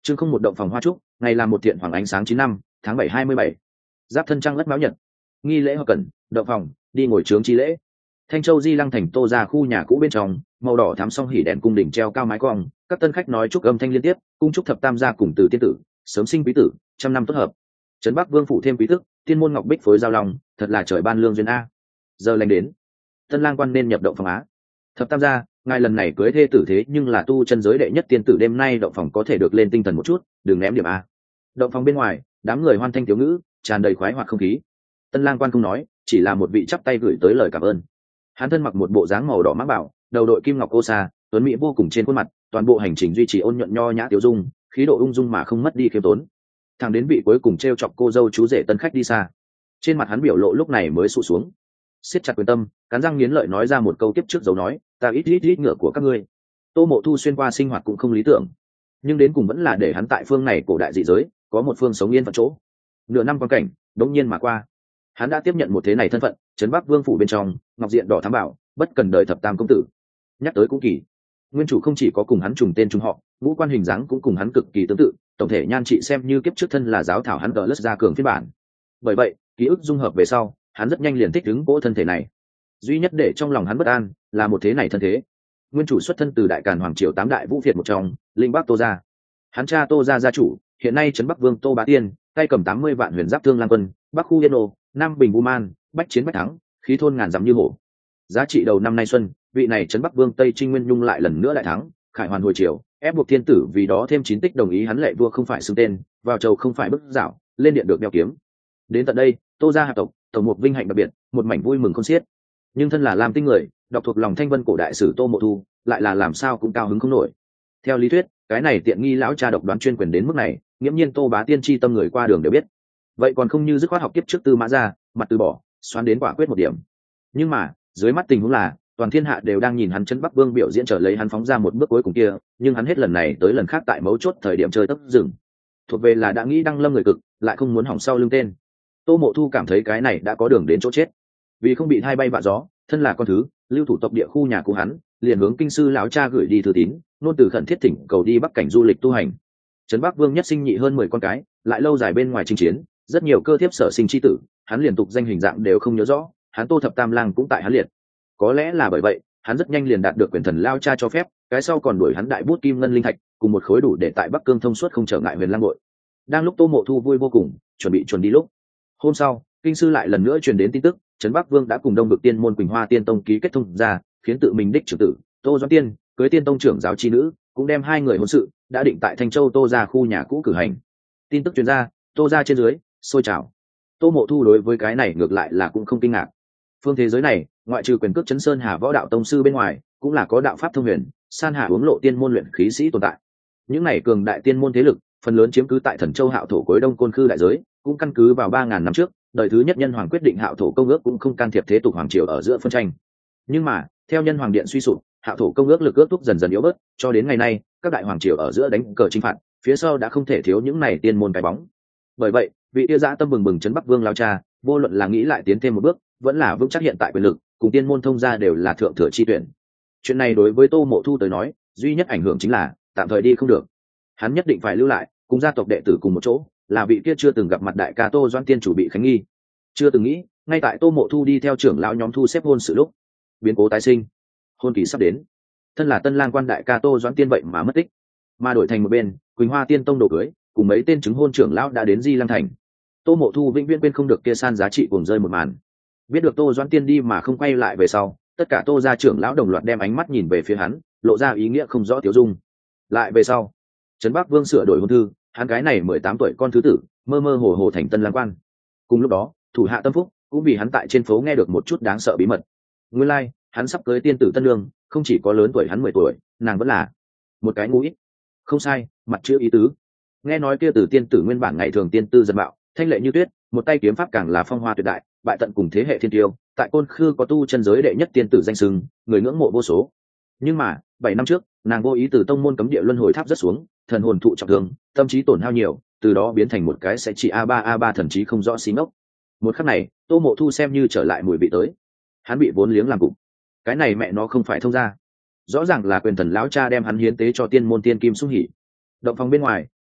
chương không một động phòng hoa trúc, ngày làm một thiện hoàng ánh sáng 9 năm tháng 7 27. Giáp thân trăng ất máu nhật, nghi lễ hợp cẩn động phòng, đi ngồi trướng chi lễ. Thanh Châu Di Lăng thành Tô ra khu nhà cũ bên trong, màu đỏ thắm song hỉ đèn cung đỉnh treo cao mái cong, các tân khách nói chúc âm thanh liên tiếp, cung chúc thập tam gia cùng từ tiên tử sớm sinh quý tử, trăm năm tốt hợp. Trấn Bắc Vương phủ thêm quý thức, tiên môn ngọc bích phối giao lòng, thật là trời ban lương duyên a. Giờ lành đến, tân lang quan nên nhập động phòng á. Thập tam gia, ngài lần này cưới thê tử thế nhưng là tu chân giới đệ nhất tiên tử, đêm nay động phòng có thể được lên tinh thần một chút, đừng ném điểm a. Động phòng bên ngoài, đám người hoan thanh thiếu ngữ, tràn đầy khoái hoạt không khí. Tân lang quan không nói, chỉ là một vị chắp tay gửi tới lời cảm ơn. Hắn thân mặc một bộ dáng màu đỏ mã bảo, đầu đội kim ngọc ô sa, tuấn mỹ vô cùng trên khuôn mặt, toàn bộ hành trình duy trì ôn nhuận nho nhã tiểu dung, khí độ ung dung mà không mất đi khiêm tốn. Thằng đến vị cuối cùng treo chọc cô dâu chú rể tân khách đi xa, trên mặt hắn biểu lộ lúc này mới sụ xuống, siết chặt quyền tâm, cắn răng nghiến lợi nói ra một câu tiếp trước dấu nói, ta ít ngựa của các ngươi. Tô Mộ Thu xuyên qua sinh hoạt cũng không lý tưởng, nhưng đến cùng vẫn là để hắn tại phương này cổ đại dị giới có một phương sống yên phận chỗ. Nửa năm quan cảnh đống nhiên mà qua, hắn đã tiếp nhận một thế này thân phận, Trấn Bắc Vương phủ bên trong, ngọc diện đỏ thám bảo, bất cần đời thập tam công tử. Nhắc tới cũng kỳ, nguyên chủ không chỉ có cùng hắn trùng tên trùng họ, ngũ quan hình dáng cũng cùng hắn cực kỳ tương tự, tổng thể nhan trị xem như kiếp trước thân là giáo thảo hắn gỡ lất ra cường phiên bản. Bởi vậy ký ức dung hợp về sau, hắn rất nhanh liền thích ứng cỗ thân thể này. Duy nhất để trong lòng hắn bất an là một thế này thân thế. Nguyên chủ xuất thân từ đại càn hoàng triều 8 đại vũ việt một trong, linh bắc Tô gia. Hắn cha Tô gia gia chủ, hiện nay Trấn Bắc Vương Tô Bá Tiên, tay cầm 80 vạn huyền giáp thương lang quân, bắc khu yên ô, nam bình vu man, bách chiến bách thắng, khí thôn ngàn dặm như hổ. Giá trị đầu năm nay xuân, vị này Trấn Bắc Vương Tây Trinh Nguyên Nhung lại lần nữa đại thắng, khải hoàn hồi triều, ép buộc thiên tử vì đó thêm 9 tích đồng ý hắn lệ vua không phải xưng tên, vào chầu không phải bức dạo, lên điện được đeo kiếm. Đến tận đây, Tô gia hạp tộc, tổng một vinh hạnh đặc biệt, một mảnh vui mừng không xiết. Nhưng thân là Lam Tinh người, đọc thuộc lòng thanh vân cổ đại sử Tô Mộ Thu, lại là làm sao cũng cao hứng không nổi. Theo lý thuyết, cái này tiện nghi lão cha độc đoán chuyên quyền đến mức này, nghiễm nhiên Tô Bá Tiên chi tâm người qua đường đều biết. Vậy còn không như dứt khoát học kiếp trước Tư Mã gia, mặt từ bỏ, xoắn đến quả quyết một điểm. Nhưng mà, dưới mắt tình huống là, toàn thiên hạ đều đang nhìn hắn Trấn Bắc Vương biểu diễn trở lấy hắn phóng ra một bước cuối cùng kia, nhưng hắn hết lần này tới lần khác tại mấu chốt thời điểm chơi tấp rừng. Thuộc về là đã nghĩ đăng lâm người cực, lại không muốn hỏng sau lưng tên. Tô Mộ Thu cảm thấy cái này đã có đường đến chỗ chết. Vì không bị hai bay vạ gió, thân là con thứ, lưu thủ tộc địa khu nhà của hắn, liền hướng kinh sư lão cha gửi đi thư tín, nôn từ khẩn thiết thỉnh cầu đi bắc cảnh du lịch tu hành. Trấn Bắc Vương nhất sinh nhị hơn 10 con cái, lại lâu dài bên ngoài chinh chiến, rất nhiều cơ thiếp sở sinh chi tử, hắn liên tục danh hình dạng đều không nhớ rõ, hắn Tô thập tam lang cũng tại hắn liệt. Có lẽ là bởi vậy, hắn rất nhanh liền đạt được quyền thần lao cha cho phép, cái sau còn đuổi hắn đại bút kim ngân linh thạch, cùng một khối đủ để tại Bắc Cương thông suốt không trở ngại Huyền Lang Bội. Đang lúc Tô Mộ Thu vui vô cùng, chuẩn bị chuẩn đi lúc, hôm sau, kinh sư lại lần nữa truyền đến tin tức, Trấn Bắc Vương đã cùng Đông Vực Tiên môn Quỳnh Hoa Tiên tông ký kết thông ra, khiến tự mình đích trưởng tử Tô Doãn Tiên cưới Tiên tông trưởng giáo chi nữ, cũng đem hai người hôn sự đã định tại Thanh Châu Tô gia khu nhà cũ cử hành. Tin tức truyền ra, Tô gia trên dưới sôi trào. Tô Mộ Thu đối với cái này ngược lại là cũng không kinh ngạc. Phương thế giới này, ngoại trừ quyền cước Chấn Sơn Hà võ đạo tông sư bên ngoài, cũng là có đạo pháp thông huyền, san hà uống lộ tiên môn luyện khí sĩ tồn tại. Những này cường đại tiên môn thế lực, phần lớn chiếm cứ tại Thần Châu Hạo thổ cuối Đông Côn Khư đại giới, cũng căn cứ vào 3000 năm trước, đời thứ nhất nhân hoàng quyết định Hạo thổ công ước cũng không can thiệp thế tục hoàng triều ở giữa phân tranh. Nhưng mà, theo nhân hoàng điện suy sụp, Hạo thổ công ước lực ước thúc dần dần yếu bớt, cho đến ngày nay, các đại hoàng triều ở giữa đánh cờ chinh phạt, phía sau đã không thể thiếu những này tiên môn cái bóng. Bởi vậy, vị tiêu dã tâm bừng bừng Trấn Bắc Vương lao cha, vô luận là nghĩ lại tiến thêm một bước, vẫn là vững chắc hiện tại quyền lực, cùng tiên môn thông gia đều là thượng thừa chi tuyển. Chuyện này đối với Tô Mộ Thu tới nói, duy nhất ảnh hưởng chính là tạm thời đi không được. Hắn nhất định phải lưu lại, cùng gia tộc đệ tử cùng một chỗ, là vị kia chưa từng gặp mặt đại ca Tô Doãn Tiên chủ bị khánh nghi. Chưa từng nghĩ, ngay tại Tô Mộ Thu đi theo trưởng lão nhóm thu xếp hôn sự lúc, biến cố tái sinh. Hôn kỳ sắp đến, thân là tân lang quan đại ca Tô Doãn Tiên vậy mà mất tích, mà đổi thành một bên, Quỳnh Hoa Tiên tông đồ cưới, cùng mấy tên chứng hôn trưởng lão đã đến Di Lăng thành. Tô Mộ Thu vĩnh viễn quên không được kia san giá trị cuồng rơi một màn. Biết được Tô Doãn Tiên đi mà không quay lại về sau, tất cả Tô gia trưởng lão đồng loạt đem ánh mắt nhìn về phía hắn, lộ ra ý nghĩa không rõ tiêu dung. Lại về sau, Trấn Bắc Vương sửa đổi hôn thư, hắn cái này 18 tuổi con thứ tử, mơ mơ hồ hồ thành tân lang quan. Cùng lúc đó, thủ hạ Tâm Phúc cũng vì hắn tại trên phố nghe được một chút đáng sợ bí mật. Nguyên lai, hắn sắp cưới tiên tử Tân Lương, không chỉ có lớn tuổi hắn 10 tuổi, nàng vẫn là một cái ngũi. Không sai, mặt chữ ý tứ. Nghe nói kia tử tiên tử nguyên bản ngày thường tiên tư dân mạo, thanh lệ như tuyết, một tay kiếm pháp càng là phong hoa tuyệt đại, bại tận cùng thế hệ thiên tiêu, tại Côn Khư có tu chân giới đệ nhất tiên tử danh xưng, người ngưỡng mộ vô số. Nhưng mà, 7 năm trước, nàng vô ý từ tông môn cấm địa luân hồi tháp rất xuống, thần hồn thụ trọng thương, tâm trí tổn hao nhiều, từ đó biến thành một cái sẽ chỉ A3 thần trí không rõ xí ngốc. Một khắc này, Tô Mộ Thu xem như trở lại mùi vị tới. Hắn bị vốn liếng làm cục. Cái này mẹ nó không phải thông gia, rõ ràng là quyền thần lão cha đem hắn hiến tế cho tiên môn tiên kim xung hỉ. Động phòng bên ngoài,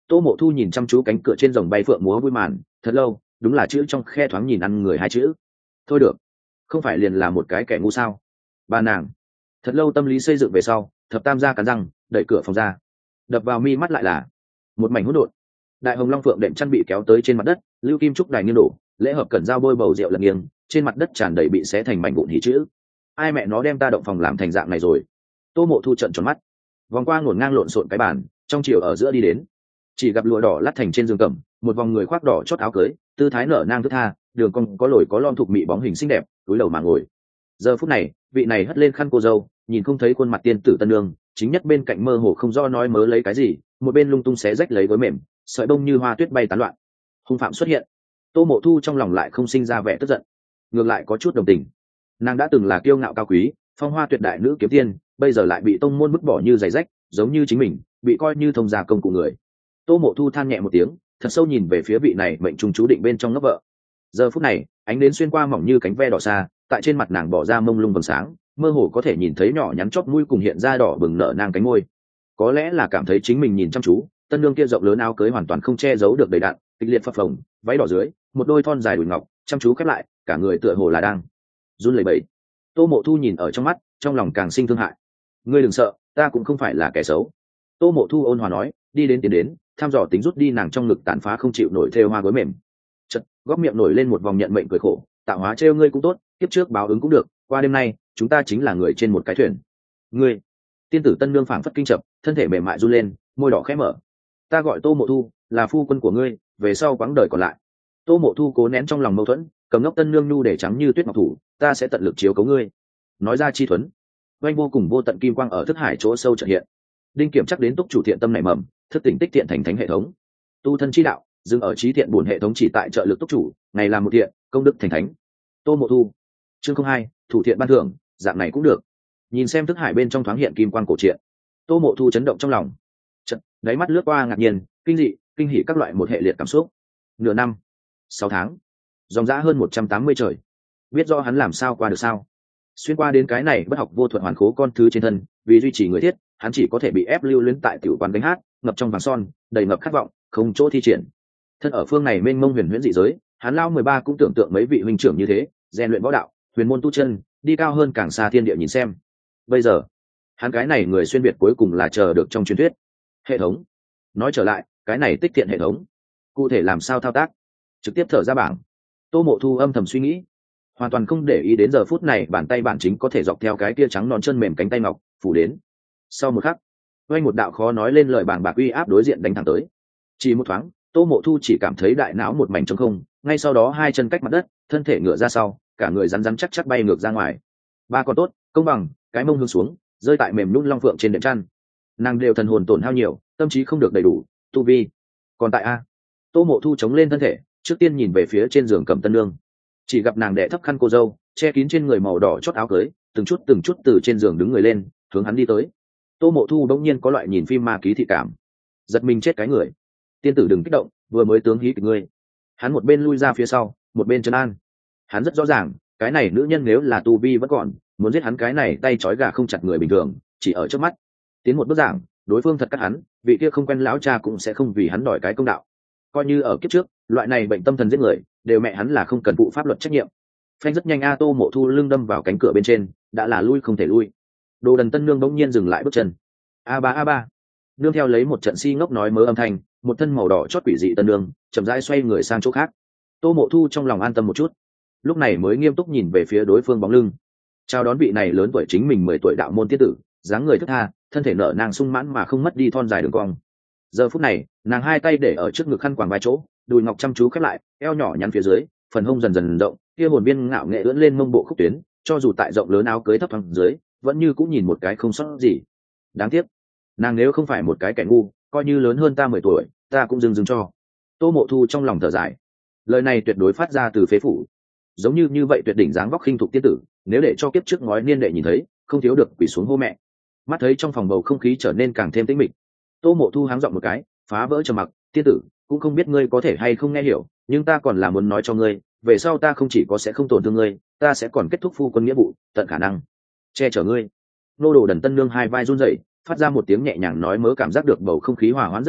Tô Mộ Thu nhìn chăm chú cánh cửa trên rồng bay phượng múa vui màn thật lâu, đúng là chữ trong khe thoáng nhìn ăn người hai chữ. Thôi được, không phải liền là một cái kẻ ngu sao? Bà nàng thật lâu tâm lý xây dựng về sau, thập tam gia cắn răng đẩy cửa phòng ra. Đập vào mi mắt lại là một mảnh hỗn độn. Đại hồng long phượng đệm chăn bị kéo tới trên mặt đất, lưu kim trúc đài nghiêng đổ, lễ hợp cẩn dao bôi bầu rượu lật nghiêng, trên mặt đất tràn đầy bị xé thành mảnh vụn hỉ chữ. Ai mẹ nó đem ta động phòng làm thành dạng này rồi? Tô Mộ Thu trợn tròn mắt, vòng qua ngổn ngang lộn xộn cái bàn, trong chiều ở giữa đi đến, chỉ gặp lụa đỏ lát thành trên giường cẩm, một vòng người khoác đỏ chót áo cưới, tư thái nở nang thức tha, đường cong có lồi có lõm thuộc mị bóng hình xinh đẹp, túi đầu mà ngồi. Giờ phút này, vị này hất lên khăn cô dâu, nhìn không thấy khuôn mặt tiên tử tân nương, chính nhất bên cạnh mơ hồ không do nói mớ lấy cái gì, một bên lung tung xé rách lấy gối mềm, sợi bông như hoa tuyết bay tán loạn. Hung phạm xuất hiện. Tô Mộ Thu trong lòng lại không sinh ra vẻ tức giận, ngược lại có chút đồng tình. Nàng đã từng là kiêu ngạo cao quý, phong hoa tuyệt đại nữ kiếm tiên, bây giờ lại bị tông môn vứt bỏ như giày rách, giống như chính mình bị coi như thông gia công cụ người. Tô Mộ Thu than nhẹ một tiếng, thật sâu nhìn về phía vị này mệnh trung chú định bên trong ngốc vợ. Giờ phút này, ánh đến xuyên qua mỏng như cánh ve đỏ xa, tại trên mặt nàng bỏ ra mông lung vầng sáng, mơ hồ có thể nhìn thấy nhỏ nhắn chóp mũi cùng hiện ra đỏ bừng nở nang cánh môi. Có lẽ là cảm thấy chính mình nhìn chăm chú, tân nương kia rộng lớn áo cưới hoàn toàn không che giấu được đầy đặn, kịch liệt phập phồng, váy đỏ dưới, một đôi thon dài đùi ngọc, chăm chú khép lại, cả người tựa hồ là đang run lẩy bẩy. Tô Mộ Thu nhìn ở trong mắt, trong lòng càng sinh thương hại. Ngươi đừng sợ, ta cũng không phải là kẻ xấu. Tô Mộ Thu ôn hòa nói, đi đến tiến đến, thăm dò tính rút đi nàng trong ngực tàn phá không chịu nổi thêu hoa gối mềm. Chật, góp miệng nổi lên một vòng nhận mệnh cười khổ, tạo hóa trêu ngươi cũng tốt, kiếp trước báo ứng cũng được, qua đêm nay, chúng ta chính là người trên một cái thuyền. Ngươi, tiên tử tân nương phảng phất kinh chập, thân thể mềm mại run lên, môi đỏ khẽ mở. Ta gọi Tô Mộ Thu, là phu quân của ngươi, về sau quãng đời còn lại. Tô Mộ Thu cố nén trong lòng mâu thuẫn, cầm ngốc tân nương nhu để trắng như tuyết ngọc thủ, ta sẽ tận lực chiếu cố ngươi. Nói ra chi thuấn, oanh vô cùng vô tận kim quang ở thức hải chỗ sâu chợt hiện. Đinh kiểm chắc đến túc chủ thiện tâm nảy mầm, thức tỉnh tích thiện thành thánh hệ thống. Tu thân chi đạo, dừng ở trí thiện buồn hệ thống chỉ tại trợ lực túc chủ, ngày làm một thiện, công đức thành thánh. Tô Mộ Thu. Chương 02, thủ thiện ban thưởng, dạng này cũng được. Nhìn xem thức hải bên trong thoáng hiện kim quang cổ truyện, Tô Mộ Thu chấn động trong lòng. Chợt, đáy mắt lướt qua ngạc nhiên, kinh dị, kinh hỉ các loại một hệ liệt cảm xúc. Nửa năm, 6 tháng, dòng dã hơn 180 trời. Biết do hắn làm sao qua được sao? Xuyên qua đến cái này bất học vô thuận hoàn khố con thứ trên thân, vì duy trì người thiết, hắn chỉ có thể bị ép lưu luyến tại tiểu quán gánh hát, ngập trong vàng son, đầy ngập khát vọng, không chỗ thi triển. Thân ở phương này mênh mông huyền huyễn dị giới, hắn lao 13 cũng tưởng tượng mấy vị huynh trưởng như thế, rèn luyện võ đạo, huyền môn tu chân, đi cao hơn càng xa thiên địa nhìn xem. Bây giờ, hắn cái này người xuyên việt cuối cùng là chờ được trong truyền thuyết. Hệ thống. Nói trở lại, cái này tích thiện hệ thống, cụ thể làm sao thao tác? Trực tiếp thở ra bảng. Tô Mộ Thu âm thầm suy nghĩ, hoàn toàn không để ý đến giờ phút này bàn tay bản chính có thể dọc theo cái tia trắng non chân mềm cánh tay ngọc phủ đến. Sau một khắc, quanh một đạo khó nói lên lời bàng bạc uy áp đối diện đánh thẳng tới. Chỉ một thoáng, Tô Mộ Thu chỉ cảm thấy đại não một mảnh trống không, ngay sau đó hai chân cách mặt đất, thân thể ngựa ra sau, cả người rắn rắn chắc chắc bay ngược ra ngoài. Ba con tốt, công bằng, cái mông hướng xuống, rơi tại mềm nhũn long phượng trên đệm chăn. Nàng đều thần hồn tổn hao nhiều, tâm trí không được đầy đủ, tu vi còn tại a. Tô Mộ Thu chống lên thân thể, trước tiên nhìn về phía trên giường cầm tân nương, chỉ gặp nàng đẻ thấp khăn cô dâu, che kín trên người màu đỏ chót áo cưới, từng chút từ trên giường đứng người lên, hướng hắn đi tới. Tô Mộ Thu đống nhiên có loại nhìn phim ma ký thị cảm, giật mình chết cái người. Tiên tử đừng kích động, vừa mới tướng hí kịch ngươi. Hắn một bên lui ra phía sau, một bên trấn an. Hắn rất rõ ràng, cái này nữ nhân nếu là tu vi vẫn còn, muốn giết hắn cái này tay trói gà không chặt người bình thường, chỉ ở trước mắt. Tiến một bước giảng, đối phương thật cắt hắn, vị kia không quen lão cha cũng sẽ không vì hắn đòi cái công đạo. Coi như ở kiếp trước, loại này bệnh tâm thần giết người, đều mẹ hắn là không cần phụ pháp luật trách nhiệm. Phanh rất nhanh a. Tô Mộ Thu lưng đâm vào cánh cửa bên trên, đã là lui không thể lui. Đồ đần tân nương bỗng nhiên dừng lại bước chân. A ba, nương theo lấy một trận si ngốc nói mớ âm thanh, một thân màu đỏ chót quỷ dị tân nương chậm rãi xoay người sang chỗ khác. Tô Mộ Thu trong lòng an tâm một chút, lúc này mới nghiêm túc nhìn về phía đối phương bóng lưng, chào đón vị này lớn tuổi chính mình 10 tuổi đạo môn tiết tử, dáng người thức tha, thân thể nở nang sung mãn mà không mất đi thon dài đường cong. Giờ phút này, nàng hai tay để ở trước ngực khăn quàng vai chỗ, đùi ngọc chăm chú khép lại, eo nhỏ nhắn phía dưới, phần hông dần dần rộng, kia hồn viên ngạo nghệ ưỡn lên mông bộ khúc tuyến, cho dù tại rộng lớn áo cưới thấp thoáng dưới, vẫn như cũng nhìn một cái không sót gì. Đáng tiếc, nàng nếu không phải một cái kẻ ngu, coi như lớn hơn ta 10 tuổi, ta cũng dưng cho. Tô Mộ Thu trong lòng thở dài, lời này tuyệt đối phát ra từ phế phủ. Giống như vậy tuyệt đỉnh dáng vóc khinh thục tiên tử, nếu để cho kiếp trước ngói niên đệ nhìn thấy, không thiếu được quỳ xuống hô mẹ. Mắt thấy trong phòng bầu không khí trở nên càng thêm tĩnh mịch, Tô Mộ Thu háng giọng một cái, phá vỡ trầm mặc, tiên tử, cũng không biết ngươi có thể hay không nghe hiểu, nhưng ta còn là muốn nói cho ngươi, về sau ta không chỉ có sẽ không tổn thương ngươi, ta sẽ còn kết thúc phu quân nghĩa vụ, tận khả năng che chở ngươi. Nô Đồ đần tân nương hai vai run rẩy, phát ra một tiếng nhẹ nhàng nói mớ, cảm giác được bầu không khí hòa hoãn rất nhiều,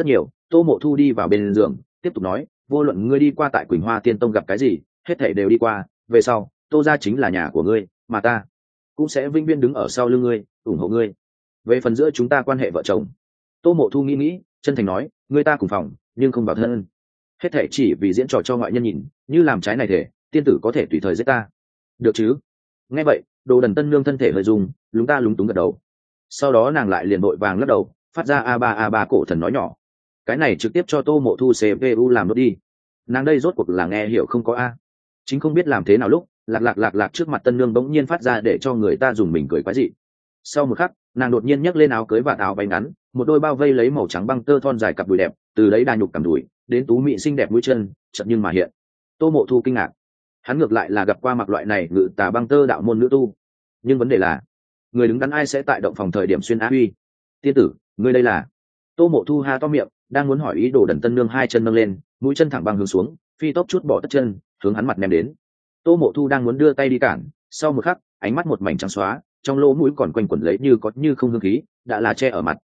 Tô Mộ Thu đi vào bên giường tiếp tục nói, vô luận ngươi đi qua tại Quỳnh Hoa Tiên Tông gặp cái gì, hết thảy đều đi qua, về sau Tô gia chính là nhà của ngươi, mà ta cũng sẽ vĩnh viễn đứng ở sau lưng ngươi, ủng hộ ngươi. Về phần giữa chúng ta quan hệ vợ chồng, Tô Mộ Thu nghĩ chân thành nói, ngươi ta cùng phòng nhưng không bảo thân, hết thảy chỉ vì diễn trò cho ngoại nhân nhìn, như làm trái này thể tiên tử có thể tùy thời giết ta, được chứ? Nghe vậy, Đồ Đần Tân Nương thân thể hơi rung, lúng túng gật đầu. Sau đó nàng lại liền vội vàng lắc đầu, phát ra a ba cổ thần nói nhỏ. Cái này trực tiếp cho Tô Mộ Thu CPU làm nốt đi. Nàng đây rốt cuộc là nghe hiểu không có a, chính không biết làm thế nào lúc lạc trước mặt Tân Nương bỗng nhiên phát ra để cho người ta dùng mình cười quái dị. Sau một khắc, nàng đột nhiên nhấc lên áo cưới và áo váy ngắn, một đôi bao vây lấy màu trắng băng tơ thon dài cặp đùi đẹp, từ đấy đa nhục cằm đùi đến tú mị xinh đẹp mũi chân, chợt nhưng mà hiện. Tô Mộ Thu kinh ngạc, hắn ngược lại là gặp qua mặc loại này ngự tà băng tơ đạo môn nữ tu, nhưng vấn đề là người đứng đắn ai sẽ tại động phòng thời điểm xuyên á huy. Tiên tử, ngươi đây là? Tô Mộ Thu ha to miệng, đang muốn hỏi ý đồ. Đần Tân Nương hai chân nâng lên, mũi chân thẳng băng hướng xuống, phi tốc chút bỏ tất chân, hướng hắn mặt ném đến. Tô Mộ Thu đang muốn đưa tay đi cản, sau một khắc, ánh mắt một mảnh trắng xóa, trong lỗ mũi còn quanh quẩn lấy như có như không hương khí, đã là che ở mặt.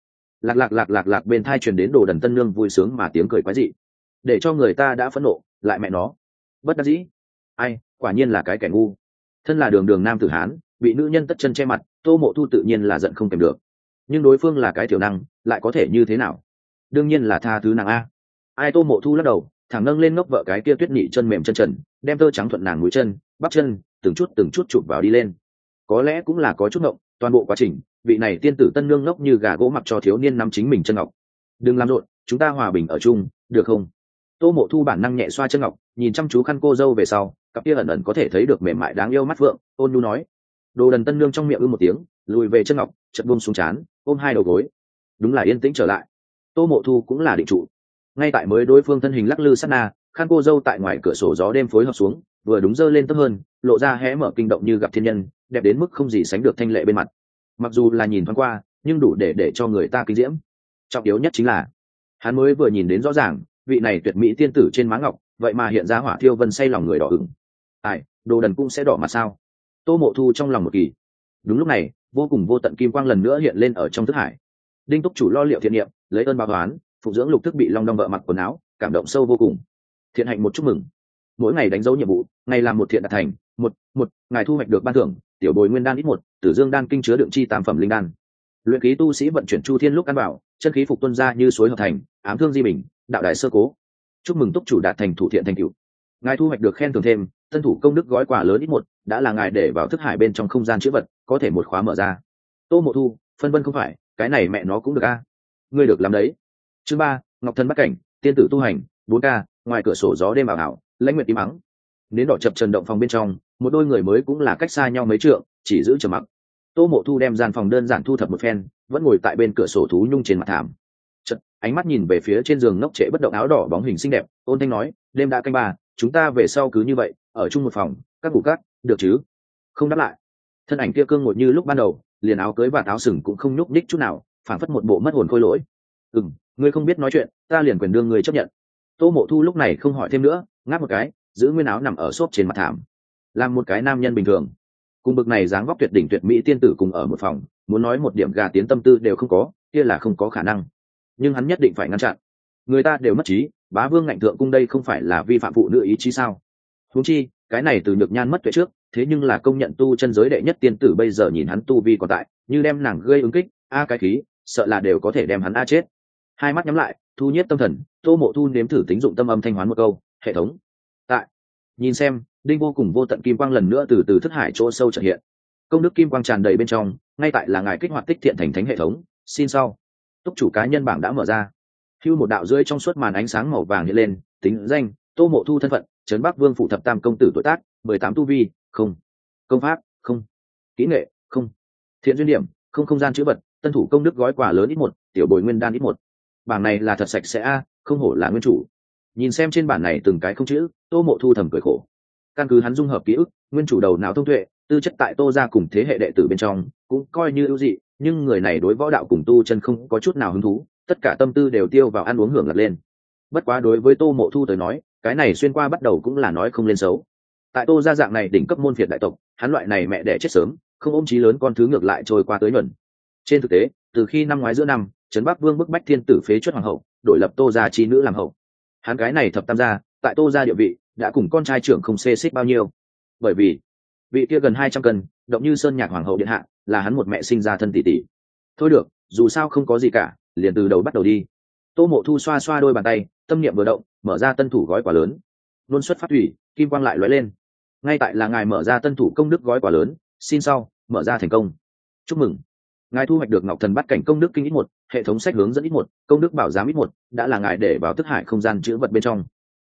Lạc bên thai truyền đến Đồ Đần Tân Nương vui sướng mà tiếng cười quái dị, để cho người ta đã phẫn nộ, lại mẹ nó, bất đắc dĩ. Ai, quả nhiên là cái kẻ ngu. Thân là đường nam tử hán, bị nữ nhân tất chân che mặt, Tô Mộ Thu tự nhiên là giận không kèm được. Nhưng đối phương là cái tiểu năng, lại có thể như thế nào? Đương nhiên là tha thứ nàng a. Ai? Tô Mộ Thu lắc đầu, thẳng nâng lên ngốc vợ cái kia tuyết nhị chân mềm chân trần, đem tơ trắng thuận nàng mũi chân, bắp chân, từng chút chụp vào đi lên. Có lẽ cũng là có chút ngộng, toàn bộ quá trình, vị này tiên tử Tân Nương ngốc như gà gỗ mặc cho thiếu niên nắm chính mình chân ngọc. Đừng làm rộn, chúng ta hòa bình ở chung, được không? Tô Mộ Thu bản năng nhẹ xoa chân ngọc, nhìn chăm chú khăn cô dâu về sau, cặp kia ẩn có thể thấy được mềm mại đáng yêu mắt phượng, ôn nhu nói. Đồ Đần Tân Nương trong miệng một tiếng, lùi về chân ngọc, chợt buông xuống trán, ôm hai đầu gối. Đúng là yên tĩnh trở lại. Tô Mộ Thu cũng là định trụ. Ngay tại mới đối phương thân hình lắc lư sát na, khăn cô dâu tại ngoài cửa sổ gió đêm phối hợp xuống, vừa đúng dơ lên tấp hơn, lộ ra hé mở kinh động như gặp thiên nhân, đẹp đến mức không gì sánh được thanh lệ bên mặt. Mặc dù là nhìn thoáng qua, nhưng đủ để cho người ta kinh diễm. Trọng yếu nhất chính là, hắn mới vừa nhìn đến rõ ràng, vị này tuyệt mỹ tiên tử trên má ngọc, vậy mà hiện ra hỏa thiêu vân say lòng người đỏ ửng. Ai, Đồ Đần cũng sẽ đỏ mặt sao? Tô Mộ Thu trong lòng một kỳ. Đúng lúc này, vô cùng vô tận kim quang lần nữa hiện lên ở trong thức hải. Đinh Túc Chủ lo liệu thiện niệm, lấy ơn báo oán, phụng dưỡng Lục Thức bị Long Đong vợ mặc quần áo, cảm động sâu vô cùng. Thiện hạnh một chúc mừng. Mỗi ngày đánh dấu nhiệm vụ, ngày làm một thiện đạt thành, một ngài thu hoạch được ban thưởng, tiểu bồi nguyên đan ít một, tử dương đan kinh chứa đựng chi tam phẩm linh đan. Luyện khí tu sĩ vận chuyển chu thiên lúc ăn bảo, chân khí phục tuân ra như suối hợp thành, ám thương di bình, đạo đại sơ cố. Chúc mừng Túc Chủ đạt thành thủ thiện thành tựu. Ngài thu hoạch được khen thưởng thêm, tân thủ công đức gói quà lớn ít một, đã là ngài để vào thức hải bên trong không gian chữ vật, có thể một khóa mở ra. Tô Mộ Thu, phân vân không phải, cái này mẹ nó cũng được a. Ngươi được làm đấy. Chương 3, Ngọc Thân Bắc Cảnh, tiên tử tu hành, 4K, ngoài cửa sổ gió đêm ảo ảo, lãnh nguyệt im ắng. Nến đỏ chập chờn động phòng bên trong, một đôi người mới cũng là cách xa nhau mấy trượng, chỉ giữ trầm mặc. Tô Mộ Thu đem gian phòng đơn giản thu thập một phen, vẫn ngồi tại bên cửa sổ thú nhung trên mặt thảm. Chợt, ánh mắt nhìn về phía trên giường ngốc trệ bất động áo đỏ bóng hình xinh đẹp, ôn thanh nói, đêm đã canh ba, chúng ta về sau cứ như vậy, ở chung một phòng, các ngủ các, được chứ? Không đáp lại. Thân ảnh kia cương ngồi như lúc ban đầu, liền áo cưới và áo sừng cũng không nhúc nhích chút nào, phảng phất một bộ mất hồn khôi lỗi. Ngươi không biết nói chuyện, ta liền quyền đương ngươi chấp nhận. Tô Mộ Thu lúc này không hỏi thêm nữa, ngáp một cái, giữ nguyên áo nằm ở xốp trên mặt thảm, làm một cái nam nhân bình thường. Cùng bực này dáng vóc tuyệt đỉnh tuyệt mỹ tiên tử cùng ở một phòng, muốn nói một điểm gà tiến tâm tư đều không có, kia là không có khả năng. Nhưng hắn nhất định phải ngăn chặn. Người ta đều mất trí, bá vương ngạnh thượng cung đây không phải là vi phạm phụ nữ ý chí sao? Huống chi, cái này từ Nhược Nhan mất tuệ trước, thế nhưng là công nhận tu chân giới đệ nhất tiên tử, bây giờ nhìn hắn tu vi còn tại, như đem nàng gây ứng kích, cái khí, sợ là đều có thể đem hắn chết. Hai mắt nhắm lại, thu nhiếp tâm thần, Tô Mộ Thu nếm thử tính dụng tâm âm thanh hoán một câu, hệ thống. Tại. Nhìn xem, đinh vô cùng vô tận kim quang lần nữa từ từ thức hải chỗ sâu chợt hiện. Công đức kim quang tràn đầy bên trong, ngay tại là ngài kích hoạt tích thiện thành thánh hệ thống, xin sau. Túc chủ cá nhân bảng đã mở ra. Hưu một đạo rưỡi trong suốt màn ánh sáng màu vàng hiện lên, tính danh, Tô Mộ Thu thân phận, Trấn Bắc Vương phụ thập tam công tử tuổi tác, 18 tu vi, không. Công pháp, không. Kỹ nghệ, không. Thiện duyên điểm, không gian chữ vật, tân thủ công đức gói quà lớn ít một, tiểu bồi nguyên đan ít một. Bảng này là thật sạch sẽ không hổ là nguyên chủ. Nhìn xem trên bản này từng cái không chữ, Tô Mộ Thu thầm cười khổ. Căn cứ hắn dung hợp ký ức, nguyên chủ đầu não thông tuệ, tư chất tại Tô gia cùng thế hệ đệ tử bên trong cũng coi như ưu dị, nhưng người này đối võ đạo cùng tu chân không có chút nào hứng thú, tất cả tâm tư đều tiêu vào ăn uống hưởng lạc lên. Bất quá đối với Tô Mộ Thu tới nói, cái này xuyên qua bắt đầu cũng là nói không lên xấu. Tại Tô gia dạng này đỉnh cấp môn phiệt đại tộc, hắn loại này mẹ đẻ chết sớm, không ôm chí lớn con thứ ngược lại trôi qua tới nhuận. Trên thực tế, từ khi năm ngoái giữa năm, Trấn Bắc Vương bức bách thiên tử phế chuất hoàng hậu, đổi lập tô gia chi nữ làm hậu. Hắn cái này thập tam gia tại tô gia địa vị đã cùng con trai trưởng không xê xích bao nhiêu, bởi vì vị kia gần 200 cân động như sơn nhạc hoàng hậu điện hạ là hắn một mẹ sinh ra thân tỷ tỷ. Thôi được, dù sao không có gì cả, liền từ đầu bắt đầu đi. Tô Mộ Thu xoa xoa đôi bàn tay, tâm niệm vừa động, mở ra tân thủ gói quà lớn. Luân xuất phát thủy, kim quang lại lóe lên. Ngay tại là ngài mở ra tân thủ công đức gói quà lớn, xin sau, mở ra thành công. Chúc mừng. Ngài thu hoạch được Ngọc Thần Bát Cảnh công đức kinh ít 1, hệ thống sách hướng dẫn ít 1, công đức bảo giám ít 1, đã là ngài để vào thức hải không gian chứa vật bên trong.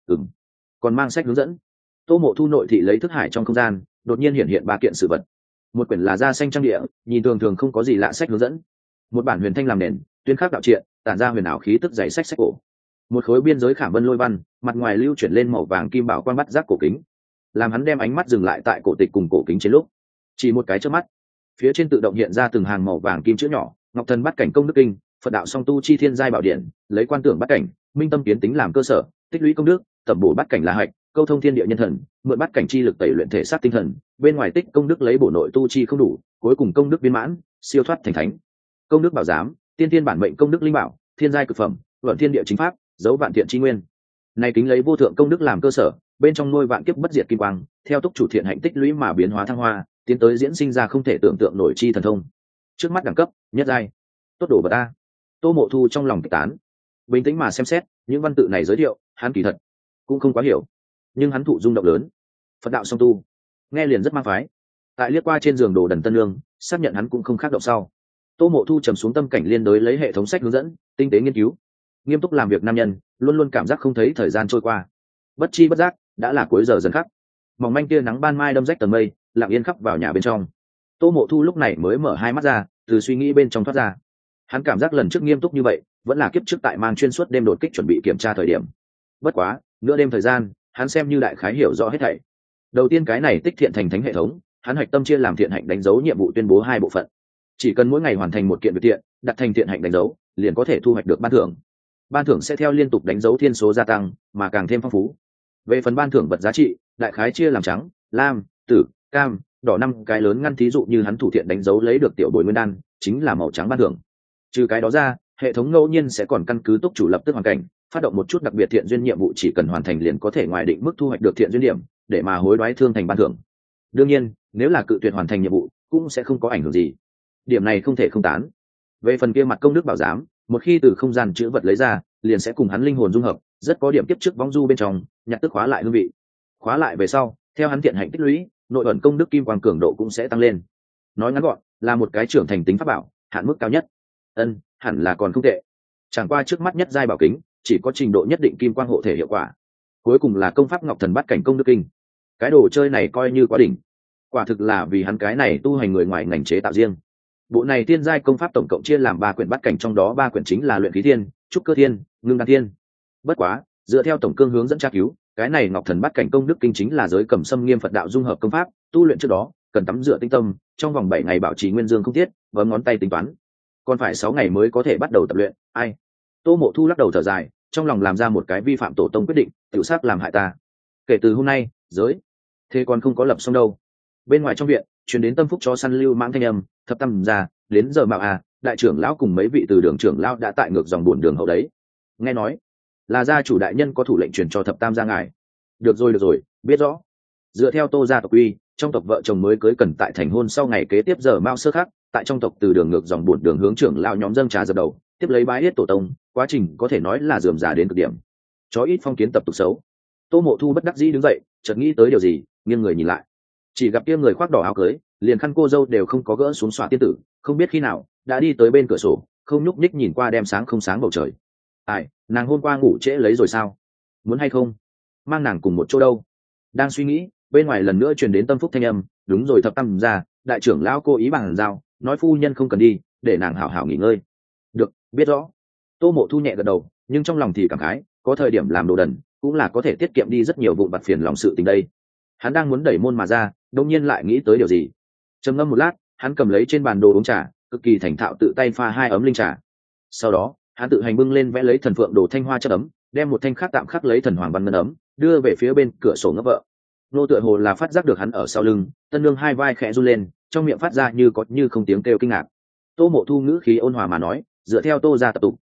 Còn mang sách hướng dẫn. Tô Mộ Thu nội thị lấy thức hải trong không gian, đột nhiên hiện 3 kiện sự vật. Một quyển là da xanh trang địa, nhìn thường thường không có gì lạ sách hướng dẫn. Một bản huyền thanh làm nền, tuyên khắc đạo triện, tản ra huyền ảo khí tức dày sách cổ. Một khối biên giới khảm vân lôi văn, mặt ngoài lưu chuyển lên màu vàng kim bảo quan bắt giác cổ kính, làm hắn đem ánh mắt dừng lại tại cổ tịch cùng cổ kính trên lúc, chỉ một cái chớp mắt, phía trên tự động hiện ra từng hàng màu vàng kim chữ nhỏ: Ngọc Thần Bát Cảnh công đức kinh, Phật đạo song tu chi thiên giai bảo điện, lấy quan tưởng bát cảnh, minh tâm kiến tính làm cơ sở, tích lũy công đức, tẩm bổ bát cảnh là hạch, câu thông thiên địa nhân thần, mượn bát cảnh chi lực tẩy luyện thể xác tinh thần, bên ngoài tích công đức lấy bổ nội tu chi không đủ, cuối cùng công đức viên mãn, siêu thoát thành thánh. Công đức bảo giám, tiên tiên bản mệnh công đức linh bảo, thiên giai cực phẩm, luận thiên địa chính pháp, dấu vạn thiện chi nguyên. Này kính lấy vô thượng công đức làm cơ sở, bên trong nuôi vạn kiếp bất diệt kim quang, theo túc chủ thiện hạnh tích lũy mà biến hóa thăng hoa, tiến tới diễn sinh ra không thể tưởng tượng nổi chi thần thông. Trước mắt đẳng cấp nhất giai, tốt đồ vật ta. Tô Mộ Thu trong lòng kịch tán, bình tĩnh mà xem xét những văn tự này giới thiệu, hắn kỳ thật cũng không quá hiểu, nhưng hắn thụ rung động lớn. Phật đạo song tu, nghe liền rất mang phái. Tại liếc qua trên giường đồ đần tân lương, xác nhận hắn cũng không khác động sau. Tô Mộ Thu trầm xuống tâm cảnh liên đối lấy hệ thống sách hướng dẫn, tinh tế nghiên cứu. Nghiêm túc làm việc nam nhân, luôn luôn cảm giác không thấy thời gian trôi qua. Bất chi bất giác, đã là cuối giờ dần khắc. Mỏng manh tia nắng ban mai đâm rách tầng mây, lặng yên khắp vào nhà bên trong. Tô Mộ Thu lúc này mới mở hai mắt ra, từ suy nghĩ bên trong thoát ra. Hắn cảm giác lần trước nghiêm túc như vậy, vẫn là kiếp trước tại mang chuyên suốt đêm đột kích chuẩn bị kiểm tra thời điểm. Bất quá, nửa đêm thời gian, hắn xem như đại khái hiểu rõ hết thảy. Đầu tiên cái này tích thiện thành thánh hệ thống, hắn hoạch tâm chia làm thiện hạnh đánh dấu nhiệm vụ tuyên bố 2 bộ phận. Chỉ cần mỗi ngày hoàn thành một kiện việc thiện, đặt thành thiện hạnh đánh dấu, liền có thể thu hoạch được ban thưởng. Ban thưởng sẽ theo liên tục đánh dấu thiên số gia tăng, mà càng thêm phong phú. Về phần ban thưởng vật giá trị, đại khái chia làm trắng, lam, tử, cam, đỏ 5 cái lớn ngăn, thí dụ như hắn thủ thiện đánh dấu lấy được tiểu bồi nguyên đan, chính là màu trắng ban thưởng. Trừ cái đó ra, hệ thống ngẫu nhiên sẽ còn căn cứ túc chủ lập tức hoàn cảnh, phát động một chút đặc biệt thiện duyên nhiệm vụ, chỉ cần hoàn thành liền có thể ngoài định mức thu hoạch được thiện duyên điểm, để mà hối đoái thương thành ban thưởng. Đương nhiên, nếu là cự tuyệt hoàn thành nhiệm vụ, cũng sẽ không có ảnh hưởng gì. Điểm này không thể không tán. Về phần kia mặt công đức bảo giám, một khi từ không gian chữ vật lấy ra, liền sẽ cùng hắn linh hồn dung hợp, rất có điểm kiếp trước vong du bên trong, nhặt tức khóa lại hương vị. Khóa lại về sau, theo hắn thiện hạnh tích lũy, nội ẩn công đức kim quang cường độ cũng sẽ tăng lên. Nói ngắn gọn, là một cái trưởng thành tính pháp bảo, hạn mức cao nhất. Hẳn là còn không tệ. Chẳng qua trước mắt nhất giai bảo kính, chỉ có trình độ nhất định kim quang hộ thể hiệu quả. Cuối cùng là công pháp Ngọc Thần Bát Cảnh công đức kinh. Cái đồ chơi này coi như quá đỉnh. Quả thực là vì hắn cái này tu hành người ngoài ngành chế tạo riêng. Bộ này tiên giai công pháp tổng cộng chia làm 3 quyển bát cảnh, trong đó 3 quyển chính là luyện khí thiên, trúc cơ thiên, ngưng đan thiên. Bất quá, dựa theo tổng cương hướng dẫn tra cứu, cái này Ngọc Thần Bát Cảnh công đức kinh chính là giới Cẩm Sâm Nghiêm Phật đạo dung hợp công pháp, tu luyện trước đó cần tắm rửa tinh tâm, trong vòng 7 ngày bảo trì nguyên dương không tiết, bấm ngón tay tính toán. Còn phải 6 ngày mới có thể bắt đầu tập luyện. Ai? Tô Mộ Thu lắc đầu thở dài, trong lòng làm ra một cái vi phạm tổ tông quyết định, tự sát làm hại ta. Kể từ hôm nay, giới thế còn không có lập xong đâu. Bên ngoài trong viện, truyền đến tâm phúc cho săn lưu mãng thanh âm, thập tam ra, đến giờ mạo đại trưởng lão cùng mấy vị từ đường trưởng lão đã tại ngược dòng buồn đường hậu đấy. Nghe nói là gia chủ đại nhân có thủ lệnh truyền cho thập tam gia ngài. Được rồi, biết rõ. Dựa theo Tô gia tộc quy, trong tộc vợ chồng mới cưới cần tại thành hôn sau ngày kế tiếp giờ mao sơ khắc, tại trong tộc từ đường ngược dòng buồn đường hướng trưởng lão nhóm dâng trà dập đầu, tiếp lấy bái yết tổ tông, quá trình có thể nói là rườm rà đến cực điểm. Chó ít phong kiến tập tục xấu. Tô Mộ Thu bất đắc dĩ đứng dậy, chợt nghĩ tới điều gì, nghiêng người nhìn lại, chỉ gặp kia người khoác đỏ áo cưới, liền khăn cô dâu đều không có gỡ xuống xõa tiên tử, không biết khi nào đã đi tới bên cửa sổ, không nhúc nhích nhìn qua đem sáng không sáng bầu trời. Ai, nàng hôm qua ngủ trễ lấy rồi sao? Muốn hay không mang nàng cùng một chỗ đâu? Đang suy nghĩ, bên ngoài lần nữa truyền đến tâm phúc thanh âm, đúng rồi thập tam gia, đại trưởng lão cố ý bằng giao, nói phu nhân không cần đi, để nàng hảo hảo nghỉ ngơi. Được, biết rõ. Tô Mộ Thu nhẹ gật đầu, nhưng trong lòng thì cảm khái, có thời điểm làm đồ đần cũng là có thể tiết kiệm đi rất nhiều vụn vặt phiền lòng sự tình đây. Hắn đang muốn đẩy môn mà ra, đột nhiên lại nghĩ tới điều gì. Trầm ngâm một lát, hắn cầm lấy trên bàn đồ uống trà, cực kỳ thành thạo tự tay pha 2 ấm linh trà. Sau đó, hắn tự hành bưng lên vẽ lấy thần phượng đồ thanh hoa chất ấm, đem một thanh khác tạm khắc lấy thần hoàng văn ngân ấm, đưa về phía bên cửa sổ ngấp vợ. Nô tựa hồ là phát giác được hắn ở sau lưng, tân nương hai vai khẽ run lên, trong miệng phát ra như có như không tiếng kêu kinh ngạc. Tô Mộ Thu ngữ khí ôn hòa mà nói, dựa theo Tô gia tập tục,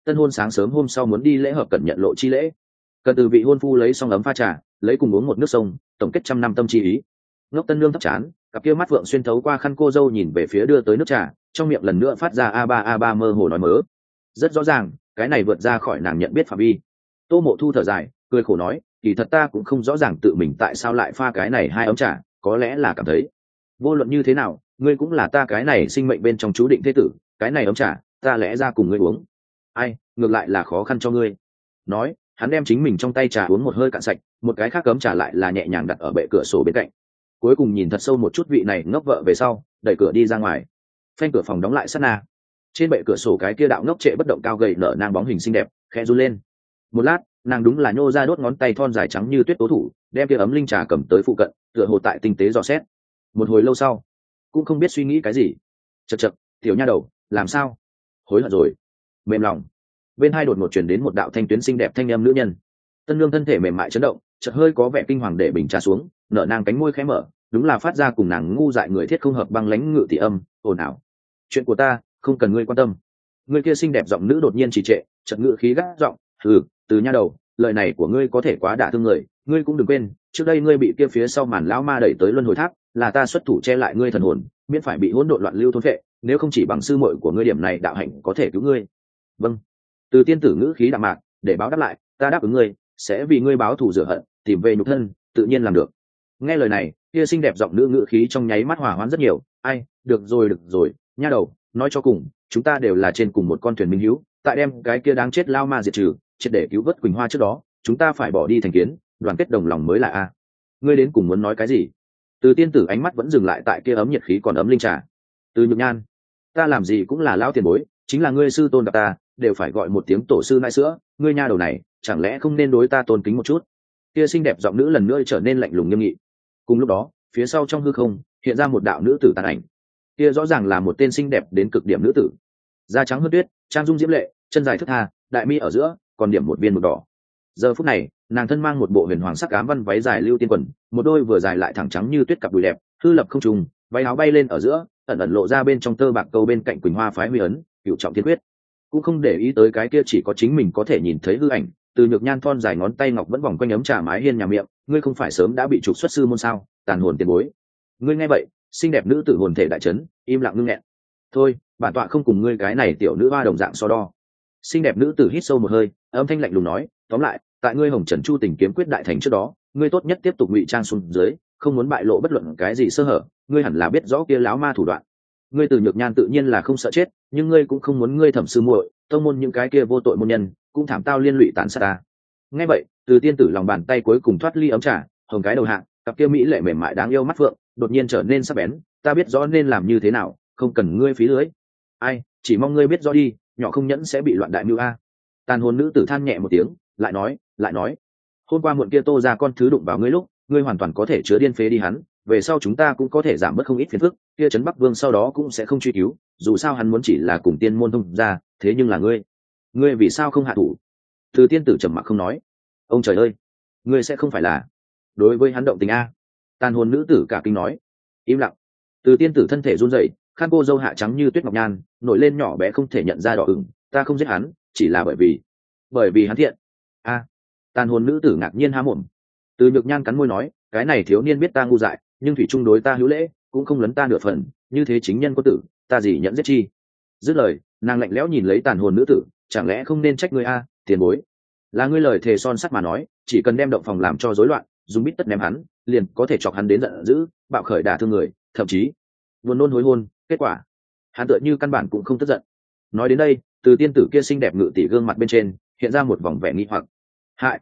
tân hôn sáng sớm hôm sau muốn đi lễ hợp cẩn nhận lộ chi lễ, cần từ vị hôn phu lấy xong ấm pha trà, lấy cùng uống một nước sông, tổng kết trăm năm tâm chi ý. Ngốc tân nương thấp chán, cặp kia mắt vượng xuyên thấu qua khăn cô dâu nhìn về phía đưa tới nước trà, trong miệng lần nữa phát ra a ba mơ hồ nói mớ. Rất rõ ràng, cái này vượt ra khỏi nàng nhận biết phạm vi. Tô Mộ Thu thở dài, cười khổ nói, kỳ thật ta cũng không rõ ràng tự mình tại sao lại pha cái này hai ấm trà, có lẽ là cảm thấy vô luận như thế nào, ngươi cũng là ta cái này sinh mệnh bên trong chú định thế tử, cái này ấm trà ta lẽ ra cùng ngươi uống. Ai, ngược lại là khó khăn cho ngươi. Nói, hắn đem chính mình trong tay trà uống một hơi cạn sạch, một cái khác ấm trà lại là nhẹ nhàng đặt ở bệ cửa sổ bên cạnh. Cuối cùng nhìn thật sâu một chút vị này ngốc vợ về sau, đẩy cửa đi ra ngoài. Phanh cửa phòng đóng lại sát na. Trên bệ cửa sổ cái kia đạo ngốc trệ bất động cao gầy nở nang bóng hình xinh đẹp, khẽ run lên. Một lát, nàng đúng là nhô ra đốt ngón tay thon dài trắng như tuyết tố thủ, đem kia ấm linh trà cầm tới phụ cận, tựa hồ tại tinh tế dò xét. Một hồi lâu sau, cũng không biết suy nghĩ cái gì. Chậc chậc, tiểu nha đầu, làm sao? Hối hận rồi. Mềm lòng. Bên hai đột ngột truyền đến một đạo thanh tuyến xinh đẹp thanh âm nữ nhân. Tân Nương thân thể mềm mại chấn động, chợt hơi có vẻ kinh hoàng để bình trà xuống, nở nang cánh môi khẽ mở, đúng là phát ra cùng nàng ngu dại người thiết không hợp băng lãnh ngự tỷ âm, ồn ào. Chuyện của ta, không cần ngươi quan tâm. Người kia xinh đẹp giọng nữ đột nhiên trì trệ, chợt ngự khí gắt giọng, từ nha đầu, lời này của ngươi có thể quá đả thương người, ngươi cũng đừng quên, trước đây ngươi bị kia phía sau màn lão ma đẩy tới luân hồi tháp, là ta xuất thủ che lại ngươi thần hồn, miễn phải bị hỗn độn loạn lưu thôn phệ, nếu không chỉ bằng sư muội của ngươi điểm này đạo hạnh có thể cứu ngươi. Vâng. Từ tiên tử ngữ khí đạm mạc, để báo đáp lại, ta đáp ứng ngươi, sẽ vì ngươi báo thù rửa hận, tìm về nhục thân, tự nhiên làm được. Nghe lời này, kia xinh đẹp giọng nữ ngữ khí trong nháy mắt hòa hoãn rất nhiều. Ai, được rồi, nha đầu, nói cho cùng, chúng ta đều là trên cùng một con thuyền minh hữu, tại đem cái kia đáng chết lao ma diệt trừ, triệt để cứu vớt Quỳnh Hoa trước đó, chúng ta phải bỏ đi thành kiến, đoàn kết đồng lòng mới là a. Ngươi đến cùng muốn nói cái gì? Từ tiên tử ánh mắt vẫn dừng lại tại kia ấm nhiệt khí còn ấm linh trà. Từ Nhược Nhan, ta làm gì cũng là lão tiền bối, chính là ngươi sư tôn gặp ta, đều phải gọi một tiếng tổ sư nãi sữa, ngươi nha đầu này, chẳng lẽ không nên đối ta tôn kính một chút? Kia xinh đẹp giọng nữ lần nữa trở nên lạnh lùng nghiêm nghị. Cùng lúc đó, phía sau trong hư không hiện ra một đạo nữ tử tàn ảnh. Kia rõ ràng là một tên xinh đẹp đến cực điểm nữ tử, da trắng hơn tuyết, trang dung diễm lệ, chân dài thướt tha, đại mi ở giữa còn điểm một viên mực đỏ. Giờ phút này, nàng thân mang một bộ huyền hoàng sắc ám văn váy dài lưu tiên quần, một đôi vừa dài lại thẳng trắng như tuyết cặp đùi đẹp, hư lập không trùng, váy áo bay lên ở giữa, ẩn ẩn lộ ra bên trong tơ bạc câu bên cạnh Quỳnh Hoa phái huy ấn, cửu trọng thiên quyết. Cũng không để ý tới cái kia chỉ có chính mình có thể nhìn thấy hư ảnh, Từ Nhược Nhan thon dài ngón tay ngọc vẫn vòng quanh ấm trà mái hiên nhà miệng, ngươi không phải sớm đã bị trục xuất sư môn sao? Tàn hồn tiền bối. Ngươi nghe vậy, xinh đẹp nữ tử hồn thể đại chấn, im lặng ngưng nghẹn. Thôi, bản tọa không cùng ngươi cái này tiểu nữ hoa đồng dạng so đo. Xinh đẹp nữ tử hít sâu một hơi, âm thanh lạnh lùng nói, tóm lại, tại ngươi Hồng Trần Chu tình kiếm quyết đại thành trước đó, ngươi tốt nhất tiếp tục ngụy trang xuống dưới, không muốn bại lộ bất luận cái gì sơ hở, ngươi hẳn là biết rõ kia láo ma thủ đoạn. Ngươi Từ Nhược Nhan tự nhiên là không sợ chết, nhưng ngươi cũng không muốn ngươi thẩm sư muội, tông môn những cái kia vô tội môn nhân, cũng thảm tao liên lụy tàn sát ta. Nghe vậy, Từ tiên tử lòng bàn tay cuối cùng thoát ly ấm trà, hồng cái đầu hạng, cặp kia mỹ lệ mềm mại đáng yêu mắt phượng, đột nhiên trở nên sắc bén, ta biết rõ nên làm như thế nào, không cần ngươi phí lưới. Ai, chỉ mong ngươi biết rõ đi, nhỏ không nhẫn sẽ bị loạn đại mưu a. Tàn hồn nữ tử than nhẹ một tiếng, lại nói, hôm qua muộn kia Tô ra con thứ đụng vào ngươi lúc, ngươi hoàn toàn có thể chứa điên phế đi hắn, về sau chúng ta cũng có thể giảm bớt không ít phiền phức, kia trấn Bắc Vương sau đó cũng sẽ không truy cứu, dù sao hắn muốn chỉ là cùng tiên môn thông ra, thế nhưng là ngươi vì sao không hạ thủ? Từ tiên tử trầm mặc không nói. Ông trời ơi, ngươi sẽ không phải là đối với hắn động tình a? Tàn hồn nữ tử cả kinh nói. Im lặng. Từ tiên tử thân thể run rẩy, khăn cô dâu hạ trắng như tuyết ngọc nhan nổi lên nhỏ bé không thể nhận ra đỏ ửng, ta không giết hắn, chỉ là bởi vì hắn thiện. A. Tàn hồn nữ tử ngạc nhiên há mồm. Từ Nhược Nhan cắn môi nói, cái này thiếu niên biết ta ngu dại, nhưng thủy chung đối ta hữu lễ, cũng không lấn ta nửa phần, như thế chính nhân quân tử, ta gì nhận giết chi? Dứt lời, nàng lạnh lẽo nhìn lấy tàn hồn nữ tử, chẳng lẽ không nên trách ngươi a, tiền bối? Là ngươi lời thề son sắt mà nói, chỉ cần đem động phòng làm cho rối loạn, dùng bít tất ném hắn, liền có thể chọc hắn đến giận dữ, bạo khởi đả thương người, thậm chí buồn nôn hối hôn. Kết quả, hắn tựa như căn bản cũng không tức giận. Nói đến đây, Từ tiên tử kia xinh đẹp ngự tỷ gương mặt bên trên hiện ra một vòng vẻ nghi hoặc. Hại,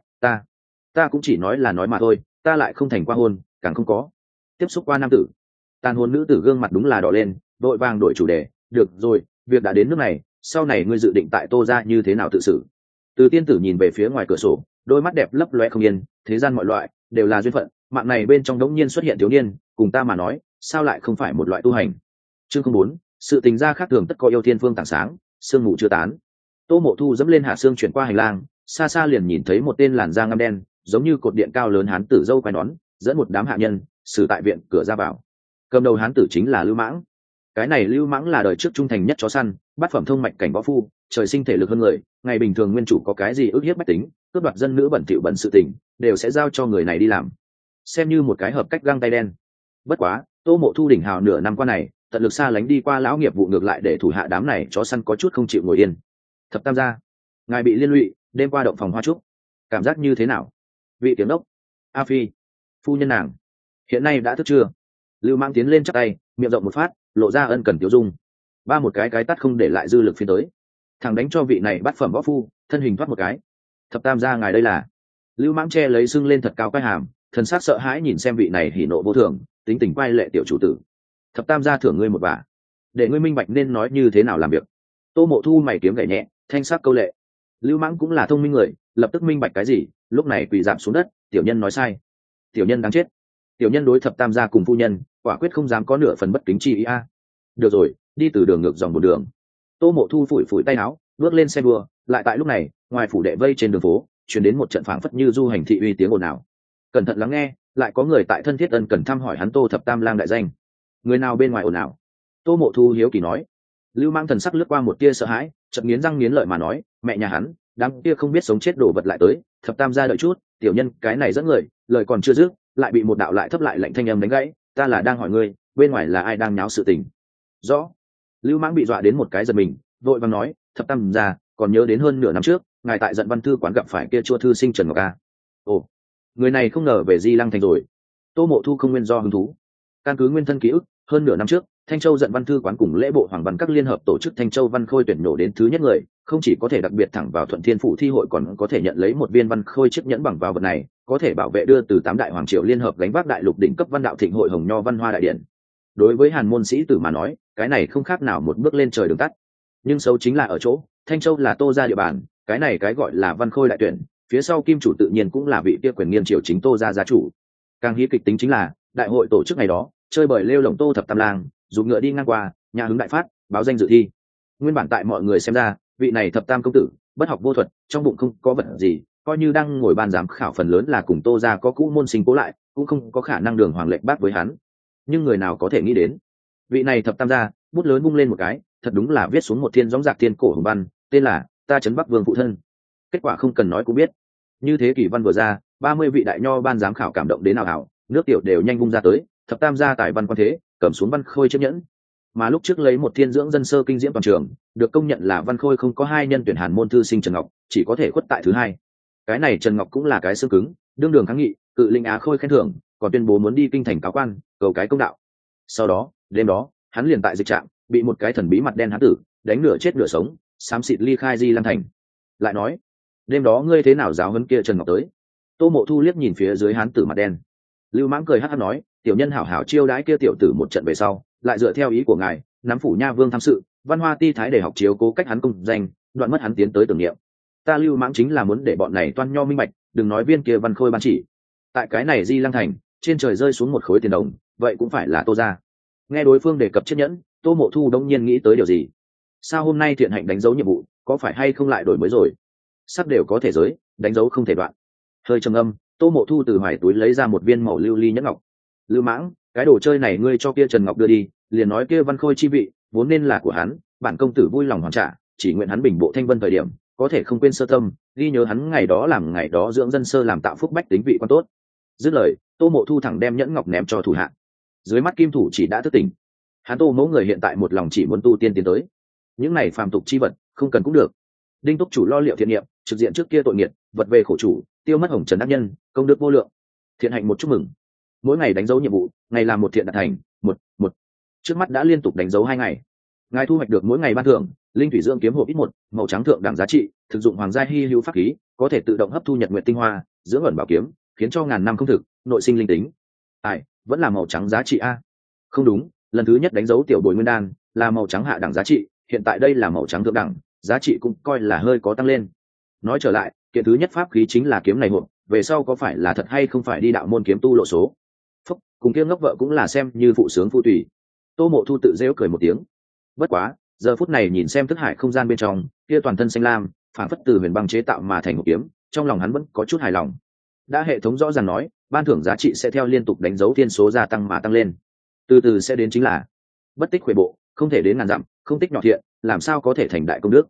ta cũng chỉ nói là nói mà thôi, ta lại không thành qua hôn, càng không có tiếp xúc qua nam tử. Tàn hồn nữ tử gương mặt đúng là đỏ lên, vội vàng đổi chủ đề, được rồi, việc đã đến nước này, sau này ngươi dự định tại Tô ra như thế nào tự xử? Từ tiên tử nhìn về phía ngoài cửa sổ, đôi mắt đẹp lấp loe không yên, thế gian mọi loại đều là duyên phận, mạng này bên trong đống nhiên xuất hiện thiếu niên, cùng ta mà nói, sao lại không phải một loại tu hành? Chương 04, sự tình gia khác thường tất có yêu thiên phương tảng sáng, sương mù chưa tán. Tô Mộ Thu dẫm lên hạ xương chuyển qua hành lang, xa xa liền nhìn thấy một tên làn da ngăm đen, giống như cột điện cao lớn hán tử dâu quai nón, dẫn một đám hạ nhân xử tại viện cửa ra vào. Cầm đầu hán tử chính là Lưu Mãng. Cái này Lưu Mãng là đời trước trung thành nhất chó săn, bát phẩm thông mạch cảnh võ phu, trời sinh thể lực hơn người, ngày bình thường nguyên chủ có cái gì ức hiếp bách tính, cướp đoạt dân nữ bẩn thỉu bẩn sự tình, đều sẽ giao cho người này đi làm, xem như một cái hợp cách găng tay đen. Bất quá Tô Mộ Thu đỉnh hào nửa năm qua này tận lực xa lánh đi qua lão nghiệp vụ, ngược lại để thủ hạ đám này chó săn có chút không chịu ngồi yên. Thập tam gia, ngài bị liên lụy đêm qua động phòng hoa trúc, cảm giác như thế nào? Vị tiếng đốc, A Phi, phu nhân nàng hiện nay đã thức chưa? Lưu Mãng tiến lên chắp tay, miệng rộng một phát, lộ ra ân cần tiêu dung. Ba một cái tắt không để lại dư lực phiến tới, thằng đánh cho vị này bắt phẩm võ phu thân hình thoát một cái. Thập tam gia ngài đây là? Lưu Mãng che lấy sưng lên thật cao cái hàm, thần sắc sợ hãi nhìn xem vị này hỉ nộ vô thường, tính tình quay lệ tiểu chủ tử. Thập tam gia thưởng ngươi một bả, để ngươi minh bạch nên nói như thế nào làm việc. Tô Mộ Thu mày kiếm gảy nhẹ, thanh sắc câu lệ. Lưu Mãng cũng là thông minh người, lập tức minh bạch cái gì, lúc này quỳ rạp xuống đất. Tiểu nhân nói sai, tiểu nhân đáng chết. Tiểu nhân đối thập tam gia cùng phu nhân quả quyết không dám có nửa phần bất kính chi ý a. Được rồi, đi từ đường ngược dòng một đường. Tô Mộ Thu phủi phủi tay áo, bước lên xe đua. Lại tại lúc này, ngoài phủ đệ vây trên đường phố chuyển đến một trận phảng phất như du hành thị uy tiếng ồn ào. Cẩn thận lắng nghe, lại có người tại thân thiết ân cần thăm hỏi hắn Tô thập tam lang đại danh. Người nào bên ngoài ồn ào? Tô Mộ Thu hiếu kỳ nói. Lưu Mãng thần sắc lướt qua một tia sợ hãi, chợt nghiến răng nghiến lợi mà nói, mẹ nhà hắn đám kia không biết sống chết đổ vật lại tới. Thập tam gia đợi chút, tiểu nhân cái này dẫn người, lời còn chưa dứt lại bị một đạo lại thấp lại lạnh thanh âm đánh gãy. Ta là đang hỏi ngươi, bên ngoài là ai đang nháo sự tình? Rõ. Lưu Mãng bị dọa đến một cái giật mình, vội vàng nói, thập tam gia còn nhớ đến hơn nửa năm trước ngài tại Dận Văn Thư quán gặp phải kia chua thư sinh Trần Ngọc A. Ồ, người này không ngờ về Di Lăng thành rồi. Tô Mộ Thu không nguyên do hứng thú. Căn cứ nguyên thân ký ức, hơn nửa năm trước Thanh Châu Dận Văn Thư quán cùng lễ bộ Hoàng Văn các liên hợp tổ chức Thanh Châu Văn Khôi tuyển nổ đến thứ nhất người, không chỉ có thể đặc biệt thẳng vào Thuận Thiên phủ thi hội, còn có thể nhận lấy một viên Văn Khôi chiếc nhẫn bằng vào vật này, có thể bảo vệ đưa từ 8 đại hoàng triều liên hợp gánh vác đại lục đỉnh cấp văn đạo thịnh hội Hồng Nho Văn Hoa đại điển. Đối với Hàn môn sĩ tử mà nói, cái này không khác nào một bước lên trời đường tắt. Nhưng xấu chính là ở chỗ, Thanh Châu là Tô gia địa bàn, cái này cái gọi là Văn Khôi đại tuyển, phía sau kim chủ tự nhiên cũng là vị kia quyền nghiêng triều chính Tô gia gia chủ. Càng hí kịch tính chính là, đại hội tổ chức ngày đó, chơi bời lêu lổng Tô thập tam lang, dùng ngựa đi ngang qua, nhà hứng đại phát, báo danh dự thi. Nguyên bản tại mọi người xem ra, vị này thập tam công tử, bất học vô thuật, trong bụng không có vật gì, coi như đang ngồi ban giám khảo phần lớn là cùng Tô gia có cũ môn sinh cố lại, cũng không có khả năng đường hoàng lệnh bác với hắn. Nhưng người nào có thể nghĩ đến, vị này thập tam gia, bút lớn bung lên một cái, thật đúng là viết xuống một thiên gióng giạc thiên cổ hùng văn, tên là Ta trấn Bắc Vương phụ thân. Kết quả không cần nói cũng biết. Như thế kỷ văn vừa ra, 30 vị đại nho ban giám khảo cảm động đến nào hảo, nước tiểu đều nhanh vung ra tới, thập tam gia tài văn quan thế, cầm xuống Văn Khôi chấp nhẫn. Mà lúc trước lấy một thiên dưỡng dân sơ kinh diễm toàn trường, được công nhận là Văn Khôi không có hai nhân tuyển Hàn môn thư sinh Trần Ngọc, chỉ có thể khuất tại thứ hai. Cái này Trần Ngọc cũng là cái xương cứng, đương đường kháng nghị, cự linh Á Khôi khen thưởng, còn tuyên bố muốn đi kinh thành cáo quan, cầu cái công đạo. Sau đó, đêm đó, hắn liền tại dịch trạm, bị một cái thần bí mặt đen hán tử đánh nửa chết nửa sống, xám xịt ly khai Di Lăng thành. Lại nói, đêm đó ngươi thế nào giáo huấn kia Trần Ngọc tới? Tô Mộ Thu liếc nhìn phía dưới hán tử mặt đen. Lưu Mãng cười hắc hắc nói, tiểu nhân hảo hảo chiêu đãi kia tiểu tử một trận về sau, lại dựa theo ý của ngài, nắm phủ nha vương tham sự, văn hoa ti thái để học chiếu cố cách hắn công danh, đoạn mất hắn tiến tới tưởng niệm. Ta Lưu Mãng chính là muốn để bọn này toan nho minh bạch, đừng nói viên kia Văn Khôi ban chỉ. Tại cái này Di Lăng thành, trên trời rơi xuống một khối tiền đồng, vậy cũng phải là Tô gia. Nghe đối phương đề cập chiếc nhẫn, Tô Mộ Thu đống nhiên nghĩ tới điều gì. Sao hôm nay thiện hạnh đánh dấu nhiệm vụ, có phải hay không lại đổi mới rồi? Sắp đều có thể giới, đánh dấu không thể đoạn. Hơi trầm âm, Tô Mộ Thu từ hoài túi lấy ra một viên màu lưu ly nhẫn ngọc. Lưu Mãng, cái đồ chơi này ngươi cho kia Trần Ngọc đưa đi, liền nói kia Văn Khôi chi vị vốn nên là của hắn, bản công tử vui lòng hoàn trả, chỉ nguyện hắn bình bộ thanh vân thời điểm, có thể không quên sơ tâm, ghi nhớ hắn ngày đó làm ngày đó dưỡng dân sơ làm tạo phúc bách tính vị quan tốt. Dứt lời, Tô Mộ Thu thẳng đem nhẫn ngọc ném cho thủ hạ. Dưới mắt kim thủ chỉ đã thức tỉnh, hắn Tô mẫu người hiện tại một lòng chỉ muốn tu tiên tiến tới, những này phàm tục chi vật không cần cũng được. Đinh túc chủ lo liệu thiện niệm, trực diện trước kia tội nghiệt, vật về khổ chủ, tiêu mất hồng trần ác nhân, công đức vô lượng, thiện hạnh một chúc mừng. Mỗi ngày đánh dấu nhiệm vụ, ngày làm một thiện đạt thành, một trước mắt đã liên tục đánh dấu 2 ngày. Ngài thu hoạch được mỗi ngày ban thưởng linh thủy dưỡng kiếm hộp ít 1, màu trắng thượng đẳng giá trị, thực dụng hoàng gia hi hữu pháp khí, có thể tự động hấp thu nhật nguyện tinh hoa, dưỡng ẩn bảo kiếm, khiến cho ngàn năm không thực, nội sinh linh tính. Vẫn là màu trắng giá trị a? Không đúng, lần thứ nhất đánh dấu tiểu bồi nguyên đan là màu trắng hạ đẳng giá trị, hiện tại đây là màu trắng thượng đẳng, giá trị cũng coi là hơi có tăng lên. Nói trở lại, kiện thứ nhất pháp khí chính là kiếm này hộp, về sau có phải là thật hay không phải đi đạo môn kiếm tu lộ số. Phúc, cùng kia ngốc vợ cũng là xem như phụ sướng phụ tùy. Tô Mộ Thu tự rêu cười một tiếng. Bất quá, giờ phút này nhìn xem thức hải không gian bên trong, kia toàn thân xanh lam, phản phất từ huyền băng chế tạo mà thành một kiếm, trong lòng hắn vẫn có chút hài lòng. Đã hệ thống rõ ràng nói, ban thưởng giá trị sẽ theo liên tục đánh dấu thiên số gia tăng mà tăng lên. Từ từ sẽ đến chính là bất tích khuệ bộ, không thể đến ngàn dặm, không tích nhỏ thiện, làm sao có thể thành đại công đức.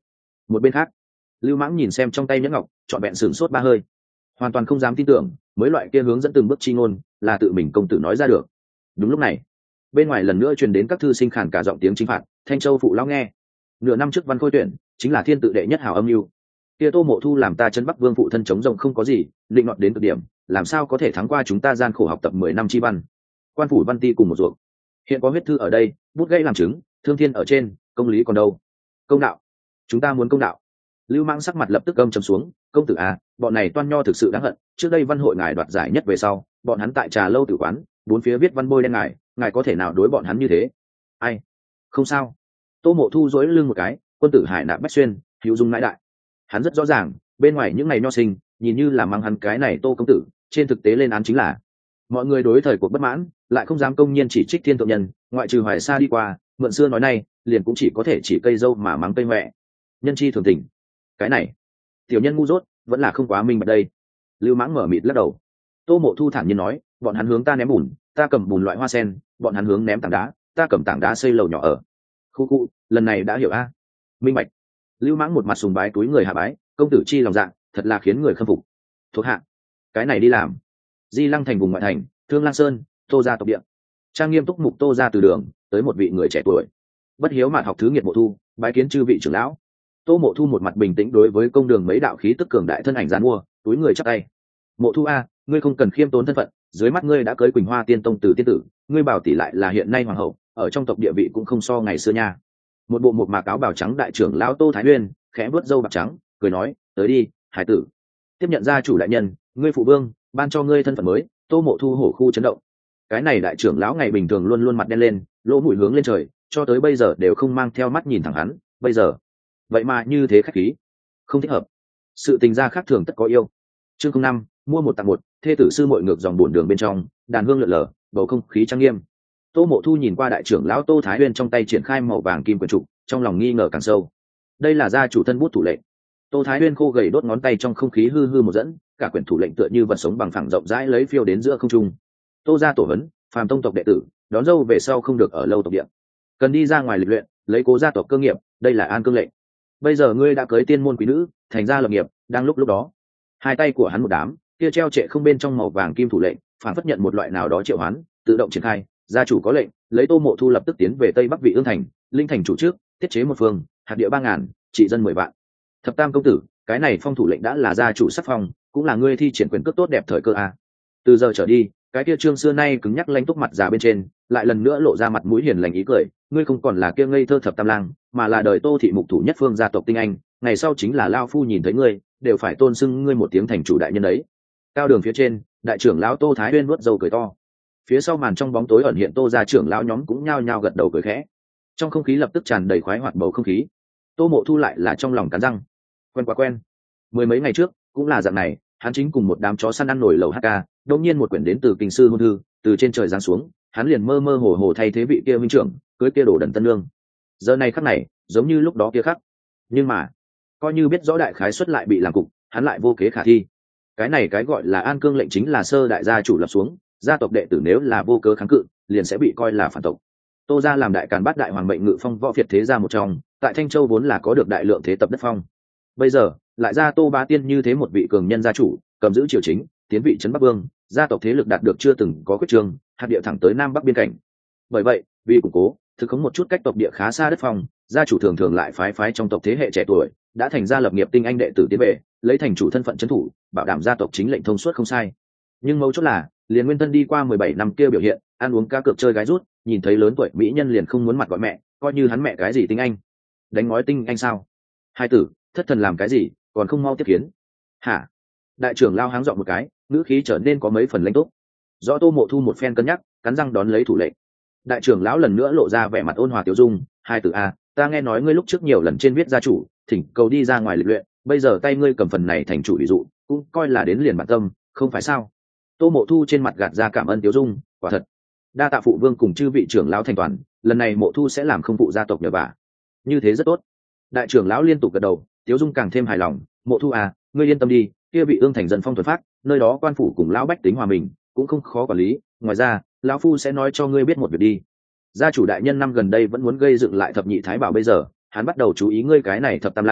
Một bên khác, Lưu Mãng nhìn xem trong tay nhẫn ngọc, trọn vẹn sửng sốt ba hơi, hoàn toàn không dám tin tưởng mới loại kia hướng dẫn từng bước chi ngôn là tự mình công tử nói ra được. Đúng lúc này, bên ngoài lần nữa truyền đến các thư sinh khàn cả giọng tiếng chính phạt. Thanh Châu phụ lão nghe, nửa năm trước văn khôi tuyển chính là thiên tự đệ nhất hảo âm mưu, kia Tô Mộ Thu làm ta chân Bắc Vương phụ thân chống rồng không có gì, định ngọt đến cực điểm, làm sao có thể thắng qua chúng ta gian khổ học tập 10 năm chi văn. Quan phủ văn ti cùng một ruộng, hiện có huyết thư ở đây, bút gãy làm chứng, thương thiên ở trên, công lý còn đâu? Công đạo, chúng ta muốn công đạo. Lưu Mãng sắc mặt lập tức gầm trầm xuống, công tử à, bọn này toan nho thực sự đáng hận, trước đây văn hội ngài đoạt giải nhất về sau, bọn hắn tại trà lâu tử quán, bốn phía viết văn bôi đen ngài có thể nào đối bọn hắn như thế? Ai? Không sao. Tô Mộ Thu duỗi lưng một cái, quân tử hải nạp bách xuyên, hữu dung ngãi đại. Hắn rất rõ ràng, bên ngoài những ngày nho sinh, nhìn như là mang hắn cái này Tô công tử, trên thực tế lên án chính là mọi người đối thời cuộc bất mãn, lại không dám công nhiên chỉ trích thiên thượng nhân, ngoại trừ Hoài Sa đi qua, mượn xưa nói nay, liền cũng chỉ có thể chỉ cây dâu mà mắng cây mẹ. Nhân chi thường tình. Cái này, tiểu nhân ngu dốt, vẫn là không quá minh bạch đây. Lưu Mãng mở mịt lắc đầu. Tô Mộ Thu thản nhiên nói, bọn hắn hướng ta ném bùn, ta cầm bùn loại hoa sen, bọn hắn hướng ném tảng đá, ta cầm tảng đá xây lầu nhỏ ở. Khu khu, lần này đã hiểu a. Minh bạch. Lưu Mãng một mặt sùng bái túi người hạ bái, công tử chi lòng dạ, thật là khiến người khâm phục. Thuộc hạ, cái này đi làm. Di Lăng thành vùng ngoại thành, Thương Lang Sơn, Tô gia tộc địa. Trang nghiêm túc mục Tô gia từ đường, tới một vị người trẻ tuổi. Bất hiếu mạn học thứ nghiệt Mộ Thu, bái kiến chư vị trưởng lão. Tô Mộ Thu một mặt bình tĩnh đối với công đường mấy đạo khí tức cường đại thân ảnh giàn mua, túi người chắp tay. Mộ Thu a, ngươi không cần khiêm tốn thân phận, dưới mắt ngươi đã cưới Quỳnh Hoa tiên tông từ tiên tử, ngươi bảo tỷ lại là hiện nay hoàng hậu, ở trong tộc địa vị cũng không so ngày xưa nha. Một bộ một mạc áo bào trắng đại trưởng lão Tô Thái Nguyên khẽ vuốt râu bạc trắng, cười nói, tới đi, hải tử, tiếp nhận gia chủ đại nhân, ngươi phụ vương ban cho ngươi thân phận mới. Tô Mộ Thu hổ khu chấn động. Cái này đại trưởng lão ngày bình thường luôn luôn mặt đen lên, lỗ mũi hướng lên trời, cho tới bây giờ đều không mang theo mắt nhìn thẳng hắn, bây giờ vậy mà như thế khách khí, không thích hợp. Sự tình gia khác thường tất có yêu. Chương 05, mua một tặng một, thê tử sư muội ngược dòng buồn đường bên trong, đàn hương lượn lờ, bầu không khí trang nghiêm. Tô Mộ Thu nhìn qua đại trưởng lão Tô Thái Nguyên trong tay triển khai màu vàng kim quyển trục, trong lòng nghi ngờ càng sâu. Đây là gia chủ thân bút thủ lệnh. Tô Thái Nguyên khô gầy đốt ngón tay trong không khí hư hư một dẫn, cả quyển thủ lệnh tựa như vật sống bằng phẳng rộng rãi lấy phiêu đến giữa không trung. Tô gia tổ hấn, phàm tông tộc đệ tử, đón dâu về sau không được ở lâu tộc địa, cần đi ra ngoài lịch luyện, lấy cố gia tộc cơ nghiệp, đây là an cương lệnh. Bây giờ ngươi đã cưới tiên môn quý nữ, thành gia lập nghiệp, đang lúc đó. Hai tay của hắn một đám, kia treo trệ không bên trong màu vàng kim thủ lệnh, phản phất nhận một loại nào đó triệu hoán, tự động triển khai. Gia chủ có lệnh, lấy Tô Mộ Thu lập tức tiến về tây bắc Vị Ương thành, linh thành chủ trước, tiết chế một phương, hạt địa 3000, trị dân 10 vạn. Thập tam công tử, cái này phong thủ lệnh đã là gia chủ sắc phong, cũng là ngươi thi triển quyền cước tốt đẹp thời cơ a. Từ giờ trở đi, cái kia trương xưa nay cứng nhắc lanh túc mặt già bên trên, lại lần nữa lộ ra mặt mũi hiền lành ý cười, ngươi không còn là kia ngây thơ thập tam lang, mà là đời Tô thị mục thủ nhất phương gia tộc tinh anh, ngày sau chính là lao phu nhìn thấy ngươi, đều phải tôn xưng ngươi một tiếng thành chủ đại nhân ấy. Cao đường phía trên, đại trưởng lão Tô Thái Nguyên vuốt râu cười to. Phía sau màn trong bóng tối ẩn hiện Tô gia trưởng lão nhóm cũng nhao nhao gật đầu cười khẽ. Trong không khí lập tức tràn đầy khoái hoạt bầu không khí. Tô Mộ Thu lại là trong lòng cắn răng, quen quá quen. Mười mấy ngày trước cũng là dạng này, hắn chính cùng một đám chó săn ăn nổi lẩu HK, đột nhiên một quyển đến từ kinh sư hôn thư từ trên trời giáng xuống, hắn liền mơ mơ hồ hồ thay thế vị kia minh trưởng cưới kia đổ đần tân lương. Giờ này khắc này giống như lúc đó kia khắc, nhưng mà coi như biết rõ đại khái xuất lại bị làm cục, hắn lại vô kế khả thi. Cái này cái gọi là an cương lệnh chính là sơ đại gia chủ lập xuống, gia tộc đệ tử nếu là vô cớ kháng cự liền sẽ bị coi là phản tộc. Tô gia làm đại càn bát đại hoàng mệnh ngự phong võ việt thế gia một trong, tại Thanh Châu vốn là có được đại lượng thế tập đất phong, bây giờ lại ra Tô Bá Tiên như thế một vị cường nhân gia chủ, cầm giữ triều chính, tiến vị trấn Bắc Vương, gia tộc thế lực đạt được chưa từng có quyết trương, hạt địa thẳng tới nam bắc biên cảnh. Bởi vậy, vì củng cố thực khống một chút cách tộc địa khá xa đất phong, gia chủ thường thường lại phái trong tộc thế hệ trẻ tuổi đã thành gia lập nghiệp tinh anh đệ tử tiến về, lấy thành chủ thân phận trấn thủ, bảo đảm gia tộc chính lệnh thông suốt không sai. Nhưng mấu chốt là, liền nguyên thân đi qua 17 năm kia biểu hiện, ăn uống cá cược chơi gái rút, nhìn thấy lớn tuổi mỹ nhân liền không muốn mặt gọi mẹ, coi như hắn mẹ cái gì tinh anh, đánh ngói tinh anh sao? Hai tử, thất thần làm cái gì, còn không mau tiếp kiến? Hả? Đại trưởng lao háng dọn một cái, ngữ khí trở nên có mấy phần lãnh túc. Rõ Tô Mộ Thu một phen cân nhắc, cắn răng đón lấy thủ lệnh. Đại trưởng lão lần nữa lộ ra vẻ mặt ôn hòa tiểu dung, hai tử a, ta nghe nói ngươi lúc trước nhiều lần trên viết gia chủ, thỉnh cầu đi ra ngoài lịch luyện, bây giờ tay ngươi cầm phần này thành chủ ví dụ, cũng coi là đến liền bản tâm, không phải sao? Tô Mộ Thu trên mặt gạt ra cảm ơn tiểu dung, quả thật. Đa tạ phụ vương cùng chư vị trưởng lão thành toàn, lần này Mộ Thu sẽ làm không phụ gia tộc nhờ vả. Như thế rất tốt. Đại trưởng lão liên tục gật đầu, tiểu dung càng thêm hài lòng, Mộ Thu à, ngươi yên tâm đi, kia vị ương thành dân phong thuần phát, nơi đó quan phủ cùng lão bách tính hòa mình, cũng không khó quản lý, ngoài ra, lão phu sẽ nói cho ngươi biết một việc đi. Gia chủ đại nhân năm gần đây vẫn muốn gây dựng lại thập nhị thái bảo, bây giờ hắn bắt đầu chú ý ngươi cái này thập tam lang,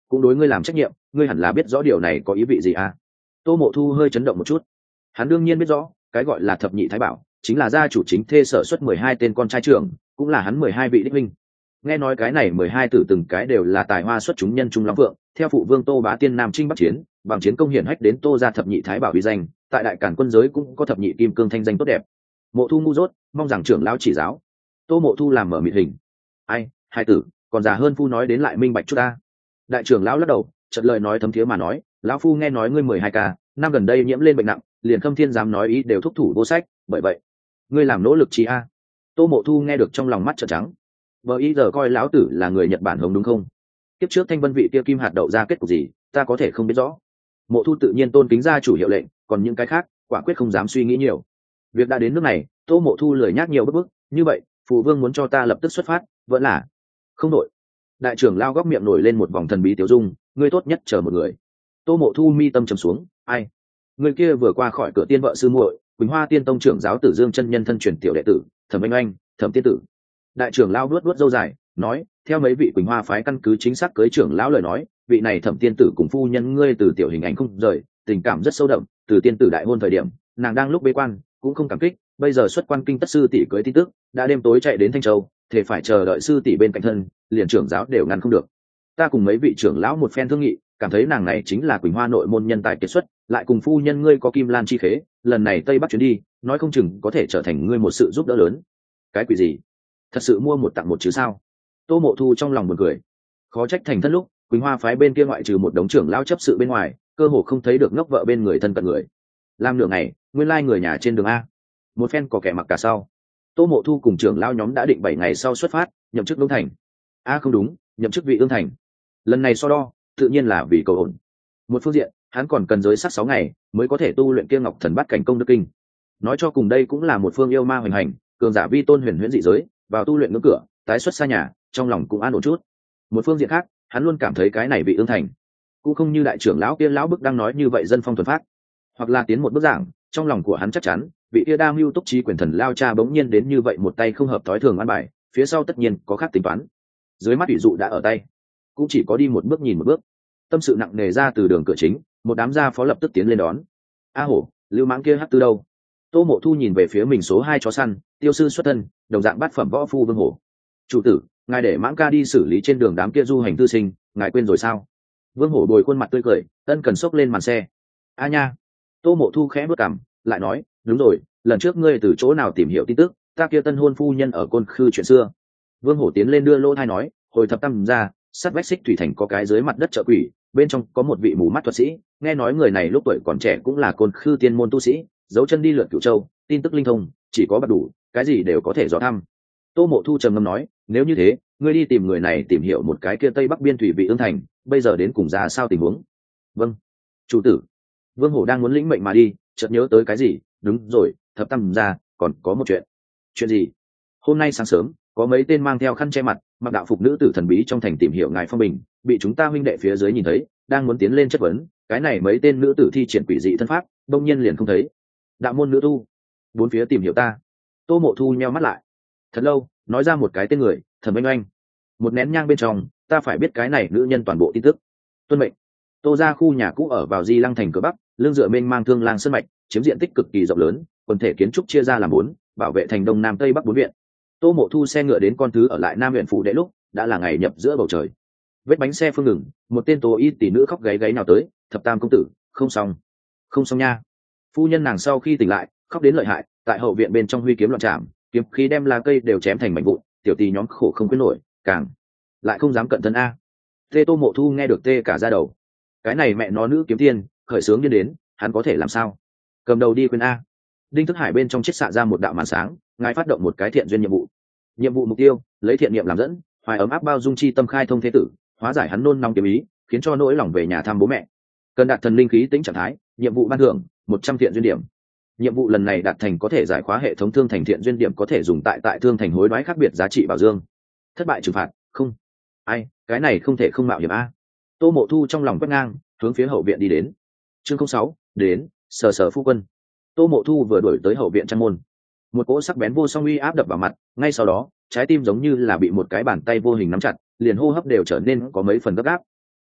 cũng đối ngươi làm trách nhiệm, ngươi hẳn là biết rõ điều này có ý vị gì à? Tô Mộ Thu hơi chấn động một chút. Hắn đương nhiên biết rõ, cái gọi là thập nhị thái bảo chính là gia chủ chính thê sở xuất 12 tên con trai trưởng, cũng là hắn 12 vị đích linh. Nghe nói cái này 12 tử từng cái đều là tài hoa xuất chúng nhân trung long phượng, theo phụ vương Tô Bá Tiên nam chinh bắc chiến, bằng chiến công hiển hách đến Tô gia thập nhị thái bảo uy danh, tại đại cản quân giới cũng có thập nhị kim cương thanh danh tốt đẹp. Mộ Thu ngu dốt, mong rằng trưởng lão chỉ giáo. Tô Mộ Thu làm mở mịt hình. Ai, hai tử, còn già hơn phu nói đến lại minh bạch chút ta. Đại trưởng lão lắc đầu, chợt lời nói thấm thiế mà nói, lão phu nghe nói ngươi 12 ca, năm gần đây nhiễm lên bệnh nặng, liền Khâm Thiên dám nói ý đều thúc thủ vô sách, bởi vậy, ngươi làm nỗ lực chi a? Tô Mộ Thu nghe được trong lòng mắt trợn trắng. Vợ ý giờ coi lão tử là người Nhật Bản hồng đúng không? Kiếp trước Thanh Vân vị kia kim hạt đậu ra kết cục gì, ta có thể không biết rõ. Mộ Thu tự nhiên tôn kính gia chủ hiệu lệnh, còn những cái khác, quả quyết không dám suy nghĩ nhiều. Việc đã đến nước này, Tô Mộ Thu lười nhác nhiều bức, như vậy, phụ vương muốn cho ta lập tức xuất phát, vẫn là không đội. Đại trưởng lao góc miệng nổi lên một vòng thần bí tiểu dung, ngươi tốt nhất chờ một người. Tô Mộ Thu mi tâm trầm xuống, ai? Người kia vừa qua khỏi cửa tiên vợ sư muội, Quỳnh Hoa Tiên Tông trưởng giáo Tử Dương chân nhân thân truyền tiểu đệ tử, Thẩm Anh, Thẩm tiên tử. Đại trưởng lao vuốt vuốt râu dài, nói, theo mấy vị Quỳnh Hoa phái căn cứ chính xác cưới trưởng lão lời nói, vị này Thẩm tiên tử cùng phu nhân ngươi từ tiểu hình ảnh không rời, tình cảm rất sâu đậm, từ tiên tử đại hôn thời điểm, nàng đang lúc bế quan, cũng không cảm kích, bây giờ xuất quan kinh tất sư tỷ cưới tin tức, đã đêm tối chạy đến Thanh Châu, thể phải chờ đợi sư tỷ bên cạnh thân, liền trưởng giáo đều ngăn không được. Ta cùng mấy vị trưởng lão một phen thương nghị, cảm thấy nàng này chính là Quỳnh Hoa nội môn nhân tài kiệt xuất, lại cùng phu nhân ngươi có kim lan chi khế, lần này tây bắc chuyến đi, nói không chừng có thể trở thành ngươi một sự giúp đỡ lớn. Cái quỷ gì? Thật sự mua một tặng một chứ sao? Tô Mộ Thu trong lòng buồn cười. Khó trách thành thân lúc, Quỳnh Hoa phái bên kia ngoại trừ một đống trưởng lão chấp sự bên ngoài, cơ hồ không thấy được ngốc vợ bên người thân cận người. Làm nửa ngày, nguyên lai người nhà trên đường a. Một phen có kẻ mặc cả sau. Tô Mộ Thu cùng trưởng lão nhóm đã định 7 ngày sau xuất phát, nhậm chức Đông Thành. Không đúng, nhậm chức vị Ương Thành. Lần này so đo, tự nhiên là vì cầu ổn. Một phương diện, hắn còn cần giới sát 6 ngày mới có thể tu luyện Kia Ngọc Thần Bát Cảnh Công Đức Kinh. Nói cho cùng đây cũng là một phương yêu ma hoành hành, cường giả vi tôn huyền huyễn dị giới, vào tu luyện ngưỡng cửa, tái xuất xa nhà, trong lòng cũng an ổn chút. Một phương diện khác, hắn luôn cảm thấy cái này vị Ương Thành, cũng không như đại trưởng lão kia lão bức đang nói như vậy dân phong thuần phát, hoặc là tiến một bước giảng, trong lòng của hắn chắc chắn, vị kia đa mưu túc trí quyền thần lao cha bỗng nhiên đến như vậy một tay không hợp thói thường ăn bài, phía sau tất nhiên có khác tính toán. Dưới mắt ủy dụ đã ở tay, cũng chỉ có đi một bước nhìn một bước. Tâm sự nặng nề ra từ đường cửa chính, một đám gia phó lập tức tiến lên đón. Hổ, lưu mãng kia hắc tư đâu? Tô Mộ Thu nhìn về phía mình số 2 chó săn, tiêu sư xuất thân, đồng dạng bát phẩm võ phu Vương Hổ. Chủ tử, ngài để mãng ca đi xử lý trên đường đám kia du hành tư sinh, ngài quên rồi sao? Vương Hổ bồi khuôn mặt tươi cười, ân cần xốc lên màn xe. Nha. Tô Mộ Thu khẽ bước cằm, lại nói, đúng rồi, lần trước ngươi từ chỗ nào tìm hiểu tin tức, ta kia tân hôn phu nhân ở Côn Khư chuyện xưa. Vương Hổ tiến lên đưa lô thai nói, hồi thập tam ra, sát vách Xích Thủy Thành có cái dưới mặt đất chợ quỷ, bên trong có một vị mù mắt thuật sĩ, nghe nói người này lúc tuổi còn trẻ cũng là Côn Khư tiên môn tu sĩ, giấu chân đi lượt Cửu Châu, tin tức linh thông, chỉ có bắt đủ, cái gì đều có thể dò thăm. Tô Mộ Thu trầm ngâm nói, nếu như thế, ngươi đi tìm người này tìm hiểu một cái kia tây bắc biên thủy vị Ương Thành, bây giờ đến cùng ra sao tình huống. Vâng, chủ tử. Vương Hổ đang muốn lĩnh mệnh mà đi, chợt nhớ tới cái gì, đúng rồi, thập tam ra, còn có một chuyện. Chuyện gì? Hôm nay sáng sớm, có mấy tên mang theo khăn che mặt, mặc đạo phục nữ tử thần bí trong thành tìm hiểu ngài Phong Bình, bị chúng ta huynh đệ phía dưới nhìn thấy, đang muốn tiến lên chất vấn, cái này mấy tên nữ tử thi triển quỷ dị thân pháp, đông nhiên liền không thấy. Đạo môn nữ tu, bốn phía tìm hiểu ta. Tô Mộ Thu nheo mắt lại, thật lâu, nói ra một cái tên người, Thẩm Anh. Một nén nhang bên trong, ta phải biết cái này nữ nhân toàn bộ tin tức. Tuân mệnh. Tô ra khu nhà cũ ở vào Di Lăng thành cửa bắc, lương dựa mênh mang thương lang sơn mạch, chiếm diện tích cực kỳ rộng lớn, quần thể kiến trúc chia ra làm 4, bảo vệ thành đông nam tây bắc 4 viện. Tô Mộ Thu xe ngựa đến con thứ ở lại Nam huyện phủ đệ lúc, đã là ngày nhập giữa bầu trời. Vết bánh xe phương ngừng, một tên tố y tỷ nữ khóc gáy gáy nào tới, thập tam công tử, không xong nha. Phu nhân nàng sau khi tỉnh lại, khóc đến lợi hại, tại hậu viện bên trong huy kiếm loạn trảm, kiếm khí đem lá cây đều chém thành mảnh vụn, tiểu tỷ nhóm khổ không quyết nổi, càng lại không dám cận thân a. Tê Tô Mộ Thu nghe được tê cả da đầu. Cái này mẹ nó nữ kiếm tiên, khởi sướng điên đến, hắn có thể làm sao? Cầm đầu đi khuyên a. Đinh Thức Hải bên trong chiết xạ ra một đạo màn sáng, ngài phát động một cái thiện duyên nhiệm vụ. Nhiệm vụ mục tiêu, lấy thiện niệm làm dẫn, hoài ấm áp bao dung chi tâm khai thông thế tử, hóa giải hắn nôn nóng kiếm ý, khiến cho nỗi lòng về nhà thăm bố mẹ. Cần đạt thần linh khí tĩnh trạng thái, nhiệm vụ ban thưởng 100 thiện duyên điểm. Nhiệm vụ lần này đạt thành có thể giải khóa hệ thống thương thành thiện duyên điểm, có thể dùng tại thương thành hối đoái khác biệt giá trị bảo dương. Thất bại trừng phạt, không. Ai, cái này không thể không mạo hiểm a. Tô Mộ Thu trong lòng quét ngang, hướng phía hậu viện đi đến. Chương 06, đến, sở phu quân. Tô Mộ Thu vừa đuổi tới hậu viện trang môn, một cỗ sắc bén vô song uy áp đập vào mặt, ngay sau đó, trái tim giống như là bị một cái bàn tay vô hình nắm chặt, liền hô hấp đều trở nên có mấy phần gấp gáp.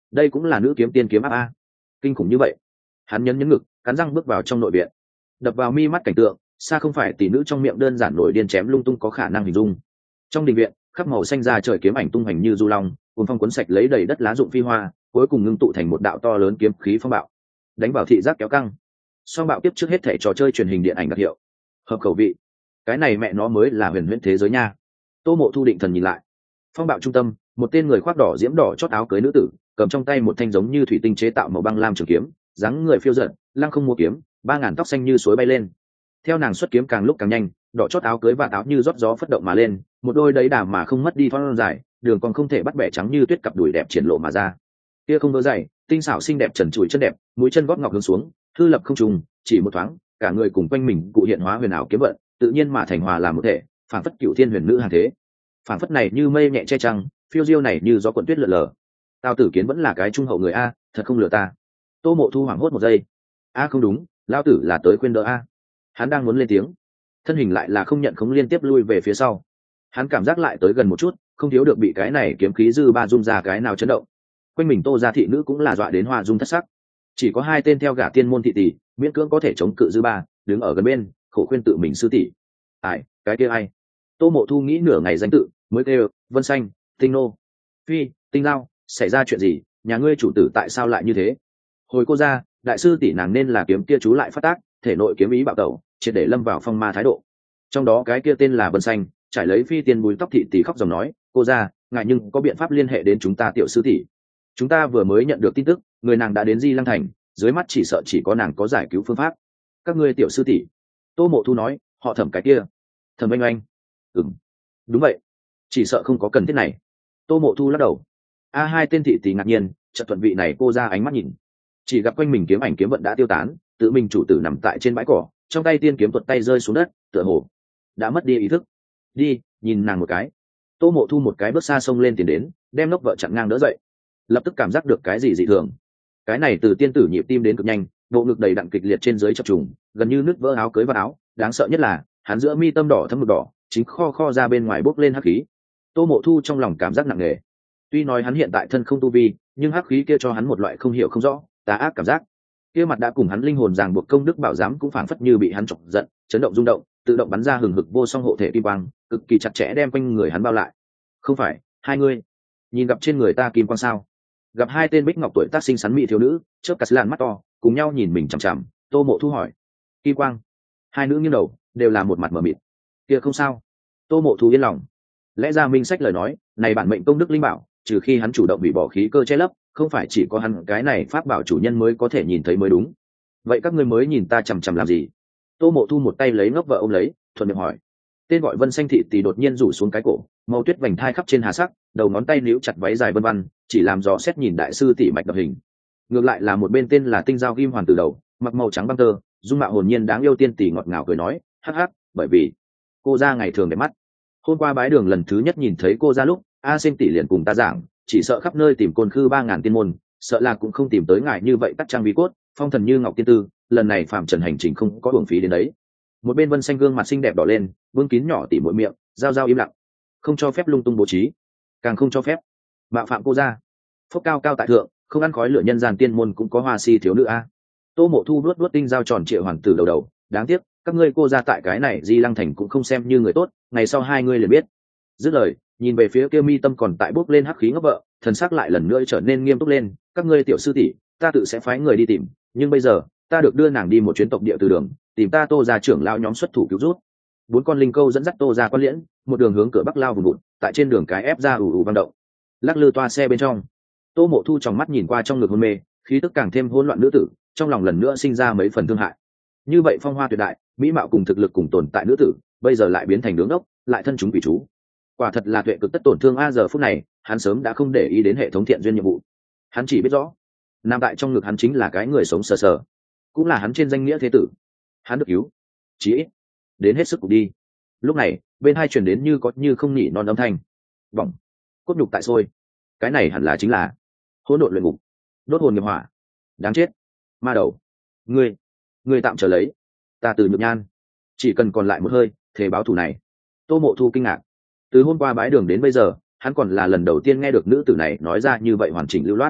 đây cũng là nữ kiếm tiên kiếm áp a, kinh khủng như vậy. Hắn nhấn nhấn ngực, cắn răng bước vào trong nội viện. Đập vào mi mắt cảnh tượng xa không phải tỷ nữ trong miệng đơn giản nổi điên chém lung tung có khả năng hình dung. Trong đình viện khắp màu xanh ra trời kiếm ảnh tung hành như du long, cuốn phong cuốn sạch lấy đầy đất lá rụng phi hoa, cuối cùng ngưng tụ thành một đạo to lớn kiếm khí phong bạo, đánh vào thị giác kéo căng. Song bạo tiếp trước hết thể trò chơi truyền hình điện ảnh đặc hiệu, hợp khẩu vị. Cái này mẹ nó mới là huyền huyễn thế giới nha. Tô Mộ Thu định thần nhìn lại, phong bạo trung tâm một tên người khoác đỏ diễm đỏ chót áo cưới nữ tử, cầm trong tay một thanh giống như thủy tinh chế tạo màu băng lam trường kiếm, dáng người phiêu dật, lăng không mua kiếm, 3000 tóc xanh như suối bay lên. Theo nàng xuất kiếm càng lúc càng nhanh, đỏ chót áo cưới và áo như rót gió phất động mà lên, một đôi đấy đà mà không mất đi thon dài, đường còn không thể bắt bẻ trắng như tuyết, cặp đùi đẹp triển lộ mà ra. Kia không đỡ dày, tinh xảo xinh đẹp trần trụi chân đẹp, mũi chân gót ngọc hướng xuống, hư lập không trùng, chỉ một thoáng, cả người cùng quanh mình cụ hiện hóa huyền ảo kiếm vận, tự nhiên mà thành hòa làm một thể, phảng phất cửu thiên huyền nữ hàng thế. Phảng phất này như mây nhẹ che trăng, phiêu diêu này như gió cuộn tuyết lượn lờ. Tào Tử Kiến vẫn là cái trung hậu người a, thật không lừa ta. Tô Mộ Thu hoảng hốt một giây. A không đúng, lão tử là tới khuyên đỡ a. Hắn đang muốn lên tiếng, thân hình lại là không nhận khống liên tiếp lui về phía sau. Hắn cảm giác lại tới gần một chút, không thiếu được bị cái này kiếm khí dư ba dung ra cái nào chấn động. Quanh mình Tô gia thị nữ cũng là dọa đến hoa dung thất sắc. Chỉ có hai tên theo gả tiên môn thị tỷ, miễn cưỡng có thể chống cự dư ba, đứng ở gần bên, khổ khuyên tự mình sư tỷ. Ai, cái kia ai? Tô Mộ Thu nghĩ nửa ngày danh tự, mới kêu, Vân Xanh, Tinh Nô, Phi, Tinh Lao, xảy ra chuyện gì? Nhà ngươi chủ tử tại sao lại như thế? Hồi cô ra, đại sư tỷ nàng nên là kiếm kia chú lại phát tác, thể nội kiếm ý bạo tẩu, triệt để lâm vào phong ma thái độ. Trong đó cái kia tên là Vân Xanh, trải lấy phi tiền bùi tóc thị tỷ khóc dòng nói, cô ra, ngại nhưng có biện pháp liên hệ đến chúng ta tiểu sư tỷ. Chúng ta vừa mới nhận được tin tức, người nàng đã đến Di Lăng Thành, dưới mắt chỉ sợ chỉ có nàng có giải cứu phương pháp. Các ngươi tiểu sư tỷ. Tô Mộ Thu nói, họ Thẩm cái kia. Thẩm Anh Anh. Đúng vậy, chỉ sợ không có cần thiết này. Tô Mộ Thu lắc đầu. Hai tên thị tỷ ngạc nhiên, chợt thuận vị này cô ra ánh mắt nhìn, chỉ gặp quanh mình kiếm ảnh kiếm vận đã tiêu tán, tự mình chủ tử nằm tại trên bãi cỏ, trong tay tiên kiếm tuột tay rơi xuống đất, tựa hồ đã mất đi ý thức. Đi, nhìn nàng một cái. Tô Mộ Thu một cái bước xa xông lên tiền đến, đem Nốc vợ chặn ngang đỡ dậy. Lập tức cảm giác được cái gì dị thường. Cái này từ tiên tử nhịp tim đến cực nhanh, bộ ngực đầy đặn kịch liệt trên dưới chập trùng, gần như nứt vỡ áo cưới và áo. Đáng sợ nhất là hắn giữa mi tâm đỏ thấm mực đỏ, chính kho ra bên ngoài bốc lên hắc khí. Tô Mộ Thu trong lòng cảm giác nặng nề. Tuy nói hắn hiện tại thân không tu vi, nhưng hắc khí kia cho hắn một loại không hiểu không rõ, tà ác cảm giác. Kia mặt đã cùng hắn linh hồn ràng buộc công đức bảo giám cũng phảng phất như bị hắn chọc giận, chấn động rung động, tự động bắn ra hừng hực vô song hộ thể kim quang, cực kỳ chặt chẽ đem quanh người hắn bao lại. Không phải, hai người, nhìn gặp trên người ta kim quang sao? Gặp hai tên bích ngọc tuổi tác xinh xắn mỹ thiếu nữ, chớp cả làn mắt to, cùng nhau nhìn mình chằm chằm. Tô Mộ Thu hỏi, kim quang? Hai nữ nghiêng đầu, đều là một mặt mờ mịt. Kia không sao. Tô Mộ Thu yên lòng. Lẽ ra minh sách lời nói, này bản mệnh công đức linh bảo, trừ khi hắn chủ động hủy bỏ khí cơ che lấp, không phải chỉ có hắn cái này pháp bảo chủ nhân mới có thể nhìn thấy mới đúng. Vậy các ngươi mới nhìn ta chằm chằm làm gì? Tô Mộ Thu một tay lấy Ngốc vợ ôm lấy, thuận miệng hỏi. Tên gọi Vân Xanh thị tỷ đột nhiên rủ xuống cái cổ, màu tuyết vành thai khắp trên hà sắc, đầu ngón tay níu chặt váy dài vân vân, chỉ làm dò xét nhìn đại sư tỷ mạch đập hình. Ngược lại là một bên tên là Tinh Giao Ghim Hoàn từ đầu, mặc màu trắng băng tơ, dung mạo hồn nhiên đáng yêu tiên tỷ ngọt ngào cười nói, hắc hắc, bởi vì cô ra ngày thường đẹp mắt. Hôm qua bái đường lần thứ nhất nhìn thấy cô ra lúc, A Sen tỷ liền cùng ta giảng, chỉ sợ khắp nơi tìm côn khư 3000 tiên môn, sợ là cũng không tìm tới ngài như vậy tắc trang bí cốt, phong thần như ngọc tiên tư, lần này phạm trần hành trình không có uổng phí đến đấy. Một bên Vân Xanh gương mặt xinh đẹp đỏ lên, vương kín nhỏ tỉ mũi miệng, giao im lặng, không cho phép lung tung bố trí, càng không cho phép mạo phạm cô ra. Phúc cao cao tại thượng, không ăn khói lửa nhân gian tiên môn cũng có hoa si thiếu nữ a. Tô Mộ Thu vuốt tinh dao tròn trịa hoàng tử đầu, đáng tiếc các ngươi cô ra tại cái này Di Lăng Thành cũng không xem như người tốt, ngày sau hai ngươi liền biết. Dứt lời, nhìn về phía kia mi tâm còn tại bốc lên hắc khí Ngốc vợ, thần sắc lại lần nữa trở nên nghiêm túc lên. Các ngươi tiểu sư tỷ, ta tự sẽ phái người đi tìm, nhưng bây giờ ta được đưa nàng đi một chuyến tộc địa từ đường, tìm ta Tô gia trưởng lão nhóm xuất thủ cứu rút. 4 con linh câu dẫn dắt Tô gia quan liễn, một đường hướng cửa bắc lao vùng vụt, tại trên đường cái ép ra ù vang động. Lắc lư toa xe bên trong, Tô Mộ Thu trong mắt nhìn qua trong ngực hôn mê, khí tức càng thêm hỗn loạn nữ tử, trong lòng lần nữa sinh ra mấy phần thương hại. Như vậy phong hoa tuyệt đại, mỹ mạo cùng thực lực cùng tồn tại nữ tử, bây giờ lại biến thành đứng ốc, lại thân chúng quỷ chú. Quả thật là tuệ cực tất tổn thương a. Giờ phút này, hắn sớm đã không để ý đến hệ thống thiện duyên nhiệm vụ. Hắn chỉ biết rõ, nằm tại trong ngực hắn chính là cái người sống sờ sờ, cũng là hắn trên danh nghĩa thế tử. Hắn được cứu, chí ít đến hết sức cục đi. Lúc này, bên hai truyền đến như có như không nhỉ non âm thanh. Bỏng, cốt nhục tại sôi. Cái này hẳn là chính là hỗn độn luyện ngục, đốt hồn nghiệp hỏa. Đáng chết, ma đầu, ngươi tạm trở lấy, ta từ Nhược Nhan, chỉ cần còn lại một hơi, thề báo thù này. Tô Mộ Thu kinh ngạc, từ hôm qua bái đường đến bây giờ, hắn còn là lần đầu tiên nghe được nữ tử này nói ra như vậy hoàn chỉnh lưu loát.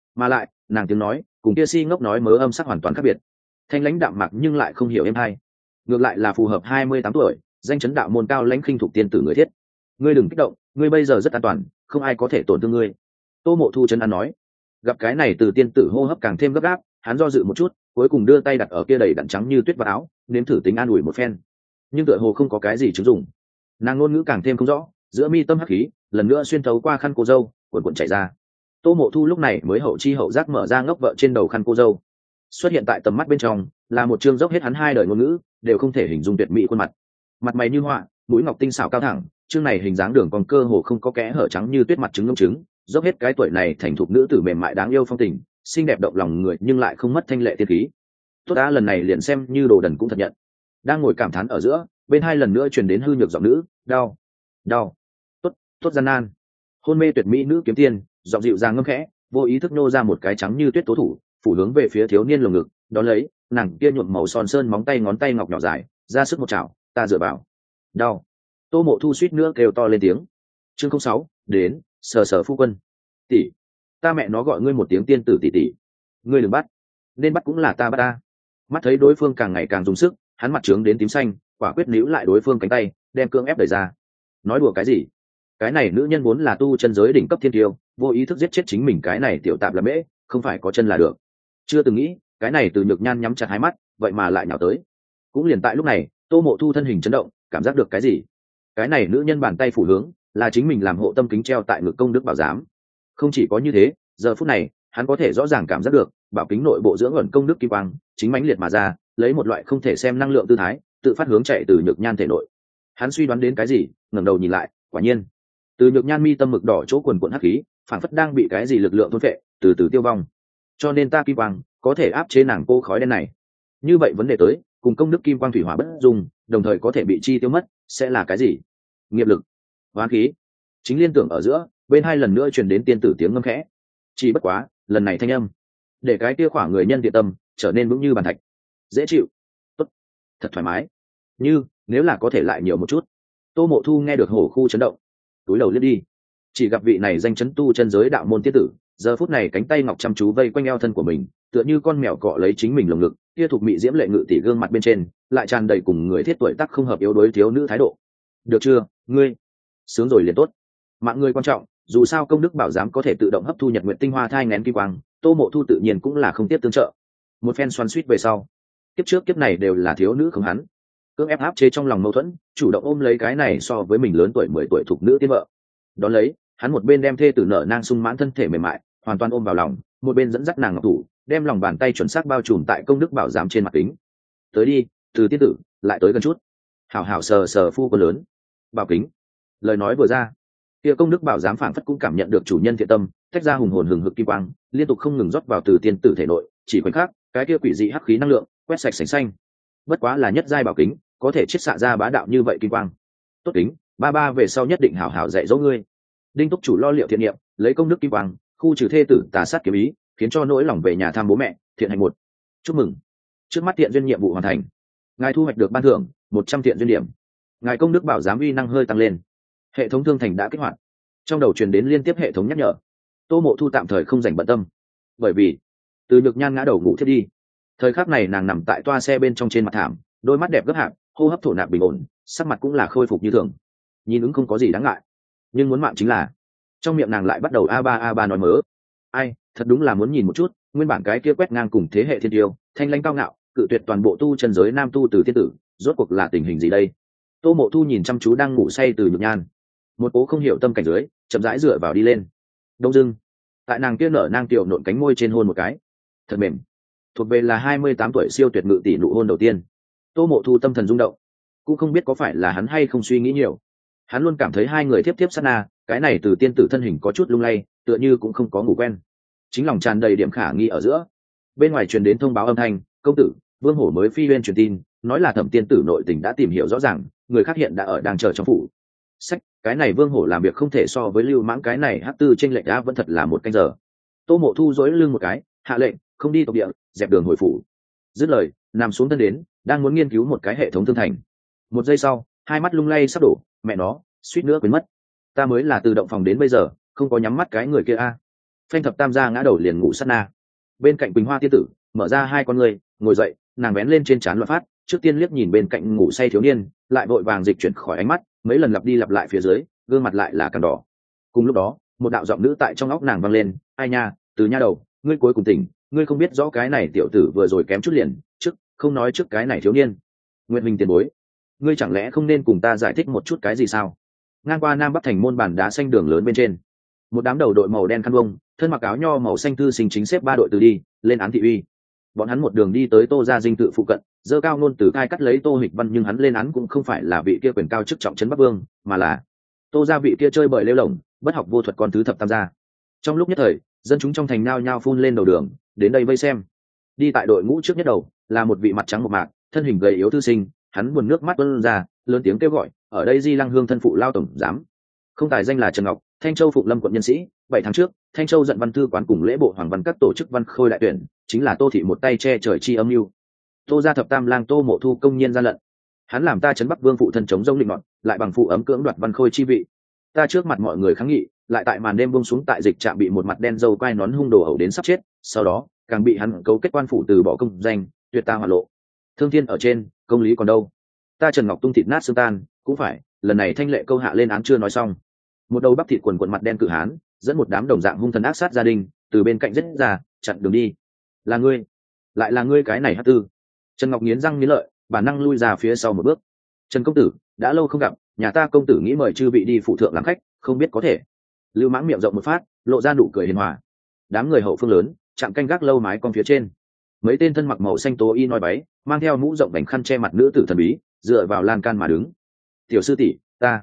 mà lại nàng tiếng nói cùng kia si ngốc nói mớ âm sắc hoàn toàn khác biệt, thanh lãnh đạm mạc nhưng lại không hiểu êm hay, ngược lại là phù hợp 28 tuổi danh chấn đạo môn cao lãnh khinh thục tiên tử người thiết. Ngươi đừng kích động, ngươi bây giờ rất an toàn, không ai có thể tổn thương ngươi. Tô Mộ Thu chân an nói. Gặp cái này từ tiên tử hô hấp càng thêm gấp gáp, hắn do dự một chút, cuối cùng đưa tay đặt ở kia đầy đặn trắng như tuyết vào áo, nếm thử tính an ủi một phen. Nhưng tựa hồ không có cái gì chứng dụng. Nàng ngôn ngữ càng thêm không rõ, giữa mi tâm hắc khí lần nữa xuyên thấu qua khăn cô dâu, cuộn cuộn chảy ra. Tô Mộ Thu lúc này mới hậu chi hậu giác mở ra ngốc vợ trên đầu khăn cô dâu. Xuất hiện tại tầm mắt bên trong là một chương dốc hết hắn hai đời ngôn ngữ đều không thể hình dung tuyệt mỹ khuôn mặt. Mặt mày như họa, mũi ngọc tinh xảo cao thẳng, chương này hình dáng đường còn cơ hồ không có kẽ hở trắng như tuyết mặt trứng ngông trứng, dốc hết cái tuổi này thành thục nữ tử mềm mại đáng yêu phong tình, xinh đẹp động lòng người nhưng lại không mất thanh lệ tiên khí. Tốt đã, lần này liền xem như đồ đần cũng thật nhận. Đang ngồi cảm thán ở giữa, bên hai lần nữa truyền đến hư nhược giọng nữ, đau, đau, tốt gian nan. Hôn mê tuyệt mỹ nữ kiếm tiên, giọng dịu dàng ngâm khẽ, vô ý thức nô ra một cái trắng như tuyết tố thủ, phủ hướng về phía thiếu niên lồng ngực, đón lấy, nàng kia nhuộm màu son sơn móng tay ngón tay ngọc nhỏ dài, ra sức một chảo, ta dựa vào. Đau. Tô Mộ Thu suýt nữa kêu to lên tiếng. Chương 06, đến, sờ phu quân. Tỷ, ta mẹ nó gọi ngươi một tiếng tiên tử tỷ tỷ. Ngươi đừng bắt. Nên bắt cũng là ta bắt ta. Mắt thấy đối phương càng ngày càng dùng sức, hắn mặt trướng đến tím xanh, quả quyết níu lại đối phương cánh tay, đem cương ép đẩy ra. Nói đùa cái gì? Cái này nữ nhân vốn là tu chân giới đỉnh cấp thiên tiêu, vô ý thức giết chết chính mình cái này tiểu tạp là mễ, không phải có chân là được. Chưa từng nghĩ, cái này từ Nhược Nhan nhắm chặt hai mắt, vậy mà lại nhào tới. Cũng liền tại lúc này, Tô Mộ Thu thân hình chấn động, cảm giác được cái gì? Cái này nữ nhân bàn tay phủ hướng, là chính mình làm hộ tâm kính treo tại ngực công đức bảo giám. Không chỉ có như thế, giờ phút này, hắn có thể rõ ràng cảm giác được, bảo kính nội bộ dưỡng ẩn công đức kim quang, chính mãnh liệt mà ra, lấy một loại không thể xem năng lượng tư thái, tự phát hướng chạy từ Nhược Nhan thể nội. Hắn suy đoán đến cái gì, ngẩng đầu nhìn lại, quả nhiên, từ Nhược Nhan mi tâm mực đỏ chỗ quần quần hắc khí, phản phất đang bị cái gì lực lượng thôn phệ, từ từ tiêu vong. Cho nên ta kim quang có thể áp chế nàng cô khói đen này. Như vậy vấn đề tới, cùng công đức kim quang thủy hỏa bất dung, đồng thời có thể bị chi tiêu mất, sẽ là cái gì? Nghiệp lực, hoán khí. Chính liên tưởng ở giữa, bên hai lần nữa truyền đến tiên tử tiếng ngâm khẽ. Chỉ bất quá, lần này thanh âm, để cái kia khoảng người nhân địa tâm trở nên vững như bàn thạch, dễ chịu, tốt, thật thoải mái. Như nếu là có thể lại nhiều một chút. Tô Mộ Thu nghe được hổ khu chấn động, túi đầu liếc đi, chỉ gặp vị này danh chấn tu chân giới đạo môn tiên tử, giờ phút này cánh tay ngọc chăm chú vây quanh eo thân của mình, tựa như con mèo cọ lấy chính mình lồng ngực, kia thuộc mị diễm lệ ngự tỷ gương mặt bên trên, lại tràn đầy cùng người thiết tuổi tác không hợp yếu đuối thiếu nữ thái độ. Được chưa, ngươi? Sướng rồi liền tốt. Mạng ngươi quan trọng, dù sao công đức bảo giám có thể tự động hấp thu nhật nguyện tinh hoa thai nghén kim quang, Tô Mộ Thu tự nhiên cũng là không tiếp tương trợ. Một phen xoắn xuýt về sau, kiếp trước kiếp này đều là thiếu nữ không hắn, cưỡng ép áp chế trong lòng mâu thuẫn, chủ động ôm lấy cái này so với mình lớn tuổi 10 tuổi thuộc nữ tiên vợ. Đón lấy, hắn một bên đem thê tử nở nang sung mãn thân thể mềm mại, hoàn toàn ôm vào lòng, một bên dẫn dắt nàng ngọc thủ, đem lòng bàn tay chuẩn xác bao trùm tại công đức bảo giám trên mặt kính. Tới đi, từ tiên tử, lại tới gần chút. Hảo hảo sờ phu quân lớn. Bảo kính. Lời nói vừa ra, kia công đức bảo giám phảng phất cũng cảm nhận được chủ nhân thiện tâm, tách ra hùng hồn hừng hực kim quang, liên tục không ngừng rót vào từ tiên tử thể nội, chỉ khoảnh khắc, cái kia quỷ dị hắc khí năng lượng quét sạch sành xanh. Bất quá là nhất giai bảo kính, có thể chiết xạ ra bá đạo như vậy kim quang. Tốt kính, ba về sau nhất định hảo hảo dạy dỗ ngươi. Đinh túc chủ lo liệu thiện niệm, lấy công đức kim quang khu trừ thê tử tà sát kiếm ý, khiến cho nỗi lòng về nhà thăm bố mẹ thiện hành một. Chúc mừng, trước mắt thiện duyên nhiệm vụ hoàn thành, ngài thu hoạch được ban thưởng 100 thiện duyên điểm, ngài công đức bảo giám uy năng hơi tăng lên, hệ thống thương thành đã kích hoạt. Trong đầu truyền đến liên tiếp hệ thống nhắc nhở. Tô Mộ Thu tạm thời không dành bận tâm, bởi vì từ Nhược Nhan ngã đầu ngủ thiết đi. Thời khắc này nàng nằm tại toa xe bên trong trên mặt thảm, đôi mắt đẹp gấp hạp, hô hấp thổ nạp bình ổn, sắc mặt cũng là khôi phục như thường, nhìn ứng không có gì đáng ngại. Nhưng muốn mạng chính là, trong miệng nàng lại bắt đầu a ba nói mớ. Ai, thật đúng là muốn nhìn một chút, nguyên bản cái kia quét ngang cùng thế hệ thiên tiêu, thanh lãnh cao ngạo, cự tuyệt toàn bộ tu chân giới nam tu từ tiên tử, rốt cuộc là tình hình gì đây? Tô Mộ Thu nhìn chăm chú đang ngủ say từ Nhược Nhan, một cố không hiểu tâm cảnh dưới, chậm rãi dựa vào đi lên. Đông dưng, tại nàng kia nở nang tiểu nộn cánh môi trên hôn một cái, thật mềm, thuộc về là 28 tuổi siêu tuyệt ngự tỷ nụ hôn đầu tiên. Tô Mộ Thu tâm thần rung động, cũng không biết có phải là hắn hay không suy nghĩ nhiều. Hắn luôn cảm thấy hai người tiếp sát na, cái này từ tiên tử thân hình có chút lung lay, tựa như cũng không có ngủ quen. Chính lòng tràn đầy điểm khả nghi ở giữa, bên ngoài truyền đến thông báo âm thanh, công tử, Vương Hổ mới phi uyên truyền tin, nói là Thẩm tiên tử nội tình đã tìm hiểu rõ ràng, người khác hiện đã ở đang chờ trong phủ. Sách, cái này Vương Hổ làm việc không thể so với Lưu Mãng cái này hắc tư chênh lệch đã vẫn thật là một canh giờ. Tô Mộ Thu dối lưng một cái, hạ lệnh, không đi tộc địa, dẹp đường hồi phủ. Dứt lời, nằm xuống thân đến, đang muốn nghiên cứu một cái hệ thống thương thành. Một giây sau, hai mắt lung lay sắp đổ, mẹ nó, suýt nữa quên mất. Ta mới là từ động phòng đến bây giờ, không có nhắm mắt cái người kia a. Phanh thập tam gia ngã đầu liền ngủ sát na. Bên cạnh Quỳnh Hoa tiên tử mở ra hai con người, ngồi dậy, nàng vén lên trên trán loạn phát, trước tiên liếc nhìn bên cạnh ngủ say thiếu niên, lại vội vàng dịch chuyển khỏi ánh mắt, mấy lần lặp đi lặp lại phía dưới, gương mặt lại là càng đỏ. Cùng lúc đó, một đạo giọng nữ tại trong óc nàng vang lên, ai nha, từ nha đầu, ngươi cuối cùng tỉnh, ngươi không biết rõ cái này tiểu tử vừa rồi kém chút liền trước không nói trước cái này thiếu niên. Nguyệt Minh tiền bối, ngươi chẳng lẽ không nên cùng ta giải thích một chút cái gì sao? Ngang qua Nam Bắc thành môn bàn đá xanh đường lớn bên trên, một đám đầu đội màu đen khăn vông, thân mặc áo nho màu xanh thư sinh chính xếp ba đội từ đi lên án thị uy. Bọn hắn một đường đi tới Tô gia dinh tự phụ cận, dơ cao ngôn từ cai cắt lấy Tô Hịch Văn, nhưng hắn lên án cũng không phải là vị kia quyền cao chức trọng trấn Bắc Vương, mà là Tô gia vị kia chơi bời lêu lổng, bất học vô thuật con thứ thập tam gia. Trong lúc nhất thời, dân chúng trong thành nhao nhao phun lên đầu đường, đến đây vây xem. Đi tại đội ngũ trước nhất đầu là một vị mặt trắng một mạc, thân hình gầy yếu thư sinh, hắn buồn nước mắt tuôn ra, lớn tiếng kêu gọi, ở đây Di Lăng Hương thân phụ lao tổng giám. Không tài danh là Trần Ngọc, Thanh Châu Phụng Lâm quận nhân sĩ. 7 tháng trước, Thanh Châu Dận Văn thư quán cùng lễ bộ Hoàng Văn các tổ chức văn khôi đại tuyển, chính là Tô thị một tay che trời chi âm mưu. Tô gia thập tam lang Tô Mộ Thu công nhiên gian lận. Hắn làm ta trấn Bắc Vương phụ thân chống rông định nọt, lại bằng phụ ấm cưỡng đoạt văn khôi chi vị. Ta trước mặt mọi người kháng nghị, lại tại màn đêm buông xuống tại dịch trạm bị một mặt đen dâu quai nón hung đồ ẩu đến sắp chết, sau đó càng bị hắn cấu kết quan phủ từ bỏ công danh, tuyệt ta hỏa lộ. Thương thiên ở trên, công lý còn đâu? Ta Trần Ngọc tung thịt nát xương tan, cũng phải, lần này thanh lệ câu hạ lên án chưa nói xong. Một đầu bắp thịt quần quần mặt đen cự hán, dẫn một đám đồng dạng hung thần ác sát gia đình, từ bên cạnh giết ra, chặn đường đi. Là ngươi, lại là ngươi cái này hắc tư. Trần Ngọc nghiến răng nghiến lợi, bản năng lui ra phía sau một bước. Trần công tử, đã lâu không gặp, nhà ta công tử nghĩ mời chư vị đi phụ thượng làm khách, không biết có thể. Lưu Mãng miệng rộng một phát, lộ ra nụ cười hiền hòa. Đám người hậu phương lớn, chạm canh gác lâu mái con phía trên. Mấy tên thân mặc màu xanh tố y nói váy, mang theo mũ rộng vành khăn che mặt nữ tử thần bí, dựa vào lan can mà đứng. Tiểu sư tỷ,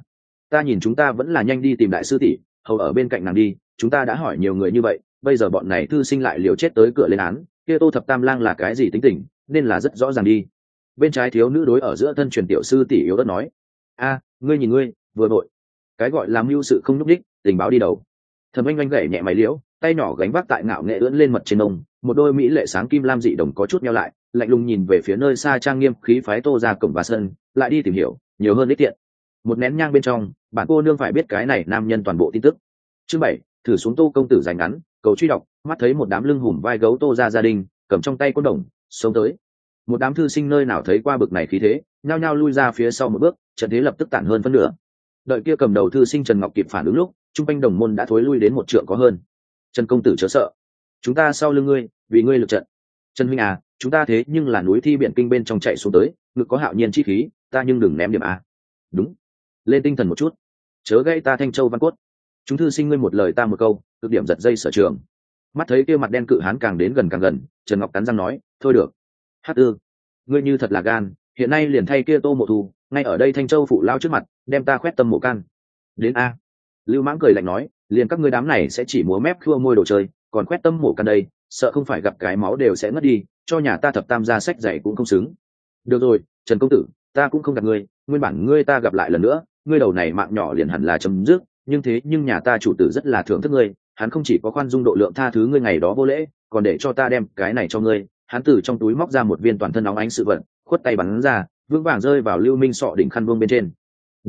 ta nhìn chúng ta vẫn là nhanh đi tìm đại sư tỷ, hầu ở bên cạnh nàng đi, chúng ta đã hỏi nhiều người như vậy, bây giờ bọn này thư sinh lại liều chết tới cửa lên án, kia Tô thập tam lang là cái gì tính tình, nên là rất rõ ràng đi. Bên trái thiếu nữ đối ở giữa thân truyền tiểu sư tỷ yếu ớt nói, a, ngươi nhìn ngươi, vừa vội, cái gọi là mưu sự không nhúc đích, tình báo đi đầu. Thẩm Anh Anh gảy nhẹ mày liễu, tay nhỏ gánh vác tại ngạo nghệ ưỡn lên mật trên ông, một đôi mỹ lệ sáng kim lam dị đồng có chút nheo lại, lạnh lùng nhìn về phía nơi xa trang nghiêm khí phái Tô ra cổng và sân, lại đi tìm hiểu nhiều hơn ích tiện. Một nén nhang bên trong, bản cô nương phải biết cái này nam nhân toàn bộ tin tức. Chương 7, thử xuống Tô công tử giành ngắn, cầu truy đọc, mắt thấy một đám lưng hùm vai gấu Tô ra gia đình, cầm trong tay côn đồng, xông tới. Một đám thư sinh nơi nào thấy qua bực này khí thế, nhao nhao lui ra phía sau một bước, trận thế lập tức tản hơn phân nửa. Đợi kia cầm đầu thư sinh Trần Ngọc kịp phản ứng lúc, trung quanh đồng môn đã thối lui đến một trượng có hơn. Trần công tử chớ sợ, chúng ta sau lưng ngươi, vì ngươi lực trận. Trần huynh à, chúng ta thế nhưng là núi thi biển kinh bên trong chạy xuống tới, ngực có hạo nhiên chi khí, ta nhưng đừng ném điểm à. Đúng, lên tinh thần một chút, chớ gây ta Thanh Châu văn cốt. Chúng thư sinh ngươi một lời ta một câu, cực điểm giật dây sở trường. Mắt thấy kia mặt đen cự hán càng đến gần càng gần, Trần Ngọc cắn răng nói, thôi được. Hát ư, ngươi như thật là gan, hiện nay liền thay kia Tô Mộ Thu, ngay ở đây Thanh Châu phụ lao trước mặt, đem ta khoét tâm mộ can. Đến a. Lưu Mãng cười lạnh nói, liền các ngươi đám này sẽ chỉ múa mép khua môi đồ chơi, còn khoét tâm mộ can đây, sợ không phải gặp cái máu đều sẽ ngất đi, cho nhà ta thập tam gia sách dạy cũng không xứng. Được rồi, Trần công tử, ta cũng không gặp ngươi, nguyên bản ngươi ta gặp lại lần nữa, ngươi đầu này mạng nhỏ liền hẳn là chấm dứt, nhưng nhà ta chủ tử rất là thưởng thức ngươi, hắn không chỉ có khoan dung độ lượng tha thứ ngươi ngày đó vô lễ, còn để cho ta đem cái này cho ngươi. Hắn từ trong túi móc ra một viên toàn thân óng ánh sự vật, khuất tay bắn ra, vững vàng rơi vào Lưu Minh sọ đỉnh khăn vương bên trên.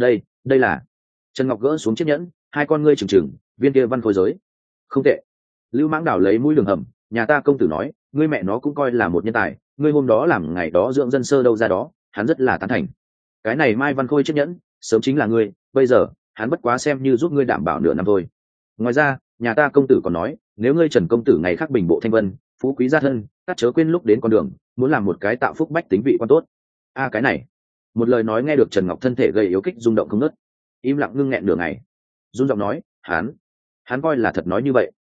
Đây là. Trần Ngọc gỡ xuống chiếc nhẫn, hai con ngươi trừng trừng, viên kia văn khối giới. Không tệ. Lưu Mãng đảo lấy mũi đường hầm, nhà ta công tử nói, ngươi mẹ nó cũng coi là một nhân tài, ngươi hôm đó làm ngày đó dưỡng dân sơ đâu ra đó, hắn rất là tán thành. Cái này mai văn khôi chiếc nhẫn, sớm chính là ngươi, bây giờ, hắn bất quá xem như giúp ngươi đảm bảo nửa năm thôi. Ngoài ra, nhà ta công tử còn nói, nếu ngươi Trần công tử ngày khác bình bộ thanh vân, phú quý gia thân, cắt chớ quên lúc đến con đường, muốn làm một cái tạo phúc bách tính vị quan tốt. A cái này, một lời nói nghe được Trần Ngọc thân thể gây yếu kích rung động không ngớt, im lặng ngưng nghẹn nửa ngày, run giọng nói, hắn coi là thật nói như vậy.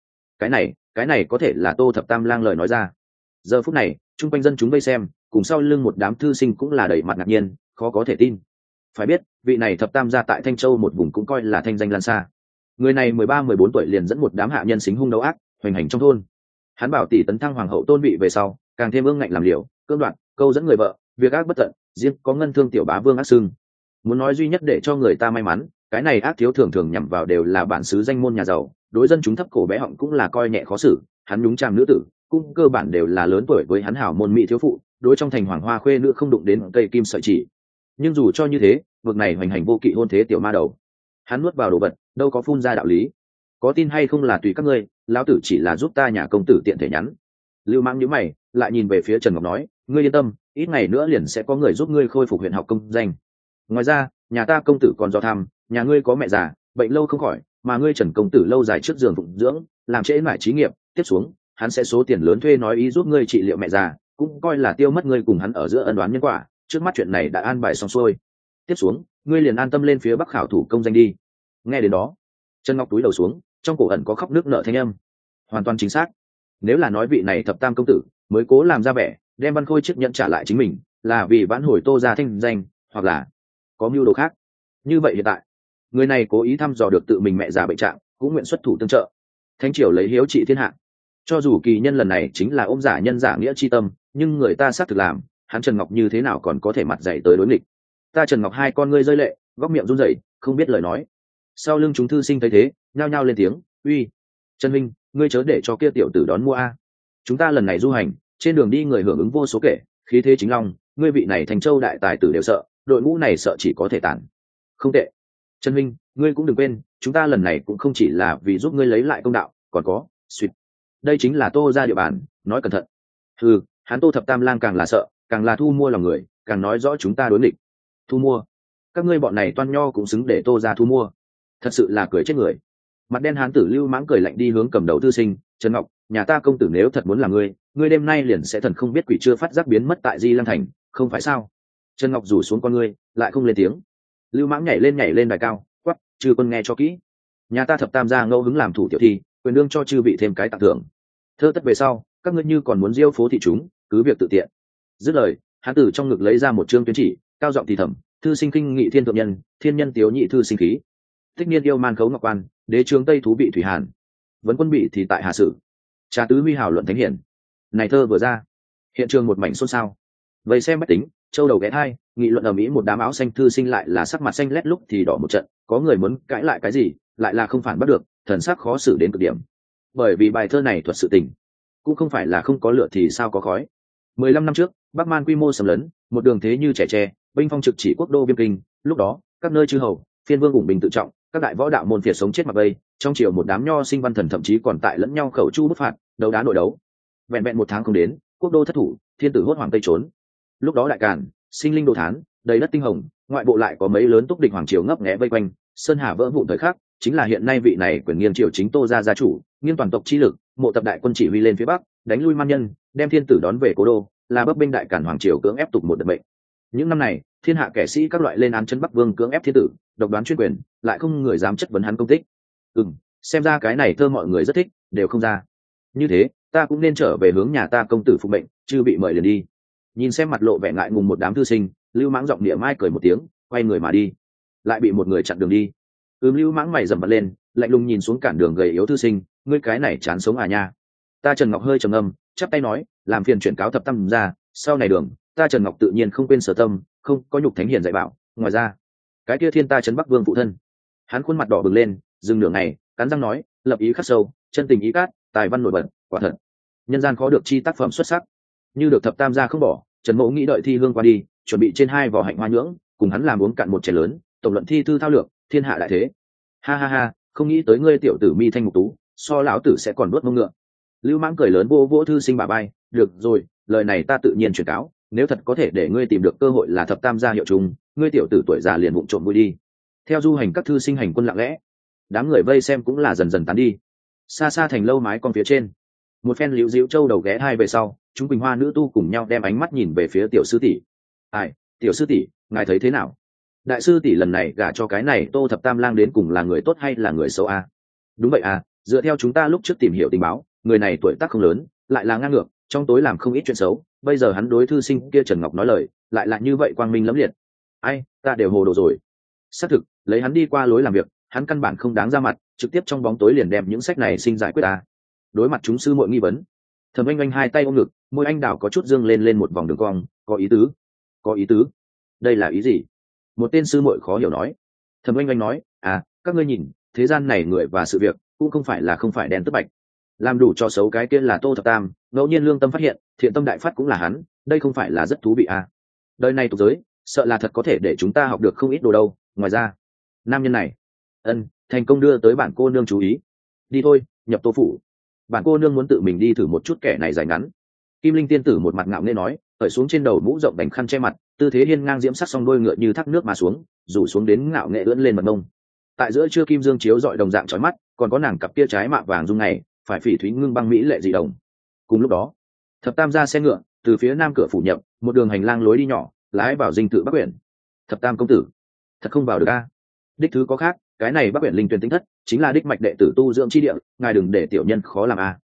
Cái này có thể là Tô thập tam lang lời nói ra. Giờ phút này, chung quanh dân chúng vây xem, cùng sau lưng một đám thư sinh cũng là đầy mặt ngạc nhiên, khó có thể tin. Phải biết, vị này thập tam gia tại Thanh Châu một vùng cũng coi là thanh danh lan xa. Người này 13-14 tuổi liền dẫn một đám hạ nhân xính hung đấu ác, hoành hành trong thôn. Hắn bảo tỷ tấn thăng hoàng hậu tôn vị về sau, càng thêm ương ngạnh làm liều, cưỡng đoạt, câu dẫn người vợ, việc ác bất tận, riêng có ngân thương tiểu bá vương ác xưng. Muốn nói duy nhất để cho người ta may mắn, cái này ác thiếu thường thường nhằm vào đều là bản xứ danh môn nhà giàu, đối dân chúng thấp cổ bé họng cũng là coi nhẹ khó xử. Hắn nhúng chàm nữ tử, cũng cơ bản đều là lớn tuổi với hắn hảo môn mỹ thiếu phụ, đối trong thành hoàng hoa khuê nữ không đụng đến cây kim sợi chỉ. Nhưng dù cho như thế, vực này hoành hành vô kỵ hôn thế tiểu ma đầu, hắn nuốt vào đồ vật, đâu có phun ra đạo lý. có tin hay không là tùy các ngươi, lão tử chỉ là giúp ta nhà công tử tiện thể nhắn. Lưu Mãng nhíu mày, lại nhìn về phía Trần Ngọc nói, ngươi yên tâm, ít ngày nữa liền sẽ có người giúp ngươi khôi phục huyện học công danh. Ngoài ra, nhà ta công tử còn do tham, nhà ngươi có mẹ già, bệnh lâu không khỏi, mà ngươi Trần công tử lâu dài trước giường phụng dưỡng, làm trễ mãi trí nghiệp, tiếp xuống, hắn sẽ số tiền lớn thuê nói ý giúp ngươi trị liệu mẹ già, cũng coi là tiêu mất ngươi cùng hắn ở giữa ân oán nhân quả. Trước mắt chuyện này đã an bài xong xuôi, tiếp xuống, ngươi liền an tâm lên phía Bắc khảo thủ công danh đi. Nghe đến đó, Trần Ngọc túi đầu xuống, trong cổ ẩn có khóc nước nở thanh âm. Hoàn toàn chính xác. Nếu là nói vị này thập tam công tử mới cố làm ra vẻ đem Văn Khôi chiếc nhẫn trả lại chính mình là vì vãn hồi Tô gia thanh danh, hoặc là có mưu đồ khác, như vậy hiện tại người này cố ý thăm dò được tự mình mẹ già bệnh trạng, cũng nguyện xuất thủ tương trợ. Thánh triều lấy hiếu trị thiên hạ, cho dù kỳ nhân lần này chính là ôm giả nhân giả nghĩa chi tâm, nhưng người ta xác thực làm, hắn Trần Ngọc như thế nào còn có thể mặt dạy tới đối nghịch. Ta Trần Ngọc hai con ngươi rơi lệ, góc miệng run rẩy, không biết lời nói. Sau lưng chúng thư sinh thấy thế, nhao nhao lên tiếng, uy, Trần Minh, ngươi chớ để cho kia tiểu tử đón mua a. Chúng ta lần này du hành, trên đường đi người hưởng ứng vô số kể, khí thế chính long, ngươi vị này Thành Châu đại tài tử đều sợ, đội ngũ này sợ chỉ có thể tản. Không tệ. Trần Minh, ngươi cũng đừng quên, chúng ta lần này cũng không chỉ là vì giúp ngươi lấy lại công đạo, còn có, suýt. Đây chính là Tô gia địa bàn, nói cẩn thận. Ừ, hắn Tô thập tam lang càng là sợ, càng là thu mua lòng người, càng nói rõ chúng ta đối nghịch. Thu mua? Các ngươi bọn này toan nho cũng xứng để Tô gia thu mua? Thật sự là cười chết người. Mặt đen hán tử Lưu Mãng cười lạnh đi hướng cầm đầu thư sinh, Trần Ngọc, nhà ta công tử nếu thật muốn là ngươi đêm nay liền sẽ thần không biết quỷ chưa phát giác biến mất tại Di Lăng thành, không phải sao? Trần Ngọc rủ xuống con ngươi, lại không lên tiếng. Lưu Mãng nhảy lên đài cao, quắc, chư quân nghe cho kỹ. Nhà ta thập tam gia ngẫu hứng làm thủ tiểu thi, quyền đương cho chư vị thêm cái tặng thưởng. Thơ tất về sau, các ngươi như còn muốn diêu phố thị chúng, cứ việc tự tiện. Dứt lời, hán tử trong ngực lấy ra một chương tuyến chỉ, cao giọng thì thầm, thư sinh kinh nghị thiên thượng nhân, thiên nhân tiếu nhị thư sinh khí. Thích niên yêu man khấu ngọc quan, đế trướng tây thú bị thủy hàn, vẫn quân bị thì tại hà sử, trà tứ huy hảo luận thánh hiển. Này thơ vừa ra, hiện trường một mảnh xôn xao. Vậy xem bách tính, châu đầu ghé thai, nghị luận ở mỹ một đám áo xanh thư sinh lại là sắc mặt xanh lét lúc thì đỏ một trận, có người muốn cãi lại cái gì, lại là không phản bắt được, thần sắc khó xử đến cực điểm. Bởi vì bài thơ này thuật sự tình, cũng không phải là không có lửa thì sao có khói. 15 năm trước, Bắc Man quy mô xâm lấn, một đường thế như trẻ tre, binh phong trực chỉ quốc đô Biên Kinh, lúc đó, các nơi chư hầu, phiên vương ủng bình tự trọng, các đại võ đạo môn phiệt sống chết mặc bay, trong triều một đám nho sinh văn thần thậm chí còn tại lẫn nhau khẩu chu bút phạt, đấu đá nội đấu. Vẹn một tháng không đến, quốc đô thất thủ, thiên tử hốt hoảng tây trốn. Lúc đó đại càn, sinh linh đồ thán, đầy đất tinh hồng, ngoại bộ lại có mấy lớn túc địch hoàng triều ngấp nghé vây quanh, sơn hà vỡ vụn thời khắc, chính là hiện nay vị này quyền nghiêng triều chính Tô gia gia chủ, nghiêng toàn tộc chi lực, mộ tập đại quân chỉ huy lên phía bắc, đánh lui man nhân, đem thiên tử đón về cố đô, là bấp bênh đại càn hoàng triều cưỡng ép tục một đợt bệnh. Những năm này, thiên hạ kẻ sĩ các loại lên án chân Bắc Vương cưỡng ép thiên tử, độc đoán chuyên quyền, lại không người dám chất vấn hắn công tích. Xem ra cái này thơ mọi người rất thích, đều không ra. Như thế, ta cũng nên trở về hướng nhà ta công tử phục mệnh, chưa bị mời liền đi. Nhìn xem mặt lộ vẻ ngại ngùng một đám thư sinh, Lưu Mãng giọng địa mai cười một tiếng, quay người mà đi, lại bị một người chặn đường đi. Lưu Mãng mày dầm bật lên, lạnh lùng nhìn xuống cản đường gầy yếu thư sinh, ngươi cái này chán sống à nha. Ta Trần Ngọc hơi trầm ngâm, chắp tay nói, làm phiền chuyển cáo thập tam ra, sau này đường, ta Trần Ngọc tự nhiên không quên sở tâm, không có nhục thánh hiền dạy bảo. Ngoài ra, cái kia thiên ta trấn Bắc Vương phụ thân, hắn khuôn mặt đỏ bừng lên, dừng nửa ngày, cắn răng nói, lập ý khắc sâu, chân tình ý cát, tài văn nổi bật, quả thật, nhân gian khó được chi tác phẩm xuất sắc. Như được thập tam gia không bỏ, Trần Mỗ nghĩ đợi thi hương qua đi, chuẩn bị trên 2 vò hạnh hoa nhưỡng, cùng hắn làm uống cạn một chén lớn, tổng luận thi thư thao lược, thiên hạ đại thế. Ha ha ha, không nghĩ tới ngươi tiểu tử mi thanh mục tú, so lão tử sẽ còn đuốt mông ngựa. Lưu Mãng cười lớn vô vỗ thư sinh bà bay, được rồi, lời này ta tự nhiên truyền cáo, nếu thật có thể để ngươi tìm được cơ hội là thập tam gia hiệu trùng, ngươi tiểu tử tuổi già liền vụng trộm vui đi. Theo du hành các thư sinh hành quân lặng lẽ, đám người vây xem cũng là dần dần tán đi. Xa xa thành lâu mái con phía trên, một phen liễu diễu châu đầu ghé hai về sau, chúng Quỳnh Hoa nữ tu cùng nhau đem ánh mắt nhìn về phía tiểu sư tỷ. Ai, tiểu sư tỷ, ngài thấy thế nào? Đại sư tỷ lần này gả cho cái này Tô thập tam lang đến cùng là người tốt hay là người xấu a? Đúng vậy à, dựa theo chúng ta lúc trước tìm hiểu tình báo, người này tuổi tác không lớn, lại là ngang ngược, trong tối làm không ít chuyện xấu, bây giờ hắn đối thư sinh kia Trần Ngọc nói lời, lại là như vậy quang minh lẫm liệt. Ai, ta đều hồ đồ rồi. Xác thực, lấy hắn đi qua lối làm việc, hắn căn bản không đáng ra mặt, trực tiếp trong bóng tối liền đem những sách này sinh giải quyết ta. Đối mặt chúng sư muội nghi vấn, Thẩm Anh Anh hai tay ôm ngực, môi anh đào có chút dương lên một vòng đường cong, có ý tứ. Có ý tứ? Đây là ý gì? Một tên sư muội khó hiểu nói. Thẩm Anh Anh nói, à, các ngươi nhìn, thế gian này người và sự việc cũng không phải đen tức bạch. Làm đủ cho xấu cái kia là Tô thập tam, ngẫu nhiên lương tâm phát hiện, thiện tâm đại phát cũng là hắn, đây không phải là rất thú vị à? Đời này tục giới, sợ là thật có thể để chúng ta học được không ít đồ đâu. Ngoài ra, nam nhân này, thành công đưa tới bản cô nương chú ý. đi thôi, nhập tô phủ. Bản cô nương muốn tự mình đi thử một chút kẻ này dài ngắn. Kim Linh tiên tử một mặt ngạo nghễ nói, cởi xuống trên đầu mũ rộng đành khăn che mặt, tư thế hiên ngang diễm sắc song đôi ngựa như thác nước mà xuống, rủ xuống đến ngạo nghễ ưỡn lên mật mông. Tại giữa trưa kim dương chiếu rọi đồng dạng chói mắt, còn có nàng cặp kia trái mạ vàng dung này, phải phỉ thúy ngưng băng mỹ lệ dị đồng. Cùng lúc đó, thập tam ra xe ngựa từ phía nam cửa phủ nhập, một đường hành lang lối đi nhỏ lái vào dinh thự Bắc Uyển. Thập tam công tử, thật không vào được a. Đích thứ có khác, cái này Bắc Uyển linh tuyển tinh thất chính là đích mạch đệ tử tu dưỡng chi địa, ngài đừng để tiểu nhân khó làm a.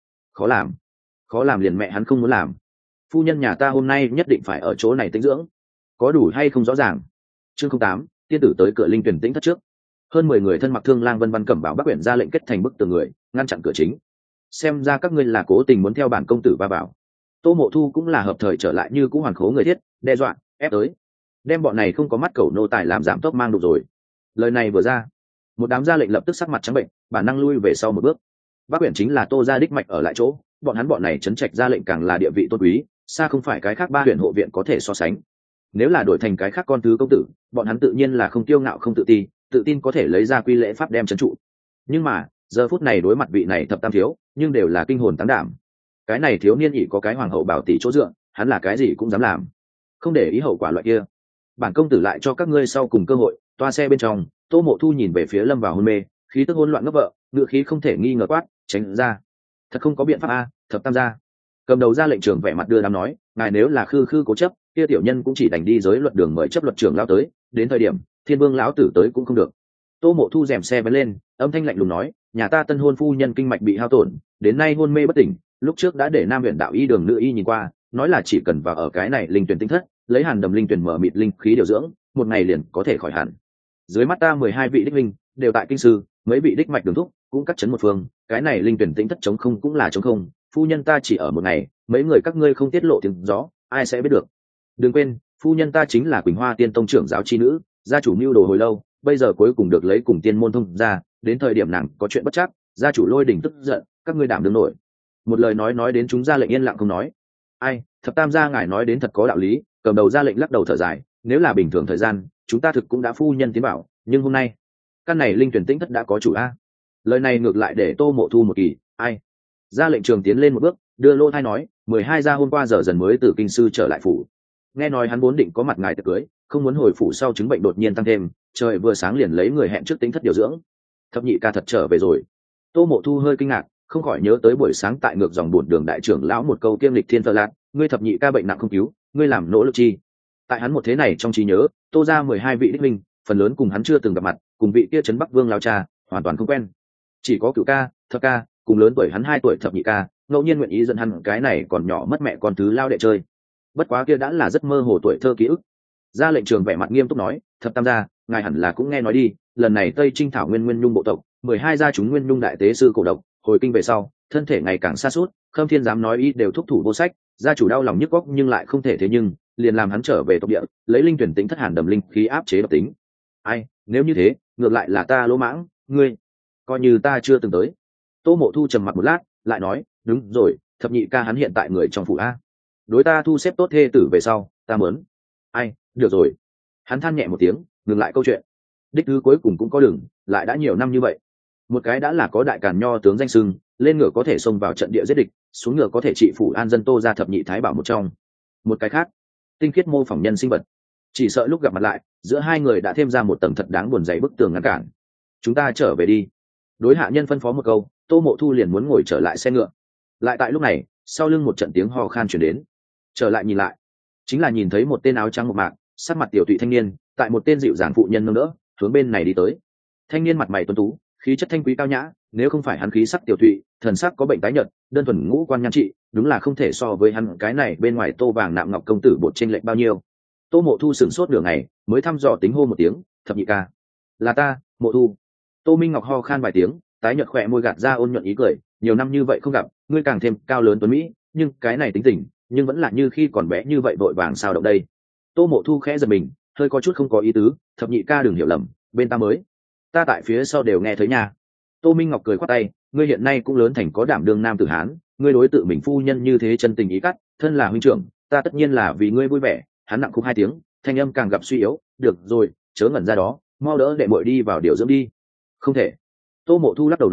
Khó làm liền mẹ hắn không muốn làm. Phu nhân nhà ta hôm nay nhất định phải ở chỗ này tĩnh dưỡng, có đủ hay không rõ ràng. Chương 08, tiên tử tới cửa linh tuyển tĩnh thất trước. Hơn 10 người thân mặc thương lang vân vân cẩm bảo Bắc Uyển ra lệnh kết thành bức tường người, ngăn chặn cửa chính. Xem ra các ngươi là cố tình muốn theo bản công tử va vào. Tô Mộ Thu cũng là hợp thời trở lại như cũ hoàn khố người thiết, đe dọa, ép tới. Đem bọn này không có mắt cầu nô tài làm giảm tốc mang đủ rồi. Lời này vừa ra, một đám gia lệnh lập tức sắc mặt trắng bệnh, bản năng lui về sau một bước. Bắc Uyển chính là Tô gia đích mạch ở lại chỗ, bọn này trấn trạch gia lệnh càng là địa vị tôn quý, xa không phải cái khác ba huyện hộ viện có thể so sánh. Nếu là đổi thành cái khác con thứ công tử, bọn hắn tự nhiên là không kiêu ngạo không tự tin có thể lấy ra quy lễ pháp đem trấn trụ. Nhưng mà giờ phút này đối mặt vị này thập tam thiếu, nhưng đều là kinh hồn táng đảm. Cái này thiếu niên ỷ có cái hoàng hậu bảo tỷ chỗ dựa, hắn là cái gì cũng dám làm, không để ý hậu quả loại kia. Bản công tử lại cho các ngươi sau cùng cơ hội. Toa xe bên trong, Tô Mộ Thu nhìn về phía lâm vào hôn mê, khí tức hỗn loạn ngấp vợ, ngựa khí không thể nghi ngờ quát, tránh ra. Thật không có biện pháp a. Thập tam gia cầm đầu ra lệnh trưởng vẻ mặt đưa đám nói, ngài nếu là khư khư cố chấp, kia tiểu nhân cũng chỉ đành đi giới luật đường mời chấp luật trưởng lao tới, đến thời điểm thiên vương lão tử tới cũng không được. Tô Mộ Thu rèm xe vén lên, âm thanh lạnh lùng nói, nhà ta tân hôn phu nhân kinh mạch bị hao tổn, đến nay hôn mê bất tỉnh, lúc trước đã để nam huyện đạo y đường nữ y nhìn qua, nói là chỉ cần vào ở cái này linh tuyển tinh thất, lấy hàn đầm linh tuyển mở mịt linh khí điều dưỡng, một ngày liền có thể khỏi hẳn. Dưới mắt ta 12 vị đích linh đều tại kinh sư, mấy vị đích mạch đường thúc cũng cắt chấn một phương, cái này linh tuyển tinh thất chống không cũng là chống không, phu nhân ta chỉ ở một ngày, mấy người các ngươi không tiết lộ tiếng gió, ai sẽ biết được. Đừng quên, phu nhân ta chính là Quỳnh Hoa Tiên Tông trưởng giáo chi nữ, gia chủ mưu đồ hồi lâu, bây giờ cuối cùng được lấy cùng tiên môn thông ra, đến thời điểm nàng có chuyện bất chắc, gia chủ lôi đình tức giận, các ngươi đảm đương nổi. Một lời nói đến chúng ra lệnh yên lặng không nói. Ai, thập tam gia ngài nói đến thật có đạo lý, cầm đầu ra lệnh lắc đầu thở dài, nếu là bình thường thời gian, chúng ta thực cũng đã phu nhân tiến bảo, nhưng hôm nay, căn này linh tuyển tĩnh thất đã có chủ a. Lời này ngược lại để Tô Mộ Thu một kỳ, ai. Ra lệnh trường tiến lên một bước, đưa lô thai nói, 12 gia hôm qua giờ dần mới từ kinh sư trở lại phủ. Nghe nói hắn vốn định có mặt ngài tiệc cưới, không muốn hồi phủ sau chứng bệnh đột nhiên tăng thêm, trời vừa sáng liền lấy người hẹn trước tính thất điều dưỡng. Thập nhị ca thật trở về rồi. Tô Mộ Thu hơi kinh ngạc, không khỏi nhớ tới buổi sáng tại ngược dòng buồn đường đại trưởng lão một câu kiêm lịch thiên thờ lạc, ngươi thập nhị ca bệnh nặng không cứu, ngươi làm nỗ lực chi. Tại hắn một thế này trong trí nhớ, Tô ra 12 vị đích minh, phần lớn cùng hắn chưa từng gặp mặt, cùng vị kia trấn Bắc Vương lao cha, hoàn toàn không quen. Chỉ có Cửu ca, Thập ca, cùng lớn tuổi hắn 2 tuổi thập nhị ca, ngẫu nhiên nguyện ý dẫn hắn cái này còn nhỏ mất mẹ con thứ lao đệ chơi. Bất quá kia đã là rất mơ hồ tuổi thơ ký ức. Ra lệnh trường vẻ mặt nghiêm túc nói, thập tam gia, ngài hẳn là cũng nghe nói đi, lần này Tây Trinh thảo nguyên nhung bộ tộc 12 gia chúng nguyên nhung đại tế sư cổ độc, hồi kinh về sau, thân thể ngày càng sa sút, Khâm Thiên dám nói ý đều thúc thủ vô sách, gia chủ đau lòng nhức góc nhưng lại không thể thế nhưng, liền làm hắn trở về tộc địa, lấy linh tuyển tính thất hàn đầm linh khí áp chế độc tính. Ai, nếu như thế, ngược lại là ta lỗ mãng, ngươi coi như ta chưa từng tới. Tô Mộ Thu trầm mặt một lát, lại nói, đúng rồi, thập nhị ca hắn hiện tại người trong phủ a. Đối ta thu xếp tốt thê tử về sau, ta muốn. Ai, được rồi. Hắn than nhẹ một tiếng, ngừng lại câu chuyện. Đích thứ cuối cùng cũng có đường, lại đã nhiều năm như vậy. Một cái đã là có đại càn nho tướng danh sưng, lên ngựa có thể xông vào trận địa giết địch, xuống ngựa có thể trị phủ an dân Tô ra thập nhị thái bảo một trong. Một cái khác, tinh khiết mô phỏng nhân sinh vật. Chỉ sợ lúc gặp mặt lại, giữa hai người đã thêm ra một tầng thật đáng buồn dày bức tường ngăn cản. Chúng ta trở về đi. Đối hạ nhân phân phó một câu, Tô Mộ Thu liền muốn ngồi trở lại xe ngựa. Lại tại lúc này, sau lưng một trận tiếng ho khan chuyển đến. Trở lại nhìn lại, chính là nhìn thấy một tên áo trắng một mạc, sắc mặt tiểu tụy thanh niên, tại một tên dịu dàng phụ nhân nâng đỡ, hướng bên này đi tới. Thanh niên mặt mày tuấn tú, khí chất thanh quý cao nhã, nếu không phải hắn khí sắc tiểu tụy, thần sắc có bệnh tái nhợt, đơn thuần ngũ quan nhan trị, đúng là không thể so với hắn cái này bên ngoài tô vàng nạm ngọc công tử bột trên lệnh bao nhiêu. Tô Mộ Thu sửng sốt nửa ngày, mới thăm dò tính hô một tiếng, thập nhị ca. Là ta, Mộ Thu. Tô Minh Ngọc ho khan vài tiếng, tái nhợt khỏe môi gạt ra ôn nhuận ý cười, nhiều năm như vậy không gặp, ngươi càng thêm cao lớn tuấn mỹ, nhưng cái này tính tình, nhưng vẫn là như khi còn bé như vậy vội vàng sao động đây. Tô Mộ Thu khẽ giật mình, hơi có chút không có ý tứ, thập nhị ca đừng hiểu lầm, bên ta mới, ta tại phía sau đều nghe thấy nha. Tô Minh Ngọc cười khoát tay, ngươi hiện nay cũng lớn thành có đảm đương nam tử hán, ngươi đối tự mình phu nhân như thế chân tình ý cắt, thân là huynh trưởng, ta tất nhiên là vì ngươi vui vẻ. Hắn nặng khúc 2 tiếng, thanh âm càng gặp suy yếu, được rồi, chớ ngẩn ra đó, mau đỡ đệ muội đi vào điều dưỡng đi. Không thể. Tô Mộ Thu lắc đầu nói,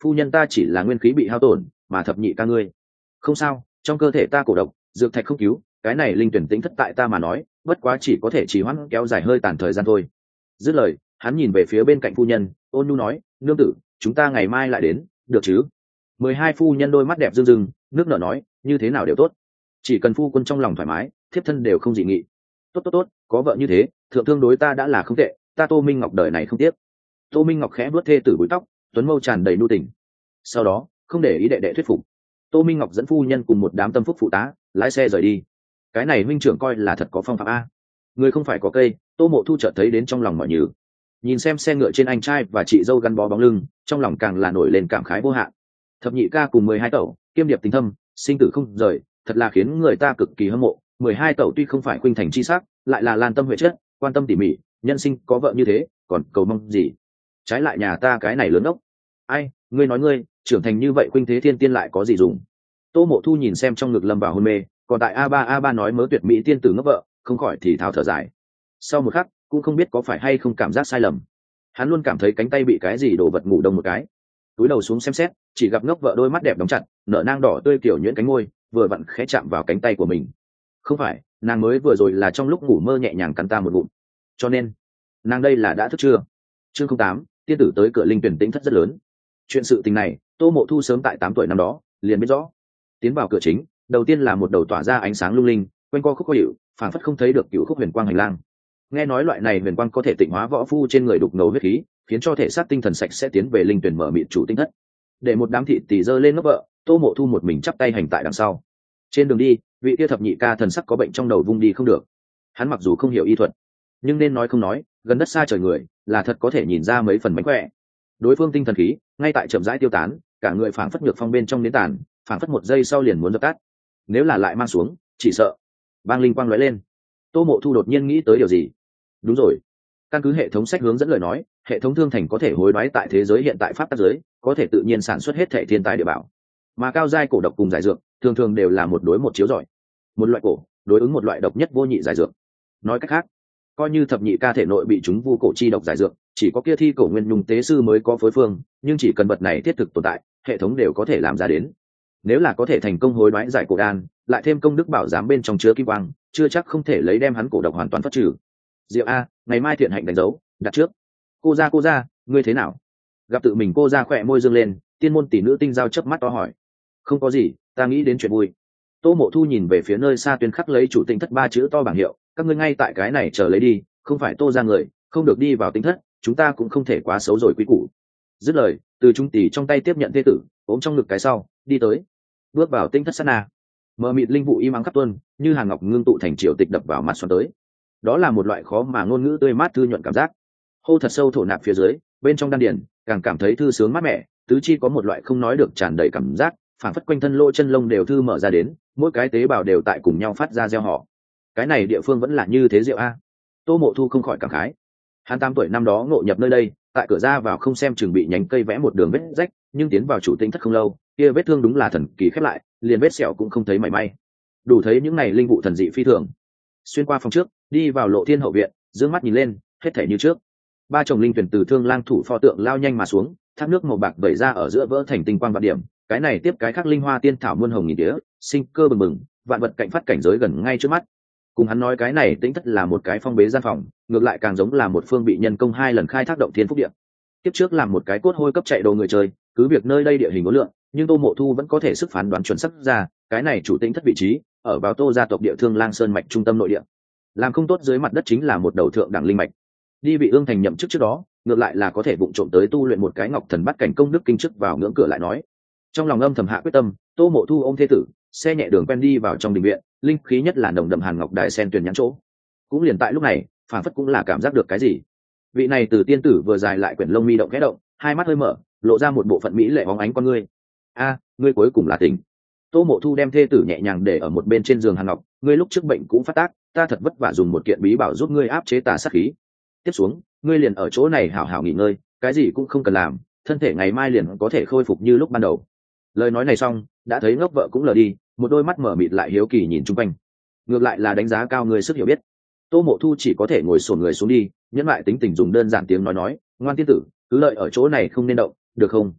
phu nhân ta chỉ là nguyên khí bị hao tổn, mà thập nhị ca ngươi không sao, trong cơ thể ta cổ độc dược thạch không cứu, cái này linh tuyển tính thất tại ta mà nói bất quá chỉ có thể trì hoãn kéo dài hơi tàn thời gian thôi. Dứt lời hắn nhìn về phía bên cạnh phu nhân, ôn nhu nói, nương tử, chúng ta ngày mai lại đến, được chứ? 12 phu nhân đôi mắt đẹp rưng rưng, nước nở nói, như thế nào đều tốt, chỉ cần phu quân trong lòng thoải mái, thiếp thân đều không dị nghị. Tốt tốt tốt, có vợ như thế thượng thương đối ta đã là không tệ, ta Tô Minh Ngọc đời này không tiếc. Tô Minh Ngọc khẽ vuốt thê tử búi tóc, tuấn mâu tràn đầy nu tình. Sau đó không để ý đệ đệ thuyết phục, Tô Minh Ngọc dẫn phu nhân cùng một đám tâm phúc phụ tá lái xe rời đi. Cái này huynh trưởng coi là thật có phong phạm a. Người không phải có cây, Tô Mộ Thu chợt thấy đến trong lòng mỏi nhừ. Nhìn xem xe ngựa trên anh trai và chị dâu gắn bó bóng lưng, trong lòng càng là nổi lên cảm khái vô hạn. Thập nhị ca cùng 12 tẩu kiêm điệp tình thâm, sinh tử không rời, thật là khiến người ta cực kỳ hâm mộ. 12 tẩu tuy không phải khuynh thành chi sắc, lại là lan tâm huệ chất, quan tâm tỉ mỉ, nhân sinh có vợ như thế còn cầu mong gì. Trái lại nhà ta cái này lớn ốc. Ai, ngươi nói ngươi trưởng thành như vậy khuynh thế thiên tiên lại có gì dùng. Tô Mộ Thu nhìn xem trong ngực lâm vào hôn mê, còn tại A ba nói mớ tuyệt mỹ tiên tử ngốc vợ, không khỏi thì thào thở dài. Sau một khắc cũng không biết có phải hay không cảm giác sai lầm, hắn luôn cảm thấy cánh tay bị cái gì đổ vật ngủ đông một cái. Túi đầu xuống xem xét, chỉ gặp ngốc vợ đôi mắt đẹp đóng chặt, nở nang đỏ tươi kiểu nhuyễn cánh môi vừa vặn khẽ chạm vào cánh tay của mình. Không phải, nàng mới vừa rồi là trong lúc ngủ mơ nhẹ nhàng cắn ta một ngụm, cho nên nàng đây là đã thức chưa? Chương 08, tiên tử tới cửa linh tuyển tĩnh thất rất lớn. Chuyện sự tình này Tô Mộ Thu sớm tại 8 tuổi năm đó liền biết rõ. Tiến vào cửa chính, đầu tiên là một đầu tỏa ra ánh sáng lung linh, quanh co khúc có hiệu, phản phất không thấy được cựu khúc huyền quang hành lang. Nghe nói loại này huyền quang có thể tịnh hóa võ phu trên người đục ngầu huyết khí, khiến cho thể xác tinh thần sạch sẽ tiến về linh tuyển mở mịt chủ tinh thất. Để một đám thị tỷ dơ lên ngốc vợ, Tô Mộ Thu một mình chắp tay hành tại đằng sau. Trên đường đi, vị kia thập nhị ca thần sắc có bệnh trong đầu vung đi không được. Hắn mặc dù không hiểu y thuật, nhưng nên nói không nói, gần đất xa trời người là thật có thể nhìn ra mấy phần mánh khỏe. Đối phương tinh thần khí ngay tại chậm rãi tiêu tán, cả người phảng phất nhược phong bên trong nến tàn, phảng phất một giây sau liền muốn dập tắt. Nếu là lại mang xuống, chỉ sợ. Bang linh quang lóe lên, Tô Mộ Thu đột nhiên nghĩ tới điều gì. Đúng rồi, căn cứ hệ thống sách hướng dẫn lời nói, hệ thống thương thành có thể hối đoái tại thế giới hiện tại pháp tắc giới, có thể tự nhiên sản xuất hết thể thiên tài địa bảo. Mà cao giai cổ độc cùng giải dược, thường thường đều là một đối một chiếu rọi. Một loại cổ đối ứng một loại độc nhất vô nhị giải dược. Nói cách khác, coi như thập nhị ca thể nội bị chúng vu cổ chi độc giải dược, chỉ có kia thi cổ nguyên nhung tế sư mới có phối phương, nhưng chỉ cần vật này thiết thực tồn tại, hệ thống đều có thể làm ra đến. Nếu là có thể thành công hối đoái giải cổ đan, lại thêm công đức bảo giám bên trong chứa kim quang, chưa chắc không thể lấy đem hắn cổ độc hoàn toàn phất trừ. Diệu a, ngày mai thiện hạnh đánh dấu, đặt trước. Cô ra, ngươi thế nào? Gặp tự mình cô ra khỏe môi dương lên, tiên môn tỷ nữ tinh giao chớp mắt to hỏi. Không có gì, ta nghĩ đến chuyện vui. Tô Mộ Thu nhìn về phía nơi xa tuyên khắc lấy chủ tinh thất 3 chữ to bảng hiệu, các ngươi ngay tại cái này chờ lấy đi, không phải Tô ra người không được đi vào tinh thất, chúng ta cũng không thể quá xấu rồi quý củ. Dứt lời, từ trung tỷ trong tay tiếp nhận thê tử, ôm trong ngực cái sau, đi tới. Bước vào tinh thất sát na, mờ mịt linh vụ im ắng khắp tuôn, như hàng ngọc ngưng tụ thành triều tịch đập vào mặt xoắn tới. Đó là một loại khó mà ngôn ngữ tươi mát thư nhuận cảm giác. Hô thật sâu thổ nạp phía dưới, bên trong đan điền càng cảm thấy thư sướng mát mẻ, tứ chi có một loại không nói được tràn đầy cảm giác, phản phất quanh thân lỗ chân lông đều thư mở ra đến, mỗi cái tế bào đều tại cùng nhau phát ra gieo họ. Cái này địa phương vẫn là như thế diệu a. Tô Mộ Thu không khỏi cảm khái. Hắn 8 tuổi năm đó ngộ nhập nơi đây, tại cửa ra vào không xem chừng bị nhánh cây vẽ một đường vết rách, nhưng tiến vào chủ tinh thất không lâu, kia vết thương đúng là thần kỳ khép lại, liền vết sẹo cũng không thấy mảy may. Đủ thấy những này linh vụ thần dị phi thường. Xuyên qua phòng trước, đi vào lộ thiên hậu viện, dương mắt nhìn lên, hết thảy như trước. 3 chồng linh tuyển từ thương lang thủ pho tượng lao nhanh mà xuống, thác nước màu bạc vẩy ra ở giữa vỡ thành tinh quang vạn điểm, cái này tiếp cái khác linh hoa tiên thảo muôn hồng nghìn tía, sinh cơ bừng bừng, vạn vật cạnh phát cảnh giới gần ngay trước mắt. Cùng hắn nói cái này tĩnh thất là một cái phong bế gian phòng, ngược lại càng giống là một phương bị nhân công 2 lần khai thác động thiên phúc địa. Tiếp trước làm một cái cốt hôi cấp chạy đồ người chơi, cứ việc nơi đây địa hình uốn lượn, nhưng Tô Mộ Thu vẫn có thể sức phán đoán chuẩn xác ra, cái này chủ tĩnh thất vị trí ở vào Tô gia tộc địa Thương Lang Sơn mạch trung tâm nội địa. Làm không tốt dưới mặt đất chính là một đầu thượng đẳng linh mạch. Đi vị ương thành nhậm chức trước đó, ngược lại là có thể vụng trộm tới tu luyện một cái ngọc thần bắt cảnh công đức kinh chức vào ngưỡng cửa lại nói. Trong lòng âm thầm hạ quyết tâm, Tô Mộ Thu ôm thê tử, xe nhẹ đường quen đi vào trong đình viện, linh khí nhất là nồng đậm hàn ngọc đài sen tuyền nhãn chỗ. Cũng liền tại lúc này, phản phất cũng là cảm giác được cái gì. Vị này từ tiên tử vừa dài lại quyển lông mi động khẽ động, hai mắt hơi mở, lộ ra một bộ phận mỹ lệ bóng ánh con ngươi. A, ngươi cuối cùng là tỉnh. Tô Mộ Thu đem thê tử nhẹ nhàng để ở một bên trên giường hàn ngọc, ngươi lúc trước bệnh cũng phát tác, ta thật vất vả dùng một kiện bí bảo giúp ngươi áp chế tà sát khí. Tiếp xuống, ngươi liền ở chỗ này hảo hảo nghỉ ngơi, cái gì cũng không cần làm, thân thể ngày mai liền có thể khôi phục như lúc ban đầu. Lời nói này xong, đã thấy ngốc vợ cũng lờ đi, một đôi mắt mở mịt lại hiếu kỳ nhìn chung quanh. Ngược lại là đánh giá cao người sức hiểu biết. Tô Mộ Thu chỉ có thể ngồi xổm người xuống đi, nhẫn lại tính tình dùng đơn giản tiếng nói, ngoan tiên tử, cứ lợi ở chỗ này không nên động, được không?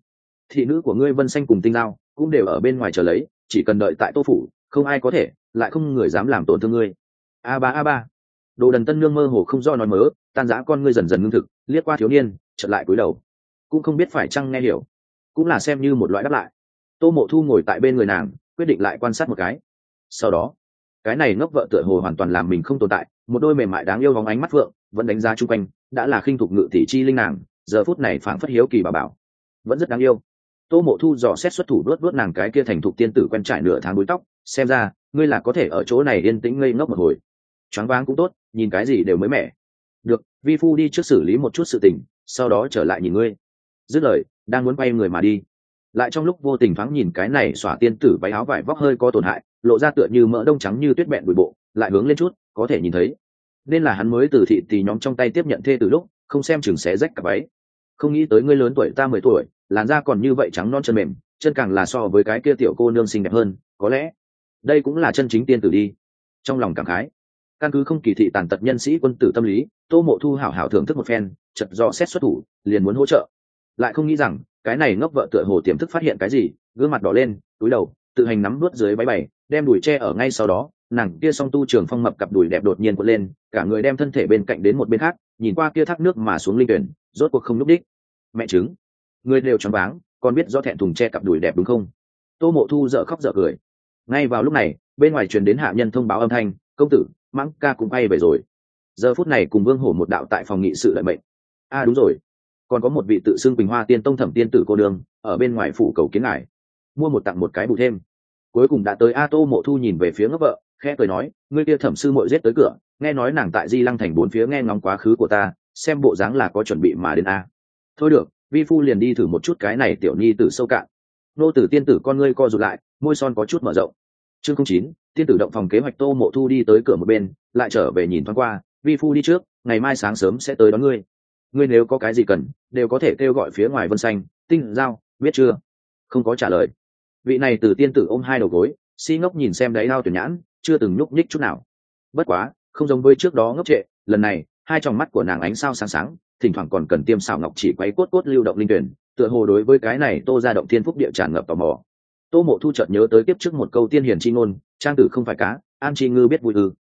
thị nữ của ngươi Vân Xanh cùng Tinh Giao cũng đều ở bên ngoài chờ lấy, chỉ cần đợi tại Tô phủ, không ai có thể, lại không người dám làm tổn thương ngươi. A ba. Đồ Đần Tân Nương mơ hồ không do nói mớ, tan rã con ngươi dần dần ngưng thực, liếc qua thiếu niên, chợt lại cúi đầu, cũng không biết phải chăng nghe hiểu, cũng là xem như một loại đáp lại. Tô Mộ Thu ngồi tại bên người nàng, quyết định lại quan sát một cái. Sau đó, cái này ngốc vợ tựa hồ hoàn toàn làm mình không tồn tại, một đôi mềm mại đáng yêu bóng ánh mắt vượng, vẫn đánh giá chung quanh, đã là khinh thục ngự tỷ chi linh nàng, giờ phút này phảng phất hiếu kỳ bà bảo, vẫn rất đáng yêu. Tô Mộ Thu dò xét xuất thủ đuốt nàng cái kia thành thục tiên tử quen trải nửa tháng búi tóc, xem ra ngươi là có thể ở chỗ này yên tĩnh ngây ngốc một hồi. Choáng váng cũng tốt, nhìn cái gì đều mới mẻ. Được, vi phu đi trước xử lý một chút sự tình, sau đó trở lại nhìn ngươi. Dứt lời, đang muốn quay người mà đi, lại trong lúc vô tình thoáng nhìn cái này xỏa tiên tử váy áo vải vóc hơi có tổn hại, lộ ra tựa như mỡ đông trắng như tuyết bẹn bụi bộ, lại hướng lên chút, có thể nhìn thấy. Nên là hắn mới từ thị tỷ nhóm trong tay tiếp nhận thê từ lúc, không xem chừng xé rách cả váy. Không nghĩ tới ngươi lớn tuổi ta 10 tuổi, làn da còn như vậy trắng non chân mềm, chân càng là so với cái kia tiểu cô nương xinh đẹp hơn, có lẽ đây cũng là chân chính tiên tử đi. Trong lòng cảm khái, căn cứ không kỳ thị tàn tật nhân sĩ quân tử tâm lý, Tô Mộ Thu hảo hảo thưởng thức một phen, chợt do xét xuất thủ, liền muốn hỗ trợ, lại không nghĩ rằng cái này ngốc vợ tựa hồ tiềm thức phát hiện cái gì, gương mặt đỏ lên, cúi đầu tự hành nắm đuốt dưới váy bày, đem đùi che ở ngay sau đó, nàng kia song tu trường phong mập cặp đùi đẹp đột nhiên quật lên, cả người đem thân thể bên cạnh đến một bên khác, nhìn qua kia thác nước mà xuống linh tuyển, rốt cuộc không núp đích. Mẹ chứng, người đều choáng váng, còn biết rõ thẹn thùng che cặp đùi đẹp đúng không? Tô Mộ Thu dở khóc dở cười. Ngay vào lúc này, bên ngoài truyền đến hạ nhân thông báo âm thanh, công tử Mãng ca cũng bay về rồi. Giờ phút này cùng Vương Hổ một đạo tại phòng nghị sự đợi mệnh. Đúng rồi, còn có một vị tự xưng Quỳnh Hoa Tiên Tông thẩm tiên tử cô đường ở bên ngoài phủ cầu kiến ngài, mua một tặng một cái bù thêm. Cuối cùng đã tới. Tô Mộ Thu nhìn về phía ngốc vợ, khẽ cười nói, ngươi kia thẩm sư muội giết tới cửa, nghe nói nàng tại Di Lăng thành bốn phía nghe ngóng quá khứ của ta, xem bộ dáng là có chuẩn bị mà đến a. Thôi được, vi phu liền đi thử một chút cái này tiểu nhi tử sâu cạn. Nô tử tiên tử con ngươi co rụt lại, môi son có chút mở rộng. Chương 09, tiên tử động phòng kế hoạch. Tô Mộ Thu đi tới cửa một bên, lại trở về nhìn thoáng qua, vi phu đi trước, ngày mai sáng sớm sẽ tới đón ngươi. Ngươi nếu có cái gì cần, đều có thể kêu gọi phía ngoài Vân Xanh, Tinh Giao, biết chưa? Không có trả lời. Vị này từ tiên tử ôm hai đầu gối, si ngốc nhìn xem đáy lao tuyển nhãn, chưa từng nhúc nhích chút nào. Bất quá, không giống với trước đó ngốc trệ, lần này hai tròng mắt của nàng ánh sao sáng sáng, thỉnh thoảng còn cần tiêm xảo ngọc chỉ quấy cốt cốt lưu động linh tuyển, tựa hồ đối với cái này Tô ra động thiên phúc địa tràn ngập tò mò. Tô Mộ Thu chợt nhớ tới kiếp trước một câu tiên hiền chi ngôn, trang tử không phải cá, an chi ngư biết vui ư?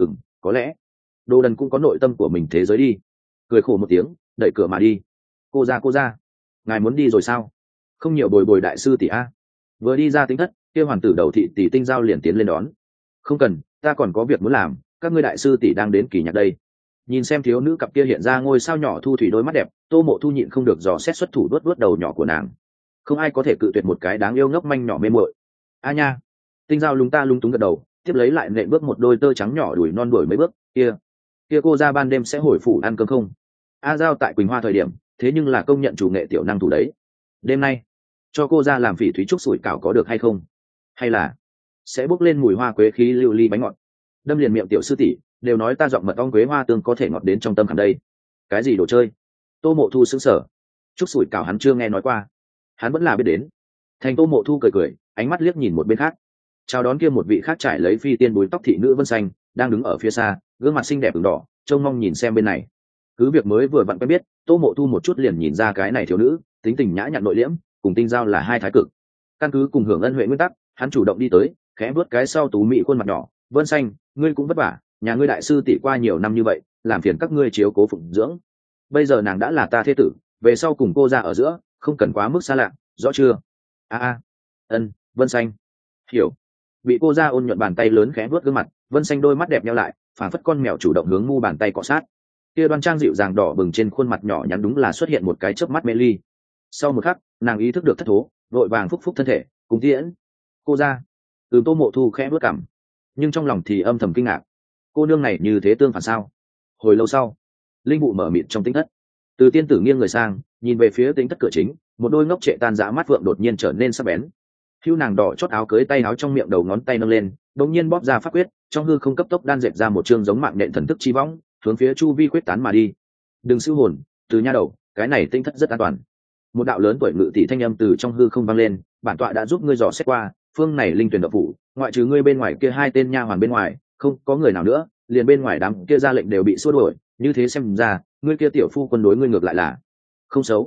Có lẽ Đồ Đần cũng có nội tâm của mình thế giới đi. Cười khổ một tiếng, đẩy cửa mà đi. Cô ra, ngài muốn đi rồi sao? Không nhiều bồi bồi đại sư tỷ a. Vừa đi ra tính thất, kia hoàng tử đầu thị tỷ Tinh Giao liền tiến lên đón. Không cần, ta còn có việc muốn làm, các ngươi đại sư tỷ đang đến kỳ nhạc đây. Nhìn xem thiếu nữ cặp kia hiện ra ngôi sao nhỏ thu thủy đôi mắt đẹp, Tô Mộ Thu nhịn không được dò xét xuất thủ đuốt đầu nhỏ của nàng. Không ai có thể cự tuyệt một cái đáng yêu ngốc manh nhỏ mê muội. Nha. Tinh Giao lúng ta lung túng gật đầu, tiếp lấy lại nện bước một đôi tơ trắng nhỏ đuổi non đuổi mấy bước. Kia cô ra ban đêm sẽ hồi phủ ăn cơm không? Giao tại Quỳnh Hoa thời điểm, thế nhưng là công nhận chủ nghệ tiểu năng thủ đấy. Đêm nay cho cô ra làm phỉ thúy trúc sủi cảo có được hay không? Hay là sẽ bốc lên mùi hoa quế khí lưu ly bánh ngọt? Đâm liền miệng tiểu sư tỷ, đều nói ta giọng mật ong quế hoa tương có thể ngọt đến trong tâm khảm đây. Cái gì đồ chơi? Tô Mộ Thu sững sờ. Trúc sủi cảo hắn chưa nghe nói qua, hắn vẫn là biết đến. Thành Tô Mộ Thu cười cười, ánh mắt liếc nhìn một bên khác, chào đón kia một vị khác trải lấy phi tiên búi tóc thị nữ Vân Xanh, đang đứng ở phía xa, gương mặt xinh đẹp ửng đỏ, trông mong nhìn xem bên này. Cứ việc mới vừa vặn quen biết, Tô Mộ Thu một chút liền nhìn ra cái này thiếu nữ tính tình nhã nhặn nội liễm, cùng Tinh Giao là hai thái cực. Căn cứ cùng hưởng ân huệ nguyên tắc, hắn chủ động đi tới, khẽ vuốt cái sau tú mị khuôn mặt nhỏ, Vân Xanh, ngươi cũng vất vả, nhà ngươi đại sư tỷ qua nhiều năm như vậy, làm phiền các ngươi chiếu cố phụng dưỡng. Bây giờ nàng đã là ta thế tử, về sau cùng cô ra ở giữa, không cần quá mức xa lạ, rõ chưa? Ân, Vân Xanh, hiểu. Bị cô ra ôn nhuận bàn tay lớn khẽ vuốt gương mặt, Vân Xanh đôi mắt đẹp nheo lại, phảng phất con mèo chủ động hướng mu bàn tay cọ sát. Kia đoan trang dịu dàng đỏ bừng trên khuôn mặt nhỏ nhắn đúng là xuất hiện một cái chớp mắt mê ly. Sau một khắc, nàng ý thức được thất thố, vội vàng phúc phúc thân thể, cùng tiễn. Cô ra. Tô Mộ Thu khẽ vuốt cằm, nhưng trong lòng thì âm thầm kinh ngạc. Cô nương này như thế tương phản sao? Hồi lâu sau, linh vụ mở mịt trong tính thất. Từ tiên tử nghiêng người sang, nhìn về phía tính thất cửa chính, một đôi ngốc trệ tan dã mắt vượng đột nhiên trở nên sắc bén. Hưu nàng đỏ chót áo cưới tay áo trong miệng đầu ngón tay nâng lên, đột nhiên bóp ra pháp quyết, trong hư không cấp tốc đan dệt ra một chương giống mạng nện thần thức chi võng, hướng phía chu vi quyết tán mà đi. Đừng siêu hồn, từ nha đầu, cái này tinh thất rất an toàn. Một đạo lớn tuổi ngự tỷ thanh âm từ trong hư không vang lên, bản tọa đã giúp ngươi dò xét qua, phương này linh tuyển độc phủ, ngoại trừ ngươi bên ngoài kia hai tên nha hoàn bên ngoài, không có người nào nữa, liền bên ngoài đám kia ra lệnh đều bị xua đuổi, như thế xem ra, ngươi kia tiểu phu quân đối ngươi ngược lại là không xấu.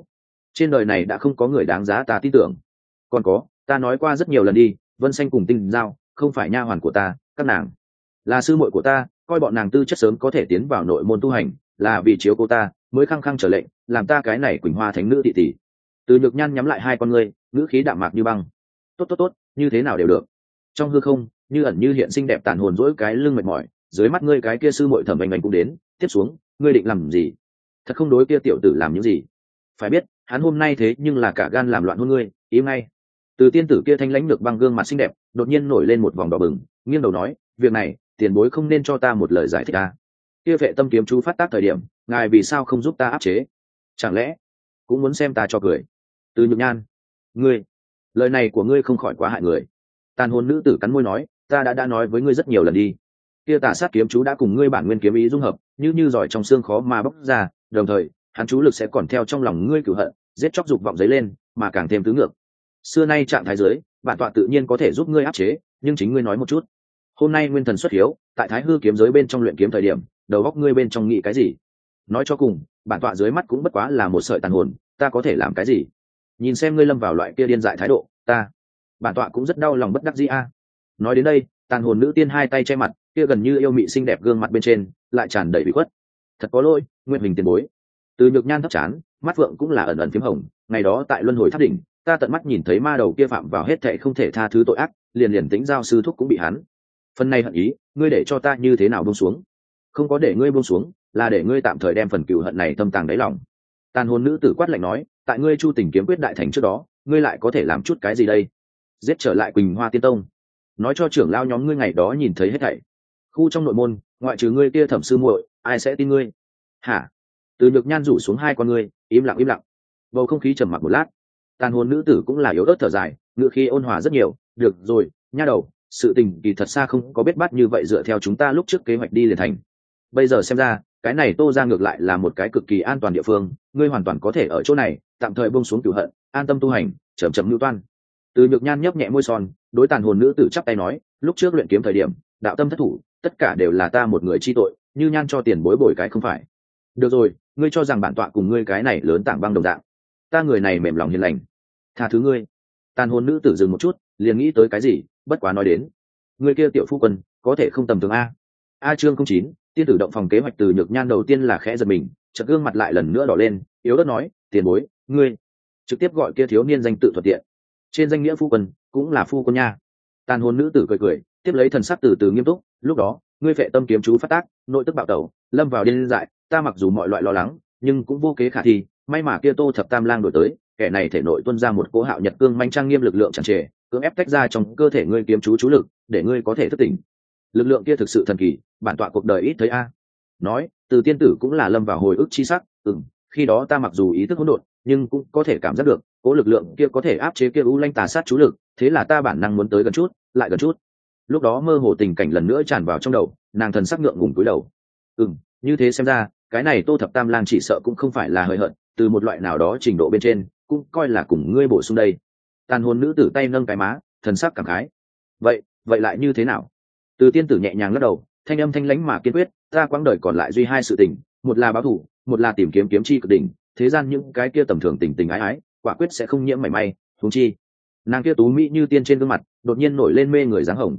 trên đời này đã không có người đáng giá ta tin tưởng. Còn có, ta nói qua rất nhiều lần đi, Vân Xanh cùng Tinh Giao không phải nha hoàn của ta, các nàng là sư muội của ta, coi bọn nàng tư chất sớm có thể tiến vào nội môn tu hành, là vì chiếu cô ta mới khăng khăng trở lệnh làm ta cái này Quỳnh Hoa thánh nữ thị tỷ. Từ Nhược Nhan nhắm lại hai con ngươi, ngữ khí đạm mạc như băng. Tốt tốt tốt, như thế nào đều được. Trong hư không, như ẩn như hiện xinh đẹp tàn hồn dỗi cái lưng mệt mỏi, dưới mắt ngươi cái kia sư muội Thẩm Anh cũng đến, tiếp xuống, ngươi định làm gì? Thật không đối kia tiểu tử làm những gì? Phải biết, hắn hôm nay thế nhưng là cả gan làm loạn hôn ngươi, im ngay. Từ tiên tử kia thanh lãnh được băng gương mặt xinh đẹp, đột nhiên nổi lên một vòng đỏ bừng, nghiêng đầu nói, việc này, tiền bối không nên cho ta một lời giải thích à? Kia vệ tâm kiếm chú phát tác thời điểm, ngài vì sao không giúp ta áp chế? Chẳng lẽ cũng muốn xem ta cho cười? Từ Nhược Nhan, ngươi, lời này của ngươi không khỏi quá hại người. Tàn hồn nữ tử cắn môi nói, ta đã nói với ngươi rất nhiều lần đi. Kia tà sát kiếm chú đã cùng ngươi bản nguyên kiếm ý dung hợp, như giỏi trong xương khó mà bóc ra, đồng thời, hắn chú lực sẽ còn theo trong lòng ngươi cửu hận, giết chóc dục vọng dấy lên, mà càng thêm tứ ngược. Xưa nay trạng thái dưới, bản tọa tự nhiên có thể giúp ngươi áp chế, nhưng chính ngươi nói một chút. Hôm nay nguyên thần xuất hiếu, tại Thái Hư kiếm giới bên trong luyện kiếm thời điểm, đầu óc ngươi bên trong nghĩ cái gì? Nói cho cùng, bản tọa dưới mắt cũng bất quá là một sợi tàn hồn, ta có thể làm cái gì? Nhìn xem ngươi lâm vào loại kia điên dại thái độ, bản tọa cũng rất đau lòng bất đắc dĩ a. Nói đến đây, tàn hồn nữ tiên hai tay che mặt, kia gần như yêu mị xinh đẹp gương mặt bên trên lại tràn đầy bị khuất. Thật có lỗi, Nguyệt Hình tiền bối. Từ Nhược Nhan thấp chán, mắt vượng cũng là ẩn ẩn phím hồng. Ngày đó tại luân hồi tháp đỉnh, ta tận mắt nhìn thấy ma đầu kia phạm vào hết thệ không thể tha thứ tội ác, liền tính giao sư thúc cũng bị hắn. Phần này hận ý, ngươi để cho ta như thế nào buông xuống? Không có để ngươi buông xuống, là để ngươi tạm thời đem phần cừu hận này thâm tàng đáy lòng. Tàn hồn nữ tử quát lạnh nói, tại ngươi Chu Tình kiếm quyết đại thành trước đó, ngươi lại có thể làm chút cái gì đây? Giết trở lại Quỳnh Hoa Tiên Tông, nói cho trưởng lao nhóm ngươi ngày đó nhìn thấy hết thảy. Khu trong nội môn, ngoại trừ ngươi kia Thẩm sư muội, ai sẽ tin ngươi? Hả? Từ Nhược Nhan rủ xuống hai con ngươi, im lặng. Bầu không khí trầm mặc một lát. Tàn hồn nữ tử cũng là yếu ớt thở dài, ngữ khí ôn hòa rất nhiều. Được rồi, nha đầu, sự tình kỳ thật xa không có biết bát như vậy dựa theo chúng ta lúc trước kế hoạch đi liền thành. Bây giờ xem ra, cái này Tô ra ngược lại là một cái cực kỳ an toàn địa phương, ngươi hoàn toàn có thể ở chỗ này tạm thời buông xuống cửu hận, an tâm tu hành, chậm lưu toan. Từ Nhược Nhan nhấp nhẹ môi son, đối tàn hồn nữ tử chắp tay nói, lúc trước luyện kiếm thời điểm, đạo tâm thất thủ, tất cả đều là ta một người chi tội, như Nhan cho tiền bối bồi cái không phải. Được rồi, ngươi cho rằng bản tọa cùng ngươi cái này lớn tảng băng đồng dạng, ta người này mềm lòng hiền lành, tha thứ ngươi. Tàn hồn nữ tử dừng một chút, liền nghĩ tới cái gì, bất quá nói đến, ngươi kia tiểu phu quân có thể không tầm thường a. Chương 09, tiên tử động phòng kế hoạch. Từ Nhược Nhan đầu tiên là khẽ giật mình, chợt gương mặt lại lần nữa đỏ lên, yếu ớt nói, tiền bối, ngươi trực tiếp gọi kia thiếu niên danh tự thuận tiện, trên danh nghĩa phu quân cũng là phu quân nha. Tàn hồn nữ tử cười, tiếp lấy thần sắc từ từ nghiêm túc, lúc đó ngươi phệ tâm kiếm chú phát tác, nội tức bạo tẩu, lâm vào điên dại, ta mặc dù mọi loại lo lắng, nhưng cũng vô kế khả thi, may mà kia Tô Thập Tam Lang đổi tới, kẻ này thể nội tuôn ra một cỗ hạo nhật cương manh trang nghiêm lực lượng tràn trề, cưỡng ép tách ra trong cơ thể ngươi kiếm chú lực, để ngươi có thể thức tỉnh. Lực lượng kia thực sự thần kỳ, bản tọa cuộc đời ít thấy a. Nói, Từ tiên tử cũng là lâm vào hồi ức chi sắc, khi đó ta mặc dù ý thức hỗn độn, nhưng cũng có thể cảm giác được cỗ lực lượng kia có thể áp chế kia u lanh tà sát chú lực, thế là ta bản năng muốn tới gần chút, lại gần chút. Lúc đó mơ hồ tình cảnh lần nữa tràn vào trong đầu, nàng thần sắc ngượng ngùng cúi đầu. Như thế xem ra, cái này Tô Thập Tam Lang chỉ sợ cũng không phải là hời hợt, từ một loại nào đó trình độ bên trên, cũng coi là cùng ngươi bổ sung đây. Tàn hồn nữ tử tay nâng cái má, thần sắc cảm khái. Vậy lại như thế nào? Từ tiên tử nhẹ nhàng lắc đầu, thanh âm thanh lãnh mà kiên quyết, ta quãng đời còn lại duy hai sự tình, một là báo thù, một là tìm kiếm kiếm chi cực đỉnh, thế gian những cái kia tầm thường tình ái, quả quyết sẽ không nhiễm mảy may, huống chi. Nàng kia tú mỹ như tiên trên gương mặt, đột nhiên nổi lên mê người dáng hồng,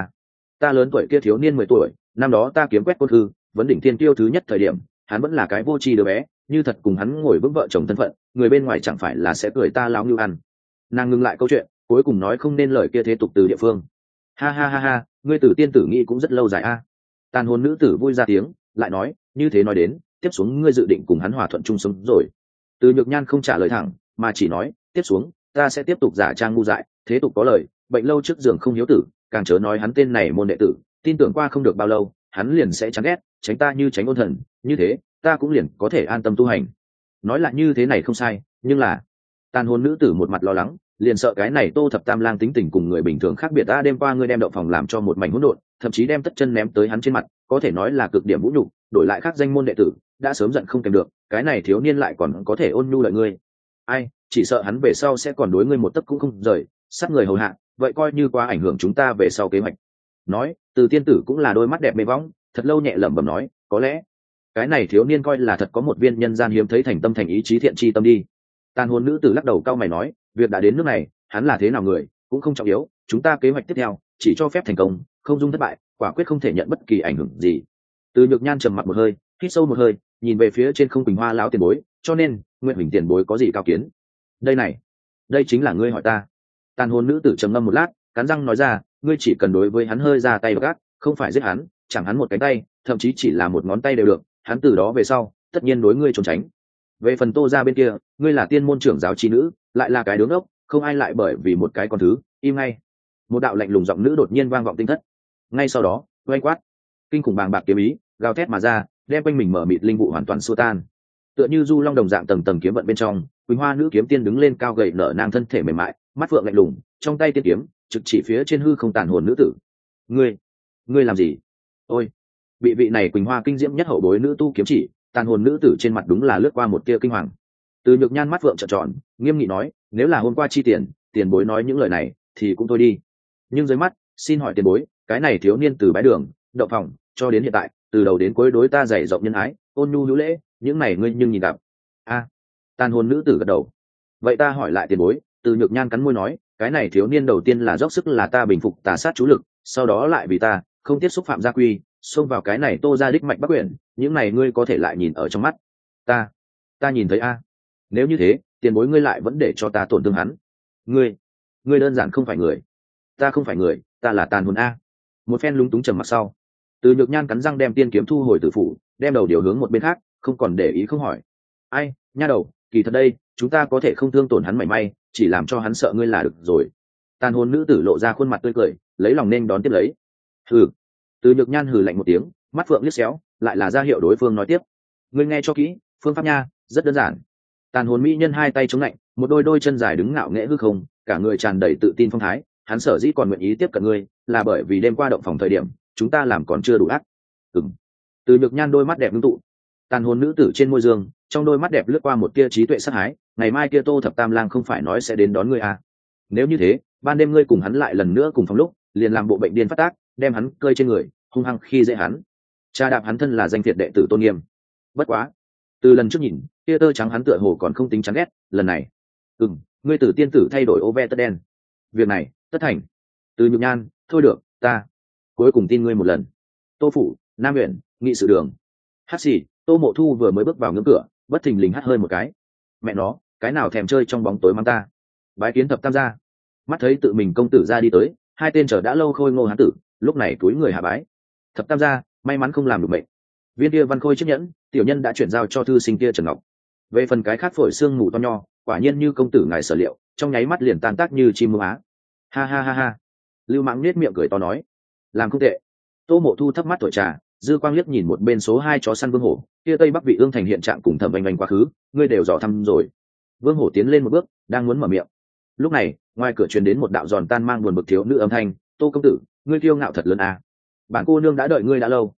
ta lớn tuổi kia thiếu niên 10 tuổi, năm đó ta kiếm quét côn hư, vấn đỉnh thiên tiêu thứ nhất thời điểm, hắn vẫn là cái vô tri đứa bé, như thật cùng hắn ngồi vững vợ chồng thân phận, người bên ngoài chẳng phải là sẽ cười ta láo như ăn. Nàng ngừng lại câu chuyện, cuối cùng nói không nên lời kia thế tục từ địa phương. Ha, ngươi Tử tiên tử nghĩ cũng rất lâu dài a. Tàn hồn nữ tử vui ra tiếng, lại nói, như thế nói đến, tiếp xuống ngươi dự định cùng hắn hòa thuận chung sống rồi. Từ Nhược Nhan không trả lời thẳng, mà chỉ nói, tiếp xuống ta sẽ tiếp tục giả trang ngu dại, thế tục có lời, bệnh lâu trước giường không hiếu tử, càng chớ nói hắn tên này môn đệ tử, tin tưởng qua không được bao lâu, hắn liền sẽ chán ghét, tránh ta như tránh ôn thần, như thế ta cũng liền có thể an tâm tu hành. Nói là như thế này không sai, nhưng là tàn hồn nữ tử một mặt lo lắng, liền sợ cái này Tô Thập Tam Lang tính tình cùng người bình thường khác biệt. Đêm qua ngươi đem động phòng làm cho một mảnh hỗn độn, thậm chí đem tất chân ném tới hắn trên mặt, có thể nói là cực điểm vũ nhục, đổi lại khác danh môn đệ tử đã sớm giận không kèm được, cái này thiếu niên lại còn có thể ôn nhu lợi ngươi. Ai, chỉ sợ hắn về sau sẽ còn đối ngươi một tấc cũng không rời, sát người hầu hạ, vậy coi như quá ảnh hưởng chúng ta về sau kế hoạch. Nói, Từ tiên tử cũng là đôi mắt đẹp mê võng, thật lâu nhẹ lẩm bẩm nói, có lẽ cái này thiếu niên coi là thật có một viên nhân gian hiếm thấy thành tâm thành ý chí thiện chi tâm đi. Tàn hồn nữ tử lắc đầu cau mày nói, việc đã đến nước này, hắn là thế nào người cũng không trọng yếu, chúng ta kế hoạch tiếp theo chỉ cho phép thành công, không dung thất bại, quả quyết không thể nhận bất kỳ ảnh hưởng gì. Từ Nhược Nhan trầm mặc một hơi, hít sâu một hơi, nhìn về phía trên không Quỳnh Hoa lão tiền bối, cho nên Nguyệt Huỳnh tiền bối có gì cao kiến? Đây chính là ngươi hỏi ta. Tàn hồn nữ tử trầm ngâm một lát, cắn răng nói ra, ngươi chỉ cần đối với hắn hơi ra tay gác, không phải giết hắn, chẳng hắn một cánh tay, thậm chí chỉ là một ngón tay đều được, hắn từ đó về sau tất nhiên đối ngươi trốn tránh. Về phần Tô gia bên kia, ngươi là tiên môn trưởng giáo chi nữ, lại là cái đứng ốc, không ai lại bởi vì một cái con thứ im ngay. Một đạo lạnh lùng giọng nữ đột nhiên vang vọng tinh thất. Ngay sau đó, oanh quát, kinh khủng bàng bạc kiếm ý gào thét mà ra, đem quanh mình mở mịt linh vụ hoàn toàn xua tan. Tựa như du long đồng dạng tầng tầng kiếm vận bên trong, Quỳnh Hoa nữ kiếm tiên đứng lên cao gầy nở nang thân thể mềm mại, mắt phượng lạnh lùng, trong tay tiên kiếm trực chỉ phía trên hư không tàn hồn nữ tử. Ngươi làm gì? Ôi, bị vị này Quỳnh Hoa kinh diễm nhất hậu bối nữ tu kiếm chỉ, tàn hồn nữ tử trên mặt đúng là lướt qua một tia kinh hoàng. Từ Nhược Nhan mắt phượng trợn tròn, nghiêm nghị nói, nếu là hôm qua chi tiền bối nói những lời này thì cũng thôi đi, nhưng dưới mắt xin hỏi tiền bối, cái này thiếu niên từ bái đường đậu phòng cho đến hiện tại, từ đầu đến cuối đối ta dày rộng nhân ái, ôn nhu hữu lễ, những này ngươi nhưng nhìn gặp. Tàn hồn nữ tử gật đầu. Vậy ta hỏi lại tiền bối, Từ Nhược Nhan cắn môi nói, cái này thiếu niên đầu tiên là dốc sức là ta bình phục tà sát chú lực, sau đó lại vì ta không tiếp xúc phạm gia quy, xông vào cái này Tô gia đích mạch bắc quyển, những này ngươi có thể lại nhìn ở trong mắt. Ta nhìn thấy nếu như thế, tiền bối ngươi lại vẫn để cho ta tổn thương hắn. Ngươi đơn giản không phải người. Ta không phải người, ta là tàn hồn Một phen lúng túng trầm mặc sau, Từ Nhược Nhan cắn răng đem tiên kiếm thu hồi tử phủ, đem đầu điều hướng một bên khác, không còn để ý không hỏi. Ai, nha đầu, kỳ thật đây, chúng ta có thể không thương tổn hắn mảy may, chỉ làm cho hắn sợ ngươi là được rồi. Tàn hồn nữ tử lộ ra khuôn mặt tươi cười, lấy lòng nên đón tiếp lấy. Hừ. Từ Nhược Nhan hừ lạnh một tiếng, mắt phượng liếc xéo, lại là ra hiệu đối phương nói tiếp. Ngươi nghe cho kỹ, phương pháp nha, rất đơn giản. Tàn hồn mỹ nhân hai tay chống lạnh, một đôi chân dài đứng ngạo nghễ hư không, cả người tràn đầy tự tin phong thái. Hắn sở dĩ còn nguyện ý tiếp cận ngươi, là bởi vì đêm qua động phòng thời điểm, chúng ta làm còn chưa đủ ác. Từ Nhược Nhan đôi mắt đẹp ngưng tụ. Tàn hồn nữ tử trên môi dương, trong đôi mắt đẹp lướt qua một tia trí tuệ sát hái. Ngày mai kia Tô Thập Tam Lang không phải nói sẽ đến đón ngươi nếu như thế, ban đêm ngươi cùng hắn lại lần nữa cùng phòng lúc, liền làm bộ bệnh điên phát tác, đem hắn cơi trên người, hung hăng khi dễ hắn, cha đạp hắn thân là danh thiệt đệ tử tôn nghiêm. Bất quá, từ lần trước nhìn, tia tơ trắng hắn tựa hồ còn không tính chán ghét, lần này, ngươi tử tiên tử thay đổi ô ve tất đen, việc này tất thành. Từ Nhược Nhan, thôi được, ta cuối cùng tin ngươi một lần. Tô phủ, Nam huyện, nghị sự đường. Hát xì, Tô Mộ Thu vừa mới bước vào ngưỡng cửa, bất thình lình hắt hơi một cái. Mẹ nó, cái nào thèm chơi trong bóng tối mang ta. Bái kiến Thập Tam gia. Mắt thấy tự mình công tử ra đi tới, hai tên chờ đã lâu khôi ngô hán tử, lúc này cúi người hạ bái. Thập Tam gia, may mắn không làm được mệnh. Viên kia văn khôi chiếc nhẫn, tiểu nhân đã chuyển giao cho thư sinh kia Trần Ngọc. Về phần cái khác phổi xương mù to nho, quả nhiên như công tử ngài sở liệu, trong nháy mắt liền tan tác như chim mưa á. Ha. Lưu Mãng nết miệng cười to nói, làm không tệ. Tô Mộ Thu thấp mắt thổi trà, dư quang liếc nhìn một bên số 2 chó săn Vương Hổ, kia Tây Bắc Vị Ương thành hiện trạng cùng Thẩm Anh quá khứ, ngươi đều dò thăm rồi. Vương Hổ tiến lên một bước, đang muốn mở miệng. Lúc này, ngoài cửa truyền đến một đạo giòn tan mang buồn bực thiếu nữ âm thanh, Tô công tử, ngươi kiêu ngạo thật lớn bản cô nương đã đợi ngươi đã lâu.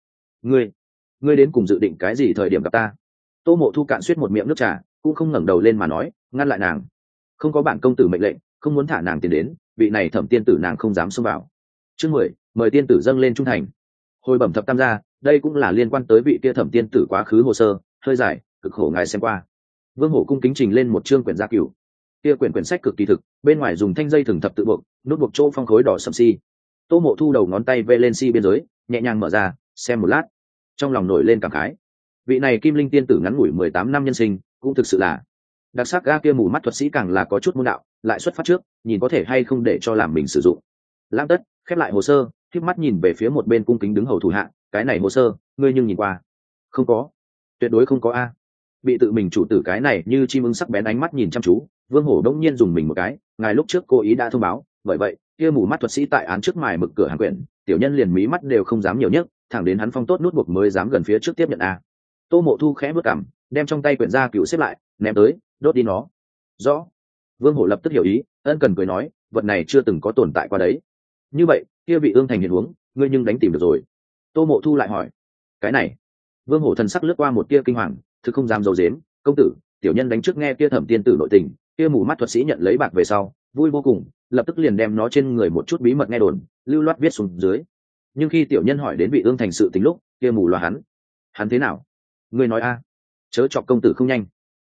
Ngươi đến cùng dự định cái gì thời điểm gặp ta? Tô Mộ Thu cạn suýt một miệng nước trà, cũng không ngẩng đầu lên mà nói, ngăn lại nàng. Không có bản công tử mệnh lệnh, không muốn thả nàng tiền đến, vị này Thẩm tiên tử nàng không dám xông vào. Chương 10, mời tiên tử dâng lên trung thành. Hồi bẩm Thập Tam gia, đây cũng là liên quan tới vị kia Thẩm tiên tử quá khứ hồ sơ, hơi dài, cực khổ ngài xem qua. Vương Hổ cung kính trình lên một chương quyển gia cửu. Kia quyển sách cực kỳ thực, bên ngoài dùng thanh dây thừng thập tự buộc, nút buộc chỗ phong khối đỏ sẫm si. Tô Mộ Thu đầu ngón tay vê lên si biên giới, nhẹ nhàng mở ra, xem một lát, trong lòng nổi lên cảm khái. Vị này Kim Linh tiên tử ngắn ngủi 18 năm nhân sinh, cũng thực sự là đặc sắc. Ga kia mù mắt thuật sĩ càng là có chút môn đạo, lại xuất phát trước, nhìn có thể hay không để cho làm mình sử dụng. Lãng Tất khép lại hồ sơ, khép mắt nhìn về phía một bên cung kính đứng hầu thủ hạ, cái này hồ sơ, ngươi nhưng nhìn qua? Không có, tuyệt đối không có Bị tự mình chủ tử cái này như chim ưng sắc bén ánh mắt nhìn chăm chú, Vương Hổ đông nhiên dùng mình một cái, ngài lúc trước cố ý đã thông báo, bởi vậy kia mù mắt thuật sĩ tại án trước mài mực cửa hàng quyển, tiểu nhân liền mí mắt đều không dám nhiều nhất, thẳng đến hắn phong tốt nút buộc mới dám gần phía trước tiếp nhận Tô Mộ Thu khẽ bước cằm, đem trong tay quyển gia cửu xếp lại, ném tới, đốt đi nó. Rõ. Vương Hổ lập tức hiểu ý, ân cần cười nói, vật này chưa từng có tồn tại qua đấy. Như vậy, kia vị ương thành hiện huống, ngươi nhưng đánh tìm được rồi. Tô Mộ Thu lại hỏi, cái này. Vương Hổ thần sắc lướt qua một tia kinh hoàng, thực không dám giấu giếm, công tử, tiểu nhân đánh trước nghe kia Thẩm tiên tử nội tình, kia mù mắt thuật sĩ nhận lấy bạc về sau, vui vô cùng, lập tức liền đem nó trên người một chút bí mật nghe đồn, lưu loát viết xuống dưới. Nhưng khi tiểu nhân hỏi đến vị ương thành sự tình lúc, kia mù loa hắn thế nào? Ngươi nói chớ chọc công tử không nhanh.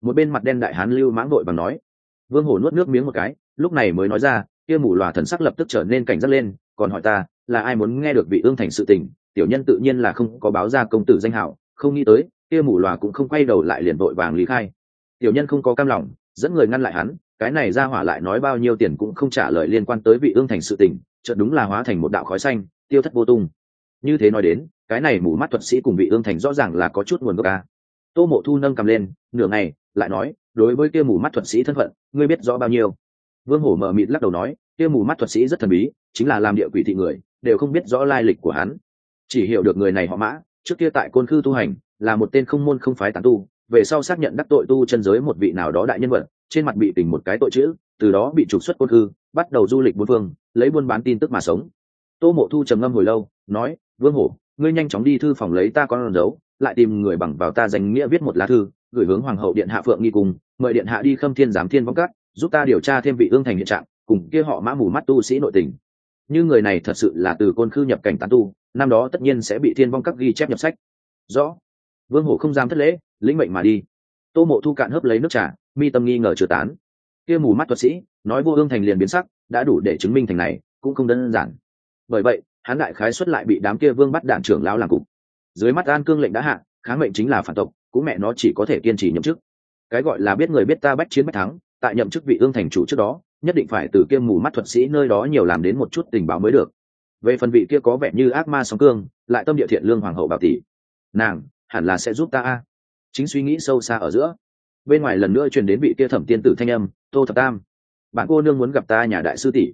Một bên mặt đen đại hán Lưu Mãng đội bằng nói. Vương Hổ nuốt nước miếng một cái, lúc này mới nói ra, kia mù lòa thần sắc lập tức trở nên cảnh giác lên, còn hỏi ta là ai muốn nghe được vị ương thành sự tình. Tiểu nhân tự nhiên là không có báo ra công tử danh hảo, không nghĩ tới kia mù lòa cũng không quay đầu lại liền vội vàng lý khai. Tiểu nhân không có cam lòng, dẫn người ngăn lại hắn, cái này ra hỏa lại nói bao nhiêu tiền cũng không trả lời liên quan tới vị ương thành sự tình, chợt đúng là hóa thành một đạo khói xanh, tiêu thất vô tung. Như thế nói đến, cái này mù mắt thuật sĩ cùng vị ương thành rõ ràng là có chút nguồn gốc a. Tô Mộ Thu nâng cầm lên, nửa ngày, lại nói, đối với kia mù mắt thuật sĩ thân phận, ngươi biết rõ bao nhiêu? Vương Hổ mở mịt lắc đầu nói, kia mù mắt thuật sĩ rất thần bí, chính là làm địa quỷ thị người, đều không biết rõ lai lịch của hắn. Chỉ hiểu được người này họ Mã, trước kia tại Côn Khư tu hành, là một tên không môn không phái tán tu, về sau xác nhận đắc tội tu chân giới một vị nào đó đại nhân vật, trên mặt bị tình một cái tội chữ, từ đó bị trục xuất Côn Khư, bắt đầu du lịch bốn phương, lấy buôn bán tin tức mà sống. Tô Mộ Thu trầm ngâm hồi lâu, nói, Vương Hổ, ngươi nhanh chóng đi thư phòng lấy ta con dấu, lại tìm người bằng vào ta danh nghĩa viết một lá thư, gửi hướng hoàng hậu điện hạ Phượng Nghi Cung, mời điện hạ đi Khâm Thiên giám thiên vong cát, giúp ta điều tra thêm vị ương thành hiện trạng, cùng kia họ Mã mù mắt tu sĩ nội tình. Như người này thật sự là từ Côn Khư nhập cảnh tán tu, năm đó tất nhiên sẽ bị thiên vong các ghi chép nhập sách. Rõ. Vương Hổ không dám thất lễ, lĩnh mệnh mà đi. Tô Mộ Thu cạn hớp lấy nước trà, mi tâm nghi ngờ chưa tán. Kia mù mắt thuật sĩ nói vô ương thành liền biến sắc, đã đủ để chứng minh thành này cũng không đơn giản. Bởi vậy hắn đại khái xuất lại bị đám kia vương bắt đạn trưởng lão làm cục. Dưới mắt An Cương lệnh đã hạ, kháng mệnh chính là phản tộc, cũng mẹ nó chỉ có thể kiên trì nhậm chức. Cái gọi là biết người biết ta bách chiến bách thắng, tại nhậm chức vị ương thành chủ trước đó, nhất định phải từ kia mù mắt thuật sĩ nơi đó nhiều làm đến một chút tình báo mới được. Về phần vị kia có vẻ như ác ma sóng cương, lại tâm địa thiện lương hoàng hậu Bảo tỷ, nàng hẳn là sẽ giúp ta a. Chính suy nghĩ sâu xa ở giữa, bên ngoài lần nữa truyền đến vị kia Thẩm tiên tử thanh âm, Tô Thập Tam, bạn cô nương muốn gặp ta nhà đại sư tỷ.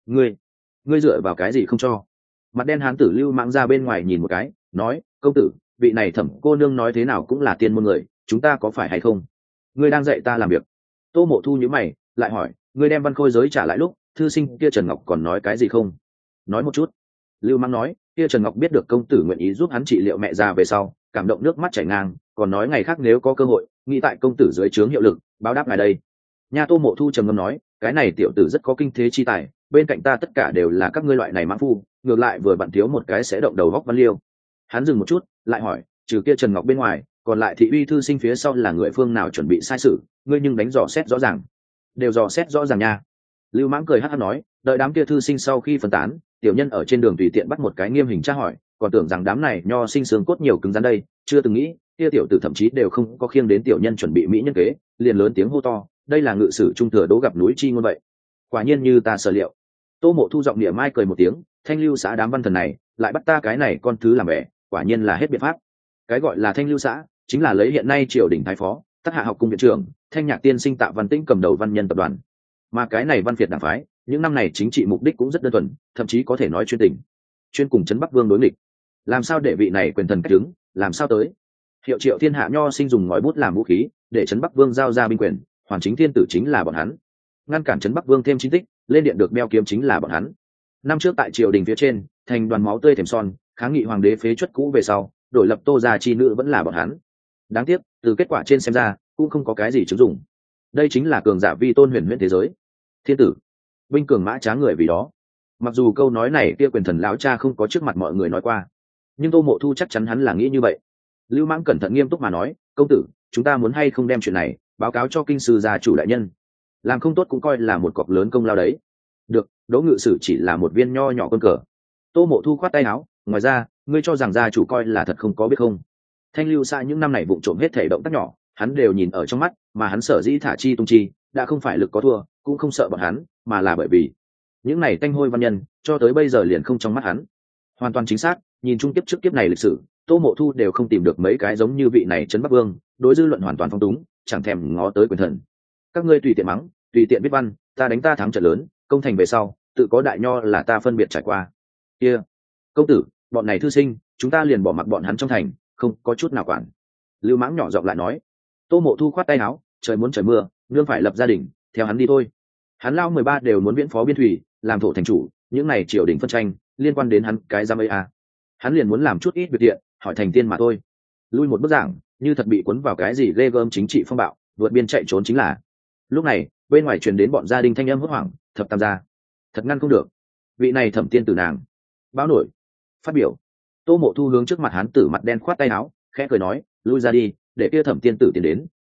Ngươi dựa vào cái gì không cho? Mặt đen hán tử Lưu Mãng ra bên ngoài nhìn một cái, nói, công tử, vị này Thẩm cô nương nói thế nào cũng là tiên môn người, chúng ta có phải hay không? Ngươi đang dạy ta làm việc. Tô Mộ Thu nhíu mày, lại hỏi, ngươi đem văn khôi giới trả lại lúc, thư sinh kia Trần Ngọc còn nói cái gì không? Nói một chút. Lưu Mãng nói, kia Trần Ngọc biết được công tử nguyện ý giúp hắn trị liệu mẹ già về sau, cảm động nước mắt chảy ngang, còn nói ngày khác nếu có cơ hội, nghĩ tại công tử dưới trướng hiệu lực, báo đáp ngài đây. Nha. Tô Mộ Thu trầm ngâm nói, cái này tiểu tử rất có kinh thế chi tài, bên cạnh ta tất cả đều là các ngươi loại này mãng phu, ngược lại vừa bận thiếu một cái sẽ động đầu góc Văn Liêu. Hắn dừng một chút, lại hỏi, trừ kia Trần Ngọc bên ngoài, còn lại thị uy thư sinh phía sau là người phương nào chuẩn bị sai sự, ngươi nhưng đánh dò xét rõ ràng. Đều dò xét rõ ràng nha. Lưu Mãng cười hắc hắc nói, đợi đám kia thư sinh sau khi phân tán, tiểu nhân ở trên đường tùy tiện bắt một cái nghiêm hình tra hỏi, còn tưởng rằng đám này nho sinh xương cốt nhiều cứng rắn đây, chưa từng nghĩ kia tiểu tử thậm chí đều không có khiêng đến tiểu nhân chuẩn bị mỹ nhân kế, liền lớn tiếng hô to, đây là ngự sử trung thừa đố gặp núi chi ngôn vậy. Quả nhiên như ta sở liệu. Tô Mộ Thu giọng địa mai cười một tiếng, thanh lưu xã đám văn thần này lại bắt ta cái này con thứ làm bẻ, quả nhiên là hết biện pháp. Cái gọi là thanh lưu xã chính là lấy hiện nay triều đình thái phó, Tác Hạ học cung viện trưởng, thanh nhạc tiên sinh Tạ Văn Tĩnh cầm đầu văn nhân tập đoàn. Mà cái này văn việt đảng phái những năm này chính trị mục đích cũng rất đơn thuần, thậm chí có thể nói chuyên tình, chuyên cùng trấn Bắc Vương đối nghịch. Làm sao để vị này quyền thần cách đứng, làm sao tới hiệu triệu thiên hạ nho sinh dùng ngòi bút làm vũ khí để trấn Bắc Vương giao ra binh quyền, hoàn chính thiên tử chính là bọn hắn, ngăn cản trấn Bắc Vương thêm chính tích, lên điện được đeo kiếm chính là bọn hắn. Năm trước tại triều đình phía trên thành đoàn máu tươi thềm son, kháng nghị hoàng đế phế truất cũ về sau đổi lập Tô gia chi nữ vẫn là bọn hắn. Đáng tiếc từ kết quả trên xem ra cũng không có cái gì chứng dụng. Đây chính là cường giả vi tôn huyền huyễn thế giới. Thiên tử binh cường mã trá người vì đó. Mặc dù câu nói này kia quyền thần lão cha không có trước mặt mọi người nói qua, nhưng Tô Mộ Thu chắc chắn hắn là nghĩ như vậy. Lưu Mãng cẩn thận nghiêm túc mà nói, công tử, chúng ta muốn hay không đem chuyện này báo cáo cho kinh sư gia chủ đại nhân, làm không tốt cũng coi là một cọc lớn công lao đấy. Được, Đỗ ngự sử chỉ là một viên nho nhỏ con cờ. Tô Mộ Thu khoát tay áo, ngoài ra ngươi cho rằng gia chủ coi là thật không có biết không? Thanh lưu xã những năm này vụng trộm hết thể động tác nhỏ hắn đều nhìn ở trong mắt, mà hắn sở dĩ thả chi tung chi đã không phải lực có thua, cũng không sợ bọn hắn, mà là bởi vì những này tanh hôi văn nhân cho tới bây giờ liền không trong mắt hắn. Hoàn toàn chính xác, nhìn chung kiếp trước kiếp này lịch sử, Tô Mộ Thu đều không tìm được mấy cái giống như vị này trấn Bắc Vương, đối dư luận hoàn toàn phong túng, chẳng thèm ngó tới quyền thần. Các ngươi tùy tiện mắng, tùy tiện viết văn, ta đánh ta thắng trận lớn, công thành về sau tự có đại nho là ta phân biệt trải qua. Kia công tử, bọn này thư sinh chúng ta liền bỏ mặc bọn hắn trong thành, không có chút nào quản. Lưu Mãng nhỏ giọng lại nói. Tô Mộ Thu khoát tay áo, trời muốn trời mưa, nương phải lập gia đình, theo hắn đi thôi. Hắn lao 13 đều muốn viễn phó biên thủy, làm thổ thành chủ, những này triều đình phân tranh liên quan đến hắn cái giam ấy à. Hắn liền muốn làm chút ít việc thiện, hỏi thành tiên mà thôi. Lui một bước giảng, như thật bị cuốn vào cái gì ghê gớm chính trị phong bạo, vượt biên chạy trốn chính là. Lúc này bên ngoài truyền đến bọn gia đình thanh âm hốt hoảng, Thập Tam gia thật ngăn không được, vị này Thẩm tiên tử nàng báo nổi. Phát biểu. Tô Mộ Thu hướng trước mặt hắn tử mặt đen khoát tay áo, khẽ cười nói, lui ra đi, để kia Thẩm tiên tử tiến đến,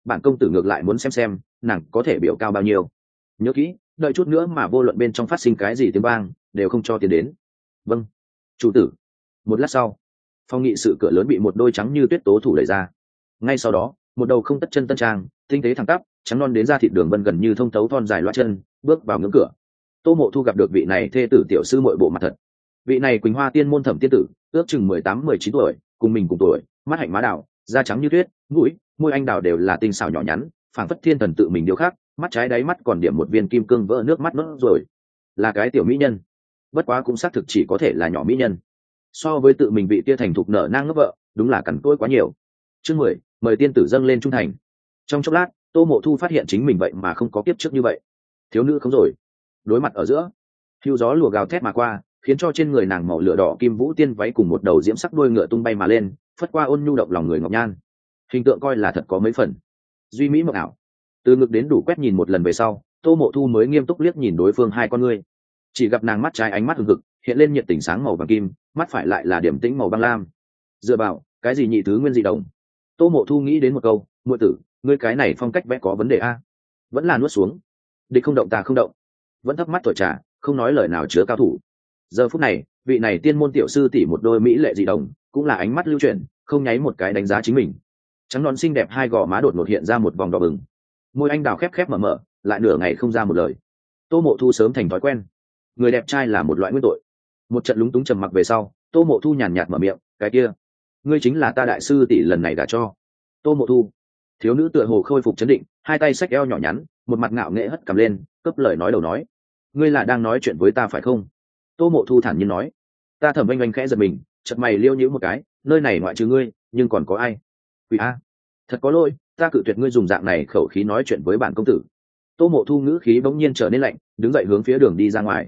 bản công tử ngược lại muốn xem nàng có thể biểu cao bao nhiêu. Nhớ kỹ, đợi chút nữa mà vô luận bên trong phát sinh cái gì tiếng vang đều không cho tiền đến. Vâng, chủ tử. Một lát sau, phòng nghị sự cửa lớn bị một đôi trắng như tuyết tố thủ đẩy ra. Ngay sau đó, một đầu không tất chân tân trang, tinh tế thẳng tắp, trắng non đến da thịt đường vân gần như thông thấu thon dài loa chân, bước vào ngưỡng cửa. Tô Mộ Thu gặp được vị này thê tử tiểu sư muội bộ mặt thật. Vị này Quỳnh Hoa Tiên môn thẩm tiên tử, ước chừng 18-19 tuổi, cùng mình cùng tuổi, mắt hạnh má đào, da trắng như tuyết, mũi, môi anh đào đều là tinh xảo nhỏ nhắn, phảng phất thiên thần tự mình điêu khắc, mắt trái đáy mắt còn điểm một viên kim cương vỡ nước mắt nốt rồi. Là cái tiểu mỹ nhân. Bất quá cũng xác thực chỉ có thể là nhỏ mỹ nhân. So với tự mình vị tia thành thục nở nang ngấp vợ, đúng là cằn cỗi quá nhiều. Chương 10, mời tiên tử dâng lên trung thành. Trong chốc lát, Tô Mộ Thu phát hiện chính mình vậy mà không có kiếp trước như vậy. Thiếu nữ không rồi. Đối mặt ở giữa, hưu gió lùa gào thét mà qua, khiến cho trên người nàng màu lửa đỏ kim vũ tiên váy cùng một đầu diễm sắc đuôi ngựa tung bay mà lên, phất qua ôn nhu động lòng người ngọc nhan. Hình tượng coi là thật có mấy phần duy mỹ mộng ảo. Từ ngực đến đủ quét nhìn một lần về sau, Tô Mộ Thu mới nghiêm túc liếc nhìn đối phương hai con ngươi. Chỉ gặp nàng mắt trái ánh mắt hừng hực, hiện lên nhiệt tình sáng màu vàng kim, mắt phải lại là điểm tĩnh màu băng lam. Dựa vào, cái gì nhị thứ nguyên dị đồng? Tô Mộ Thu nghĩ đến một câu, muội tử, ngươi cái này phong cách vẽ có vấn đề a? Vẫn là nuốt xuống. Địch không động ta không động. Vẫn thấp mắt tuổi trà, không nói lời nào chứa cao thủ. Giờ phút này, vị này tiên môn tiểu sư tỷ một đôi mỹ lệ dị đồng, cũng là ánh mắt lưu chuyển, không nháy một cái đánh giá chính mình. Trắng non xinh đẹp hai gò má đột ngột hiện ra một vòng đỏ bừng. Môi anh đào khép khép mở mở, lại nửa ngày không ra một lời. Tô Mộ Thu sớm thành thói quen. Người đẹp trai là một loại nguyên tội. Một trận lúng túng trầm mặc về sau, Tô Mộ Thu nhàn nhạt mở miệng, cái kia, ngươi chính là ta đại sư tỷ lần này đã cho. Tô Mộ Thu. Thiếu nữ tựa hồ khôi phục chấn định, hai tay xách eo nhỏ nhắn, một mặt ngạo nghễ hất cằm lên, cướp lời nói đầu nói, ngươi là đang nói chuyện với ta phải không? Tô Mộ Thu thản nhiên nói. Ta Thẩm Oanh Oanh khẽ giật mình, chợt mày liêu nhíu một cái, nơi này ngoại trừ ngươi, nhưng còn có ai? Quỷ a, thật có lỗi, ta cự tuyệt ngươi dùng dạng này khẩu khí nói chuyện với bản công tử. Tô Mộ Thu ngữ khí bỗng nhiên trở nên lạnh, đứng dậy hướng phía đường đi ra ngoài.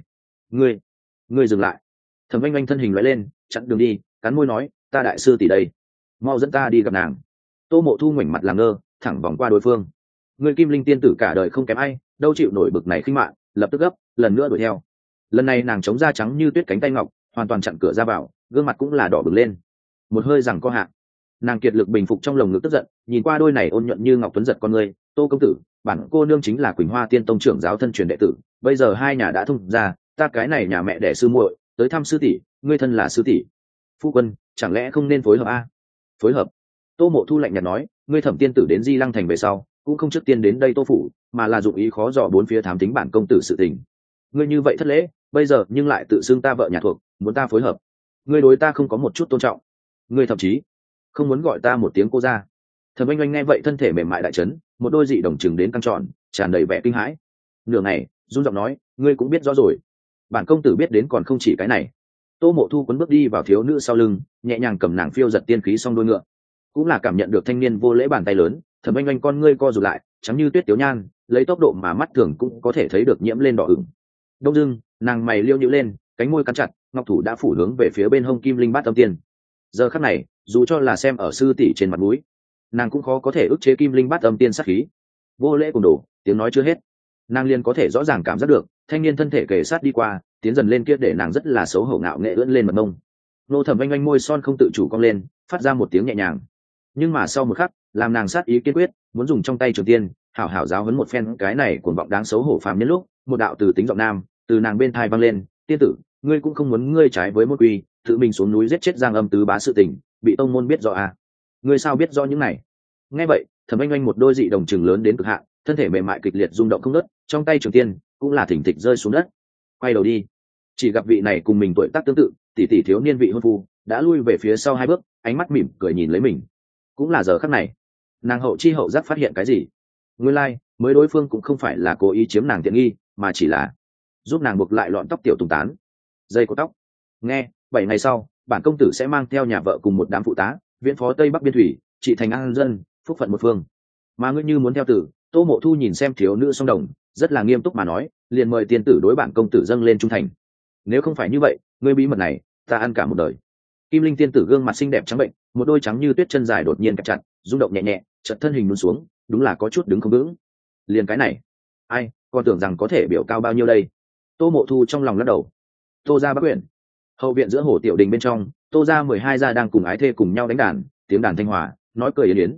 Ngươi dừng lại. Thẩm Oanh Oanh thân hình lóe lên, chặn đường đi, cắn môi nói, ta đại sư tỷ đây, mau dẫn ta đi gặp nàng. Tô Mộ Thu ngoảnh mặt làm ngơ, thẳng vòng qua đối phương. Ngươi Kim Linh tiên tử cả đời không kém ai, đâu chịu nổi bực này khinh mạn, lập tức gấp, lần nữa đuổi theo. Lần này nàng chống da trắng như tuyết cánh tay ngọc, hoàn toàn chặn cửa ra vào, gương mặt cũng là đỏ bừng lên. Một hơi rằng co hạ, nàng kiệt lực bình phục trong lồng ngực tức giận, nhìn qua đôi này ôn nhuận như ngọc tuấn giật con ngươi, Tô công tử, bản cô nương chính là Quỳnh Hoa Tiên tông trưởng giáo thân truyền đệ tử, bây giờ hai nhà đã thông ra, ta cái này nhà mẹ đẻ sư muội tới thăm sư tỷ, ngươi thân là sư tỷ, phu quân chẳng lẽ không nên phối hợp a? Phối hợp? Tô Mộ Thu lạnh nhạt nói, ngươi Thẩm tiên tử đến Di Lăng thành về sau, cũng không trước tiên đến đây Tô phủ, mà là dụng ý khó dò bốn phía thám tính bản công tử sự tình. Ngươi như vậy thất lễ, bây giờ nhưng lại tự xưng ta vợ nhà thuộc, muốn ta phối hợp, ngươi đối ta không có một chút tôn trọng, ngươi thậm chí không muốn gọi ta một tiếng cô ra. Thẩm Oanh Oanh nghe vậy thân thể mềm mại đại chấn, một đôi dị đồng chừng đến căng tròn, tràn đầy vẻ kinh hãi. Nửa ngày, run giọng nói, ngươi cũng biết rõ rồi, bản công tử biết đến còn không chỉ cái này. Tô Mộ Thu quấn bước đi vào thiếu nữ sau lưng, nhẹ nhàng cầm nàng phiêu giật tiên khí song đuôi ngựa, cũng là cảm nhận được thanh niên vô lễ bàn tay lớn. Thẩm Oanh Oanh con ngươi co rụt lại, trắng như tuyết tiểu nhan, lấy tốc độ mà mắt thường cũng có thể thấy được nhiễm lên đỏ ửng. Đông dưng, nàng mày liêu nhíu lên, cánh môi cắn chặt, ngọc thủ đã phủ hướng về phía bên hông Kim Linh Bát Âm Tiên. Giờ khắc này, dù cho là xem ở sư tỷ trên mặt mũi, nàng cũng khó có thể ức chế Kim Linh Bát Âm Tiên sát khí. Vô lễ cùng đổ, tiếng nói chưa hết, nàng liền có thể rõ ràng cảm giác được thanh niên thân thể kề sát đi qua, tiến dần lên kia để nàng rất là xấu hổ ngạo nghệ ưỡn lên mật mông. Nô Thẩm Oanh Oanh môi son không tự chủ cong lên, phát ra một tiếng nhẹ nhàng. Nhưng mà sau một khắc, làm nàng sát ý kiên quyết, muốn dùng trong tay trường tiên hảo hảo giáo huấn một phen cái này cuồng vọng đáng xấu hổ phàm nhân lúc, một đạo từ tính giọng nam từ nàng bên thai vang lên, tiên tử, ngươi cũng không muốn ngươi trái với môn quy, tự mình xuống núi giết chết Giang Âm tứ bá sự tình, bị tông môn biết rõ à? Ngươi sao biết rõ những này? Nghe vậy, Thẩm Oanh Oanh một đôi dị đồng chừng lớn đến cực hạn, thân thể mềm mại kịch liệt rung động không ngớt, trong tay trường tiên cũng là thỉnh thịch rơi xuống đất. Quay đầu đi, chỉ gặp vị này cùng mình tuổi tác tương tự, tỷ tỷ thiếu niên vị hôn phu đã lui về phía sau hai bước, ánh mắt mỉm cười nhìn lấy mình. Cũng là giờ khắc này, nàng hậu chi hậu giác phát hiện cái gì. Nguyên lai, mới đối phương cũng không phải là cố ý chiếm nàng tiện nghi, mà chỉ là giúp nàng buộc lại lọn tóc tiểu tùng tán, dây của tóc. Nghe, 7 ngày sau, bản công tử sẽ mang theo nhà vợ cùng một đám phụ tá, viễn phó Tây Bắc biên thủy, trị thành an dân, phúc phận một phương. Mà ngươi như muốn theo tử, Tô Mộ Thu nhìn xem thiếu nữ song đồng, rất là nghiêm túc mà nói, liền mời tiên tử đối bản công tử dâng lên trung thành. Nếu không phải như vậy, ngươi bí mật này, ta ăn cả một đời. Kim Linh tiên tử gương mặt xinh đẹp trắng bệnh, một đôi trắng như tuyết chân dài đột nhiên cặp chặt, rung động nhẹ nhẹ, chợt thân hình lún xuống, đúng là có chút đứng không vững. Liền cái này, ai, còn tưởng rằng có thể biểu cao bao nhiêu đây. Tô Mộ Thu trong lòng lắc đầu. Tô gia Bắc Quyển, hậu viện giữa hồ tiểu đình bên trong, Tô gia 12 gia đang cùng ái thê cùng nhau đánh đàn, tiếng đàn thanh hòa, nói cười yến yến.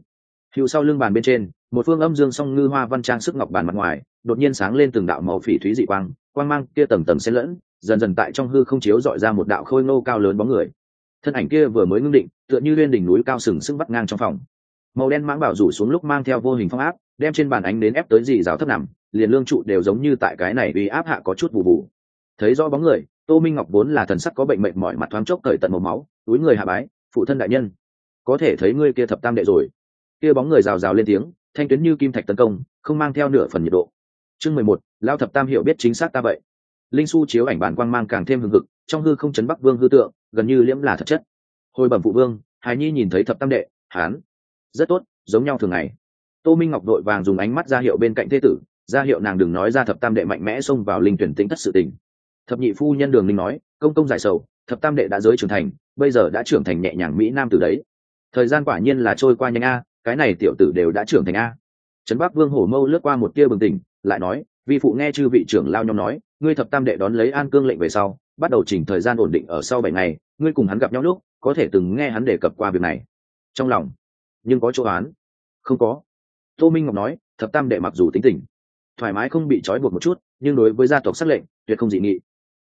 Hữu sau lưng bàn bên trên, một phương âm dương song ngư hoa văn trang sức ngọc bàn mặt ngoài đột nhiên sáng lên từng đạo màu phỉ thúy dị quang, quang mang kia tầng tầng xen lẫn, dần dần tại trong hư không chiếu dọi ra một đạo khôi ngô cao lớn bóng người. Thân ảnh kia vừa mới ngưng định, tựa như lên đỉnh núi cao sừng sững vắt ngang trong phòng. Màu đen mãng bảo rủ xuống lúc mang theo vô hình phong áp, đem trên bàn ánh đến ép tới dị giáo thấp nằm, liền lương trụ đều giống như tại cái này uy áp hạ có chút vụ vụ. Thấy rõ bóng người, Tô Minh Ngọc vốn là thần sắc có bệnh mệt mỏi, mặt thoáng chốc cởi tận màu máu, túi người hạ bái, phụ thân đại nhân, có thể thấy ngươi kia thập tam đệ rồi. Kia bóng người rào rào lên tiếng, thanh tuyến như kim thạch tấn công, không mang theo nửa phần nhiệt độ. Chương 11, lao thập tam hiểu biết chính xác ta vậy. Linh su chiếu ảnh bản quang mang càng thêm hừng hực, trong hư không chấn Bắc Vương hư tượng, gần như liễm là thật chất. Hồi bẩm phụ vương, Hải Nhi nhìn thấy thập tam đệ, hán rất tốt, giống nhau thường ngày. Tô Minh Ngọc đội vàng dùng ánh mắt ra hiệu bên cạnh thế tử, ra hiệu nàng đừng nói ra thập tam đệ mạnh mẽ xông vào linh tuyển tĩnh thất sự tình. Thập nhị phu nhân Đường Linh nói, công công giải sầu, thập tam đệ đã giới trưởng thành, bây giờ đã trưởng thành nhẹ nhàng mỹ nam tử đấy. Thời gian quả nhiên là trôi qua nhanh a, cái này tiểu tử đều đã trưởng thành a. Trấn Bắc Vương hổ mâu lướt qua một tia bừng tỉnh, lại nói, vi phụ nghe chư vị trưởng lao nhóm nói, ngươi thập tam đệ đón lấy an cương lệnh về sau, bắt đầu chỉnh thời gian ổn định ở sau 7 ngày, ngươi cùng hắn gặp nhau lúc, có thể từng nghe hắn đề cập qua việc này. Trong lòng, nhưng có chỗ án. Không có. Tô Minh Ngọc nói, thập tam đệ mặc dù tính tình thoải mái không bị trói buộc một chút, nhưng đối với gia tộc sắc lệnh, tuyệt không dị nghị.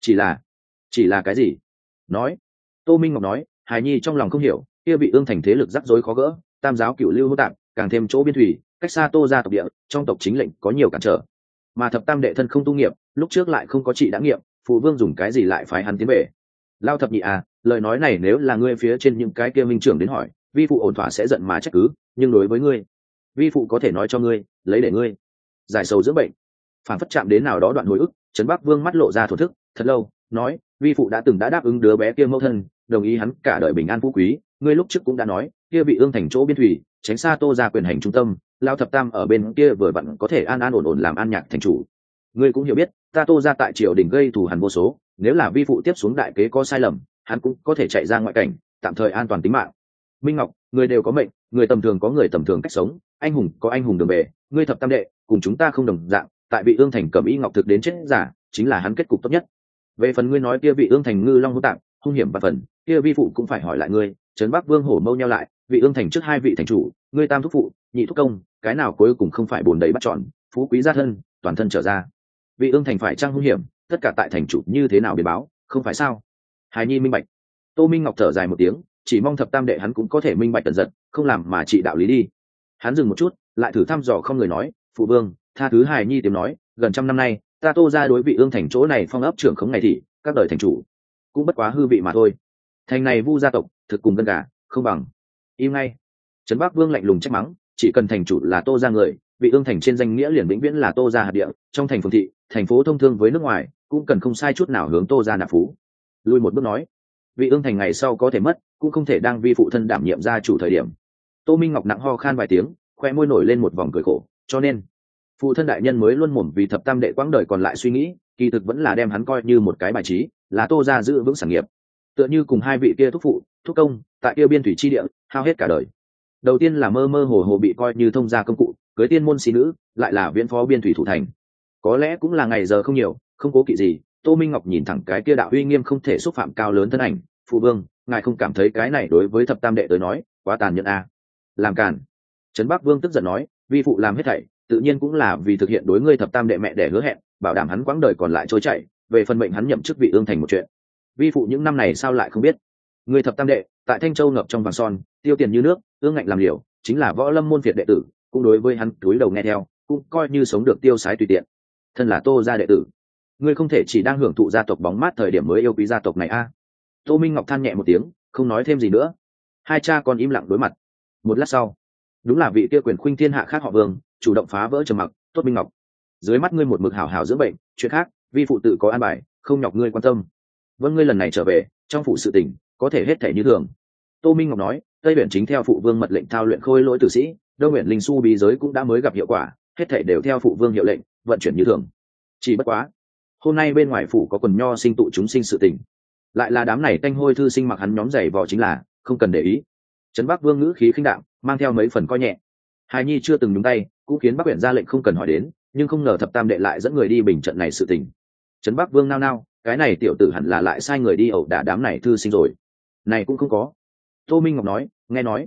Chỉ là cái gì? Nói. Tô Minh Ngọc nói, Hải Nhi trong lòng không hiểu, kia bị ương thành thế lực rắc rối khó gỡ, tam giáo cửu lưu hỗn tạp, càng thêm chỗ biên thủy, cách xa Tô gia tộc địa, trong tộc chính lệnh có nhiều cản trở. Mà thập tam đệ thân không tu nghiệp, lúc trước lại không có trị đã nghiệm, phụ vương dùng cái gì lại phái hắn tiến về? Lao thập nhị à, lời nói này nếu là ngươi phía trên những cái kia minh trưởng đến hỏi, vi phụ ổn thỏa sẽ giận mà trách cứ, nhưng đối với ngươi, vi phụ có thể nói cho ngươi, lấy để ngươi giải sầu dưỡng bệnh. Phản phất chạm đến nào đó đoạn hồi ức, Trấn Bắc Vương mắt lộ ra thổ thức, thật lâu, nói, vi phụ đã từng đã đáp ứng đứa bé kia mẫu thân, đồng ý hắn cả đời bình an phú quý, ngươi lúc trước cũng đã nói, kia bị ương thành chỗ biên thủy, tránh xa Tô gia quyền hành trung tâm, Lao thập tam ở bên kia vừa vặn có thể an an ổn ổn làm an nhạc thành chủ. Ngươi cũng hiểu biết, ta Tô gia tại triều đình gây thù hằn vô số, nếu là vi phụ tiếp xuống đại kế có sai lầm, hắn cũng có thể chạy ra ngoại cảnh, tạm thời an toàn tính mạng. Minh Ngọc, người đều có mệnh, người tầm thường có người tầm thường cách sống, anh hùng có anh hùng đường về, ngươi thập tam đệ cùng chúng ta không đồng dạng, tại vị ương thành cẩm y ngọc thực đến chết giả, chính là hắn kết cục tốt nhất. Về phần ngươi nói kia vị ương thành ngư long hỗn tạp, hung hiểm và phần, kia vi phụ cũng phải hỏi lại ngươi. Trấn Bắc Vương hổ mâu nhau lại, vị ương thành trước hai vị thành chủ, ngươi tam thúc phụ, nhị thúc công, cái nào cuối cùng không phải bồn đầy bắt tròn, phú quý gia thân, toàn thân trở ra. Vị ương thành phải trang hung hiểm, tất cả tại thành chủ như thế nào biến báo, không phải sao? Hài Nhi minh bạch. Tô Minh Ngọc thở dài một tiếng, chỉ mong thập tam đệ hắn cũng có thể minh bạch tận giận, không làm mà trị đạo lý đi. Hắn dừng một chút, lại thử thăm dò không người nói, phụ vương, tha thứ Hài Nhi tiếng nói, gần trăm năm nay, ta Tô gia đối vị ương thành chỗ này phong ấp trưởng khống ngày thị, các đời thành chủ cũng bất quá hư vị mà thôi. Thành này vu gia tộc, thực cùng gân gà, không bằng. Im ngay. Trấn Bắc Vương lạnh lùng trách mắng, chỉ cần thành chủ là Tô gia người, vị ương thành trên danh nghĩa liền vĩnh viễn là Tô gia hạt địa, trong thành phường thị, thành phố thông thương với nước ngoài, cũng cần không sai chút nào hướng Tô gia nạp phú. Lui một bước nói, vị ương thành ngày sau có thể mất, cũng không thể đang vi phụ thân đảm nhiệm gia chủ thời điểm. Tô Minh Ngọc nặng ho khan vài tiếng, khoe môi nổi lên một vòng cười khổ, cho nên phụ thân đại nhân mới luôn mồm vì thập tam đệ quãng đời còn lại suy nghĩ, kỳ thực vẫn là đem hắn coi như một cái bài trí, là Tô gia giữ vững sản nghiệp. Tựa như cùng hai vị kia thúc phụ, thúc công, tại kia biên thủy chi địa, hao hết cả đời. Đầu tiên là mơ mơ hồ hồ bị coi như thông gia công cụ, cưới tiên môn sĩ nữ, lại là viễn phó biên thủy thủ thành. Có lẽ cũng là ngày giờ không nhiều, không cố kỵ gì, Tô Minh Ngọc nhìn thẳng cái kia đạo uy nghiêm không thể xúc phạm cao lớn thân ảnh, phụ vương, ngài không cảm thấy cái này đối với thập tam đệ tới nói quá tàn nhẫn à? Làm càn. Trấn Bắc Vương tức giận nói, vi phụ làm hết thảy, tự nhiên cũng là vì thực hiện đối ngươi thập tam đệ mẹ đẻ hứa hẹn, bảo đảm hắn quãng đời còn lại trôi chảy, về phần mệnh hắn nhậm chức vị ương thành một chuyện. Vi phụ những năm này sao lại không biết? Ngươi thập tam đệ tại Thanh Châu ngập trong vàng son, tiêu tiền như nước, ương ngạnh làm liều, chính là võ lâm môn phiệt đệ tử, cũng đối với hắn cúi đầu nghe theo, cũng coi như sống được tiêu sái tùy tiện. Thân là Tô gia đệ tử, ngươi không thể chỉ đang hưởng thụ gia tộc bóng mát thời điểm mới yêu quý gia tộc này a. Tô Minh Ngọc than nhẹ một tiếng, không nói thêm gì nữa. Hai cha con im lặng đối mặt. Một lát sau, đúng là vị kia quyền khuynh thiên hạ khác họ Vương chủ động phá vỡ trầm mặc, tốt Minh Ngọc, dưới mắt ngươi một mực hảo hảo dưỡng bệnh, chuyện khác vi phụ tự có an bài, không nhọc ngươi quan tâm. Vâng, ngươi lần này trở về, trong phụ sự tình có thể hết thể như thường. Tô Minh Ngọc nói, Tây Uyển chính theo phụ vương mật lệnh thao luyện khôi lỗi tử sĩ, Đông Uyển linh su bí giới cũng đã mới gặp hiệu quả, hết thể đều theo phụ vương hiệu lệnh vận chuyển như thường. Chỉ bất quá, hôm nay bên ngoài phủ có quần nho sinh tụ chúng sinh sự tình, lại là đám này tanh hôi thư sinh mặc hắn nhóm giày vò, chính là không cần để ý. Trấn Bắc Vương ngữ khí khinh đạm, mang theo mấy phần coi nhẹ. Hài Nhi chưa từng nhúng tay, cũng khiến Bắc Uyển ra lệnh không cần hỏi đến, nhưng không ngờ thập tam đệ lại dẫn người đi bình trận này sự tình. Trấn Bắc Vương nao nao, cái này tiểu tử hẳn là lại sai người đi ẩu đả đám này thư sinh rồi. Này cũng không có. Tô Minh Ngọc nói, nghe nói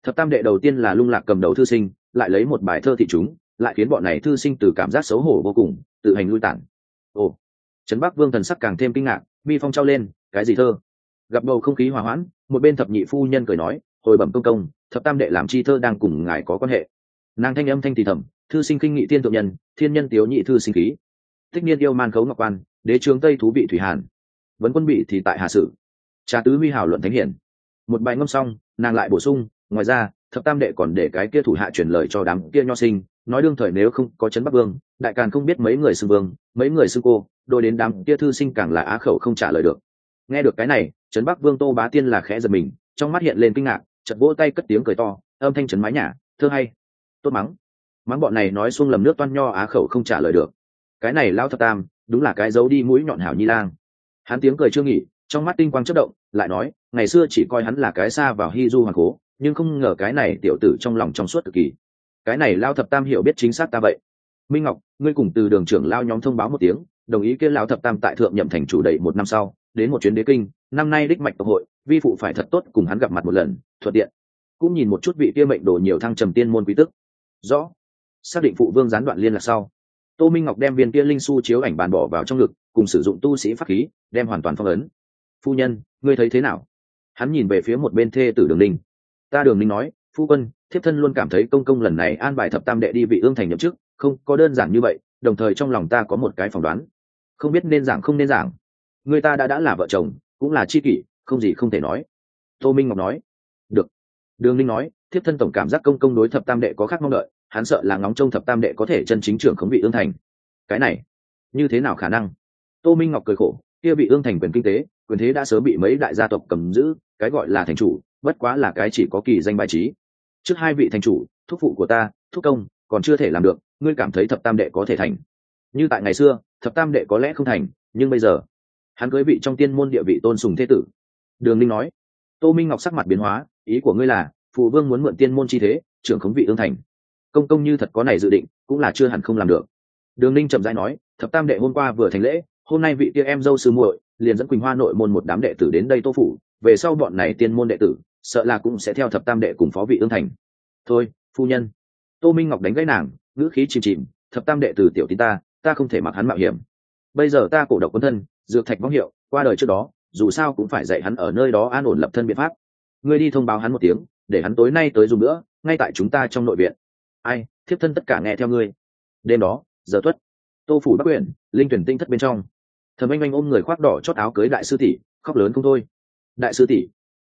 Thập tam đệ đầu tiên là lung lạc cầm đầu thư sinh, lại lấy một bài thơ thị chúng, lại khiến bọn này thư sinh từ cảm giác xấu hổ vô cùng tự hành lui tản. Ồ, trấn Bắc Vương thần sắc càng thêm kinh ngạc, mi phong trao lên, cái gì thơ? Gặp bầu không khí hòa hoãn, một bên thập nhị phu nhân cười nói, hồi bẩm công công, thập tam đệ làm chi thơ đang cùng ngài có quan hệ. Nàng thanh âm thanh thì thầm, thư sinh kinh nghị thiên thượng nhân, thiên nhân tiếu nhị thư sinh khí. Thích niên yêu man khấu ngọc quan, đế trướng tây thú vị thủy hàn. Vấn quân bị thì tại hà sự. Trà tứ huy hảo luận thánh hiển. Một bài ngâm xong, nàng lại bổ sung, ngoài ra, thập tam đệ còn để cái kia thủ hạ truyền lời cho đám kia nho sinh, nói đương thời nếu không có trấn Bắc Vương, đại càn không biết mấy người xưng vương, mấy người xưng cô, đôi đến đám kia thư sinh càng là á khẩu không trả lời được. Nghe được cái này, trấn Bắc Vương Tô Bá Tiên là khẽ giật mình, trong mắt hiện lên kinh ngạc, chợt vỗ tay cất tiếng cười to, âm thanh trấn mái nhà, thơ hay, tốt mắng. Mắng bọn này nói xuông lầm nước toan nho á khẩu không trả lời được. Cái này lão thập tam, đúng là cái giấu đi mũi nhọn hảo nhi lang. Hắn tiếng cười chưa nghỉ, trong mắt tinh quang chớp động, lại nói, ngày xưa chỉ coi hắn là cái xa vào hy du hoàng cố, nhưng không ngờ cái này tiểu tử trong lòng trong suốt cực kỳ. Cái này lao thập tam hiểu biết chính xác ta vậy. Minh Ngọc, ngươi cùng từ đường trưởng lao nhóm thông báo một tiếng, đồng ý kia lão thập tam tại thượng nhậm thành chủ đầy một năm sau, đến một chuyến đế kinh, năm nay đích mạch tộc hội, vi phụ phải thật tốt cùng hắn gặp mặt một lần, thuận tiện cũng nhìn một chút vị kia mệnh đồ nhiều thăng trầm tiên môn quý tức. Rõ. Xác định phụ vương gián đoạn liên lạc sau, Tô Minh Ngọc đem viên kia linh su chiếu ảnh bàn bỏ vào trong ngực, cùng sử dụng tu sĩ pháp khí, đem hoàn toàn phong ấn. Phu nhân, ngươi thấy thế nào? Hắn nhìn về phía một bên thê tử Đường Ninh. Ta Đường Ninh nói, phu quân, thiếp thân luôn cảm thấy công công lần này an bài thập tam đệ đi vị ương thành nhậm chức, không có đơn giản như vậy, đồng thời trong lòng ta có một cái phỏng đoán, không biết nên giảng không nên giảng. Người ta đã là vợ chồng, cũng là tri kỷ, không gì không thể nói. Tô Minh Ngọc nói. Được. Đường Ninh nói, thiếp thân tổng cảm giác công công đối thập tam đệ có khác mong đợi, hắn sợ là ngóng trông thập tam đệ có thể chân chính trưởng khống vị ương thành. Cái này như thế nào khả năng? Tô Minh Ngọc cười khổ, kia vị ương thành quyền kinh tế, quyền thế đã sớm bị mấy đại gia tộc cầm giữ, cái gọi là thành chủ bất quá là cái chỉ có kỳ danh bài trí. Trước hai vị thành chủ, thúc phụ của ta, thúc công còn chưa thể làm được, ngươi cảm thấy thập tam đệ có thể thành? Như tại ngày xưa, thập tam đệ có lẽ không thành, nhưng bây giờ hắn cưới vị trong tiên môn địa vị tôn sùng thế tử. Đường Ninh nói. Tô Minh Ngọc sắc mặt biến hóa, ý của ngươi là phụ vương muốn mượn tiên môn chi thế trưởng khống vị ương thành? Công công như thật có này dự định, cũng là chưa hẳn không làm được. Đường Ninh chậm rãi nói, thập tam đệ hôm qua vừa thành lễ, hôm nay vị kia em dâu sư muội liền dẫn Quỳnh Hoa nội môn một đám đệ tử đến đây Tô phủ, về sau bọn này tiên môn đệ tử sợ là cũng sẽ theo thập tam đệ cùng phó vị ương thành. Thôi phu nhân. Tô Minh Ngọc đánh gãy nàng, ngữ khí chìm chìm, thập tam đệ tử tiểu tín ta không thể mặc hắn mạo hiểm. Bây giờ ta cổ độc quân thân, dược thạch võng hiệu, qua đời trước đó dù sao cũng phải dạy hắn ở nơi đó an ổn lập thân biện pháp. Ngươi đi thông báo hắn một tiếng, để hắn tối nay tới dùng nữa, ngay tại chúng ta trong nội viện. Ai, thiếp thân tất cả nghe theo ngươi. Đêm đó, giờ tuất, Tô phủ Bắc Quyển, linh tuyển tinh thất bên trong, Thẩm Anh Anh ôm người khoác đỏ chót áo cưới đại sư tỷ, khóc lớn không thôi. Đại sư tỷ,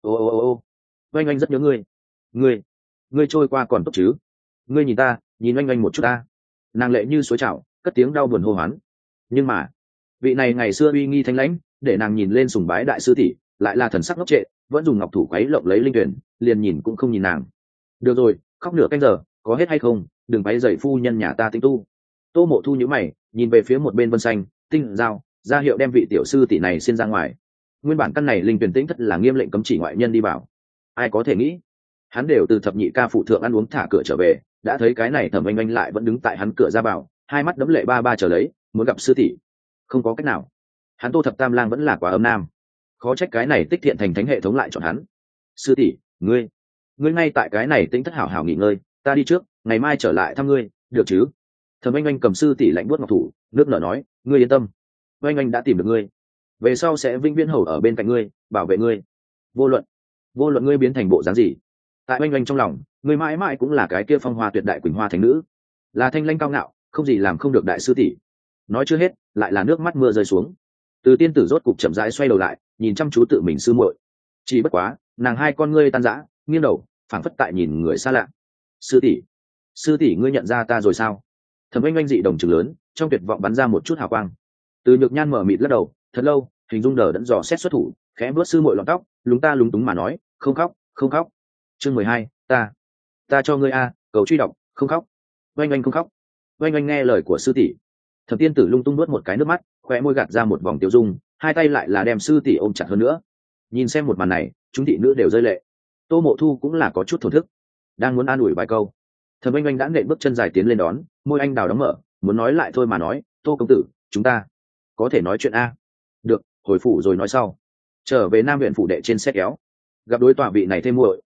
ô, Anh Anh rất nhớ ngươi trôi qua còn tốt chứ? Ngươi nhìn ta, nhìn Anh Anh một chút ta. Nàng lệ như suối trào, cất tiếng đau buồn hô hoán. Nhưng mà vị này ngày xưa uy nghi thanh lãnh, để nàng nhìn lên sùng bái đại sư tỷ, lại là thần sắc ngốc trệ, vẫn dùng ngọc thủ quấy lộng lấy linh tuyển, liền nhìn cũng không nhìn nàng. Được rồi, khóc nửa canh giờ, có hết hay không? Đừng quấy rầy phu nhân nhà ta tinh tu. Tô Mộ Thu nhíu mày, nhìn về phía một bên Vân Xanh, Tinh Giao, ra hiệu đem vị tiểu sư tỷ này xin ra ngoài. Nguyên bản căn này linh tuyển tĩnh thất là nghiêm lệnh cấm chỉ ngoại nhân đi vào. Ai có thể nghĩ, hắn đều từ thập nhị ca phụ thượng ăn uống thả cửa trở về, đã thấy cái này Thẩm Anh Anh lại vẫn đứng tại hắn cửa ra vào, hai mắt đẫm lệ ba chờ lấy, muốn gặp sư tỷ. Không có cách nào, hắn Tô thập tam lang vẫn là quá âm nam, khó trách cái này Tích Thiện thành thánh hệ thống lại chọn hắn. Sư tỷ, ngươi ngay tại cái này tĩnh thất hảo hảo nghỉ ngơi, ta đi trước, ngày mai trở lại thăm ngươi, được chứ? Thẩm Anh Anh cầm sư tỷ lạnh buốt ngọc thủ, nước nở nói, ngươi yên tâm, Anh Anh đã tìm được ngươi, về sau sẽ vĩnh viễn hầu ở bên cạnh ngươi, bảo vệ ngươi. Vô luận ngươi biến thành bộ dáng gì, tại Anh Anh trong lòng, ngươi mãi mãi cũng là cái kia phong hoa tuyệt đại Quỳnh Hoa thành nữ, là thanh lãnh cao ngạo, không gì làm không được đại sư tỷ. Nói chưa hết, lại là nước mắt mưa rơi xuống. Từ tiên tử rốt cục chậm rãi xoay đầu lại, nhìn chăm chú tự mình sư muội. Chỉ bất quá, nàng hai con ngươi tan rã, nghiêng đầu, phảng phất tại nhìn người xa lạ. Sư tỷ ngươi nhận ra ta rồi sao? Thẩm Anh Anh dị đồng trừng lớn, trong tuyệt vọng bắn ra một chút hào quang. Từ Nhược Nhan mở mịt lắc đầu, thật lâu, hình dung đờ đẫn dò xét xuất thủ, khẽ vuốt sư muội lọn tóc, lúng túng mà nói, không khóc. Chương 12, ta cho ngươi a, cầu truy đọc, không khóc. Anh Anh không khóc. Anh Anh nghe lời của sư tỷ. Thẩm tiên tử lung tung nuốt một cái nước mắt, khóe môi gạt ra một vòng tiêu dung, hai tay lại là đem sư tỷ ôm chặt hơn nữa. Nhìn xem một màn này, chúng thị nữ đều rơi lệ. Tô Mộ Thu cũng là có chút thổn thức, đang muốn an ủi vài câu, Thẩm Anh Anh đã nện bước chân dài tiến lên đón, môi anh đào đóng mở, muốn nói lại thôi mà nói, Tô công tử, chúng ta có thể nói chuyện a? Được, hồi phủ rồi nói sau. Trở về Nam huyện phủ đệ trên xét kéo, gặp đối tọa vị này thêm muội,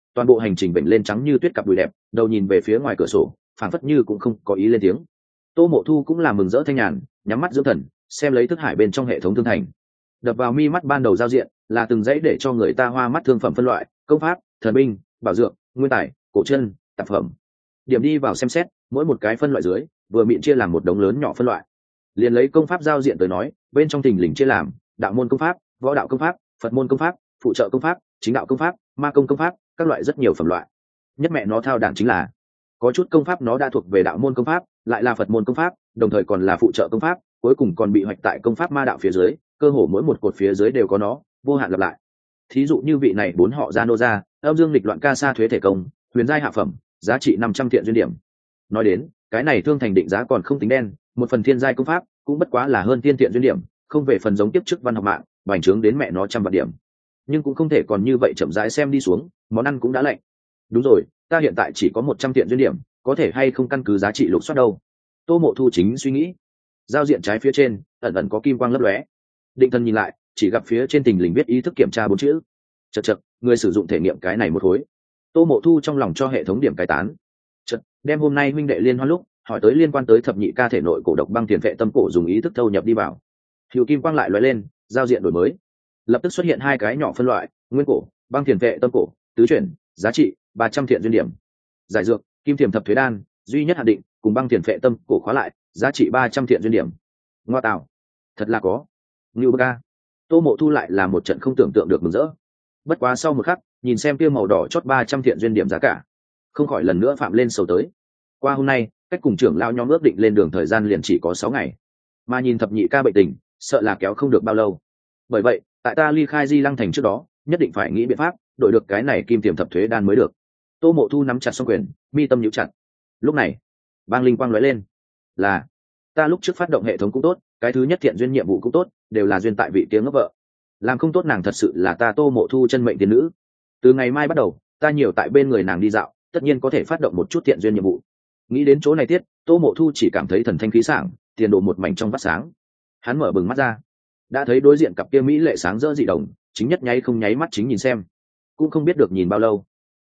toàn bộ hành trình bệnh lên trắng như tuyết cặp đùi đẹp, đầu nhìn về phía ngoài cửa sổ, phảng phất như cũng không có ý lên tiếng. Tô Mộ Thu cũng là mừng rỡ thanh nhàn, nhắm mắt dưỡng thần, xem lấy thức hải bên trong hệ thống thương thành. Đập vào mi mắt ban đầu giao diện là từng dãy để cho người ta hoa mắt thương phẩm phân loại, công pháp, thần binh, bảo dược, nguyên tài, cổ chân, tạp phẩm. Điểm đi vào xem xét, mỗi một cái phân loại dưới vừa miệng chia làm một đống lớn nhỏ phân loại. Liền lấy công pháp giao diện tới nói, bên trong thình lình chia làm đạo môn công pháp, võ đạo công pháp, Phật môn công pháp, phụ trợ công pháp, chính đạo công pháp, ma công công pháp, các loại rất nhiều phẩm loại. Nhất mẹ nó thao đản chính là có chút công pháp nó đã thuộc về đạo môn công pháp, lại là Phật môn công pháp, đồng thời còn là phụ trợ công pháp, cuối cùng còn bị hoạch tại công pháp ma đạo phía dưới, cơ hồ mỗi một cột phía dưới đều có nó, vô hạn lặp lại. Thí dụ như vị này bốn họ gia nô gia, âm dương lịch loạn ca sa thuế thể công, huyền giai hạ phẩm, giá trị 500 thiện duyên điểm. Nói đến cái này thương thành định giá còn không tính đen, một phần thiên giai công pháp cũng bất quá là hơn tiên thiện duyên điểm, không về phần giống tiếp chức văn học mạng bành trướng đến mẹ nó 100 vạn điểm. Nhưng cũng không thể còn như vậy chậm rãi xem đi xuống, món ăn cũng đã lạnh. Đúng rồi, ta hiện tại chỉ có 100 thiện duyên điểm, có thể hay không căn cứ giá trị lục soát đâu? Tô Mộ Thu chính suy nghĩ. Giao diện trái phía trên ẩn ẩn có kim quang lấp lóe, định thần nhìn lại, chỉ gặp phía trên tình lình viết ý thức kiểm tra 4 chữ. Chật chật, người sử dụng thể nghiệm cái này một khối. Tô Mộ Thu trong lòng cho hệ thống điểm cai tán. Chật, đem hôm nay huynh đệ liên hoan lúc hỏi tới liên quan tới thập nhị ca thể nội cổ độc băng tiền vệ tâm cổ dùng ý thức thâu nhập đi vào. Hữu kim quang lại lóe lên, giao diện đổi mới. Lập tức xuất hiện hai cái nhỏ phân loại, nguyên cổ, băng tiền vệ tâm cổ, tứ chuyển, giá trị 300 thiện duyên điểm. Giải dược, kim thiềm thập thuế đan, duy nhất hạn định, cùng băng tiền vệ tâm cổ khóa lại, giá trị 300 thiện duyên điểm. Ngoa tạo, thật là có. Ngưu ca. Tô Mộ Thu lại là một trận không tưởng tượng được mừng rỡ. Bất quá sau một khắc, nhìn xem kia màu đỏ chót 300 thiện duyên điểm giá cả, không khỏi lần nữa phạm lên sầu tới. Qua hôm nay, cách cùng trưởng lao nhóm ước định lên đường thời gian liền chỉ có 6 ngày, mà nhìn thập nhị ca bệnh tình, sợ là kéo không được bao lâu. Bởi vậy, tại ta ly khai Di Lăng thành trước đó, nhất định phải nghĩ biện pháp đổi được cái này kim tiềm thập thuế đan mới được. Tô Mộ Thu nắm chặt song quyền, mi tâm nhíu chặt. Lúc này, bang linh quang lóe lên, là ta lúc trước phát động hệ thống cũng tốt, cái thứ nhất thiện duyên nhiệm vụ cũng tốt, đều là duyên tại vị tiếng ngốc vợ. Làm không tốt nàng thật sự là ta Tô Mộ Thu chân mệnh tiên nữ. Từ ngày mai bắt đầu, ta nhiều tại bên người nàng đi dạo, tất nhiên có thể phát động một chút thiện duyên nhiệm vụ. Nghĩ đến chỗ này tiết, Tô Mộ Thu chỉ cảm thấy thần thanh khí sảng, tiền đồ một mảnh trong vắt sáng. Hắn mở bừng mắt ra, đã thấy đối diện cặp kia mỹ lệ sáng rỡ dị đồng, chính nhất nháy không nháy mắt chính nhìn xem, cũng không biết được nhìn bao lâu.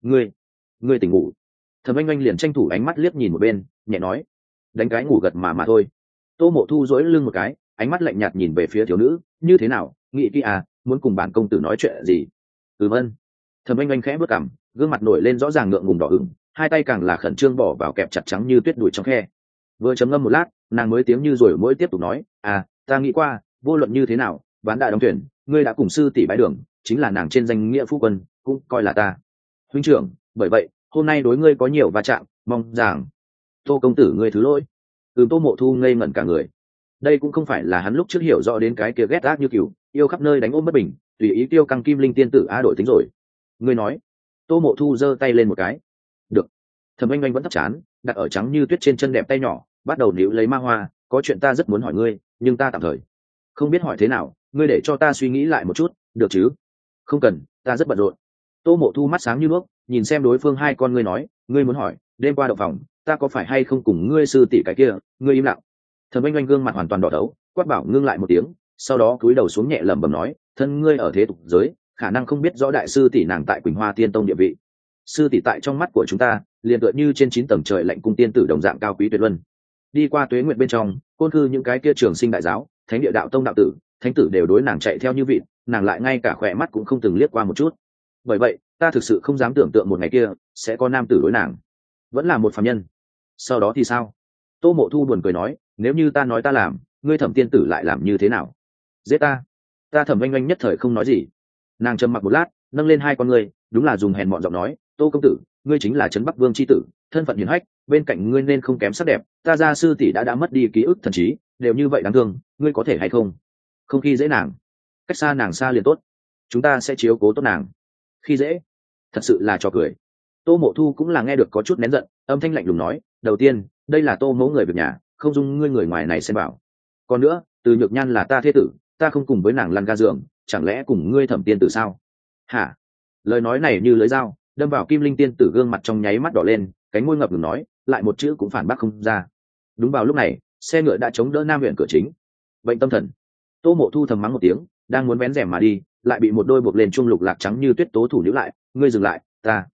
Ngươi tỉnh ngủ? Thẩm Anh Anh liền tranh thủ ánh mắt liếc nhìn một bên, nhẹ nói, đánh cái ngủ gật mà thôi. Tô Mộ Thu duỗi lưng một cái, ánh mắt lạnh nhạt nhìn về phía thiếu nữ, như thế nào, nghĩ kỹ à, muốn cùng bản công tử nói chuyện gì? Ân. Thẩm Anh Anh khẽ bước cằm, gương mặt nổi lên rõ ràng ngượng ngùng đỏ ửng, hai tay càng là khẩn trương bỏ vào kẹp chặt trắng như tuyết đùi trong khe. Vừa trầm ngâm một lát, nàng mới tiếng như rồi mỗi tiếp tục nói, ta nghĩ qua, vô luận như thế nào, ván đại đóng tuyển, ngươi đã cùng sư tỷ bái đường, chính là nàng trên danh nghĩa phu quân, cũng coi là ta huynh trưởng, bởi vậy hôm nay đối ngươi có nhiều va chạm, mong rằng Tô công tử ngươi thứ lỗi. Tô Mộ Thu ngây ngẩn cả người. Đây cũng không phải là hắn lúc trước hiểu rõ đến cái kia ghét ác như cừu, yêu khắp nơi đánh ôm bất bình, tùy ý tiêu căng kim linh tiên tử đổi tính rồi. Ngươi nói. Tô Mộ Thu giơ tay lên một cái. Được. Thẩm Anh Anh vẫn thấp chán, đặt ở trắng như tuyết trên chân đẹp tay nhỏ, bắt đầu níu lấy ma hoa, có chuyện ta rất muốn hỏi ngươi, nhưng ta tạm thời không biết hỏi thế nào, ngươi để cho ta suy nghĩ lại một chút, được chứ? Không cần, ta rất bận rộn. Tô Mộ Thu mắt sáng như nước, nhìn xem đối phương hai con ngươi nói, ngươi muốn hỏi, đêm qua động phòng, ta có phải hay không cùng ngươi sư tỷ cái kia, ngươi im lặng. Thẩm Anh Anh gương mặt hoàn toàn đỏ đấu, quát bảo ngưng lại một tiếng, sau đó cúi đầu xuống nhẹ lẩm bẩm nói, thân ngươi ở thế tục giới, khả năng không biết rõ đại sư tỷ nàng tại Quỳnh Hoa Tiên Tông địa vị. Sư tỷ tại trong mắt của chúng ta, liền tựa như trên 9 tầng trời lạnh cung tiên tử đồng dạng cao quý tuyệt luân. Đi qua tuế nguyện bên trong, côn cư những cái kia trường sinh đại giáo, thánh địa đạo tông đạo tử, thánh tử đều đối nàng chạy theo như vịt, nàng lại ngay cả khỏe mắt cũng không từng liếc qua một chút. Bởi vậy, ta thực sự không dám tưởng tượng một ngày kia sẽ có nam tử đối nàng, vẫn là một phàm nhân. Sau đó thì sao? Tô Mộ Thu buồn cười nói, nếu như ta nói ta làm, ngươi Thẩm tiên tử lại làm như thế nào? Giết ta? Ta Thẩm Anh Anh nhất thời không nói gì. Nàng trầm mặc một lát, nâng lên hai con ngươi, đúng là dùng hèn mọn giọng nói, Tô công tử, ngươi chính là Trấn Bắc Vương chi tử, thân phận hiển hách, bên cạnh ngươi nên không kém sắc đẹp, ta gia sư tỷ đã mất đi ký ức thần trí, đều như vậy đáng thương, ngươi có thể hay không khi dễ nàng, cách xa nàng xa liền tốt, chúng ta sẽ chiếu cố tốt nàng. Khi dễ? Thật sự là trò cười. Tô Mộ Thu cũng là nghe được có chút nén giận, âm thanh lạnh lùng nói, đầu tiên, đây là Tô mẫu người việc nhà, không dung ngươi người ngoài này xem bảo. Còn nữa, Từ Nhược Nhan là ta thế tử, ta không cùng với nàng lăn ga giường, chẳng lẽ cùng ngươi Thẩm tiên tử sao? Hả? Lời nói này như lưỡi dao, đâm vào kim linh tiên tử gương mặt trong nháy mắt đỏ lên, cánh môi ngập ngừng nói, lại một chữ cũng phản bác không ra. Đúng vào lúc này, xe ngựa đã chống đỡ Nam huyện cửa chính. Bệnh tâm thần. Tô Mộ Thu thầm mắng một tiếng, đang muốn vén rèm mà đi, lại bị một đôi buộc lên chuông lục lạc trắng như tuyết tố thủ níu lại, ngươi dừng lại, ta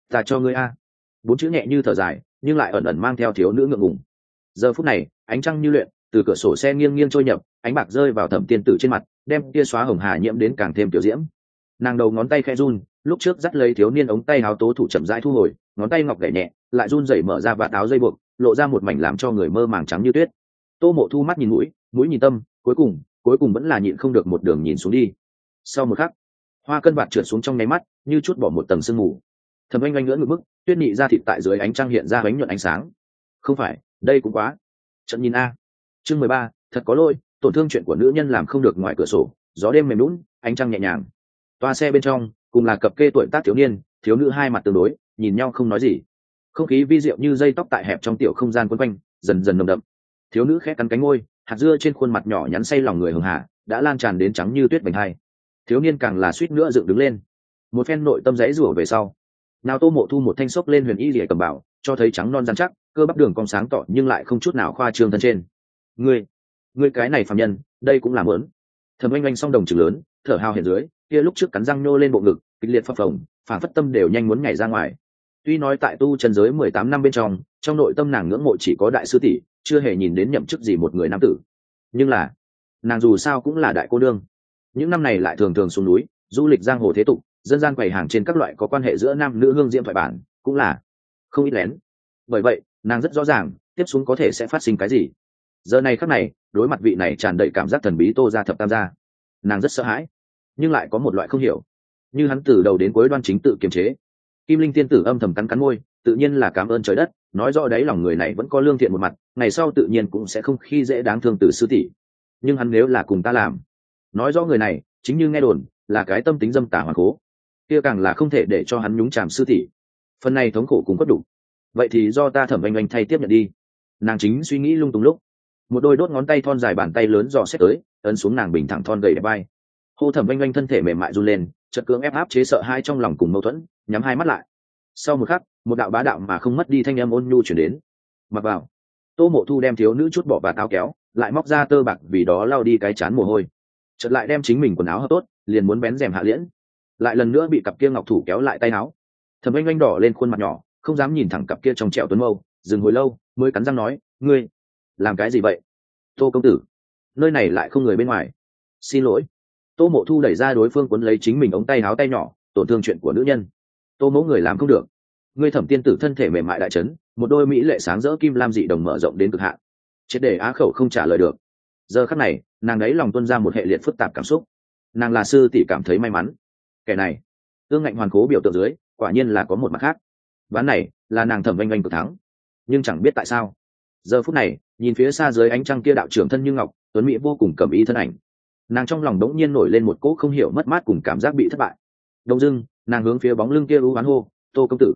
ta cho ngươi a. Bốn chữ nhẹ như thở dài nhưng lại ẩn ẩn mang theo thiếu nữ ngượng ngùng. Giờ phút này ánh trăng như luyện từ cửa sổ xe nghiêng nghiêng trôi nhập, ánh bạc rơi vào Thẩm tiên tử trên mặt, đem tia xóa hồng hà nhiễm đến càng thêm tiểu diễm. Nàng đầu ngón tay khẽ run, lúc trước dắt lấy thiếu niên ống tay áo tố thủ chậm rãi thu hồi, ngón tay ngọc gảy nhẹ lại run rẩy mở ra vạt áo dây buộc, lộ ra một mảnh làm cho người mơ màng trắng như tuyết. Tô Mộ Thu mắt nhìn mũi, mũi nhìn tâm, cuối cùng vẫn là nhịn không được một đường nhìn xuống đi. Sau một khắc, hoa cân bạt trượt xuống trong nháy mắt, như chút bỏ một tầng sương mù. Thẩm Oanh Oanh ngỡ ngực mức, tuyết nị ra thịt tại dưới ánh trăng hiện ra bánh nhuận ánh sáng. Không phải, đây cũng quá. Trận nhìn a. Chương 13, thật có lỗi, tổn thương chuyện của nữ nhân làm không được ngoài cửa sổ, gió đêm mềm nhũn, ánh trăng nhẹ nhàng. Toa xe bên trong, cùng là cặp kê tuổi tác thiếu niên, thiếu nữ hai mặt tương đối, nhìn nhau không nói gì. Không khí vi diệu như dây tóc tại hẹp trong tiểu không gian quấn quanh, dần dần nồng đậm. Thiếu nữ khẽ cắn cánh môi, hạt dưa trên khuôn mặt nhỏ nhắn say lòng người hường hà, đã lan tràn đến trắng như tuyết vành hai. Thiếu niên càng là suýt nữa dựng đứng lên. Một phen nội tâm rẽ rủa về sau, nào Tô Mộ Thu một thanh xốc lên huyền y liễu cầm bảo, cho thấy trắng non rắn chắc, cơ bắp đường cong sáng tỏ nhưng lại không chút nào khoa trương thân trên. Ngươi cái này phàm nhân, đây cũng là mớn. Thẩm Oanh Oanh song đồng trừng lớn, thở hào hiện dưới, kia lúc trước cắn răng nhô lên bộ ngực, kịch liệt phập phồng, phản phất tâm đều nhanh muốn nhảy ra ngoài. Tuy nói tại tu chân giới 18 năm bên trong nội tâm nàng ngưỡng mộ chỉ có đại sư tỷ, chưa hề nhìn đến nhậm chức gì một người nam tử. Nhưng là, nàng dù sao cũng là đại cô nương. Những năm này lại thường thường xuống núi, du lịch giang hồ thế tục, dân gian quầy hàng trên các loại có quan hệ giữa nam nữ hương diễm thoại bản, cũng là không ít lén. Bởi vậy, nàng rất rõ ràng, tiếp xuống có thể sẽ phát sinh cái gì. Giờ này khắc này, đối mặt vị này tràn đầy cảm giác thần bí Tô gia thập tam gia, nàng rất sợ hãi, nhưng lại có một loại không hiểu. Như hắn từ đầu đến cuối đoan chính tự kiềm chế. Kim Linh tiên tử âm thầm cắn cắn môi, tự nhiên là cảm ơn trời đất, nói rõ đấy lòng người này vẫn có lương thiện một mặt, ngày sau tự nhiên cũng sẽ không khi dễ đáng thương từ sư tỷ. Nhưng hắn nếu là cùng ta làm, nói rõ người này chính như nghe đồn là cái tâm tính dâm tà hoàn cố, kia càng là không thể để cho hắn nhúng chàm sư tỷ. Phần này thống khổ cũng có đủ, vậy thì do ta Thẩm Oanh Oanh thay tiếp nhận đi. Nàng chính suy nghĩ lung tung lúc, một đôi đốt ngón tay thon dài bàn tay lớn dò xét tới, ấn xuống nàng bình thẳng thon gầy đẹp vai. Hô Thẩm Oanh Oanh thân thể mềm mại run lên, chợt cưỡng áp chế sợ hai trong lòng cùng mâu thuẫn, nhắm hai mắt lại. Sau một khắc, một đạo bá đạo mà không mất đi thanh âm ôn nhu chuyển đến. Mặc vào. Tô Mộ Thu đem thiếu nữ chút bỏ vạt áo kéo, lại móc ra tơ bạc vì đó lau đi cái chán mồ hôi. Chợt lại đem chính mình quần áo hợp tốt, liền muốn bén rèm hạ liễn, lại lần nữa bị cặp kia ngọc thủ kéo lại tay áo. Thẩm Oanh Oanh đỏ lên khuôn mặt nhỏ, không dám nhìn thẳng cặp kia trong trẻo tuấn mâu, dừng hồi lâu mới cắn răng nói, ngươi làm cái gì vậy? Tô công tử, nơi này lại không người bên ngoài. Xin lỗi. Tô Mộ Thu đẩy ra đối phương cuốn lấy chính mình ống tay áo tay nhỏ, tổn thương chuyện của nữ nhân, Tô mẫu người làm không được. Ngươi Thẩm tiên tử thân thể mềm mại đại chấn, một đôi mỹ lệ sáng rỡ kim lam dị đồng mở rộng đến cực hạn, triệt để á khẩu không trả lời được. Giờ khắc này, nàng ấy lòng tuôn ra một hệ liệt phức tạp cảm xúc. Nàng là sư tỷ cảm thấy may mắn, kẻ này ương ngạnh hoàn cố biểu tượng dưới, quả nhiên là có một mặt khác. ván này là nàng Thẩm Oanh Oanh cực thắng, nhưng chẳng biết tại sao giờ phút này nhìn phía xa dưới ánh trăng kia đạo trưởng thân như ngọc tuấn mỹ vô cùng cầm ý thân ảnh, nàng trong lòng đống nhiên nổi lên một cỗ không hiểu mất mát cùng cảm giác bị thất bại. Đông dưng nàng hướng phía bóng lưng kia ưu oán hô, Tô công tử,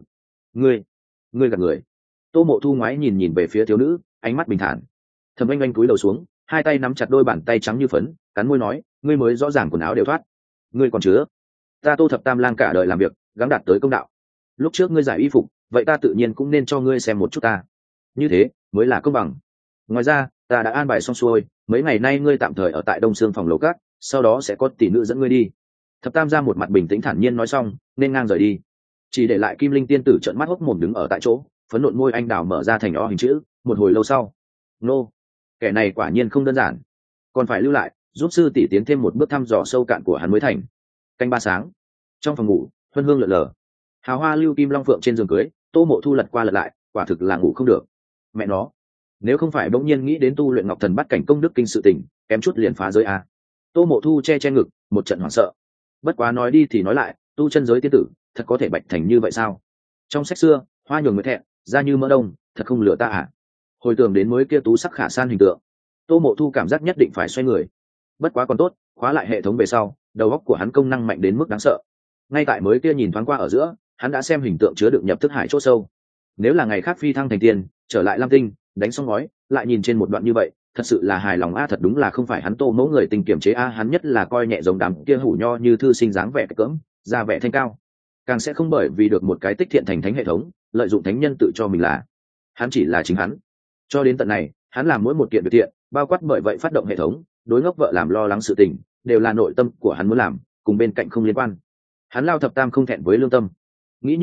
ngươi gạt người. Tô Mộ Thu ngoái nhìn nhìn về phía thiếu nữ, ánh mắt bình thản. Thẩm Oanh Oanh cúi đầu xuống, hai tay nắm chặt đôi bàn tay trắng như phấn, cắn môi nói, ngươi mới rõ ràng quần áo đều thoát, ngươi còn chứa. Ta Tô thập tam lang cả đời làm việc gắng đạt tới công đạo, lúc trước ngươi giải y phục, vậy ta tự nhiên cũng nên cho ngươi xem một chút ta, như thế mới là công bằng. Ngoài ra ta đã an bài xong xuôi, mấy ngày nay ngươi tạm thời ở tại Đông Sương phòng lầu cát, sau đó sẽ có tỷ nữ dẫn ngươi đi. Thập tam ra một mặt bình tĩnh thản nhiên nói xong nên ngang rời đi, chỉ để lại Kim Linh tiên tử trợn mắt hốc mồm đứng ở tại chỗ, phấn nộn môi anh đào mở ra thành o hình chữ. Một hồi lâu sau, nô, kẻ này quả nhiên không đơn giản, còn phải lưu lại giúp sư tỷ tiến thêm một bước thăm dò sâu cạn của hắn mới thành. Canh ba sáng, trong phòng ngủ huân hương lượn lờ, hào hoa lưu kim long phượng trên giường cưới, Tô Mộ Thu lật qua lật lại, quả thực là ngủ không được. Mẹ nó, nếu không phải bỗng nhiên nghĩ đến tu luyện ngọc thần bắt cảnh công đức kinh sự tình, kém chút liền phá giới a. Tô Mộ Thu che che ngực, một trận hoảng sợ. Bất quá nói đi thì nói lại, tu chân giới tiên tử thật có thể bạch thành như vậy sao? Trong sách xưa, hoa nhường mới thẹn, da như mỡ đông, thật không lừa ta à? Hồi tưởng đến mới kia tú sắc khả san hình tượng, Tô Mộ Thu cảm giác nhất định phải xoay người. Bất quá còn tốt, khóa lại hệ thống về sau, đầu óc của hắn công năng mạnh đến mức đáng sợ. Ngay tại mới kia nhìn thoáng qua ở giữa, hắn đã xem hình tượng chứa đựng nhập thức hải chỗ sâu. Nếu là ngày khác phi thăng thành tiên, trở lại Lam Tinh, đánh xong ngói, lại nhìn trên một đoạn như vậy, thật sự là hài lòng a. Thật đúng là không phải hắn Tô mẫu người tình kiểm chế a, hắn nhất là coi nhẹ giống đám kia hủ nho như thư sinh dáng vẻ cỡm, ra vẻ thanh cao, càng sẽ không bởi vì được một cái tích thiện thành thánh hệ thống, lợi dụng thánh nhân tự cho mình là hắn chỉ là chính hắn. Cho đến tận này, hắn làm mỗi một kiện việc thiện, bao quát bởi vậy phát động hệ thống, đối ngốc vợ làm lo lắng sự tình, đều là nội tâm của hắn muốn làm, cùng bên cạnh không liên quan. Hắn Lao thập tam không thẹn với lương tâm. Nghĩ như vậy,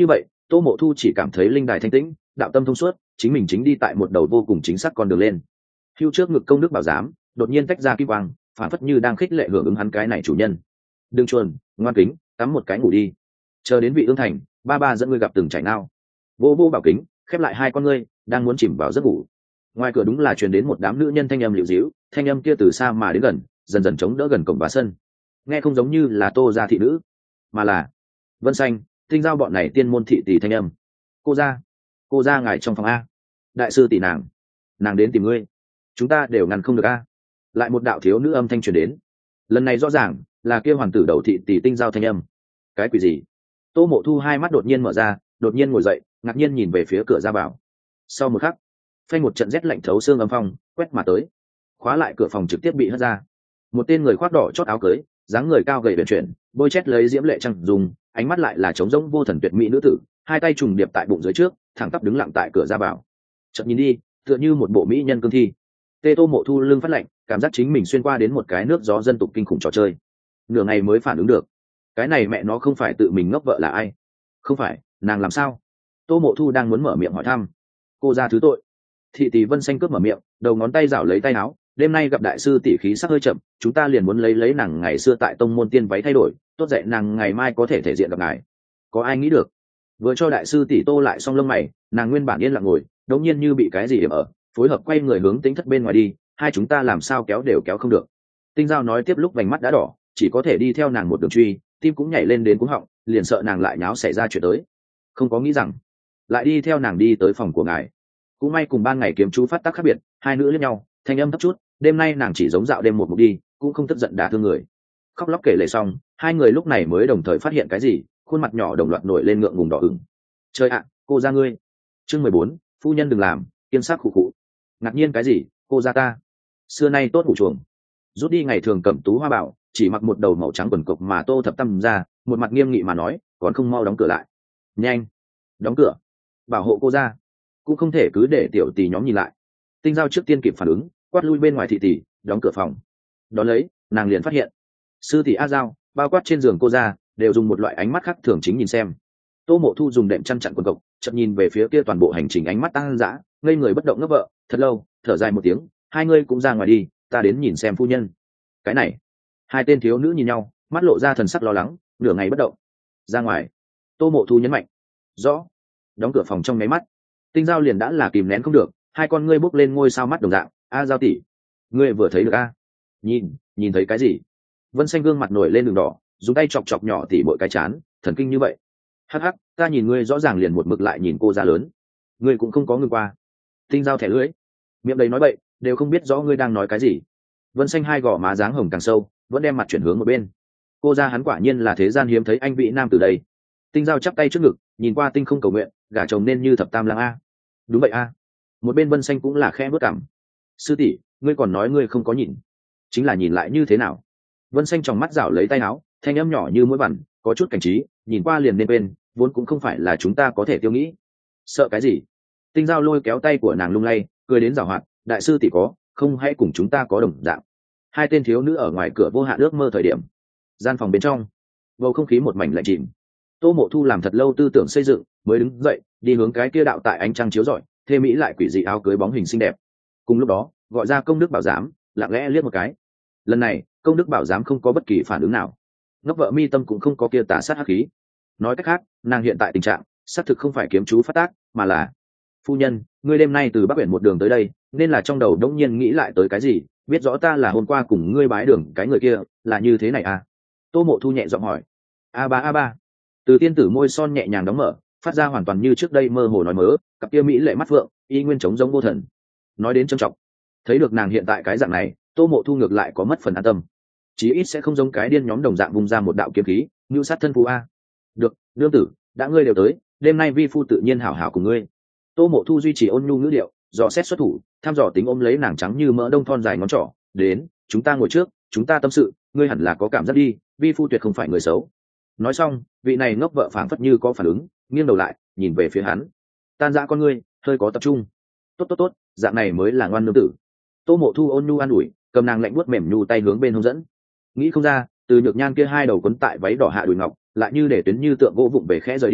Tô Mộ Thu chỉ cảm thấy linh đài thanh tĩnh, đạo tâm thông suốt, chính mình chính đi tại một đầu vô cùng chính xác con đường lên. Hưu trước ngực công đức bảo giám đột nhiên tách ra kim quang, phản phất như đang khích lệ hưởng ứng hắn cái này chủ nhân. Đừng chuồn, ngoan kính, tắm một cái ngủ đi. Chờ đến vị ương thành, ba ba dẫn ngươi gặp từng chảy nao. Vô vô bảo kính, khép lại hai con ngươi, đang muốn chìm vào giấc ngủ. Ngoài cửa đúng là truyền đến một đám nữ nhân thanh âm liễu díu, thanh âm kia từ xa mà đến gần, dần dần chống đỡ gần cổng và sân. Nghe không giống như là Tô gia thị nữ, mà là Vân Xanh, Tinh Giao bọn này tiên môn thị tỷ thanh âm. Cô ra ngài trong phòng a. Đại sư tỷ nàng đến tìm ngươi. Chúng ta đều ngăn không được a. Lại một đạo thiếu nữ âm thanh truyền đến. Lần này rõ ràng là kia hoàng tử đầu thị tỷ Tinh Giao thanh âm. Cái quỷ gì? Tô Mộ Thu hai mắt đột nhiên mở ra, đột nhiên ngồi dậy, ngạc nhiên nhìn về phía cửa ra vào. Sau một khắc, phanh một trận rét lạnh thấu xương âm phong quét mà tới, khóa lại cửa phòng trực tiếp bị hất ra. Một tên người khoác đỏ chót áo cưới, dáng người cao gầy uyển chuyển, bôi chét lấy diễm lệ trăng dùng, ánh mắt lại là trống rỗng vô thần tuyệt mỹ nữ tử, hai tay trùng điệp tại bụng dưới trước, thẳng tắp đứng lặng tại cửa ra vào. Chợt nhìn đi, tựa như một bộ mỹ nhân cương thi. Tô Mộ Thu lưng phát lạnh, cảm giác chính mình xuyên qua đến một cái nước gió dân tục kinh khủng trò chơi. Nửa ngày mới phản ứng được, cái này mẹ nó không phải tự mình ngốc vợ là ai? Không phải, nàng làm sao? Tô Mộ Thu đang muốn mở miệng hỏi thăm. Cô ra thứ tội. Thị tỷ Vân Xanh cướp mở miệng, đầu ngón tay rảo lấy tay áo. Đêm nay gặp đại sư tỷ khí sắc hơi chậm, chúng ta liền muốn lấy nàng ngày xưa tại tông môn tiên váy thay đổi, tốt dạy nàng ngày mai có thể thể diện gặp ngài. Có ai nghĩ được? Vừa cho đại sư tỷ tô lại xong lông mày, nàng nguyên bản yên lặng ngồi, đột nhiên như bị cái gì điểm ở, phối hợp quay người hướng Tính Thất bên ngoài đi, hai chúng ta làm sao kéo đều kéo không được. Tinh Giao nói tiếp lúc vành mắt đã đỏ, chỉ có thể đi theo nàng một đường truy, tim cũng nhảy lên đến cuống họng, liền sợ nàng lại nháo xảy ra chuyện tới. Không có nghĩ rằng lại đi theo nàng đi tới phòng của ngài. Cũng may cùng ban ngày kiếm chú phát tác khác biệt, hai nữ lẫn nhau, thanh âm thấp chút, đêm nay nàng chỉ giống dạo đêm một mục đi, cũng không tức giận đả thương người. Khóc lóc kể lể xong, hai người lúc này mới đồng thời phát hiện cái gì, khuôn mặt nhỏ đồng loạt nổi lên ngượng ngùng đỏ ửng. Trời ạ, cô ra ngươi. Chương 14, phu nhân đừng làm, kiên sát khụ khụ. Ngạc nhiên cái gì, cô ra ta. Xưa nay tốt ngủ chuồng. Rút đi ngày thường cẩm tú hoa bảo, chỉ mặc một đầu màu trắng quần cộc mà Tô Thập Tâm ra, một mặt nghiêm nghị mà nói, còn không mau đóng cửa lại. Nhanh, đóng cửa, bảo hộ cô ra. Cũng không thể cứ để tiểu tỷ nhóm nhìn lại. Tinh Giao trước tiên kịp phản ứng, quát lui bên ngoài thị tỷ, đóng cửa phòng. Đón lấy, nàng liền phát hiện sư tỷ A Giao bao quát trên giường cô ra đều dùng một loại ánh mắt khác thường chính nhìn xem. Tô Mộ Thu dùng đệm chăn chặn quần cộc, chậm nhìn về phía kia toàn bộ hành trình ánh mắt tăng dã, ngây người bất động ngấp vợ thật lâu, thở dài một tiếng, hai ngươi cũng ra ngoài đi, ta đến nhìn xem phu nhân. Cái này, hai tên thiếu nữ nhìn nhau, mắt lộ ra thần sắc lo lắng, nửa ngày bất động. Ra ngoài. Tô Mộ Thu nhấn mạnh. Rõ. Đóng cửa phòng trong nháy mắt, Tinh Giao liền đã là kìm nén không được, hai con ngươi bốc lên ngôi sao mắt đồng dạng. A Giao tỷ, ngươi vừa thấy được a? Nhìn thấy cái gì? Vân Xanh gương mặt nổi lên đường đỏ, dùng tay chọc chọc nhỏ tỉ mỗi cái chán, thần kinh như vậy. Hắc hắc, ta nhìn ngươi rõ ràng liền một mực lại nhìn cô ra lớn, ngươi cũng không có ngưng qua. Tinh Giao thẻ lưỡi, miệng đầy nói bậy, đều không biết rõ ngươi đang nói cái gì. Vân Xanh hai gò má dáng hồng càng sâu, vẫn đem mặt chuyển hướng một bên. Cô ra hắn quả nhiên là thế gian hiếm thấy anh vị nam từ đây. Tinh Giao chắp tay trước ngực, nhìn qua tinh không cầu nguyện, gả chồng nên như thập tam lang a. Đúng vậy a. Một bên Vân Xanh cũng là khẽ bước cằm. Sư tỷ, ngươi còn nói ngươi không có nhìn, chính là nhìn lại như thế nào? Vân Xanh tròng mắt rảo lấy tay áo, thanh âm nhỏ như mũi vằn, có chút cảnh trí, nhìn qua liền nên quên, vốn cũng không phải là chúng ta có thể tiêu nghĩ. Sợ cái gì? Tinh Giao lôi kéo tay của nàng lung lay, cười đến giảo hoạt, đại sư tỷ có, không hãy cùng chúng ta có đồng dạng. Hai tên thiếu nữ ở ngoài cửa vô hạn ước mơ thời điểm. Gian phòng bên trong, bầu không khí một mảnh lạnh chìm. Tô Mộ Thu làm thật lâu tư tưởng xây dựng, mới đứng dậy, đi hướng cái kia đạo tại ánh trăng chiếu rọi, thê mỹ lại quỷ dị áo cưới bóng hình xinh đẹp. Cùng lúc đó, gọi ra công đức bảo giám, lặng lẽ liếc một cái. Lần này, công đức bảo giám không có bất kỳ phản ứng nào. Ngốc vợ mi tâm cũng không có kia tà sát hắc khí. Nói cách khác, nàng hiện tại tình trạng, xác thực không phải kiếm chú phát tác, mà là phu nhân, ngươi đêm nay từ Bắc Biển một đường tới đây, nên là trong đầu đống nhiên nghĩ lại tới cái gì, biết rõ ta là hôm qua cùng ngươi bái đường cái người kia, là như thế này à? Tô Mộ Thu nhẹ giọng hỏi. A ba. Từ tiên tử môi son nhẹ nhàng đóng mở, phát ra hoàn toàn như trước đây mơ hồ nói mớ, cặp kia mỹ lệ mắt phượng, y nguyên trống giống vô thần. Nói đến trầm trọng, thấy được nàng hiện tại cái dạng này, Tô Mộ Thu ngược lại có mất phần an tâm, chí ít sẽ không giống cái điên nhóm đồng dạng vùng ra một đạo kiếm khí, như sát thân phù a. Được, nương tử, đã ngươi đều tới, đêm nay vi phu tự nhiên hảo hảo cùng ngươi. Tô Mộ Thu duy trì ôn nhu ngữ điệu, dò xét xuất thủ, thăm dò tính ôm lấy nàng trắng như mỡ đông thon dài ngón trỏ, đến, chúng ta ngồi trước, chúng ta tâm sự, ngươi hẳn là có cảm giác đi, vi phu tuyệt không phải người xấu. Nói xong, vị này ngốc vợ phảng phất như có phản ứng, nghiêng đầu lại, nhìn về phía hắn. Tan dã con ngươi, hơi có tập trung. Tốt, dạng này mới là ngoan nương tử. Tô Mộ Thu ôn nhu an ủi, cầm nàng lạnh buốt mềm nhu tay hướng bên hông dẫn. Nghĩ không ra, từ nhược nhan kia hai đầu quấn tại váy đỏ hạ đùi ngọc, lại như để tuyến như tượng gỗ vụng về khẽ rời đi,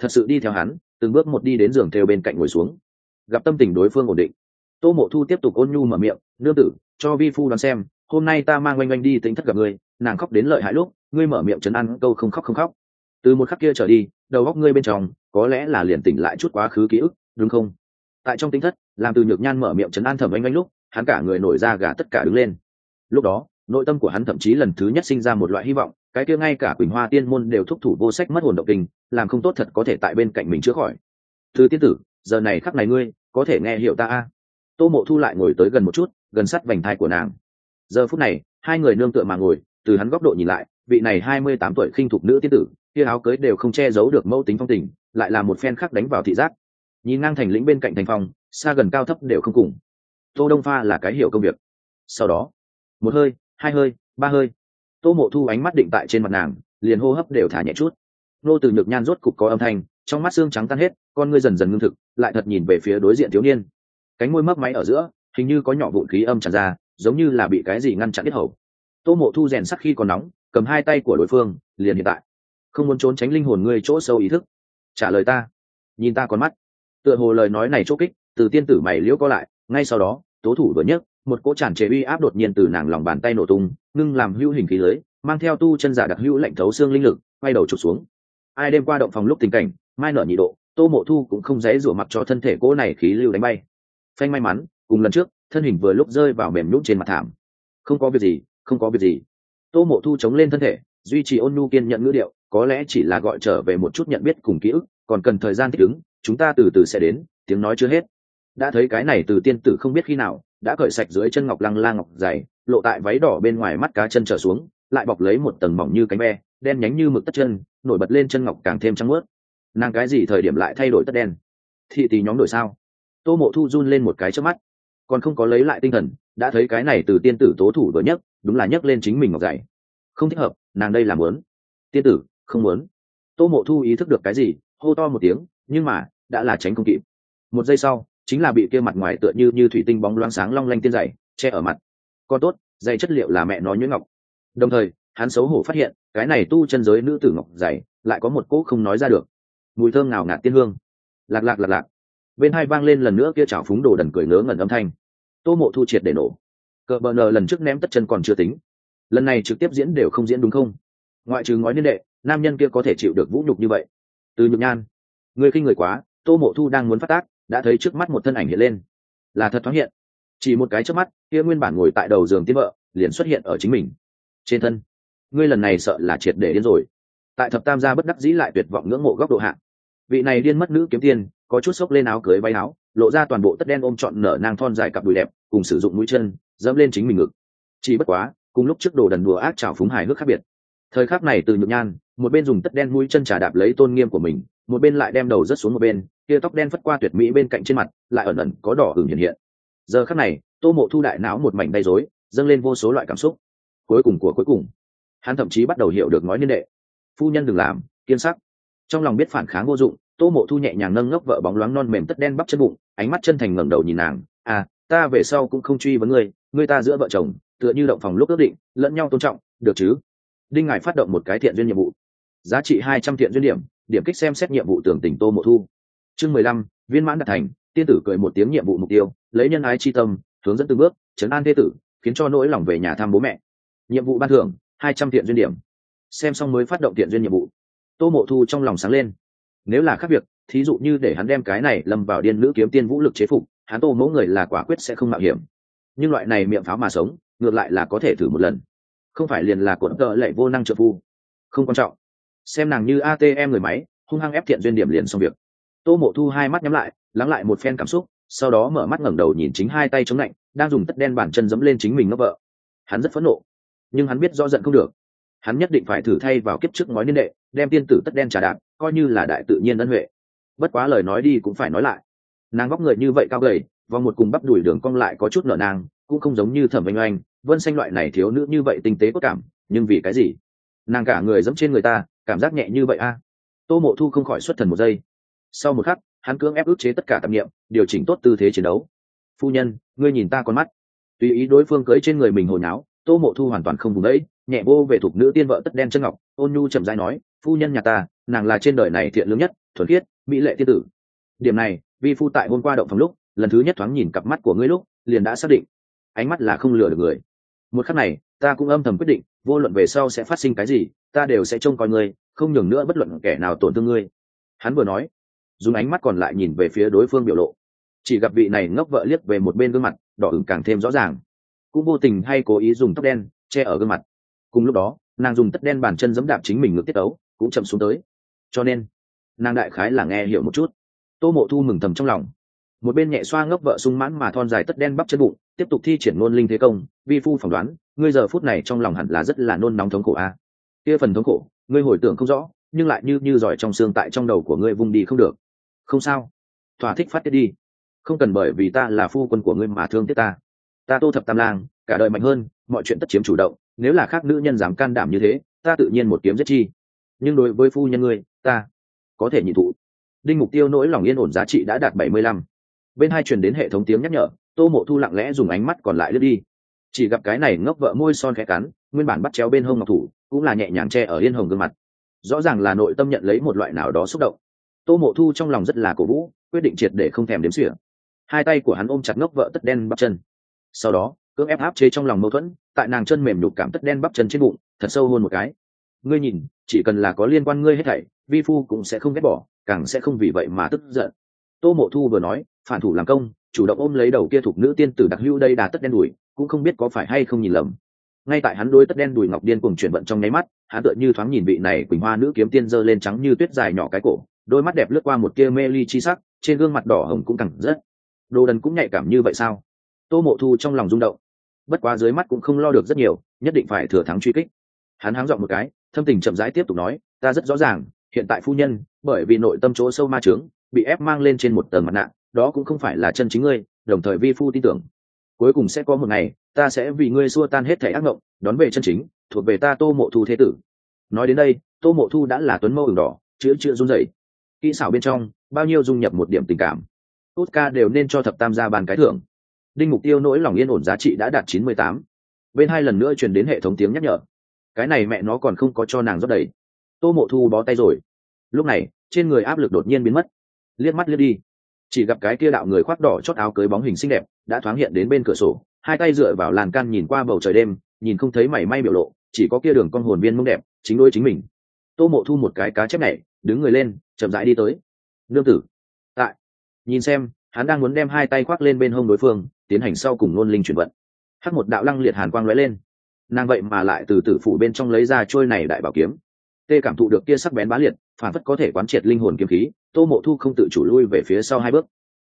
thật sự đi theo hắn từng bước một đi đến giường theo bên cạnh ngồi xuống. Gặp tâm tình đối phương ổn định, Tô Mộ Thu tiếp tục ôn nhu mở miệng, nương tử, cho vi phu đoán xem, hôm nay ta mang oanh oanh đi tính thất gặp ngươi, nàng khóc đến lợi hại lúc ngươi mở miệng trấn an câu không khóc không khóc, từ một khắc kia trở đi đầu óc ngươi bên trong có lẽ là liền tỉnh lại chút quá khứ ký ức, đúng không? Tại trong tính thất làm Từ Nhược Nhan mở miệng trấn an Thẩm Oanh Oanh lúc, hắn cả người nổi da gà tất cả đứng lên. Lúc đó nội tâm của hắn thậm chí lần thứ nhất sinh ra một loại hy vọng, cái kia ngay cả Quỳnh Hoa Tiên môn đều thúc thủ vô sách mất hồn động tình, làm không tốt thật có thể tại bên cạnh mình chữa khỏi. Từ tiên tử, giờ này khắc này ngươi có thể nghe hiểu ta a? Tô Mộ Thu lại ngồi tới gần một chút, gần sát vành thai của nàng. Giờ phút này hai người nương tựa mà ngồi, từ hắn góc độ nhìn lại, vị này 28 tuổi khinh thục nữ tiên tử, kia áo cưới đều không che giấu được mẫu tính phong tình, lại là một phen khắc đánh vào thị giác. Nhìn ngang thành lĩnh bên cạnh thành phong, xa gần cao thấp đều không cùng. Tô Đông Pha là cái hiểu công việc. Sau đó một hơi, hai hơi, ba hơi, Tô Mộ Thu ánh mắt định tại trên mặt nàng, liền hô hấp đều thả nhẹ chút. Nô Từ Nhược Nhan rốt cục có âm thanh, trong mắt xương trắng tan hết, con ngươi dần dần ngưng thực, lại thật nhìn về phía đối diện thiếu niên. Cánh môi mấp máy ở giữa, hình như có nhỏ vụn khí âm tràn ra, giống như là bị cái gì ngăn chặn yết hầu. Tô Mộ Thu rèn sắc khi còn nóng, cầm hai tay của đối phương, liền hiện tại, không muốn trốn tránh linh hồn ngươi chỗ sâu ý thức. Trả lời ta, nhìn ta con mắt. Tựa hồ lời nói này chỗ kích, Từ tiên tử mày liễu co lại, ngay sau đó, tố thủ vừa nhấc, một cỗ tràn trề uy áp đột nhiên từ nàng lòng bàn tay nổ tung, ngưng làm hữu hình khí lưới, mang theo tu chân giả đặc hữu lạnh thấu xương linh lực, quay đầu chụp xuống. Ai đêm qua động phòng lúc tình cảnh, mai nở nhị độ, Tô Mộ Thu cũng không dễ rủa mặc cho thân thể cỗ này khí lưu đánh bay. Phanh may mắn, cùng lần trước, thân hình vừa lúc rơi vào mềm nhũn trên mặt thảm. Không có việc gì, không có việc gì. Tô Mộ Thu chống lên thân thể, duy trì ôn nhu kiên nhận ngữ điệu, có lẽ chỉ là gọi trở về một chút nhận biết cùng ký ức, còn cần thời gian thích ứng, chúng ta từ từ sẽ đến. Tiếng nói chưa hết, đã thấy cái này Từ tiên tử không biết khi nào đã cởi sạch dưới chân ngọc lăng la ngọc dày, lộ tại váy đỏ bên ngoài mắt cá chân trở xuống, lại bọc lấy một tầng mỏng như cánh ve, đen nhánh như mực tất chân, nổi bật lên chân ngọc càng thêm trắng mướt. Nàng cái gì thời điểm lại thay đổi tất đen? Thị tỷ nhóm đổi sao? Tô Mộ Thu run lên một cái trước mắt, còn không có lấy lại tinh thần, đã thấy cái này Từ tiên tử tố thủ vừa nhấc, đúng là nhấc lên chính mình ngọc dày. Không thích hợp, nàng đây là muốn. Tiên tử, không muốn. Tô Mộ Thu ý thức được cái gì, hô to một tiếng, nhưng mà đã là tránh không kịp. Một giây sau, chính là bị kia mặt ngoài tựa như thủy tinh bóng loáng sáng long lanh tiên dày che ở mặt. Còn tốt, dày chất liệu là mẹ nó nhuyễn ngọc. Đồng thời, hắn xấu hổ phát hiện, cái này tu chân giới nữ tử ngọc dày lại có một cỗ không nói ra được mùi thơm ngào ngạt tiên hương. Lạc lạc lạc lạc. Bên hai vang lên lần nữa kia chảo phúng đồ đần cười ngớ ngẩn âm thanh. Tô Mộ Thu triệt để nổ. Cờ bờ nờ lần trước ném tất chân còn chưa tính, lần này trực tiếp diễn đều không diễn đúng không? Ngoại trừ ngói niên đệ, nam nhân kia có thể chịu được vũ nhục như vậy? Từ Nhược Nhan, người khinh người quá. Tô Mộ Thu đang muốn phát tác, đã thấy trước mắt một thân ảnh hiện lên, là thật thoáng hiện. Chỉ một cái chớp mắt, kia nguyên bản ngồi tại đầu giường tiên vợ liền xuất hiện ở chính mình trên thân. Ngươi lần này sợ là triệt để điên rồi. Tại thập tam gia bất đắc dĩ lại tuyệt vọng ngưỡng mộ góc độ hạ, vị này điên mất nữ kiếm tiên có chút xốc lên áo cưới váy áo, lộ ra toàn bộ tất đen ôm trọn nở nang thon dài cặp đùi đẹp, cùng sử dụng mũi chân dẫm lên chính mình ngực. Chỉ bất quá, cùng lúc trước đồ đần đùa ác trào phúng hài hước khác biệt. Thời khắc này Từ Nhược Nhan, một bên dùng tất đen mũi chân trà đạp lấy tôn nghiêm của mình, một bên lại đem đầu rớt xuống một bên, kia tóc đen phất qua tuyệt mỹ bên cạnh trên mặt, lại ẩn ẩn có đỏ ửng hiện hiện. Giờ khắc này, Tô Mộ Thu đại não một mảnh bay rối, dâng lên vô số loại cảm xúc. Cuối cùng, hắn thậm chí bắt đầu hiểu được nói niên đệ. Phu nhân đừng làm, kiên sắc. Trong lòng biết phản kháng vô dụng, Tô Mộ Thu nhẹ nhàng nâng ngốc vợ bóng loáng non mềm tất đen bắp chân bụng, ánh mắt chân thành ngẩng đầu nhìn nàng, "À, ta về sau cũng không truy vấn ngươi ta giữa vợ chồng, tựa như động phòng lúc ước định, lẫn nhau tôn trọng, được chứ?" Đinh Ngải phát động một cái thiện duyên nhiệm vụ, giá trị 200 thiện duyên điểm, điểm kích xem xét nhiệm vụ tưởng tình Tô Mộ Thu. Chương 15, viên mãn đạt thành. Tiên tử cười một tiếng, nhiệm vụ mục tiêu, lấy nhân ái chi tâm, hướng dẫn từng bước, trấn an thế tử, khiến cho nỗi lòng về nhà thăm bố mẹ. Nhiệm vụ ban thưởng 200 thiện duyên điểm. Xem xong mới phát động thiện duyên nhiệm vụ. Tô Mộ Thu trong lòng sáng lên. Nếu là khác việc, thí dụ như để hắn đem cái này lâm vào điên nữ kiếm tiên vũ lực chế phục, hắn Tô mẫu người là quả quyết sẽ không mạo hiểm. Nhưng loại này miệng pháo mà sống, ngược lại là có thể thử một lần. Không phải liền là cuộn cờ lệ vô năng trợ phu. Không quan trọng. Xem nàng như ATM người máy, hung hăng ép thiện duyên điểm liền xong việc. Tô Mộ Thu hai mắt nhắm lại, lắng lại một phen cảm xúc, sau đó mở mắt ngẩng đầu nhìn chính hai tay chống lạnh, đang dùng tất đen bàn chân giẫm lên chính mình ngốc vợ. Hắn rất phẫn nộ, nhưng hắn biết rõ giận không được. Hắn nhất định phải thử thay vào kiếp trước ngói niên đệ, đem tiên tử tất đen trà đạp, coi như là đại tự nhiên ân huệ. Bất quá lời nói đi cũng phải nói lại, nàng vóc người như vậy cao gầy, vòng một cùng bắp đùi đường cong lại có chút nở nang, cũng không giống như Thẩm Vinh Oanh, Vân Xanh loại này thiếu nữ như vậy tinh tế cốt cảm, nhưng vì cái gì nàng cả người giẫm trên người ta, cảm giác nhẹ như vậy a? Tô Mộ Thu không khỏi xuất thần một giây. Sau một khắc, hắn cưỡng ép ức chế tất cả tạp niệm, điều chỉnh tốt tư thế chiến đấu. "Phu nhân, ngươi nhìn ta con mắt." Tùy ý đối phương cưỡi trên người mình hồi nháo, Tô Mộ Thu hoàn toàn không vùng đấy, nhẹ vô về thuộc nữ tiên vợ tất đen chân ngọc, ôn nhu chậm rãi nói, "Phu nhân nhà ta, nàng là trên đời này thiện lương nhất, thuần khiết mỹ lệ tiên tử. Điểm này vi phu tại hôm qua động phòng lúc lần thứ nhất thoáng nhìn cặp mắt của ngươi lúc liền đã xác định, ánh mắt là không lừa được người. Một khắc này ta cũng âm thầm quyết định, vô luận về sau sẽ phát sinh cái gì, ta đều sẽ trông coi ngươi, không nhường nữa bất luận kẻ nào tổn thương ngươi. Hắn vừa nói, dùng ánh mắt còn lại nhìn về phía đối phương biểu lộ. Chỉ gặp vị này ngốc vợ liếc về một bên gương mặt đỏ ửng càng thêm rõ ràng, cũng vô tình hay cố ý dùng tóc đen che ở gương mặt. Cùng lúc đó nàng dùng tất đen bàn chân giẫm đạp chính mình ngược tiết ấu cũng chậm xuống tới, cho nên nàng đại khái là nghe hiểu một chút. Tô Mộ Thu mừng thầm trong lòng, một bên nhẹ xoa ngốc vợ sung mãn mà thon dài tất đen bắp chân bụng, tiếp tục thi triển ngôn linh thế công. Vi phu phỏng đoán ngươi giờ phút này trong lòng hẳn là rất là nôn nóng thống khổ a. Kia phần thống khổ ngươi hồi tưởng không rõ, nhưng lại như giỏi trong xương tại trong đầu của ngươi vung đi không được. Không sao, thỏa thích phát tiết đi, không cần bởi vì ta là phu quân của ngươi mà thương tiếc ta. Ta Tô Thập Tam Lang cả đời mạnh hơn, mọi chuyện tất chiếm chủ động, nếu là khác nữ nhân dám can đảm như thế, ta tự nhiên một kiếm giết chi. Nhưng đối với phu nhân ngươi, ta có thể nhịn thụ. Đinh Mục Tiêu nỗi lòng yên ổn giá trị đã đạt 75. Bên hai truyền đến hệ thống tiếng nhắc nhở. Tô Mộ Thu lặng lẽ dùng ánh mắt còn lại lướt đi, chỉ gặp cái này ngốc vợ môi son khẽ cắn, nguyên bản bắt chéo bên hông ngọc thủ cũng là nhẹ nhàng che ở yên hồng gương mặt, rõ ràng là nội tâm nhận lấy một loại nào đó xúc động. Tô Mộ Thu trong lòng rất là cổ vũ, quyết định triệt để không thèm đếm xỉa. Hai tay của hắn ôm chặt ngốc vợ tất đen bắp chân, sau đó cưỡng ép áp chế trong lòng mâu thuẫn, tại nàng chân mềm nhục cảm tất đen bắp chân trên bụng thật sâu hôn một cái. Ngươi nhìn, chỉ cần là có liên quan ngươi hết thảy, vi phu cũng sẽ không ghét bỏ, càng sẽ không vì vậy mà tức giận. Tô Mộ Thu vừa nói, phản thủ làm công, chủ động ôm lấy đầu kia thuộc nữ tiên tử đặc hữu đây đà tất đen đùi, cũng không biết có phải hay không nhìn lầm. Ngay tại hắn đối tất đen đùi ngọc điên cuồng chuyển vận trong nháy mắt, hắn tựa như thoáng nhìn vị này quỳnh hoa nữ kiếm tiên giơ lên trắng như tuyết dài nhỏ cái cổ, đôi mắt đẹp lướt qua một tia mê ly chi sắc, trên gương mặt đỏ hồng cũng càng rất. Đồ đần cũng nhạy cảm như vậy sao? Tô Mộ Thu trong lòng rung động, bất quá dưới mắt cũng không lo được rất nhiều, nhất định phải thừa thắng truy kích. Hắn háng giọng một cái, thâm tình chậm rãi tiếp tục nói, ta rất rõ ràng, hiện tại phu nhân bởi vì nội tâm chỗ sâu ma chướng bị ép mang lên trên một tầng mặt nạ, đó cũng không phải là chân chính ngươi, đồng thời vi phu tin tưởng cuối cùng sẽ có một ngày ta sẽ vì ngươi xua tan hết thảy ác mộng, đón về chân chính thuộc về ta Tô Mộ Thu thế tử. Nói đến đây, Tô Mộ Thu đã là tuấn mâu ửng đỏ, chữa run rẩy. Kỹ xảo bên trong bao nhiêu dung nhập một điểm tình cảm, Oscar đều nên cho thập tam gia bàn cái thưởng. Đinh Mục Tiêu nỗi lòng yên ổn giá trị đã đạt 98. Bên hai lần nữa truyền đến hệ thống tiếng nhắc nhở. Cái này mẹ nó còn không có cho nàng rót đầy. Tô Mộ Thu bó tay rồi. Lúc này trên người áp lực đột nhiên biến mất, liếc mắt liếc đi, chỉ gặp cái kia đạo người khoác đỏ chót áo cưới bóng hình xinh đẹp đã thoáng hiện đến bên cửa sổ, hai tay dựa vào lan can nhìn qua bầu trời đêm, nhìn không thấy mảy may biểu lộ, chỉ có kia đường con hồn viên mông đẹp chính đối chính mình. Tô Mộ Thu một cái cá chép nhảy đứng người lên, chậm rãi đi tới. Nương tử tại, nhìn xem hắn đang muốn đem hai tay khoác lên bên hông đối phương tiến hành sau cùng ngôn linh chuyển vận. Hắc một đạo lăng liệt hàn quang lóe lên, nàng vậy mà lại từ tử phủ bên trong lấy ra trôi này đại bảo kiếm. Tê cảm thụ được kia sắc bén bá liệt, phản phất có thể quán triệt linh hồn kiếm khí, Tô Mộ Thu không tự chủ lui về phía sau hai bước.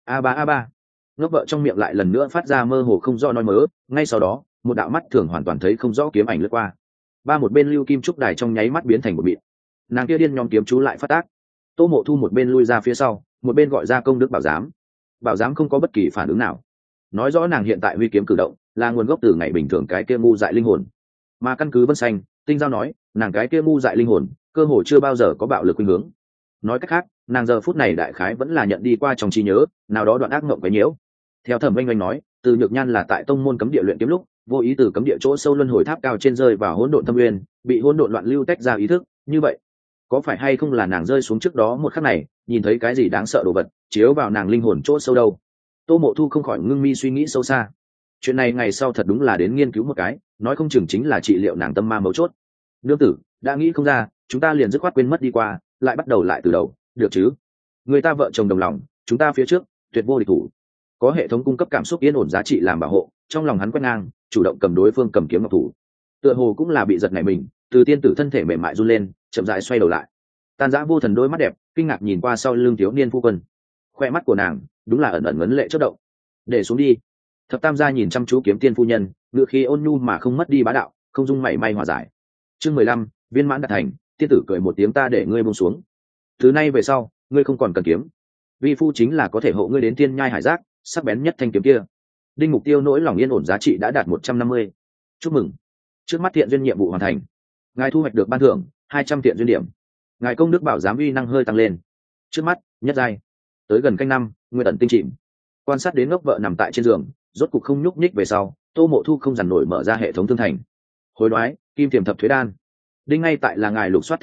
A ba. Ngốc vợ trong miệng lại lần nữa phát ra mơ hồ không rõ nói mớ, ngay sau đó một đạo mắt thường hoàn toàn thấy không rõ kiếm ảnh lướt qua. Một bên lưu kim trúc đài trong nháy mắt biến thành một bịt. Nàng kia điên nhóm kiếm chú lại phát tác. Tô Mộ Thu một bên lui ra phía sau, một bên gọi ra công đức bảo giám. Bảo giám không có bất kỳ phản ứng nào, nói rõ nàng hiện tại huy kiếm cử động là nguồn gốc từ ngày bình thường cái kia ngu dại linh hồn. Mà căn cứ Vân Xanh, Tinh Giao nói, nàng cái kia ngu dại linh hồn cơ hồ chưa bao giờ có bạo lực khuynh hướng. Nói cách khác, nàng giờ phút này đại khái vẫn là nhận đi qua trong trí nhớ nào đó đoạn ác mộng quấy nhiễu. Theo Thẩm Oanh Oanh nói, Từ Nhược Nhan là tại tông môn cấm địa luyện kiếm lúc vô ý từ cấm địa chỗ sâu luân hồi tháp cao trên rơi vào hỗn độn thâm nguyên, bị hỗn độn loạn lưu tách ra ý thức. Như vậy có phải hay không là nàng rơi xuống trước đó một khắc này nhìn thấy cái gì đáng sợ đồ vật chiếu vào nàng linh hồn chỗ sâu đâu? Tô Mộ Thu không khỏi ngưng mi suy nghĩ sâu xa. Chuyện này ngày sau thật đúng là đến nghiên cứu một cái, nói không chừng chính là trị liệu nàng tâm ma mấu chốt. Nương tử đã nghĩ không ra, chúng ta liền dứt khoát quên mất đi qua, lại bắt đầu lại từ đầu, được chứ? Người ta vợ chồng đồng lòng, chúng ta phía trước tuyệt vô địch thủ. Có hệ thống cung cấp cảm xúc yên ổn giá trị làm bảo hộ, trong lòng hắn quét ngang, chủ động cầm đối phương cầm kiếm ngọc thủ. Tựa hồ cũng là bị giật nảy mình, từ tiên tử thân thể mềm mại run lên, chậm rãi xoay đầu lại. Tàn dã vô thần đôi mắt đẹp kinh ngạc nhìn qua sau lưng thiếu niên phu quân. Khoe mắt của nàng đúng là ẩn ẩn ngấn lệ chớp động. Để xuống đi. Thập tam gia nhìn chăm chú kiếm tiên phu nhân, ngựa khí ôn nhu mà không mất đi bá đạo, không dung mảy may hòa giải. Chương 15, viên mãn đạt thành. Tiên tử cười một tiếng, ta để ngươi buông xuống. Từ nay về sau ngươi không còn cần kiếm, vi phu chính là có thể hộ ngươi đến tiên nhai hải giác, sắc bén nhất thanh kiếm kia. Đinh Mục Tiêu nỗi lòng yên ổn giá trị đã đạt 150. Chúc mừng, trước mắt thiện duyên nhiệm vụ hoàn thành, ngài thu hoạch được ban thưởng 200 thiện duyên điểm, ngài công đức bảo giám uy năng hơi tăng lên. Trước mắt nhất giai, tới gần canh năm, nguyên ẩn tinh chìm. Quan sát đến ngốc vợ nằm tại trên giường rốt cục không nhúc nhích về sau, Tô Mộ Thu không dằn nổi mở ra hệ thống thương thành. Hối đoái kim tiềm thập thuế đan. Đinh ngay tại là ngài lục soát thương phẩm,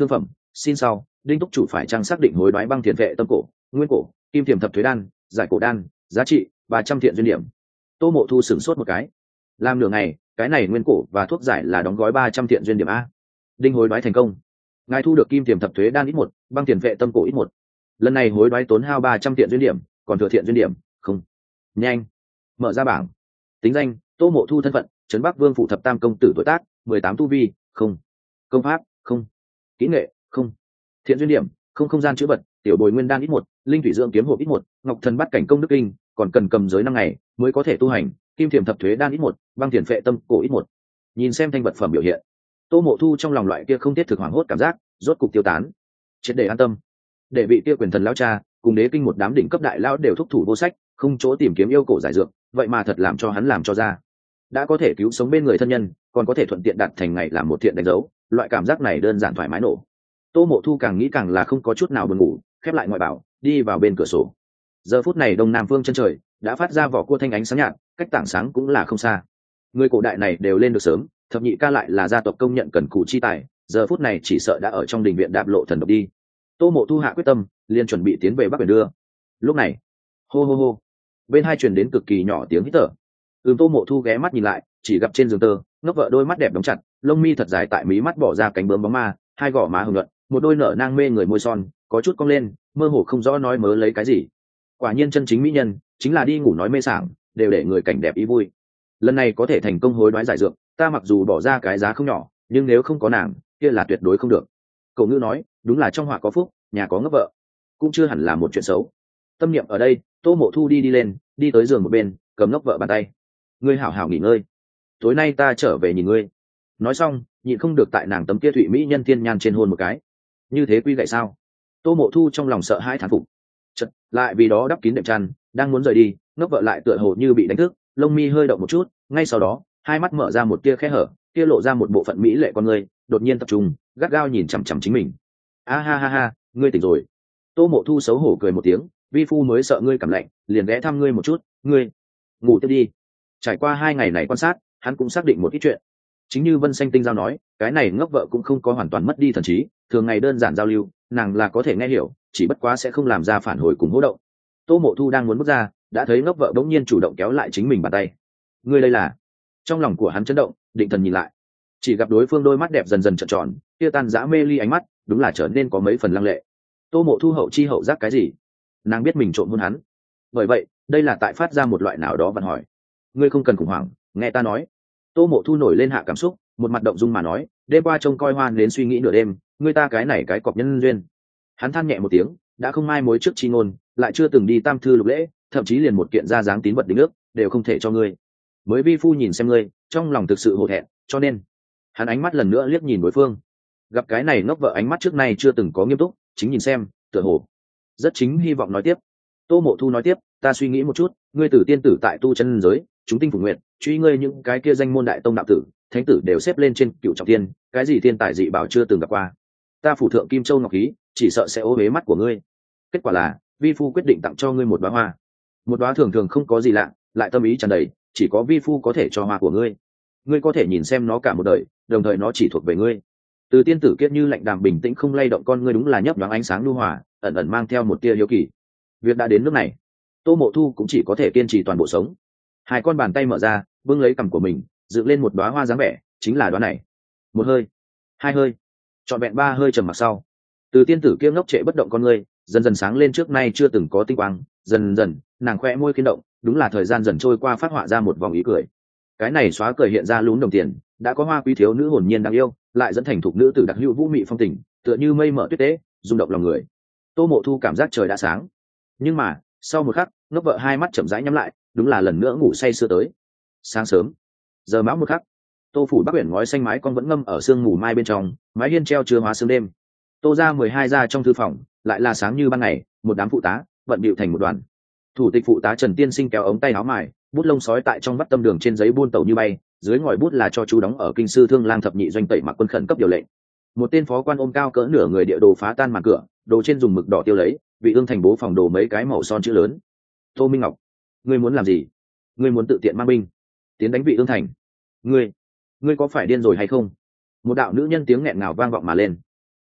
xin sau đinh túc chủ phải trang xác định hối đoái băng thiền vệ tâm cổ nguyên cổ kim thiềm thập thuế đan giải cổ đan giá trị 300 thiện duyên điểm. Tô Mộ Thu sửng sốt một cái, làm nửa ngày cái này nguyên cổ và thuốc giải là đóng gói 300 thiện duyên điểm a. Đinh hối đoái thành công, ngài thu được kim thiềm thập thuế đan ít một, băng thiền vệ tâm cổ ít một. Lần này hối đoái tốn hao 300 thiện duyên điểm, còn thừa thiện duyên điểm không. Nhanh mở ra bảng. Tính danh Tô Mộ Thu, thân phận trấn Bắc Vương phụ thập tam công tử, tuổi tác 18, tu vi không, công pháp không, kỹ nghệ không, thiện duyên điểm không, không gian chữ vật tiểu bồi nguyên đan ít một, linh thủy dưỡng kiếm hộp ít một, ngọc thần bắt cảnh công đức kinh còn cần cầm giới 5 ngày mới có thể tu hành, kim thiềm thập thuế đan ít một, băng thiền phệ tâm cổ ít một. Nhìn xem thanh vật phẩm biểu hiện, Tô Mộ Thu trong lòng loại kia không tiết thực hoảng hốt cảm giác rốt cục tiêu tán, triệt để an tâm. Để vị kia quyền thần lão cha cùng đế kinh một đám đỉnh cấp đại lão đều thúc thủ vô sách, không chỗ tìm kiếm yêu cổ giải dược, vậy mà thật làm cho hắn làm cho ra. Đã có thể cứu sống bên người thân nhân, còn có thể thuận tiện đạt thành ngày làm một thiện đánh dấu, loại cảm giác này đơn giản thoải mái nổ. Tô Mộ Thu càng nghĩ càng là không có chút nào buồn ngủ, khép lại ngoại bảo, đi vào bên cửa sổ. Giờ phút này đông nam phương chân trời đã phát ra vỏ cua thanh ánh sáng nhạt, cách tảng sáng cũng là không xa. Người cổ đại này đều lên được sớm, thập nhị ca lại là gia tộc công nhận cần cù chi tài, giờ phút này chỉ sợ đã ở trong đình viện đạp lộ thần độc đi. Tô Mộ Thu hạ quyết tâm, liền chuẩn bị tiến về Bắc Biển đưa. Lúc này, hô hô hô, bên hai truyền đến cực kỳ nhỏ tiếng hít thở. Tô Mộ Thu ghé mắt nhìn lại, chỉ gặp trên giường tơ, ngốc vợ đôi mắt đẹp đóng chặt, lông mi thật dài tại mí mắt bỏ ra cánh bướm bóng ma, hai gò má hồng nhuận, một đôi nở nang mê người môi son, có chút cong lên, mơ hồ không rõ nói mớ lấy cái gì. Quả nhiên chân chính mỹ nhân, chính là đi ngủ nói mê sảng, đều để người cảnh đẹp ý vui. Lần này có thể thành công hối đoái giải dược, ta mặc dù bỏ ra cái giá không nhỏ, nhưng nếu không có nàng, kia là tuyệt đối không được. Cậu ngữ nói, đúng là trong họa có phúc, nhà có ngốc vợ, cũng chưa hẳn là một chuyện xấu. Tâm niệm ở đây, Tô Mộ Thu đi lên, đi tới giường một bên, cầm ngốc vợ bàn tay. Ngươi hảo hảo nghỉ ngơi, tối nay ta trở về nhìn ngươi. Nói xong, nhịn không được tại nàng tấm kia thụy mỹ nhân thiên nhan trên hôn một cái. Như thế quy gậy sao? Tô Mộ Thu trong lòng sợ hãi thán phục, chật lại vì đó đắp kín đệm chăn, đang muốn rời đi, ngốc vợ lại tựa hồ như bị đánh thức, lông mi hơi động một chút, ngay sau đó hai mắt mở ra một tia khe hở, tia lộ ra một bộ phận mỹ lệ con người, đột nhiên tập trung, gắt gao nhìn chằm chằm chính mình. A ha ha ha, ngươi tỉnh rồi. Tô Mộ Thu xấu hổ cười một tiếng, vi phu mới sợ ngươi cảm lạnh, liền ghé thăm ngươi một chút, ngươi ngủ tiếp đi. Trải qua 2 ngày này quan sát, hắn cũng xác định một ít chuyện. Chính như Vân Xanh Tinh Giao nói, cái này ngốc vợ cũng không có hoàn toàn mất đi thần trí, thường ngày đơn giản giao lưu, nàng là có thể nghe hiểu, chỉ bất quá sẽ không làm ra phản hồi cùng hỗ động. Tô Mộ Thu đang muốn bước ra, đã thấy ngốc vợ bỗng nhiên chủ động kéo lại chính mình bàn tay. Ngươi đây là? Trong lòng của hắn chấn động, định thần nhìn lại, chỉ gặp đối phương đôi mắt đẹp dần dần trợn tròn, kia tan dã mê ly ánh mắt, đúng là trở nên có mấy phần lăng lệ. Tô Mộ Thu hậu chi hậu giác cái gì? Nàng biết mình trộm hôn hắn, bởi vậy đây là tại phát ra một loại nào đó văn hỏi. Ngươi không cần khủng hoảng, nghe ta nói. Tô Mộ Thu nổi lên hạ cảm xúc, một mặt động dung mà nói, đêm qua trông coi hoan đến suy nghĩ nửa đêm, ngươi ta cái này cái cọp nhân duyên. Hắn than nhẹ một tiếng, đã không mai mối trước chi ngôn, lại chưa từng đi tam thư lục lễ, thậm chí liền một kiện ra dáng tín vật đính ước đều không thể cho ngươi. Mới vi phu nhìn xem ngươi, trong lòng thực sự hổ thẹn, cho nên hắn ánh mắt lần nữa liếc nhìn đối phương, gặp cái này ngốc vợ ánh mắt trước nay chưa từng có nghiêm túc, chính nhìn xem, tựa hồ rất chính hy vọng nói tiếp. Tô Mộ Thu nói tiếp, ta suy nghĩ một chút, ngươi tử tiên tử tại tu chân giới, chúng tinh phục nguyện, truy ngươi những cái kia danh môn đại tông đạo tử, thánh tử đều xếp lên trên cựu trọng thiên, cái gì thiên tài dị bảo chưa từng gặp qua. Ta phủ thượng kim châu ngọc khí, chỉ sợ sẽ ô uế mắt của ngươi. Kết quả là, vi phu quyết định tặng cho ngươi một đóa hoa. Một đóa thường thường không có gì lạ, lại tâm ý tràn đầy, chỉ có vi phu có thể cho hoa của ngươi. Ngươi có thể nhìn xem nó cả một đời, đồng thời nó chỉ thuộc về ngươi. Từ tiên tử kiết như lạnh đàm bình tĩnh không lay động con ngươi đúng là nhấp nhoáng ánh sáng nhu hòa, ẩn ẩn mang theo một tia hiếu kỳ. Việc đã đến nước này, Tô Mộ Thu cũng chỉ có thể kiên trì toàn bộ sống. Hai con bàn tay mở ra, bưng lấy cằm của mình, dựng lên một đóa hoa dáng vẻ, chính là đóa này. Một hơi, hai hơi, trọn vẹn 3 hơi trầm mặc sau, từ tiên tử kia ngốc trệ bất động con ngươi dần dần sáng lên trước nay chưa từng có tinh quang, dần dần nàng khẽ môi khiên động, đúng là thời gian dần trôi qua phát họa ra một vòng ý cười. Cái này xóa cười hiện ra lún đồng tiền, đã có hoa quý thiếu nữ hồn nhiên đáng yêu, lại dẫn thành thục nữ tử đặc hữu vũ mị phong tình, tựa như mây mở tuyết tế, rung động lòng người. Tô Mộ Thu cảm giác trời đã sáng, nhưng mà sau một khắc, ngốc vợ hai mắt chậm rãi nhắm lại, đúng là lần nữa ngủ say sưa tới. Sáng sớm, giờ mão một khắc, Tô phủ Bắc Uyển ngói xanh mái con vẫn ngâm ở sương mù mai bên trong, mái hiên treo chứa hóa sương đêm. Tô ra 12 ra trong thư phòng, lại là sáng như ban ngày, một đám phụ tá bận bịu thành một đoàn. Thủ tịch phụ tá Trần Tiên Sinh kéo ống tay áo mài, bút lông sói tại trong vắt tâm đường trên giấy buôn tẩu như bay, dưới ngòi bút là cho chú đóng ở kinh sư Thương Lang thập nhị doanh tẩy mặc quân khẩn cấp điều lệnh. Một tên phó quan ôm cao cỡ nửa người địa đồ phá tan màn cửa, đồ trên dùng mực đỏ tiêu lấy, vị ương thành bố phòng đồ mấy cái màu son chữ lớn. Tô Minh Ngọc, ngươi muốn làm gì? Ngươi muốn tự tiện mang binh tiến đánh vị ương thành? Ngươi có phải điên rồi hay không? Một đạo nữ nhân tiếng nghẹn ngào vang vọng mà lên.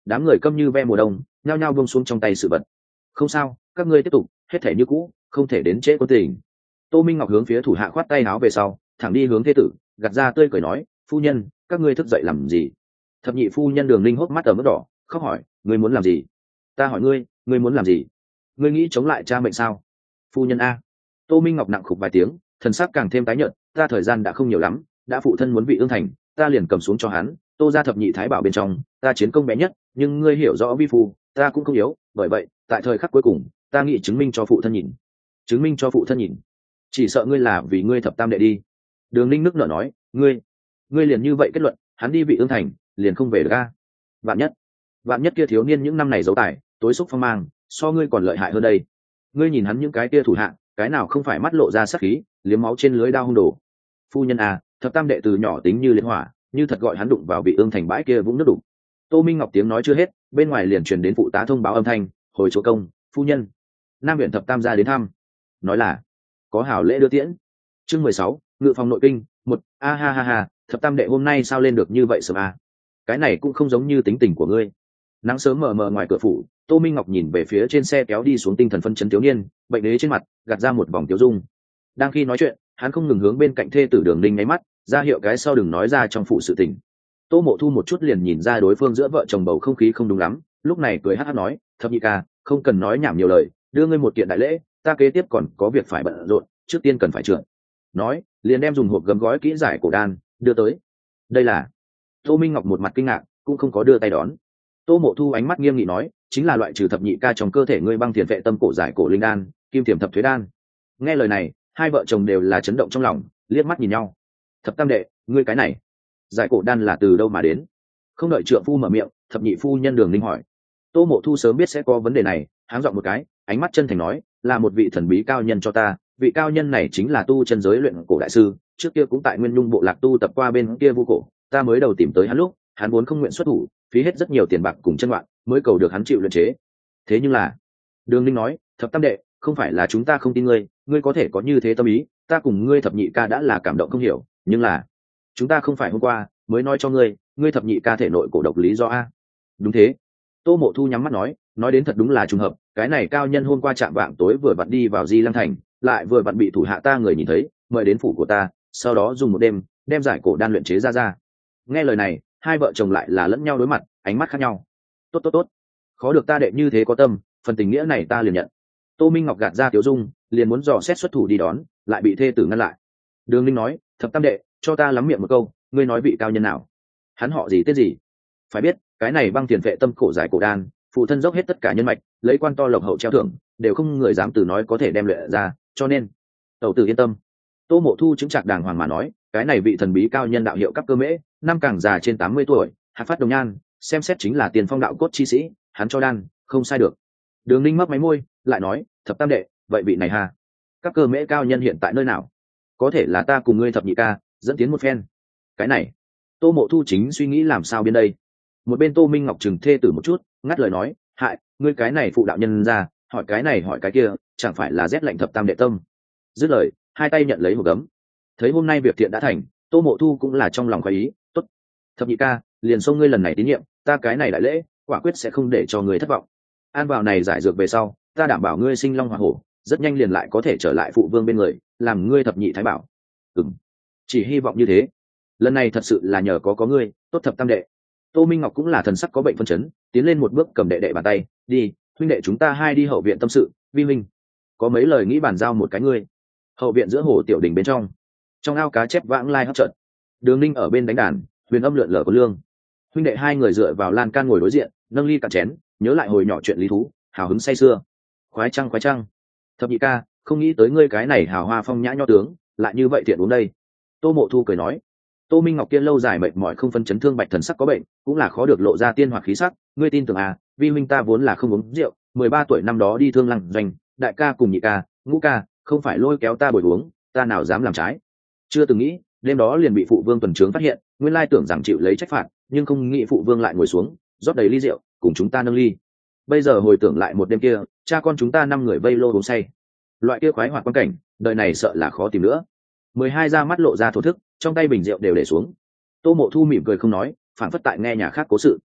Đám người câm như ve mùa đông nhao nhao buông xuống trong tay sự vật. Không sao, các ngươi tiếp tục, hết thể như cũ, không thể đến trễ quân tình. Tô Minh Ngọc hướng phía thủ hạ khoát tay áo về sau, thẳng đi hướng thế tử, gạt ra tươi cười nói, phu nhân, các ngươi thức dậy làm gì? Thập nhị phu nhân Đường Linh hốc mắt ở mức đỏ, khóc hỏi, ngươi muốn làm gì? Ta hỏi ngươi, ngươi muốn làm gì? Ngươi nghĩ chống lại cha mệnh sao? Phu nhân a. Tô Minh Ngọc nặng khục vài tiếng, thần sắc càng thêm tái nhợt, ta thời gian đã không nhiều lắm, đã phụ thân muốn vị ương thành, ta liền cầm xuống cho hắn, Tô gia thập nhị thái bảo bên trong, ta chiến công bé nhất, nhưng ngươi hiểu rõ vi phu, ta cũng không yếu, bởi vậy, tại thời khắc cuối cùng, ta nghĩ chứng minh cho phụ thân nhìn. Chứng minh cho phụ thân nhìn? Chỉ sợ ngươi là vì ngươi thập tam đệ đi. Đường Linh nước nở nói, ngươi liền như vậy kết luận, hắn đi vị ương thành, liền không về được a. Vạn nhất kia thiếu niên những năm này giấu tài, tối xúc phong mang, so ngươi còn lợi hại hơn đây. Ngươi nhìn hắn những cái kia thủ hạ, cái nào không phải mắt lộ ra sát khí, liếm máu trên lưới đao hung đồ. Phu nhân à, thập tam đệ từ nhỏ tính như liên hỏa, như thật gọi hắn đụng vào vị ương thành bãi kia vũng nước đục. Tô Minh Ngọc tiếng nói chưa hết, bên ngoài liền truyền đến phụ tá thông báo âm thanh, hồi chúa công, phu nhân, nam viện thập tam gia đến thăm, nói là có hảo lễ đưa tiễn. Chương 16, ngự phòng nội kinh, một a ha ha ha, thập tam đệ hôm nay sao lên được như vậy sớm à? Cái này cũng không giống như tính tình của ngươi. Nắng sớm mờ mờ ngoài cửa phủ, Tô Minh Ngọc nhìn về phía trên xe kéo đi xuống tinh thần phân chấn thiếu niên, bệnh đế trên mặt gạt ra một vòng tiêu dung. Đang khi nói chuyện, hắn không ngừng hướng bên cạnh thê tử Đường Ninh nháy mắt, ra hiệu cái sau đừng nói ra trong phủ sự tình. Tô Mộ Thu một chút liền nhìn ra đối phương giữa vợ chồng bầu không khí không đúng lắm, lúc này cười hắc hắc nói, thập nhị ca, không cần nói nhảm nhiều lời, đưa ngươi một kiện đại lễ, ta kế tiếp còn có việc phải bận rộn, trước tiên cần phải trượt. Nói, liền đem dùng hộp gấm gói kỹ giải cổ đan đưa tới. Đây là. Tô Minh Ngọc một mặt kinh ngạc, cũng không có đưa tay đón. Tô Mộ Thu ánh mắt nghiêm nghị nói, chính là loại trừ thập nhị ca trong cơ thể ngươi băng thiền vệ tâm cổ giải cổ linh đan, kim thiểm thập thuế đan. Nghe lời này, hai vợ chồng đều là chấn động trong lòng, liếc mắt nhìn nhau. Thập tam đệ, ngươi cái này giải cổ đan là từ đâu mà đến? Không đợi trượng phu mở miệng, thập nhị phu nhân Đường Ninh hỏi. Tô Mộ Thu sớm biết sẽ có vấn đề này, háng giọng một cái, ánh mắt chân thành nói, là một vị thần bí cao nhân cho ta, vị cao nhân này chính là tu chân giới luyện cổ đại sư, trước kia cũng tại Nguyên Nhung bộ lạc tu tập qua bên kia vu cổ, ta mới đầu tìm tới hắn lúc, hắn vốn không nguyện xuất thủ, phí hết rất nhiều tiền bạc cùng chân loạn, mới cầu được hắn chịu luyện chế. Thế nhưng là, Đường Ninh nói, thập tam đệ, không phải là chúng ta không tin ngươi, ngươi có thể có như thế tâm ý, ta cùng ngươi thập nhị ca đã là cảm động không hiểu, nhưng là chúng ta không phải hôm qua mới nói cho ngươi, ngươi thập nhị ca thể nội cổ độc lý do a. Đúng thế. Tô Mộ Thu nhắm mắt nói đến thật đúng là trùng hợp, cái này cao nhân hôm qua chạm vạng tối vừa vặn đi vào Di Lăng thành, lại vừa vặn bị thủ hạ ta người nhìn thấy, mời đến phủ của ta, sau đó dùng một đêm đem giải cổ đan luyện chế ra. Nghe lời này, hai vợ chồng lại là lẫn nhau đối mặt, ánh mắt khác nhau. Tốt, khó được ta đệ như thế có tâm, phần tình nghĩa này ta liền nhận. Tô Minh Ngọc gạt ra tiểu dung, liền muốn dò xét xuất thủ đi đón, lại bị thê tử ngăn lại. Đường Linh nói, thập tam đệ, cho ta lắm miệng một câu, ngươi nói vị cao nhân nào? Hắn họ gì tên gì? Phải biết, cái này băng tiền vệ tâm cổ giải cổ đan, phụ thân dốc hết tất cả nhân mạch, lấy quan to lộc hậu treo thưởng, đều không người dám từ nói có thể đem luyện ra, cho nên tẩu tử yên tâm. Tô Mộ Thu chứng trạc đàng hoàng mà nói, cái này vị thần bí cao nhân đạo hiệu cấp cơ mễ, năm càng già trên 80 tuổi, hạt phát đồng nhan, xem xét chính là tiền phong đạo cốt chi sĩ, hắn cho đan, không sai được. Đường Ninh mấp máy môi, lại nói, thập tam đệ, vậy vị này ha, các cơ mễ cao nhân hiện tại nơi nào? Có thể là ta cùng ngươi thập nhị ca dẫn tiến một phen. Cái này, Tô Mộ Thu chính suy nghĩ làm sao bên đây. Một bên Tô Minh Ngọc chừng thê tử một chút, ngắt lời nói, hại, ngươi cái này phụ đạo nhân ra, hỏi cái này hỏi cái kia, chẳng phải là rét lạnh thập tam đệ tâm. Dứt lời, hai tay nhận lấy một gấm. Thấy hôm nay việc thiện đã thành, Tô Mộ Thu cũng là trong lòng khoái ý, tốt. Thập nhị ca, liền xông ngươi lần này tín nhiệm, ta cái này đại lễ, quả quyết sẽ không để cho người thất vọng. An vào này giải dược về sau, ta đảm bảo ngươi sinh long hỏa hổ, rất nhanh liền lại có thể trở lại phụ vương bên người, làm ngươi thập nhị thái bảo. Chỉ hy vọng như thế. Lần này thật sự là nhờ có ngươi, tốt thập tam đệ. Tô Minh Ngọc cũng là thần sắc có bệnh phân chấn, tiến lên một bước cầm đệ đệ bàn tay, đi, huynh đệ chúng ta hai đi hậu viện tâm sự, vi huynh có mấy lời nghĩ bàn giao một cái ngươi. Hậu viện giữa hồ tiểu đình bên trong ao cá chép vãng lai hấp trận, Đường Ninh ở bên đánh đàn, huyền âm lượn lờ có lương. Huynh đệ hai người dựa vào lan can ngồi đối diện, nâng ly cạn chén, nhớ lại hồi nhỏ chuyện lý thú, hào hứng say sưa. Khoái trăng, thập nhị ca, không nghĩ tới ngươi cái này hào hoa phong nhã nho tướng, lại như vậy tiện uống đây. Tô Mộ Thu cười nói. Tô Minh Ngọc kia lâu dài mệt mỏi không phân chấn thương bạch thần sắc có bệnh, cũng là khó được lộ ra tiên hoạt khí sắc, ngươi tin tưởng à, vi huynh ta vốn là không uống rượu, 13 tuổi năm đó đi thương lăng doanh, đại ca cùng nhị ca, ngũ ca, không phải lôi kéo ta bồi uống, ta nào dám làm trái. Chưa từng nghĩ, đêm đó liền bị phụ vương tuần trướng phát hiện, nguyên lai tưởng rằng chịu lấy trách phạt, nhưng không nghĩ phụ vương lại ngồi xuống, rót đầy ly rượu, cùng chúng ta nâng ly. Bây giờ hồi tưởng lại một đêm kia, cha con chúng ta 5 người vây lô uống say. Loại kia khoái hoạt quan cảnh, đời này sợ là khó tìm nữa. 12 ra mắt lộ ra thổ thức, trong tay bình rượu đều để xuống. Tô Mộ Thu mỉm cười không nói, phản phất tại nghe nhà khác cố sự.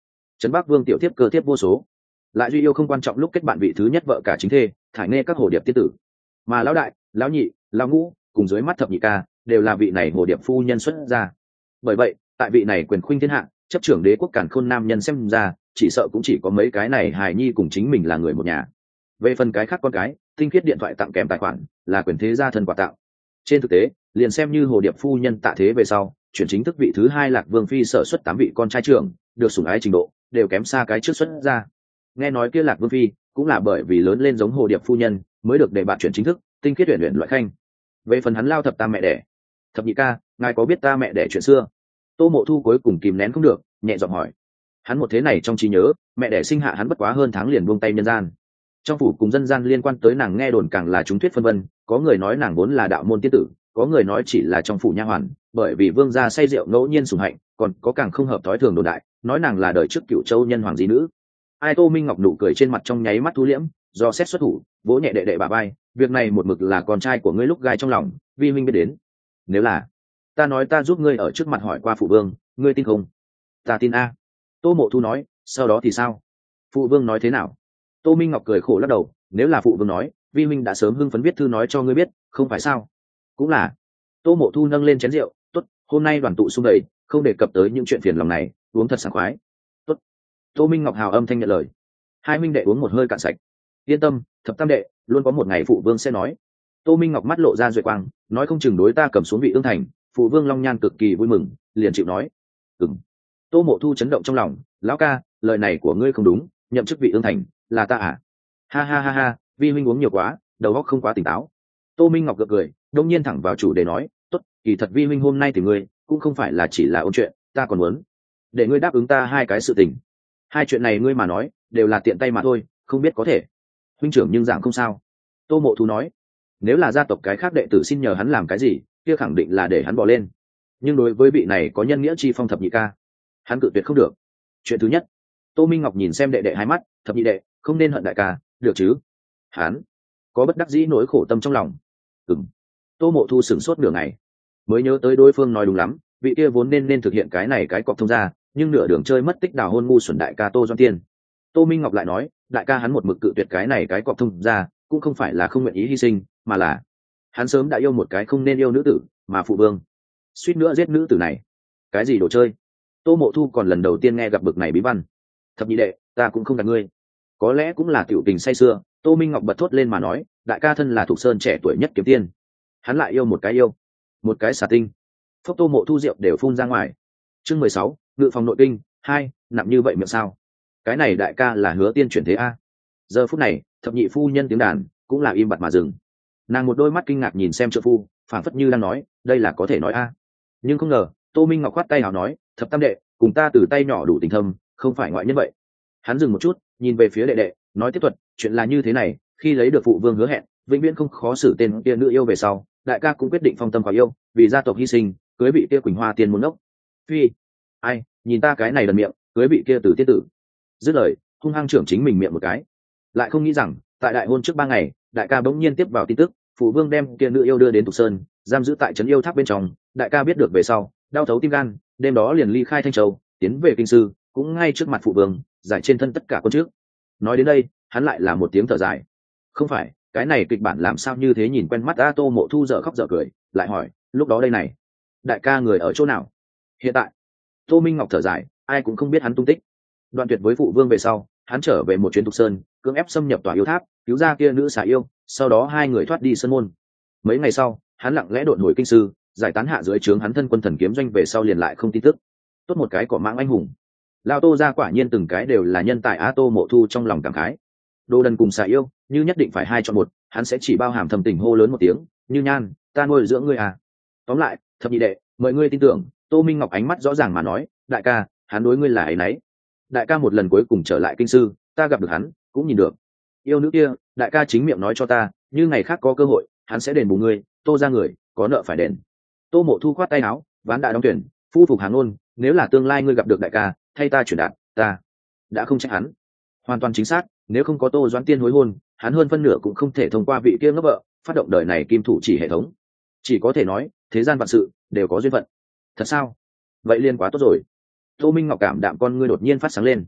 trấn Bắc Vương tiểu thiếp cơ thiếp vô số, lại duy yêu không quan trọng lúc kết bạn vị thứ nhất vợ cả chính thê, thải nghe các hồ điệp tiên tử, mà lão đại, lão nhị, lão ngũ cùng dưới mắt thập nhị ca đều là vị này hồ điệp phu nhân xuất ra. Bởi vậy tại vị này quyền khuynh thiên hạ, chấp trưởng đế quốc càn khôn nam nhân xem ra chỉ sợ cũng chỉ có mấy cái này hài nhi cùng chính mình là người một nhà. Về phần cái khác con cái, tinh khiết điện thoại tặng kèm tài khoản là quyền thế gia thân quà tặng. Trên thực tế liền xem như hồ điệp phu nhân tạ thế về sau chuyển chính thức vị thứ hai Lạc Vương phi sở xuất 8 vị con trai trưởng, được sủng ái trình độ đều kém xa cái trước xuất ra. Nghe nói kia Lạc Vương phi cũng là bởi vì lớn lên giống hồ điệp phu nhân mới được đề bạt chuyển chính thức tinh khiết luyện loại khanh. Về phần hắn lao thập tam mẹ đẻ, thập nhị ca, ngài có biết ta mẹ đẻ chuyện xưa? Tô Mộ Thu cuối cùng kìm nén không được, nhẹ giọng hỏi. Hắn một thế này trong trí nhớ, mẹ đẻ sinh hạ hắn bất quá hơn tháng liền buông tay nhân gian. Trong phủ cùng dân gian liên quan tới nàng nghe đồn càng là chúng thuyết phân vân, có người nói nàng vốn là đạo môn tiên tử, có người nói chỉ là trong phủ nha hoàn, bởi vì vương gia say rượu ngẫu nhiên sủng hạnh, còn có càng không hợp thói thường đồn đại, nói nàng là đời trước Cửu Châu nhân hoàng di nữ. Ai Tô Minh Ngọc nụ cười trên mặt trong nháy mắt thu liễm, do xét xuất thủ, vỗ nhẹ đệ đệ bà vai, việc này một mực là con trai của ngươi lúc gai trong lòng, vi huynh biết đến. Nếu là ta nói ta giúp ngươi ở trước mặt hỏi qua phụ vương, ngươi tin không? Ta tin a. Tô Mộ Thu nói, sau đó thì sao? Phụ vương nói thế nào? Tô Minh Ngọc cười khổ lắc đầu, nếu là phụ vương nói, vi huynh đã sớm hưng phấn viết thư nói cho ngươi biết, không phải sao? Cũng là. Tô Mộ Thu nâng lên chén rượu, tốt, hôm nay đoàn tụ sum đầy, không đề cập tới những chuyện phiền lòng này, uống thật sảng khoái. Tốt. Tô Minh Ngọc hào âm thanh nhận lời. Hai huynh đệ uống một hơi cạn sạch. Yên tâm, thập tam đệ, luôn có một ngày phụ vương sẽ nói. Tô Minh Ngọc mắt lộ ra duệ quang, nói không chừng đối ta cầm xuống vị ương thành, phụ vương Long Nhan cực kỳ vui mừng, liền chịu nói. Ừm. Tô Mộ Thu chấn động trong lòng, lão ca, lời này của ngươi không đúng, nhậm chức vị ương thành là ta à? Ha ha ha ha, vi huynh uống nhiều quá, đầu óc không quá tỉnh táo. Tô Minh Ngọc gật cười, đông nhiên thẳng vào chủ đề nói, tốt, kỳ thật vi huynh hôm nay thì ngươi cũng không phải là chỉ là ôn chuyện, ta còn muốn để ngươi đáp ứng ta hai cái sự tình. Hai chuyện này ngươi mà nói đều là tiện tay mà thôi, không biết có thể. Huynh trưởng nhưng dạng không sao. Tô Mộ Thu nói, nếu là gia tộc cái khác đệ tử xin nhờ hắn làm cái gì, kia khẳng định là để hắn bỏ lên, nhưng đối với vị này có nhân nghĩa chi phong thập nhị ca, hắn cự tuyệt không được. Chuyện thứ nhất. Tô Minh Ngọc nhìn xem đệ đệ hai mắt, thập nhị đệ, không nên hận đại ca, được chứ? Hắn có bất đắc dĩ nỗi khổ tâm trong lòng. Ừm. Tô Mộ Thu sửng sốt nửa ngày, mới nhớ tới đối phương nói đúng lắm, vị kia vốn nên thực hiện cái này cái cọc thông ra, nhưng nửa đường chơi mất tích đào hôn ngu xuẩn đại ca Tô Doan Tiên. Tô Minh Ngọc lại nói, đại ca hắn một mực cự tuyệt cái này cái cọc thông ra, cũng không phải là không nguyện ý hy sinh, mà là hắn sớm đã yêu một cái không nên yêu nữ tử, mà phụ vương suýt nữa giết nữ tử này. Cái gì đồ chơi? Tô Mộ Thu còn lần đầu tiên nghe gặp bực này bí văn. Thập nhị đệ, ta cũng không gạt ngươi, có lẽ cũng là tiểu tình say sưa. Tô Minh Ngọc bật thốt lên mà nói, đại ca thân là Thục Sơn trẻ tuổi nhất kiếm tiên, hắn lại yêu một cái xà tinh. Phốc Tô Mộ Thu rượu đều phun ra ngoài. Chương 16, ngự phòng nội kinh 2, nặng như vậy miệng sao? Cái này đại ca là Hứa Tiên chuyển thế a? Giờ phút này thập nhị phu nhân tiếng đàn cũng là im bặt mà dừng. Nàng một đôi mắt kinh ngạc nhìn xem trợ phu, phảng phất như đang nói, đây là có thể nói a? Nhưng không ngờ Tô Minh Ngọc khoát tay hào nói, thập tam đệ, cùng ta từ tay nhỏ đủ tình thâm, không phải ngoại nhân vậy. Hắn dừng một chút, nhìn về phía đệ đệ, nói tiếp thuật, chuyện là như thế này, khi lấy được phụ vương hứa hẹn, vĩnh viễn không khó xử tên kia nữ yêu về sau, đại ca cũng quyết định phong tâm vào yêu, vì gia tộc hy sinh, cưới vị kia Quỳnh Hoa tiên môn ốc. Phi, ai, nhìn ta cái này đần miệng, cưới vị kia Tử tiên tử. Dứt lời, hung hăng trưởng chính mình miệng một cái. Lại không nghĩ rằng, tại đại hôn trước 3 ngày, đại ca bỗng nhiên tiếp vào tin tức, phụ vương đem kia nữ yêu đưa đến Thục Sơn, giam giữ tại trấn yêu tháp bên trong. Đại ca biết được về sau, đau thấu tim gan, đêm đó liền ly khai Thanh Châu, tiến về kinh sư, cũng ngay trước mặt phụ vương, giải trên thân tất cả con trước. Nói đến đây, hắn lại là một tiếng thở dài. Không phải, cái này kịch bản làm sao như thế nhìn quen mắt. Tô Mộ Thu dở khóc dở cười, lại hỏi, lúc đó đây này, đại ca người ở chỗ nào? Hiện tại, Tô Minh Ngọc thở dài, ai cũng không biết hắn tung tích. Đoạn tuyệt với phụ vương về sau, hắn trở về một chuyến Thục Sơn, cưỡng ép xâm nhập tòa yêu tháp, cứu ra kia nữ xà yêu, sau đó hai người thoát đi sơn môn. Mấy ngày sau, hắn lặng lẽ độn hồi kinh sư, giải tán hạ dưới trướng hắn thân quân Thần Kiếm Doanh về sau liền lại không tin tức. Tốt một cái cỏ mạng anh hùng. Lao Tô ra quả nhiên từng cái đều là nhân tài á. Tô Mộ Thu trong lòng cảm khái. Đồ đần cùng xà yêu, như nhất định phải hai chọn một, hắn sẽ chỉ bao hàm thầm tình hô lớn một tiếng, như nhan, ta nuôi dưỡng ngươi à. Tóm lại, thập nhị đệ, mời ngươi tin tưởng. Tô Minh Ngọc ánh mắt rõ ràng mà nói, đại ca, hắn đối ngươi là ấy nấy. Đại ca một lần cuối cùng trở lại kinh sư, ta gặp được hắn, cũng nhìn được yêu nữ kia, đại ca chính miệng nói cho ta, như ngày khác có cơ hội, hắn sẽ đền bù ngươi. Tô ra người có nợ phải đền. Tô Mộ Thu khoát tay áo, ván đã đóng tuyển, phu phục hàng ngôn, nếu là tương lai ngươi gặp được đại ca, thay ta chuyển đạt, ta đã không trách hắn. Hoàn toàn chính xác, nếu không có Tô Doãn Tiên hối hôn, hắn hơn phân nửa cũng không thể thông qua vị kia ngốc vợ phát động đời này kim thủ chỉ hệ thống. Chỉ có thể nói, thế gian vạn sự đều có duyên phận. Thật sao? Vậy liên quá tốt rồi. Tô Minh Ngọc cảm đạm con ngươi đột nhiên phát sáng lên.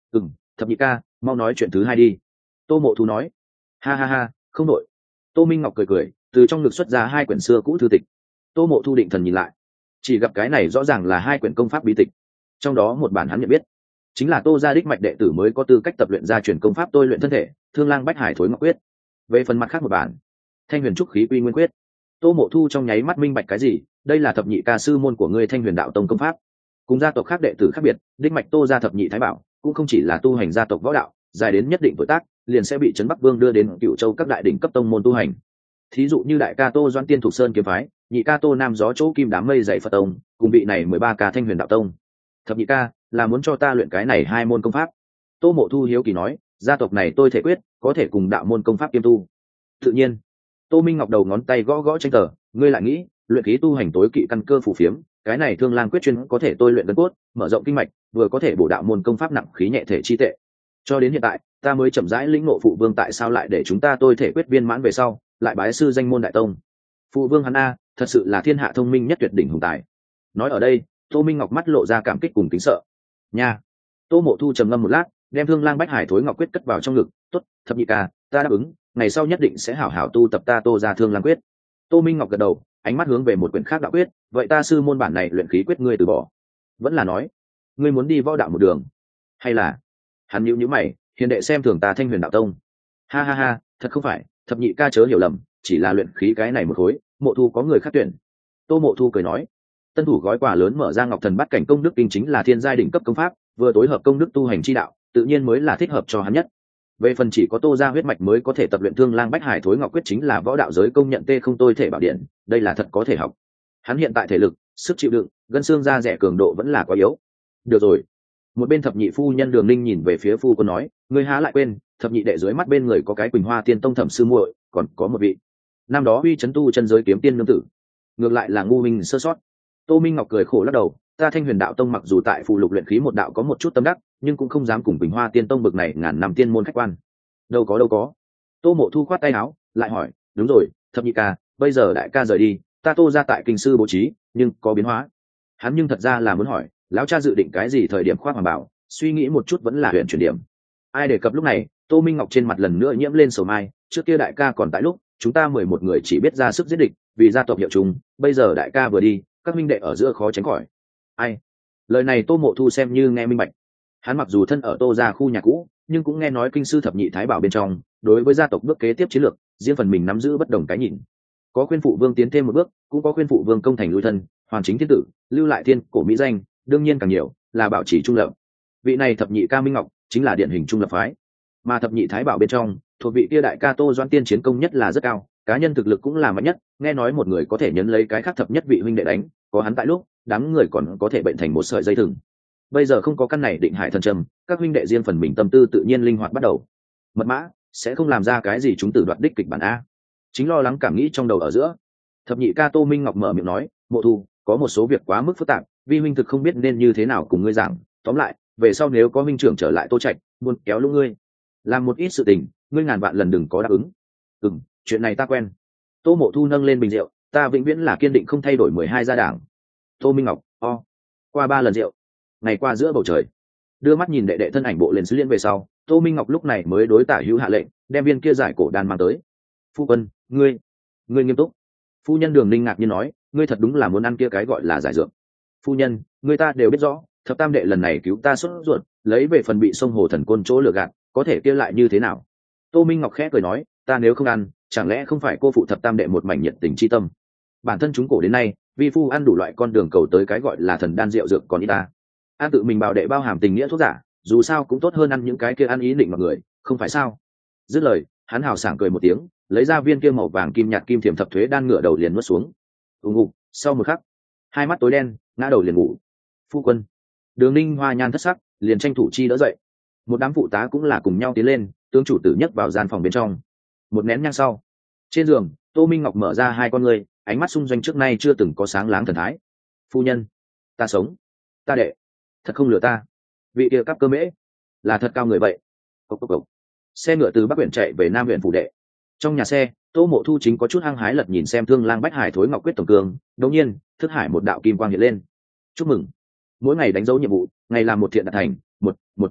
Thập nhị ca, mau nói chuyện thứ hai đi. Tô Mộ Thu nói. Ha ha ha, không nội. Tô Minh Ngọc cười cười, từ trong ngực xuất ra hai quyển xưa cũ thư tịch. Tô Mộ Thu định thần nhìn lại, chỉ gặp cái này rõ ràng là hai quyển công pháp bí tịch, trong đó một bản hắn nhận biết chính là Tô gia đích mạch đệ tử mới có tư cách tập luyện gia truyền công pháp tôi luyện thân thể, Thương Lang Bách Hải Thối Ngọc Quyết. Về phần mặt khác một bản, Thanh Huyền Trúc Khí Quy Nguyên Quyết. Tô Mộ Thu trong nháy mắt minh bạch cái gì, đây là thập nhị ca sư môn của ngươi Thanh Huyền Đạo Tông công pháp. Cùng gia tộc khác đệ tử khác biệt, đích mạch Tô gia thập nhị thái bảo cũng không chỉ là tu hành gia tộc võ đạo, dài đến nhất định tuổi tác, liền sẽ bị Trấn Bắc Vương đưa đến Cựu Châu các đại đỉnh cấp tông môn tu hành. Thí dụ như đại ca Tô Doãn Tiên Thục Sơn kiếm phái, nhị ca Tô Nam Gió Chỗ Kim Đám Mây dạy Phật tông, cùng vị này 13 ca Thanh Huyền Đạo Tông. Thập nhị ca là muốn cho ta luyện cái này hai môn công pháp. Tô Mộ Thu hiếu kỳ nói, gia tộc này tôi thể quyết có thể cùng đạo môn công pháp kiêm tu. Tự nhiên. Tô Minh Ngọc đầu ngón tay gõ gõ tranh tờ, ngươi lại nghĩ, luyện khí tu hành tối kỵ căn cơ phù phiếm, cái này Thương Lang quyết chuyên có thể tôi luyện gân cốt, mở rộng kinh mạch, vừa có thể bổ đạo môn công pháp nặng khí nhẹ thể chi tệ. Cho đến hiện tại, ta mới chậm rãi lĩnh ngộ phụ vương tại sao lại để chúng ta tôi thể quyết viên mãn về sau, lại bái sư danh môn đại tông. Phụ vương hắn a, thật sự là thiên hạ thông minh nhất tuyệt đỉnh hùng tài. Nói ở đây, Tô Minh Ngọc mắt lộ ra cảm kích cùng kính sợ. Nha. Tô Mộ Thu trầm ngâm một lát, đem Thương Lang Bách Hải Thối Ngọc Quyết cất vào trong ngực. Tốt, thập nhị ca, ta đáp ứng, ngày sau nhất định sẽ hảo hảo tu tập ta Tô gia Thương Lang Quyết. Tô Minh Ngọc gật đầu, ánh mắt hướng về một quyển khác đạo quyết. Vậy ta sư môn bản này luyện khí quyết ngươi từ bỏ, vẫn là nói ngươi muốn đi võ đạo một đường, hay là? Hắn nhíu mày, hiền đệ xem thường ta Thanh Huyền Đạo Tông. Ha ha ha, thật không phải, thập nhị ca chớ hiểu lầm, chỉ là luyện khí cái này một khối, Mộ Thu có người khác tuyển. Tô Mộ Thu cười nói, tân thủ gói quà lớn mở ra Ngọc Thần Bát Cảnh công đức kinh chính là thiên giai đỉnh cấp công pháp, vừa tối hợp công đức tu hành chi đạo, tự nhiên mới là thích hợp cho hắn nhất. Về phần chỉ có Tô gia huyết mạch mới có thể tập luyện Thương Lang Bách Hải Thối Ngọc Quyết chính là võ đạo giới công nhận tê không tôi thể bảo điện, đây là thật có thể học. Hắn hiện tại thể lực, sức chịu đựng, gân xương da rẻ cường độ vẫn là quá yếu. Được rồi. Một bên thập nhị phu nhân Đường Ninh nhìn về phía phu quân nói, ngươi há lại quên, thập nhị đệ dưới mắt bên người có cái Quỳnh Hoa Tiên Tông thẩm sư muội, còn có một vị năm đó uy chấn tu chân giới kiếm tiên nương tử, ngược lại là ngu minh sơ sót. Tô Minh Ngọc cười khổ lắc đầu, ta Thanh Huyền Đạo Tông mặc dù tại phụ lục luyện khí một đạo có một chút tâm đắc, nhưng cũng không dám cùng Quỳnh Hoa Tiên Tông bực này ngàn năm tiên môn khách quan. Đâu có. Tô Mộ Thu khoát tay áo, lại hỏi, đúng rồi, thập nhị ca, bây giờ đại ca rời đi, ta Tô gia tại kinh sư bố trí, nhưng có biến hóa. Hắn nhưng thật ra là muốn hỏi, lão cha dự định cái gì thời điểm khoác hoàng bảo, suy nghĩ một chút vẫn là huyện chuyển điểm. Ai đề cập lúc này, Tô Minh Ngọc trên mặt lần nữa nhiễm lên sầu mai, trước kia đại ca còn tại lúc, chúng ta 11 người chỉ biết ra sức giết địch, vì gia tộc hiệu chúng, bây giờ đại ca vừa đi, các minh đệ ở giữa khó tránh khỏi. Ai? Lời này Tô Mộ Thu xem như nghe minh bạch. Hắn mặc dù thân ở Tô gia khu nhà cũ, nhưng cũng nghe nói kinh sư thập nhị thái bảo bên trong, đối với gia tộc bước kế tiếp chiến lược, riêng phần mình nắm giữ bất đồng cái nhìn. Có khuyên phụ vương tiến thêm một bước, cũng có khuyên phụ vương công thành lui thân, hoàn chính thiên tử, lưu lại thiên cổ mỹ danh, đương nhiên càng nhiều là bảo trì trung lập. Vị này thập nhị ca Minh Ngọc chính là điển hình trung lập phái, mà thập nhị thái bảo bên trong thuộc vị kia đại ca Tô Doãn Tiên chiến công nhất là rất cao, cá nhân thực lực cũng là mạnh nhất, nghe nói một người có thể nhấn lấy cái khác thập nhất vị huynh đệ đánh, có hắn tại lúc đám người còn có thể bệnh thành một sợi dây thừng. Bây giờ không có căn này định hải thần trầm, các huynh đệ riêng phần mình tâm tư tự nhiên linh hoạt bắt đầu. Mật mã sẽ không làm ra cái gì chúng tử đoạt đích kịch bản a. Chính lo lắng cảm nghĩ trong đầu ở giữa, thập nhị ca Tô Minh Ngọc mở miệng nói, Mộ Thu, có một số việc quá mức phức tạp, vi huynh thực không biết nên như thế nào cùng ngươi giảng, tóm lại về sau nếu có huynh trưởng trở lại Tô Trạch muốn kéo lũ ngươi làm một ít sự tình, ngươi ngàn vạn lần đừng có đáp ứng. Chuyện này ta quen. Tô Mộ Thu nâng lên bình rượu, ta vĩnh viễn là kiên định không thay đổi 12 gia đảng. Tô Minh Ngọc qua 3 lần rượu, ngày qua giữa bầu trời, đưa mắt nhìn đệ đệ thân ảnh bộ lên sứ liên về sau, Tô Minh Ngọc lúc này mới đối Tả Hữu hạ lệnh, đem viên kia giải cổ đan mang tới. Phu quân, ngươi nghiêm túc. Phu nhân Đường Ninh ngạc nhiên nói, ngươi thật đúng là muốn ăn kia cái gọi là giải dược. Phu nhân, người ta đều biết rõ, thập tam đệ lần này cứu ta xuất ruột, lấy về phần bị sông hồ thần côn chỗ lừa gạt, có thể kia lại như thế nào? Tô Minh Ngọc khẽ cười nói, ta nếu không ăn, chẳng lẽ không phải cô phụ thập tam đệ một mảnh nhiệt tình chi tâm? Bản thân chúng cổ đến nay, vi phu ăn đủ loại con đường cầu tới cái gọi là thần đan rượu dược còn ít ta. Ăn tự mình bảo đệ bao hàm tình nghĩa thuốc giả, dù sao cũng tốt hơn ăn những cái kia ăn ý định mọi người, không phải sao? Dứt lời, hắn hào sảng cười một tiếng, lấy ra viên kia màu vàng kim nhạt kim thiểm thập thuế đan ngựa đầu liền nuốt xuống. Ngục, sau một khắc, hai mắt tối đen, ngã đầu liền ngủ. Phu quân. Đường Ninh hoa nhan thất sắc, liền tranh thủ chi đỡ dậy. Một đám phụ tá cũng là cùng nhau tiến lên, tướng chủ tử nhấc vào gian phòng bên trong. Một nén nhang sau, trên giường, Tô Minh Ngọc mở ra hai con ngươi, ánh mắt xung doanh trước nay chưa từng có sáng láng thần thái. Phu nhân, ta sống, ta đệ, thật không lừa ta. Vị kia cắp cơ mễ, là thật cao người vậy. Cốc. Xe ngựa từ Bắc huyện chạy về Nam huyện phủ đệ. Trong nhà xe, Tô Mộ Thu chính có chút hăng hái lật nhìn xem Thương Lang Bách Hải Thối Ngọc Quyết tổng cường, đột nhiên, thức hải một đạo kim quang hiện lên. Chúc mừng, mỗi ngày đánh dấu nhiệm vụ, ngày làm một thiện đạt thành, một.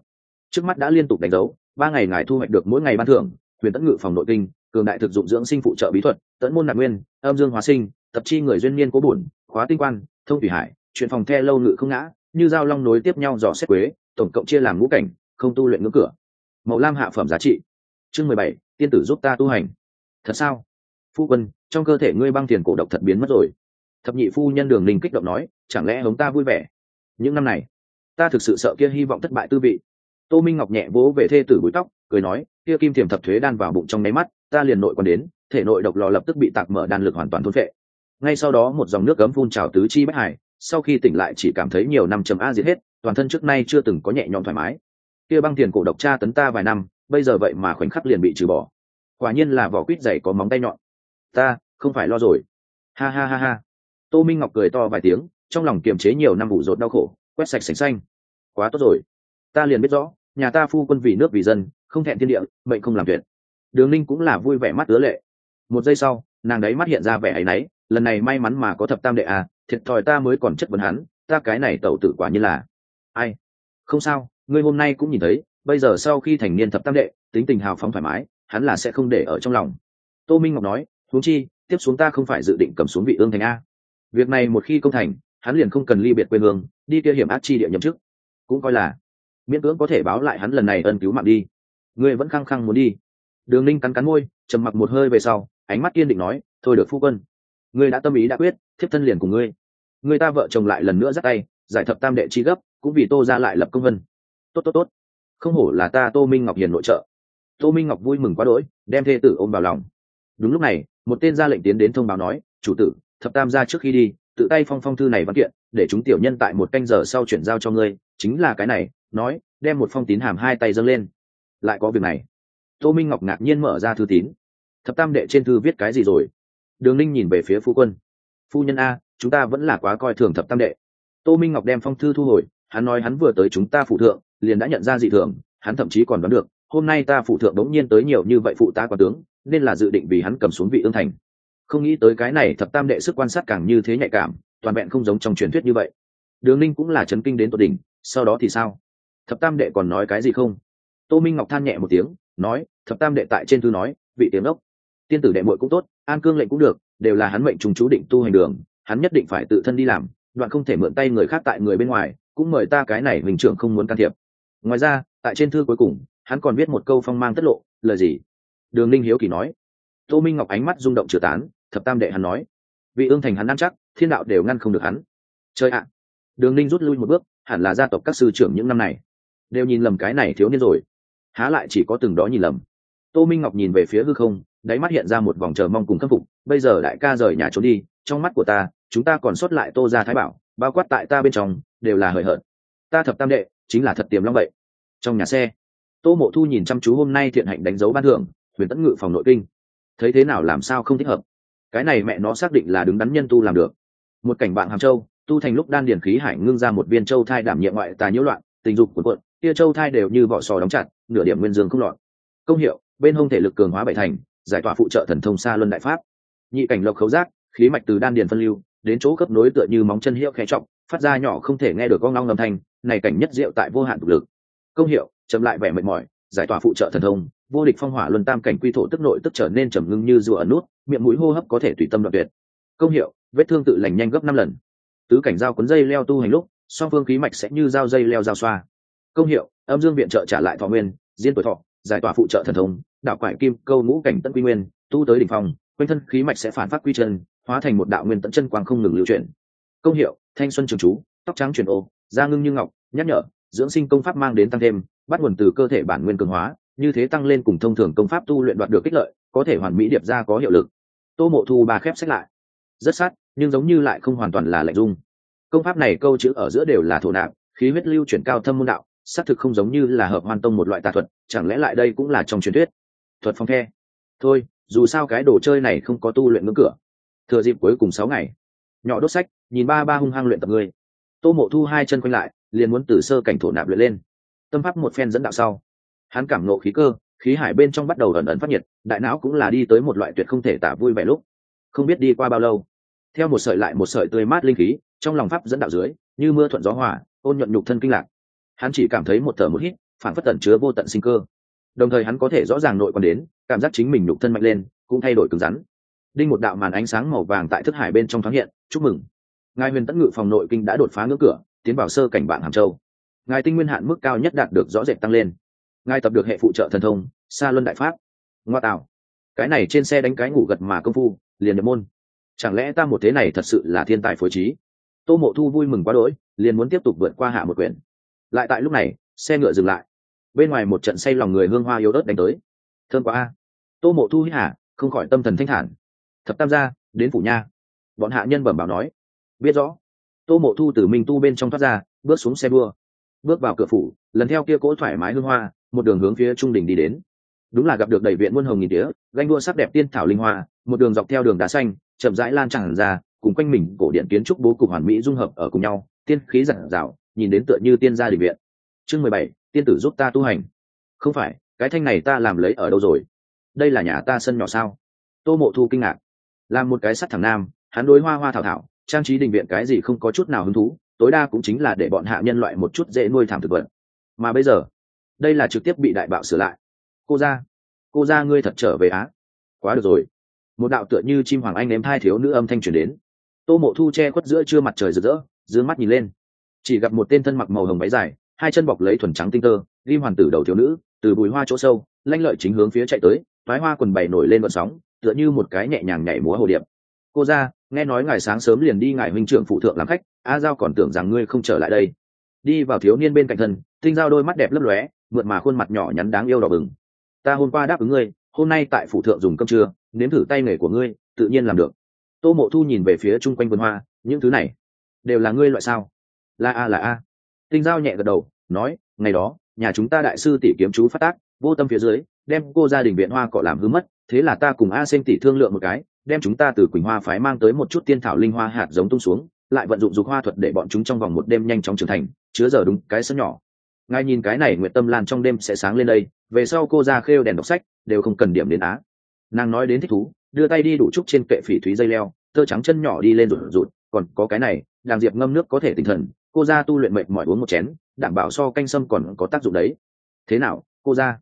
trước mắt đã liên tục đánh dấu 3 ngày ngài thu hoạch được mỗi ngày ban thưởng: huyền tẫn ngự phòng nội kinh, cường đại thực dụng dưỡng sinh phụ trợ bí thuật, tẫn môn nạp nguyên, âm dương hóa sinh, tập chi người duyên niên cố bổn, khóa tinh quan, thông thủy hải, chuyện phòng the lâu ngự không ngã, như giao long nối tiếp nhau dò xét quế, tổng cộng chia làm ngũ cảnh, không tu luyện ngưỡng cửa. Màu lam hạ phẩm giá trị. Chương 17, tiên tử giúp ta tu hành. Thật sao? Phu quân, trong cơ thể ngươi băng tiền cổ độc thật biến mất rồi. Thập nhị phu nhân Đường Ninh kích động nói, chẳng lẽ hống ta vui vẻ? Những năm này ta thực sự sợ kia hy vọng thất bại tư vị. Tô Minh Ngọc nhẹ vỗ về thê tử búi tóc, cười nói, kia kim thiềm thập thuế đan vào bụng trong nháy mắt, ta liền nội còn đến, thể nội độc lò lập tức bị tạc mở, đan lực hoàn toàn thôn phệ. Ngay sau đó một dòng nước gấm phun trào tứ chi bách hải, sau khi tỉnh lại chỉ cảm thấy nhiều năm chấm a diệt hết, toàn thân trước nay chưa từng có nhẹ nhõm thoải mái. Kia băng tiền cổ độc tra tấn ta vài năm, bây giờ vậy mà khoảnh khắc liền bị trừ bỏ. Quả nhiên là vỏ quýt dày có móng tay nhọn. Ta không phải lo rồi. Ha ha ha ha. Tô Minh Ngọc cười to vài tiếng, trong lòng kiềm chế nhiều năm ủ rột đau khổ, quét sạch sành xanh. Quá tốt rồi, ta liền biết rõ, nhà ta phu quân vì nước vì dân, không thẹn thiên địa, mệnh không làm tuyệt. Đường Ninh cũng là vui vẻ mắt ứa lệ. Một giây sau, nàng đấy mắt hiện ra vẻ áy náy, lần này may mắn mà có thập tam đệ à, thiệt thòi ta mới còn chất vấn hắn, ta cái này tẩu tử quả như là ai. Không sao, ngươi hôm nay cũng nhìn thấy, bây giờ sau khi thành niên thập tam đệ, tính tình hào phóng thoải mái, hắn là sẽ không để ở trong lòng. Tô Minh Ngọc nói, huống chi tiếp xuống ta không phải dự định cầm xuống vị ương thành a. Việc này một khi công thành, hắn liền không cần ly biệt quê hương, đi kia hiểm ác chi địa nhậm chức, cũng coi là miễn cưỡng có thể báo lại hắn lần này ân cứu mạng đi. Ngươi vẫn khăng khăng muốn đi. Đường Ninh cắn cắn môi, trầm mặc một hơi về sau, ánh mắt kiên định nói, thôi được phu quân, ngươi đã tâm ý đã quyết, thiếp thân liền cùng ngươi. Người ta vợ chồng lại lần nữa dắt tay, giải thập tam đệ chi gấp, cũng vì Tô ra lại lập công vân. Tốt tốt tốt, không hổ là ta Tô Minh Ngọc hiền nội trợ. Tô Minh Ngọc vui mừng quá đỗi, đem thê tử ôm vào lòng. Đúng lúc này, một tên ra lệnh tiến đến thông báo nói, chủ tử, thập tam gia trước khi đi, tự tay phong thư này văn kiện, để chúng tiểu nhân tại 1 canh giờ sau chuyển giao cho ngươi, chính là cái này. Nói, đem một phong tín hàm hai tay dâng lên. Lại có việc này. Tô Minh Ngọc ngạc nhiên mở ra thư tín. Thập tam đệ trên thư viết cái gì rồi? Đường Ninh nhìn về phía phu quân. Phu nhân a, chúng ta vẫn là quá coi thường thập tam đệ. Tô Minh Ngọc đem phong thư thu hồi, hắn nói hắn vừa tới chúng ta phụ thượng, liền đã nhận ra dị thường, hắn thậm chí còn đoán được, hôm nay ta phụ thượng đống nhiên tới nhiều như vậy phụ tá quan tướng, nên là dự định vì hắn cầm xuống vị ương thành. Không nghĩ tới cái này thập tam đệ sức quan sát càng như thế nhạy cảm, toàn vẹn không giống trong truyền thuyết như vậy. Đường Ninh cũng là chấn kinh đến tột đỉnh, sau đó thì sao? Thập tam đệ còn nói cái gì không? Tô Minh Ngọc than nhẹ một tiếng, nói, thập tam đệ tại trên thư nói, vị tiếng đốc, tiên tử đệ muội cũng tốt, an cương lệnh cũng được, đều là hắn mệnh trùng chú định tu hành đường, hắn nhất định phải tự thân đi làm, đoạn không thể mượn tay người khác tại người bên ngoài, cũng mời ta cái này mình trưởng không muốn can thiệp. Ngoài ra, tại trên thư cuối cùng, hắn còn viết một câu phong mang tất lộ, lời gì? Đường Ninh hiếu kỳ nói. Tô Minh Ngọc ánh mắt rung động chưa tán, thập tam đệ hắn nói, vị ương thành hắn ăn chắc, thiên đạo đều ngăn không được hắn. Chơi ạ. Đường Ninh rút lui một bước, hẳn là gia tộc các sư trưởng những năm này đều nhìn lầm cái này thiếu niên rồi, há lại chỉ có từng đó nhìn lầm. Tô Minh Ngọc nhìn về phía hư không, đáy mắt hiện ra một vòng chờ mong cùng khâm phục. Bây giờ đại ca rời nhà trốn đi, trong mắt của ta, chúng ta còn sót lại Tô gia thái bảo, bao quát tại ta bên trong, đều là hời hợt. Ta thập tam đệ chính là thật tiềm long vậy. Trong nhà xe, Tô Mộ Thu nhìn chăm chú hôm nay thiện hạnh đánh dấu ban thưởng, huyền tẫn ngự phòng nội kinh, thấy thế nào làm sao không thích hợp. Cái này mẹ nó xác định là đứng đắn nhân tu làm được. Một cảnh bạn Hàm Châu tu thành lúc đan điền khí hải ngưng ra một viên châu thai đảm nhiệm ngoại tà nhiễu loạn, tình dục cuộn cuộn, kia châu thai đều như vỏ sò đóng chặt, nửa điểm nguyên dương không lọt. Công hiệu, bên hông thể lực cường hóa bảy thành, giải tỏa phụ trợ thần thông xa luân đại pháp. Nhị cảnh lộc khấu giác, khí mạch từ đan điền phân lưu đến chỗ khớp nối tựa như móng chân hiệu khẽ trọng, phát ra nhỏ không thể nghe được gong long âm thanh, này cảnh nhất diệu tại vô hạn tục lực. Công hiệu, chậm lại vẻ mệt mỏi, giải tỏa phụ trợ thần thông, vô địch phong hỏa luân tam cảnh quy thổ tức nội tức trở nên trầm ngưng như rùa ẩn nút, miệng mũi hô hấp có thể tùy tâm đoạn tuyệt. Công hiệu, vết thương tự lành nhanh gấp 5 lần. Tứ cảnh giao cuốn dây leo tu hành lúc, song phương khí mạch sẽ như dao dây leo giao xoa. Công hiệu, âm dương viện trợ trả lại thọ nguyên, diên tuổi thọ, giải tỏa phụ trợ thần thông, đạo quải kim câu ngũ cảnh tận quy nguyên, tu tới đỉnh phong, quanh thân khí mạch sẽ phản phát quy chân, hóa thành một đạo nguyên tận chân quang không ngừng lưu chuyển. Công hiệu, thanh xuân trường chú, tóc trắng chuyển ô, da ngưng như ngọc, nhắc nhở, dưỡng sinh công pháp mang đến tăng thêm, bắt nguồn từ cơ thể bản nguyên cường hóa, như thế tăng lên cùng thông thường công pháp tu luyện đoạt được kích lợi, có thể hoàn mỹ điệp ra có hiệu lực. Tô Mộ Thu ba khép sách lại, rất sát, nhưng giống như lại không hoàn toàn là lạnh dung. Công pháp này câu chữ ở giữa đều là thổ nạp, khí huyết lưu chuyển cao thâm môn đạo, xác thực không giống như là hợp hoan tông một loại tà thuật, chẳng lẽ lại đây cũng là trong truyền thuyết thuật phong khe. Thôi, dù sao cái đồ chơi này không có tu luyện ngưỡng cửa. Thừa dịp cuối cùng 6 ngày, nhỏ đốt sách, nhìn ba hung hăng luyện tập người. Tô Mộ Thu hai chân quanh lại, liền muốn từ sơ cảnh thổ nạp luyện lên. Tâm pháp một phen dẫn đạo sau, hắn cảm ngộ khí cơ, khí hải bên trong bắt đầu ẩn ẩn phát nhiệt, đại não cũng là đi tới một loại tuyệt không thể tả vui vẻ lúc. Không biết đi qua bao lâu, theo một sợi lại một sợi tươi mát linh khí, trong lòng pháp dẫn đạo dưới, như mưa thuận gió hòa, ôn nhuận nhục thân kinh lạc. Hắn chỉ cảm thấy một thở một hít, phản phất tẩn chứa vô tận sinh cơ. Đồng thời hắn có thể rõ ràng nội quan đến, cảm giác chính mình nhục thân mạnh lên, cũng thay đổi cứng rắn. Đinh một đạo màn ánh sáng màu vàng tại thức hải bên trong thoáng hiện, chúc mừng. Ngài Huyền Tẫn Ngự phòng nội kinh đã đột phá ngưỡng cửa, tiến vào sơ cảnh bạn Hàm Châu. Ngài tinh nguyên hạn mức cao nhất đạt được rõ rệt tăng lên. Ngài tập được hệ phụ trợ thần thông, Sa Luân đại pháp. Ngoa tạo, cái này trên xe đánh cái ngủ gật mà công phu, liền nhập môn. Chẳng lẽ ta một thế này thật sự là thiên tài phối trí? Tô Mộ Thu vui mừng quá đỗi, liền muốn tiếp tục vượt qua hạ một quyển. Lại tại lúc này, xe ngựa dừng lại. Bên ngoài một trận say lòng người hương hoa yếu ớt đánh tới. Thơm quá a. Tô Mộ Thu hít hà, không khỏi tâm thần thanh thản. Thập tam gia, đến phủ nha. Bọn hạ nhân bẩm báo nói. Biết rõ. Tô Mộ Thu từ Minh Tu bên trong thoát ra, bước xuống xe đua, bước vào cửa phủ, lần theo kia cỗ thoải mái hương hoa, một đường hướng phía trung đình đi đến. Đúng là gặp được đầy viện muôn hồng nghìn tía, ganh đua sắc đẹp tiên thảo linh hoa, một đường dọc theo đường đá xanh, chậm rãi lan tràn ra, cùng quanh mình cổ điện kiến trúc bố cục hoàn mỹ dung hợp ở cùng nhau, tiên khí rạng rào, nhìn đến tựa như tiên gia đình viện. Chương 17, tiên tử giúp ta tu hành. Không phải, cái thanh này ta làm lấy ở đâu rồi? Đây là nhà ta sân nhỏ sao? Tô Mộ Thu kinh ngạc. Làm một cái sắt thẳng nam, hắn đối hoa hoa thảo thảo, trang trí đình viện cái gì không có chút nào hứng thú, tối đa cũng chính là để bọn hạ nhân loại một chút dễ nuôi thảm thực vật. Mà bây giờ, đây là trực tiếp bị đại bạo sửa lại. Cô gia ngươi thật trở về á? Quá được rồi. Một đạo tựa như chim hoàng anh ném hai thiếu nữ âm thanh truyền đến. Tô Mộ Thu che khuất giữa trưa mặt trời rực rỡ, dương mắt nhìn lên, chỉ gặp một tên thân mặc màu hồng váy dài, hai chân bọc lấy thuần trắng tinh tơ, ghim hoàn tử đầu thiếu nữ, từ bùi hoa chỗ sâu, lanh lợi chính hướng phía chạy tới, toái hoa quần bày nổi lên vận sóng, tựa như một cái nhẹ nhàng nhảy múa hồ điệp. Cô gia, nghe nói ngài sáng sớm liền đi ngài huynh trưởng phụ thượng làm khách, A Giao còn tưởng rằng ngươi không trở lại đây. Đi vào thiếu niên bên cạnh thân, Tinh Giao đôi mắt đẹp lấp lóe, mượt mà khuôn mặt nhỏ nhắn đáng yêu đỏ bừng. Ta hôm qua đáp ứng ngươi, hôm nay tại phụ thượng dùng cơm trưa, nếm thử tay nghề của ngươi, tự nhiên làm được. Tô Mộ Thu nhìn về phía chung quanh vườn hoa, những thứ này đều là ngươi loại sao? Là a. Tinh Giao nhẹ gật đầu, nói, ngày đó, nhà chúng ta đại sư tỷ kiếm chú phát tác, vô tâm phía dưới, đem cô gia đình viện hoa cọ làm hư mất, thế là ta cùng A Sen tỷ thương lượng một cái, đem chúng ta từ Quỳnh Hoa phái mang tới một chút tiên thảo linh hoa hạt giống tung xuống, lại vận dụng dục hoa thuật để bọn chúng trong vòng một đêm nhanh chóng trưởng thành, chứa giờ đúng cái sân nhỏ. Ngài nhìn cái này Nguyệt Tâm Lan trong đêm sẽ sáng lên đây, về sau cô ra khêu đèn đọc sách, đều không cần điểm đến á. Nàng nói đến thích thú, đưa tay đi đủ trúc trên kệ phỉ thúy dây leo, tơ trắng chân nhỏ đi lên rụt rụt, còn có cái này, đàng diệp ngâm nước có thể tinh thần, cô ra tu luyện mệt mỏi uống một chén, đảm bảo so canh sâm còn có tác dụng đấy. Thế nào, cô ra?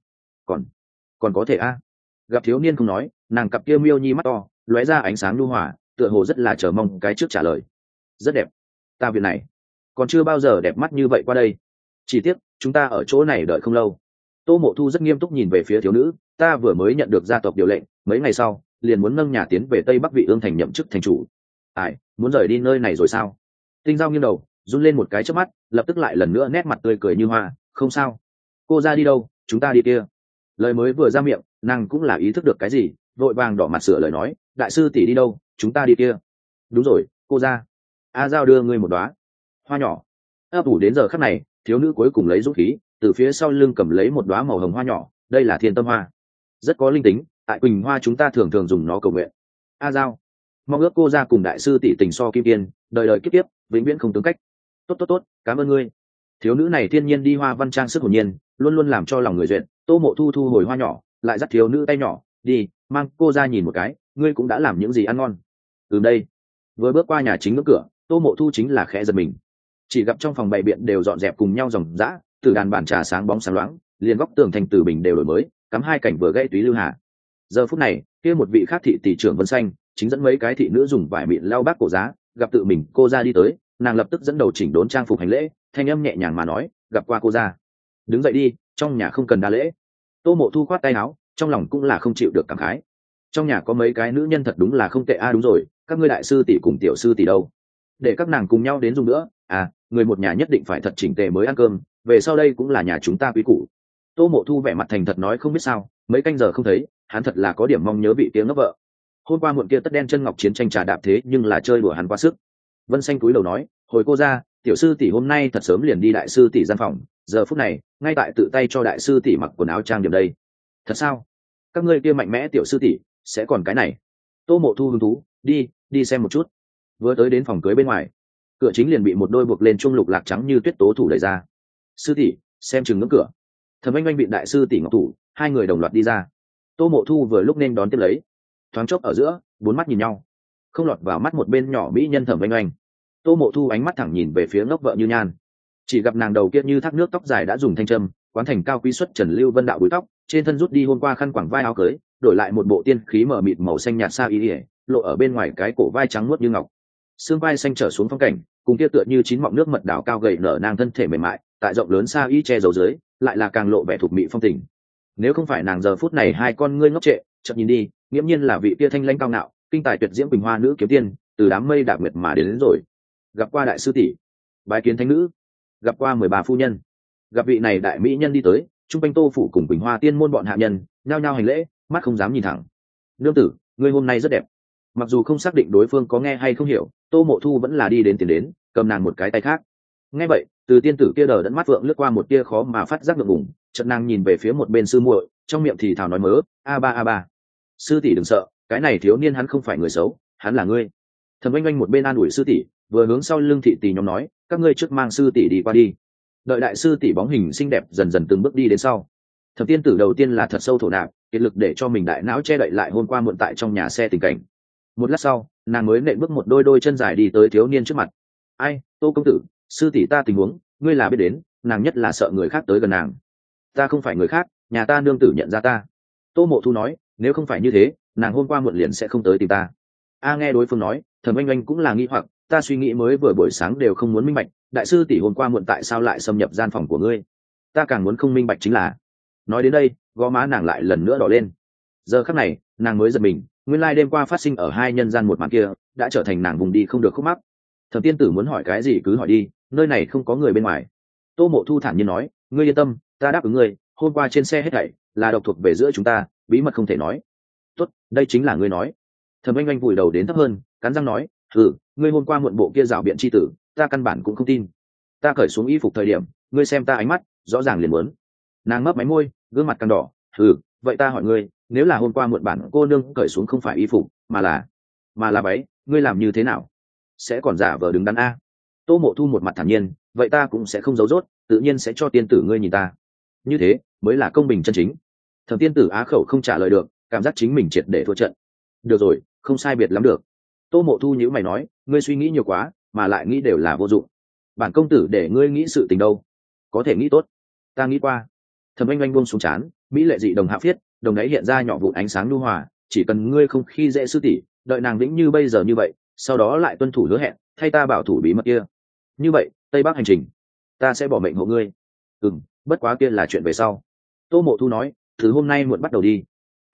Còn có thể a. Gặp thiếu niên không nói, nàng cặp kia miêu nhi mắt to, lóe ra ánh sáng nhu hòa, tựa hồ rất là chờ mong cái trước trả lời. Rất đẹp. Ta viện này còn chưa bao giờ đẹp mắt như vậy qua đây. Chỉ tiếc chúng ta ở chỗ này đợi không lâu. Tô Mộ Thu rất nghiêm túc nhìn về phía thiếu nữ, ta vừa mới nhận được gia tộc điều lệnh, mấy ngày sau liền muốn nâng nhà tiến về Tây Bắc Vị Ương thành nhậm chức thành chủ. Ai, muốn rời đi nơi này rồi sao? Tinh Giao nghiêng đầu, run lên một cái trước mắt, lập tức lại lần nữa nét mặt tươi cười như hoa, không sao. Cô ra đi đâu, chúng ta đi kia. Lời mới vừa ra miệng, nàng cũng là ý thức được cái gì, vội vàng đỏ mặt sửa lời nói, đại sư tỷ đi đâu, chúng ta đi kia. Đúng rồi, cô ra. A Giao đưa ngươi một đóa hoa nhỏ. Ấp ủ đến giờ khắc này, thiếu nữ cuối cùng lấy dũng khí, từ phía sau lưng cầm lấy một đóa màu hồng hoa nhỏ, đây là thiên tâm hoa, rất có linh tính, tại Quỳnh Hoa chúng ta thường thường dùng nó cầu nguyện. A Giao, mong ước cô ra cùng đại sư tỷ tình so kim tiên, đời đời kiếp kiếp, vĩnh viễn không tướng cách. Tốt, cảm ơn ngươi. Thiếu nữ này thiên nhiên đi hoa văn trang sức hồn nhiên, luôn luôn làm cho lòng người duyệt. Tô Mộ Thu thu hồi hoa nhỏ, lại dắt thiếu nữ tay nhỏ, đi, mang cô ra nhìn một cái, ngươi cũng đã làm những gì ăn ngon. Từ đây, vừa bước qua nhà chính ngưỡng cửa, Tô Mộ Thu chính là khẽ giật mình, chỉ gặp trong phòng bày biện đều dọn dẹp cùng nhau ròng rã, từ đàn bàn trà sáng bóng sáng loáng, liền góc tường thành từ bình đều đổi mới, cắm hai cảnh vừa gãy túy lưu hà. Giờ phút này, kia một vị khác thị tỷ trưởng Vân Xanh chính dẫn mấy cái thị nữ dùng vải mịn lau bác cổ giá, gặp tự mình cô ra đi tới, nàng lập tức dẫn đầu chỉnh đốn trang phục hành lễ, thanh âm nhẹ nhàng mà nói, gặp qua cô ra, đứng dậy đi, trong nhà không cần đa lễ. Tô Mộ Thu khoát tay áo, trong lòng cũng là không chịu được cảm khái, trong nhà có mấy cái nữ nhân thật đúng là không tệ a. Đúng rồi, các ngươi đại sư tỷ cùng tiểu sư tỷ đâu, để các nàng cùng nhau đến dùng nữa à, người một nhà nhất định phải thật chỉnh tề mới ăn cơm, về sau đây cũng là nhà chúng ta quý củ. Tô Mộ Thu vẻ mặt thành thật nói, không biết sao mấy canh giờ không thấy, hắn thật là có điểm mong nhớ vị tiếng ngốc vợ. Hôm qua muộn kia tất đen chân ngọc chiến tranh trà đạp thế nhưng là chơi đùa hắn quá sức. Vân Xanh cúi đầu nói, hồi cô ra, tiểu sư tỷ hôm nay thật sớm liền đi đại sư tỷ gian phòng, giờ phút này ngay tại tự tay cho đại sư tỷ mặc quần áo trang điểm đây. Thật sao? Các ngươi kia mạnh mẽ tiểu sư tỷ sẽ còn cái này. Tô Mộ Thu hứng thú, đi xem một chút. Vừa tới đến phòng cưới bên ngoài, cửa chính liền bị một đôi buộc lên chuông lục lạc trắng như tuyết tố thủ đẩy ra. Sư tỷ, xem chừng ngưỡng cửa. Thẩm Anh Anh bị đại sư tỷ ngọc thủ, hai người đồng loạt đi ra. Tô Mộ Thu vừa lúc nên đón tiếp lấy, thoáng chốc ở giữa, bốn mắt nhìn nhau, không lọt vào mắt một bên nhỏ mỹ nhân Thẩm Anh Anh. Tô Mộ Thu ánh mắt thẳng nhìn về phía ngốc vợ Như Nhan, chỉ gặp nàng đầu kia như thác nước tóc dài đã dùng thanh châm quán thành cao quý xuất trần lưu vân đạo búi tóc, trên thân rút đi hôm qua khăn quàng vai áo cưới, đổi lại một bộ tiên khí mờ mịt màu xanh nhạt sa y ỉa, lộ ở bên ngoài cái cổ vai trắng muốt như ngọc, xương vai xanh trở xuống phong cảnh, cùng kia tựa như chín mọng nước mật đảo cao gầy nở nang thân thể mềm mại, tại rộng lớn sa y che giấu dưới, lại là càng lộ vẻ thuộc mị phong tình. Nếu không phải nàng giờ phút này hai con ngươi ngốc trệ, chợt nhìn đi, nghiễm nhiên là vị tia thanh lãnh cao ngạo, kinh tài tuyệt diễm bình hoa nữ kiếm tiên, từ đám mây đạp nguyệt mà đến rồi. Gặp qua đại sư tỷ, bái kiến thánh nữ, gặp qua 13 phu nhân. Gặp vị này đại mỹ nhân đi tới, trung quanh Tô phủ cùng Quỳnh Hoa tiên môn bọn hạ nhân, nhao nhao hành lễ, mắt không dám nhìn thẳng. Nương tử, ngươi hôm nay rất đẹp. Mặc dù không xác định đối phương có nghe hay không hiểu, Tô Mộ Thu vẫn là đi đến tiền đến, cầm nàng một cái tay khác. Nghe vậy, từ tiên tử kia đờ đẫn mắt vượng lướt qua một tia khó mà phát giác ngượng ngùng, chợt nàng nhìn về phía một bên sư muội, trong miệng thì thào nói mớ, a ba. Sư tỷ đừng sợ, cái này thiếu niên hắn không phải người xấu, hắn là ngươi. Thẩm Oanh Oanh một bên an ủi sư tỷ, vừa hướng sau lưng thị tỷ nhóm nói, các ngươi trước mang sư tỷ đi qua đi. Đợi đại sư tỷ bóng hình xinh đẹp dần dần từng bước đi đến sau. Thẩm tiên tử đầu tiên là thật sâu thổ nạp, kiệt lực để cho mình đại não che đậy lại hôm qua muộn tại trong nhà xe tình cảnh. Một lát sau, nàng mới nện bước một đôi chân dài đi tới thiếu niên trước mặt. Ai, Tô công tử, sư tỷ ta tình huống, ngươi là biết đến, nàng nhất là sợ người khác tới gần nàng. Ta không phải người khác, nhà ta nương tử nhận ra ta. Tô Mộ Thu nói, nếu không phải như thế, nàng hôm qua muộn liền sẽ không tới tìm ta. Nghe đối phương nói, Thẩm Oanh Oanh cũng là nghi hoặc, ta suy nghĩ mới vừa buổi sáng đều không muốn minh bạch, đại sư tỷ hôm qua muộn tại sao lại xâm nhập gian phòng của ngươi? Ta càng muốn không minh bạch chính là, nói đến đây, gò má nàng lại lần nữa đỏ lên. Giờ khắc này, nàng mới giật mình, nguyên lai đêm qua phát sinh ở hai nhân gian một màn kia, đã trở thành nàng vùng đi không được khúc mắc. Thẩm tiên tử muốn hỏi cái gì cứ hỏi đi, nơi này không có người bên ngoài. Tô Mộ Thu thản nhiên nói, ngươi yên tâm, ta đáp ứng ngươi, hôm qua trên xe hết thảy là độc thuộc về giữa chúng ta, bí mật không thể nói. Tốt, đây chính là ngươi nói. Thẩm Oanh Oanh vùi đầu đến thấp hơn, cắn răng nói, ngươi hôm qua muộn bộ kia rảo biện chi tử, ta căn bản cũng không tin. Ta cởi xuống y phục thời điểm, ngươi xem ta ánh mắt, rõ ràng liền muốn. Nàng mấp máy môi, gương mặt càng đỏ, vậy ta hỏi ngươi, nếu là hôm qua muộn bản cô nương cởi xuống không phải y phục, mà là váy, ngươi làm như thế nào? Sẽ còn giả vờ đứng đắn a? Tô Mộ Thu một mặt thản nhiên, vậy ta cũng sẽ không giấu dốt, tự nhiên sẽ cho tiên tử ngươi nhìn ta. Như thế mới là công bình chân chính. Thẩm tiên tử á khẩu không trả lời được, cảm giác chính mình triệt để thua trận. Được rồi, không sai biệt lắm được. Tô Mộ Thu nhíu mày nói, ngươi suy nghĩ nhiều quá, mà lại nghĩ đều là vô dụng. Bản công tử để ngươi nghĩ sự tình đâu? Có thể nghĩ tốt. Ta nghĩ qua. Thẩm Oanh Oanh buông xuống chán, mỹ lệ dị đồng hạ phiết, đồng đấy hiện ra nhỏ vụn ánh sáng nhu hòa, chỉ cần ngươi không khi dễ sư tỷ, đợi nàng vĩnh như bây giờ như vậy, sau đó lại tuân thủ hứa hẹn, thay ta bảo thủ bí mật kia. Như vậy, Tây Bắc hành trình, ta sẽ bỏ mệnh hộ ngươi. Bất quá kia là chuyện về sau. Tô Mộ Thu nói, từ hôm nay muộn bắt đầu đi.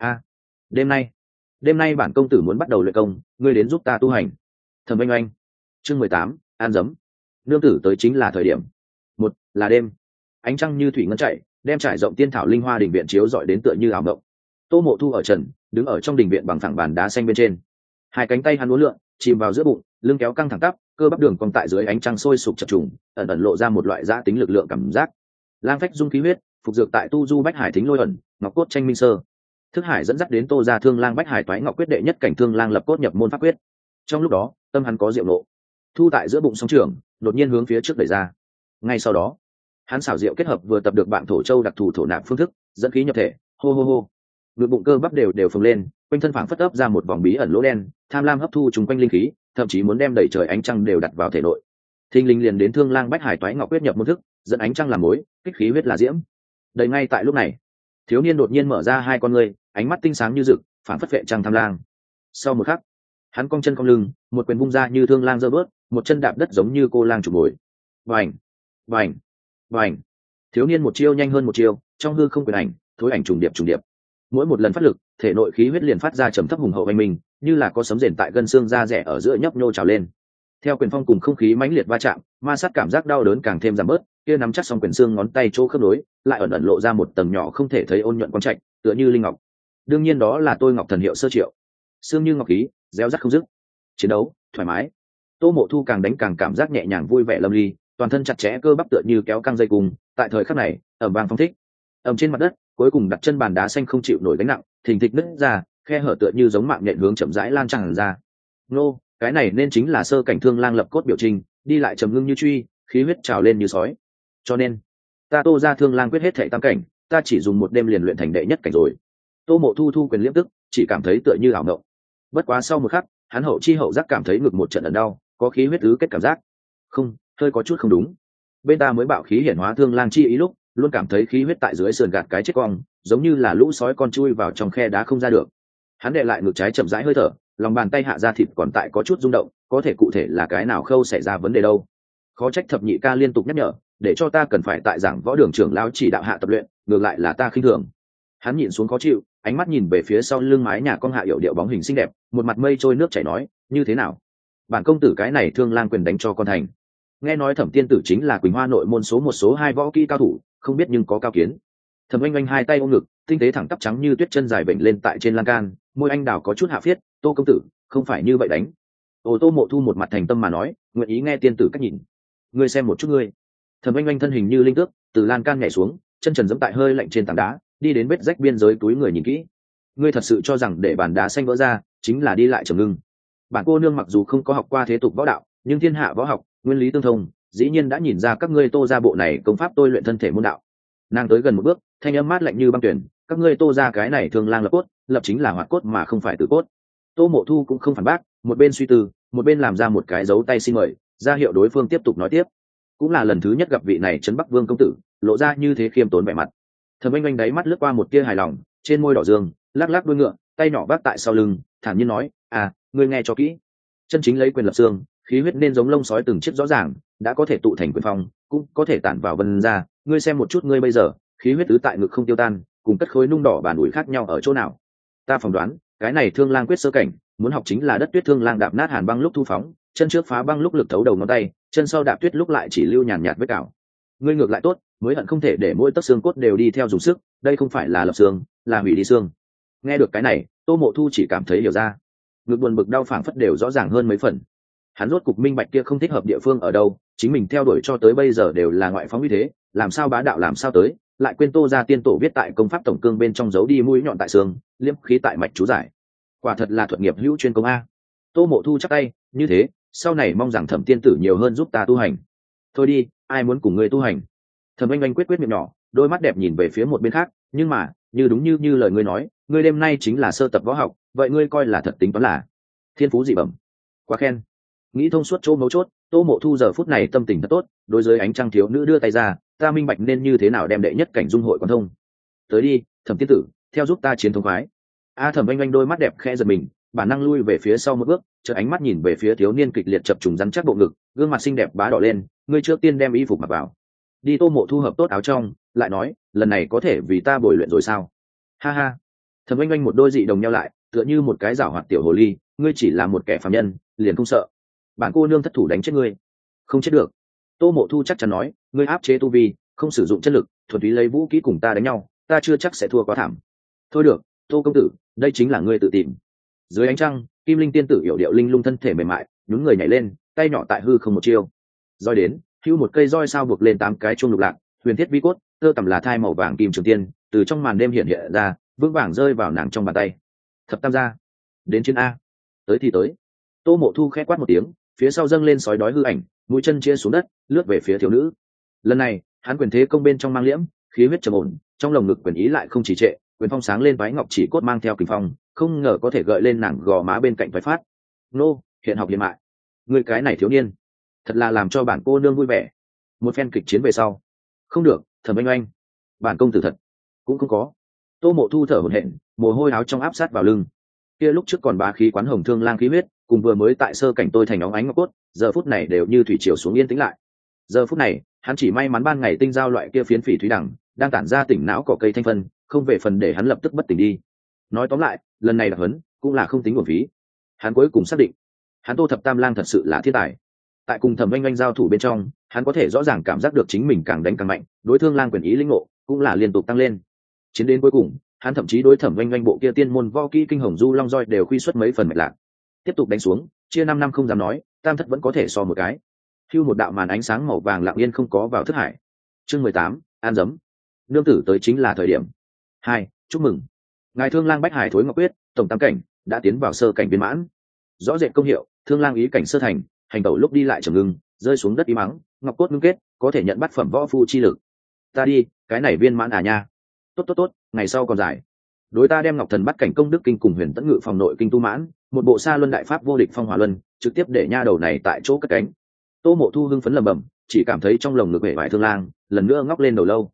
Đêm nay bản công tử muốn bắt đầu luyện công, ngươi đến giúp ta tu hành. Thẩm Oanh Oanh. Chương 18, an dấm. Nương tử tới chính là thời điểm. Một là đêm, ánh trăng như thủy ngân chạy, đem trải rộng tiên thảo linh hoa đình viện chiếu rọi đến tựa như ảo mộng. Tô Mộ Thu ở trần, đứng ở trong đình viện bằng phẳng bàn đá xanh bên trên, hai cánh tay hắn uốn lượn, chìm vào giữa bụng, lưng kéo căng thẳng tắp, cơ bắp đường cong tại dưới ánh trăng sôi sục chập trùng, ẩn ẩn lộ ra một loại giã tính lực lượng cảm giác. Lang phách dung khí huyết, phục dược tại tu du bách hải thính lôi ẩn, ngọc cốt tranh minh sơ. Thức hải dẫn dắt đến Tô gia Thương Lang bách hải toái ngọc quyết đệ nhất cảnh Thương Lang lập cốt nhập môn pháp quyết. Trong lúc đó, tâm hắn có diệu nộ, thu tại giữa bụng sóng trường, đột nhiên hướng phía trước đẩy ra. Ngay sau đó, hắn xảo diệu kết hợp vừa tập được bạn thổ châu đặc thù thổ nạp phương thức, dẫn khí nhập thể, hô. Ngực bụng cơ bắp đều phồng lên, quanh thân phảng phất ấp ra một vòng bí ẩn lỗ đen, tham lam hấp thu trùng quanh linh khí, thậm chí muốn đem đẩy trời ánh trăng đều đặt vào thể nội. Thinh linh liền đến Thương Lang bách hải toái ngọc quyết nhập môn thức, dẫn ánh trăng làm mối, kích khí huyết là diễm. Đầy ngay tại lúc này, thiếu niên đột nhiên mở ra hai con ngươi, ánh mắt tinh sáng như rực, phảng phất vệ trăng tham lang. Sau một khắc, hắn cong chân cong lưng, một quyền vung ra như thương lang giơ bớt, một chân đạp đất giống như cô lang chụp ngồi. Vành. Thiếu niên một chiêu nhanh hơn một chiêu, trong hư không quyền ảnh, thối ảnh trùng điệp. Mỗi một lần phát lực, thể nội khí huyết liền phát ra trầm thấp hùng hậu oanh minh, như là có sấm rền tại gân xương da rẻ ở giữa nhấp nhô trào lên. Theo quyền phong cùng không khí mãnh liệt va chạm, ma sát cảm giác đau đớn càng thêm giảm bớt, kia nắm chắc xong quyền xương ngón tay chỗ khớp nối, lại ẩn ẩn lộ ra một tầng nhỏ không thể thấy ôn nhuận quang trạch, tựa như linh ngọc. Đương nhiên đó là Tôi Ngọc thần hiệu sơ triệu. Xương như ngọc khí, réo rắt không dứt. Chiến đấu thoải mái. Tô Mộ Thu càng đánh càng cảm giác nhẹ nhàng vui vẻ lâm ly, toàn thân chặt chẽ cơ bắp tựa như kéo căng dây cùng, tại thời khắc này, ầm vang phong thích. Ầm trên mặt đất, cuối cùng đặt chân bàn đá xanh không chịu nổi gánh nặng, thình thịch nứt ra, khe hở tựa như giống mạng nhện hướng chậm rãi lan tràn ra. Nô, cái này nên chính là sơ cảnh Thương Lang lập cốt biểu trình, đi lại trầm ngưng như truy, khí huyết trào lên như sói. Cho nên, ta Tô gia Thương Lang quyết hết thảy tam cảnh, ta chỉ dùng một đêm liền luyện thành đệ nhất cảnh rồi. Tô Mộ Thu thu quyền liễm tức, chỉ cảm thấy tựa như ảo ngộng. Bất quá sau một khắc, hắn hậu chi hậu giác cảm thấy ngực một trận ẩn đau, có khí huyết ứ kết cảm giác. Không, hơi có chút không đúng. Bên ta mới bạo khí hiển hóa Thương Lang chi ý lúc, luôn cảm thấy khí huyết tại dưới sườn gạt cái chết cong, giống như là lũ sói con chui vào trong khe đá không ra được. Hắn đệ lại ngực trái chậm rãi hơi thở, lòng bàn tay hạ ra thịt còn tại có chút rung động, có thể cụ thể là cái nào khâu xảy ra vấn đề đâu. Khó trách thập nhị ca liên tục nhắc nhở, để cho ta cần phải tại giảng võ đường trưởng lão chỉ đạo hạ tập luyện, ngược lại là ta khinh thường. Hắn nhìn xuống khó chịu, ánh mắt nhìn về phía sau lưng mái nhà con hạ hiệu điệu bóng hình xinh đẹp, một mặt mây trôi nước chảy nói, như thế nào? Bản công tử cái này Thương Lang quyền đánh cho con thành. Nghe nói Thẩm tiên tử chính là Quỳnh Hoa nội môn số 2 võ kỹ cao thủ, không biết nhưng có cao kiến. Thẩm Oanh Oanh hai tay ôm ngực, tinh tế thẳng tắp trắng như tuyết chân dài bệnh lên tại trên lan can, môi anh đào có chút hạ phiết, Tô công tử, không phải như vậy đánh. Tô Mộ Thu một mặt thành tâm mà nói, nguyện ý nghe tiên tử cách nhìn. Ngươi xem một chút ngươi. Thẩm Oanh Oanh thân hình như linh tước, từ lan can nhảy xuống, chân trần giẫm tại hơi lạnh trên tảng đá, đi đến vết rách biên giới túi người nhìn kỹ. Ngươi thật sự cho rằng để bàn đá xanh vỡ ra chính là đi lại trầm ngưng? Bản cô nương mặc dù không có học qua thế tục võ đạo, nhưng thiên hạ võ học nguyên lý tương thông, dĩ nhiên đã nhìn ra các ngươi Tô gia bộ này công pháp tôi luyện thân thể môn đạo. Nàng tới gần một bước, thanh âm mát lạnh như băng tuyển, các ngươi Tô gia cái này Thương Lang lập cốt, lập chính là hoạt cốt mà không phải tử cốt. Tô Mộ Thu cũng không phản bác, một bên suy tư, một bên làm ra một cái dấu tay xin mời, ra hiệu đối phương tiếp tục nói tiếp. Cũng là lần thứ nhất gặp vị này trấn Bắc Vương công tử, lộ ra như thế khiêm tốn vẻ mặt. Thẩm Oanh Oanh đáy mắt lướt qua một tia hài lòng, trên môi đỏ dương, lắc lắc đuôi ngựa, tay nhỏ vác tại sau lưng, thản nhiên nói, ngươi nghe cho kỹ. Chân chính lấy quyền lập xương, khí huyết nên giống lông sói từng chiếc rõ ràng, đã có thể tụ thành quyền phong, cũng có thể tản vào vân ra. Ngươi xem một chút ngươi bây giờ, khí huyết tứ tại ngực không tiêu tan, cùng cất khối nung đỏ bàn ủi khác nhau ở chỗ nào? Ta phỏng đoán, cái này Thương Lang quyết sơ cảnh, muốn học chính là đất tuyết Thương Lang đạp nát hàn băng lúc thu phóng, chân trước phá băng lúc lực thấu đầu ngón tay, chân sau đạp tuyết lúc lại chỉ lưu nhàn nhạt vết cào. Ngươi ngược lại tốt, mới hận không thể để mỗi tấc xương cốt đều đi theo dùng sức, đây không phải là lập xương, là hủy đi xương. Nghe được cái này, Tô Mộ Thu chỉ cảm thấy hiểu ra, ngực buồn bực đau phảng phất đều rõ ràng hơn mấy phần. Hắn rốt cục minh bạch kia không thích hợp địa phương ở đâu, chính mình theo đuổi cho tới bây giờ đều là ngoại phóng như thế, làm sao bá đạo làm sao tới, lại quên Tô gia tiên tổ viết tại công pháp tổng cương bên trong giấu đi mũi nhọn tại xương, liếm khí tại mạch chú giải. Quả thật là thuật nghiệp hữu chuyên công a. Tô Mộ Thu chắc tay, như thế, sau này mong rằng Thẩm tiên tử nhiều hơn giúp ta tu hành. Thôi đi, ai muốn cùng ngươi tu hành? Thẩm Oanh Oanh quyết miệng nhỏ, đôi mắt đẹp nhìn về phía một bên khác, nhưng mà, như đúng như lời ngươi nói, ngươi đêm nay chính là sơ tập võ học, vậy ngươi coi là thật tính toán là thiên phú dị bẩm. Quá khen. Nghĩ thông suốt chỗ mấu chốt, Tô Mộ Thu giờ phút này tâm tình thật tốt, đối với ánh trăng thiếu nữ đưa tay ra, ta minh bạch nên như thế nào đem đệ nhất cảnh dung hội quan thông. Tới đi, Thẩm tiên tử, theo giúp ta chiến thống khoái. Thẩm Oanh Oanh đôi mắt đẹp khẽ giật mình, bản năng lui về phía sau một bước, chợt ánh mắt nhìn về phía thiếu niên kịch liệt chập trùng rắn chắc bộ ngực, gương mặt xinh đẹp bá đỏ lên, ngươi trước tiên đem y phục mặc vào. Đi. Tô Mộ Thu hợp tốt áo trong, lại nói, lần này có thể vì ta bồi luyện rồi sao? Ha ha. Thẩm Oanh Oanh một đôi dị đồng nhau lại, tựa như một cái giảo hoạt tiểu hồ ly, ngươi chỉ là một kẻ phàm nhân, liền không sợ. Bản cô nương thất thủ đánh chết ngươi. Không chết được. Tô Mộ Thu chắc chắn nói, ngươi áp chế tu vi, không sử dụng chất lực, thuần túy lấy vũ khí cùng ta đánh nhau, ta chưa chắc sẽ thua quá thảm. Thôi được, Tô công tử, đây chính là ngươi tự tìm. Dưới ánh trăng, Kim Linh tiên tử hiểu điệu linh lung thân thể mềm mại, nhún người nhảy lên, tay nhỏ tại hư không một chiêu. Roi đến, hưu một cây roi sao buộc lên 8 cái chuông lục lạc, huyền thiết vi cốt, tơ tằm là thai màu vàng kim trường tiên, từ trong màn đêm hiện hiện ra, vững vàng rơi vào nàng trong bàn tay. Thập tam gia, đến chiến a. Tới thì tới. Tô Mộ Thu khẽ quát một tiếng, phía sau dâng lên sói đói hư ảnh, mũi chân chia xuống đất, lướt về phía thiếu nữ. Lần này, hắn quyền thế công bên trong mang liễm, khí huyết trầm ổn, trong lồng ngực quyền ý lại không trì trệ, quyền phong sáng lên váy ngọc chỉ cốt mang theo kình phong, không ngờ có thể gợi lên nàng gò má bên cạnh váy phát. Nô, hiện học hiện mại. Người cái này thiếu niên, thật là làm cho bản cô nương vui vẻ. Một phen kịch chiến về sau, không được, Thẩm Oanh Oanh, bản công tử thật cũng không có. Tô Mộ Thu thở hổn hển, mồ hôi áo trong áp sát vào lưng. Kia lúc trước còn bá khí quán hồng Thương Lang khí huyết, cùng vừa mới tại sơ cảnh tôi thành óng ánh ngọc cốt, giờ phút này đều như thủy triều xuống yên tĩnh lại. Giờ phút này, hắn chỉ may mắn ban ngày tinh giao loại kia phiến phỉ thúy đằng đang tản ra tỉnh não cỏ cây thanh phân, không về phần để hắn lập tức bất tỉnh đi. Nói tóm lại, lần này đặc huấn cũng là không tính uổng phí. Hắn cuối cùng xác định, hắn Tô Thập Tam Lang thật sự là thiên tài. Tại cùng Thẩm Oanh Oanh giao thủ bên trong, hắn có thể rõ ràng cảm giác được chính mình càng đánh càng mạnh, đối Thương Lang quyền ý lĩnh ngộ cũng là liên tục tăng lên. Chiến đến cuối cùng, hắn thậm chí đối Thẩm Oanh Oanh bộ kia tiên môn võ kỹ kinh hồng du long roi đều khuy xuất mấy phần mạch lạc. Tiếp tục đánh xuống, chia 5 năm không dám nói, tam thất vẫn có thể so một cái. Hưu một đạo màn ánh sáng màu vàng lặng yên không có vào thức hải. Chương 18, an dấm. Nương tử tới chính là thời điểm. 2, chúc mừng. Ngài Thương Lang Bách Hải Thối Ngọc Quyết, tổng tam cảnh đã tiến vào sơ cảnh viên mãn. Rõ rệt công hiệu, Thương Lang ý cảnh sơ thành, hành tẩu lúc đi lại trầm ngưng, rơi xuống đất ý mắng, ngọc cốt ngưng kết, có thể nhận bắt phẩm võ phu chi lực. Ta đi, cái này viên mãn à nha. Tốt, ngày sau còn dài. Đối ta đem Ngọc Thần bắt cảnh công đức kinh cùng Huyền Tẫn Ngự phòng nội kinh tu mãn, một bộ Sa Luân đại pháp vô địch phong hỏa luân, trực tiếp để nha đầu này tại chỗ cất cánh. Tô Mộ Thu hưng phấn lẩm bẩm, chỉ cảm thấy trong lồng ngực vẻ vải Thương Lang lần nữa ngóc lên đầu lâu.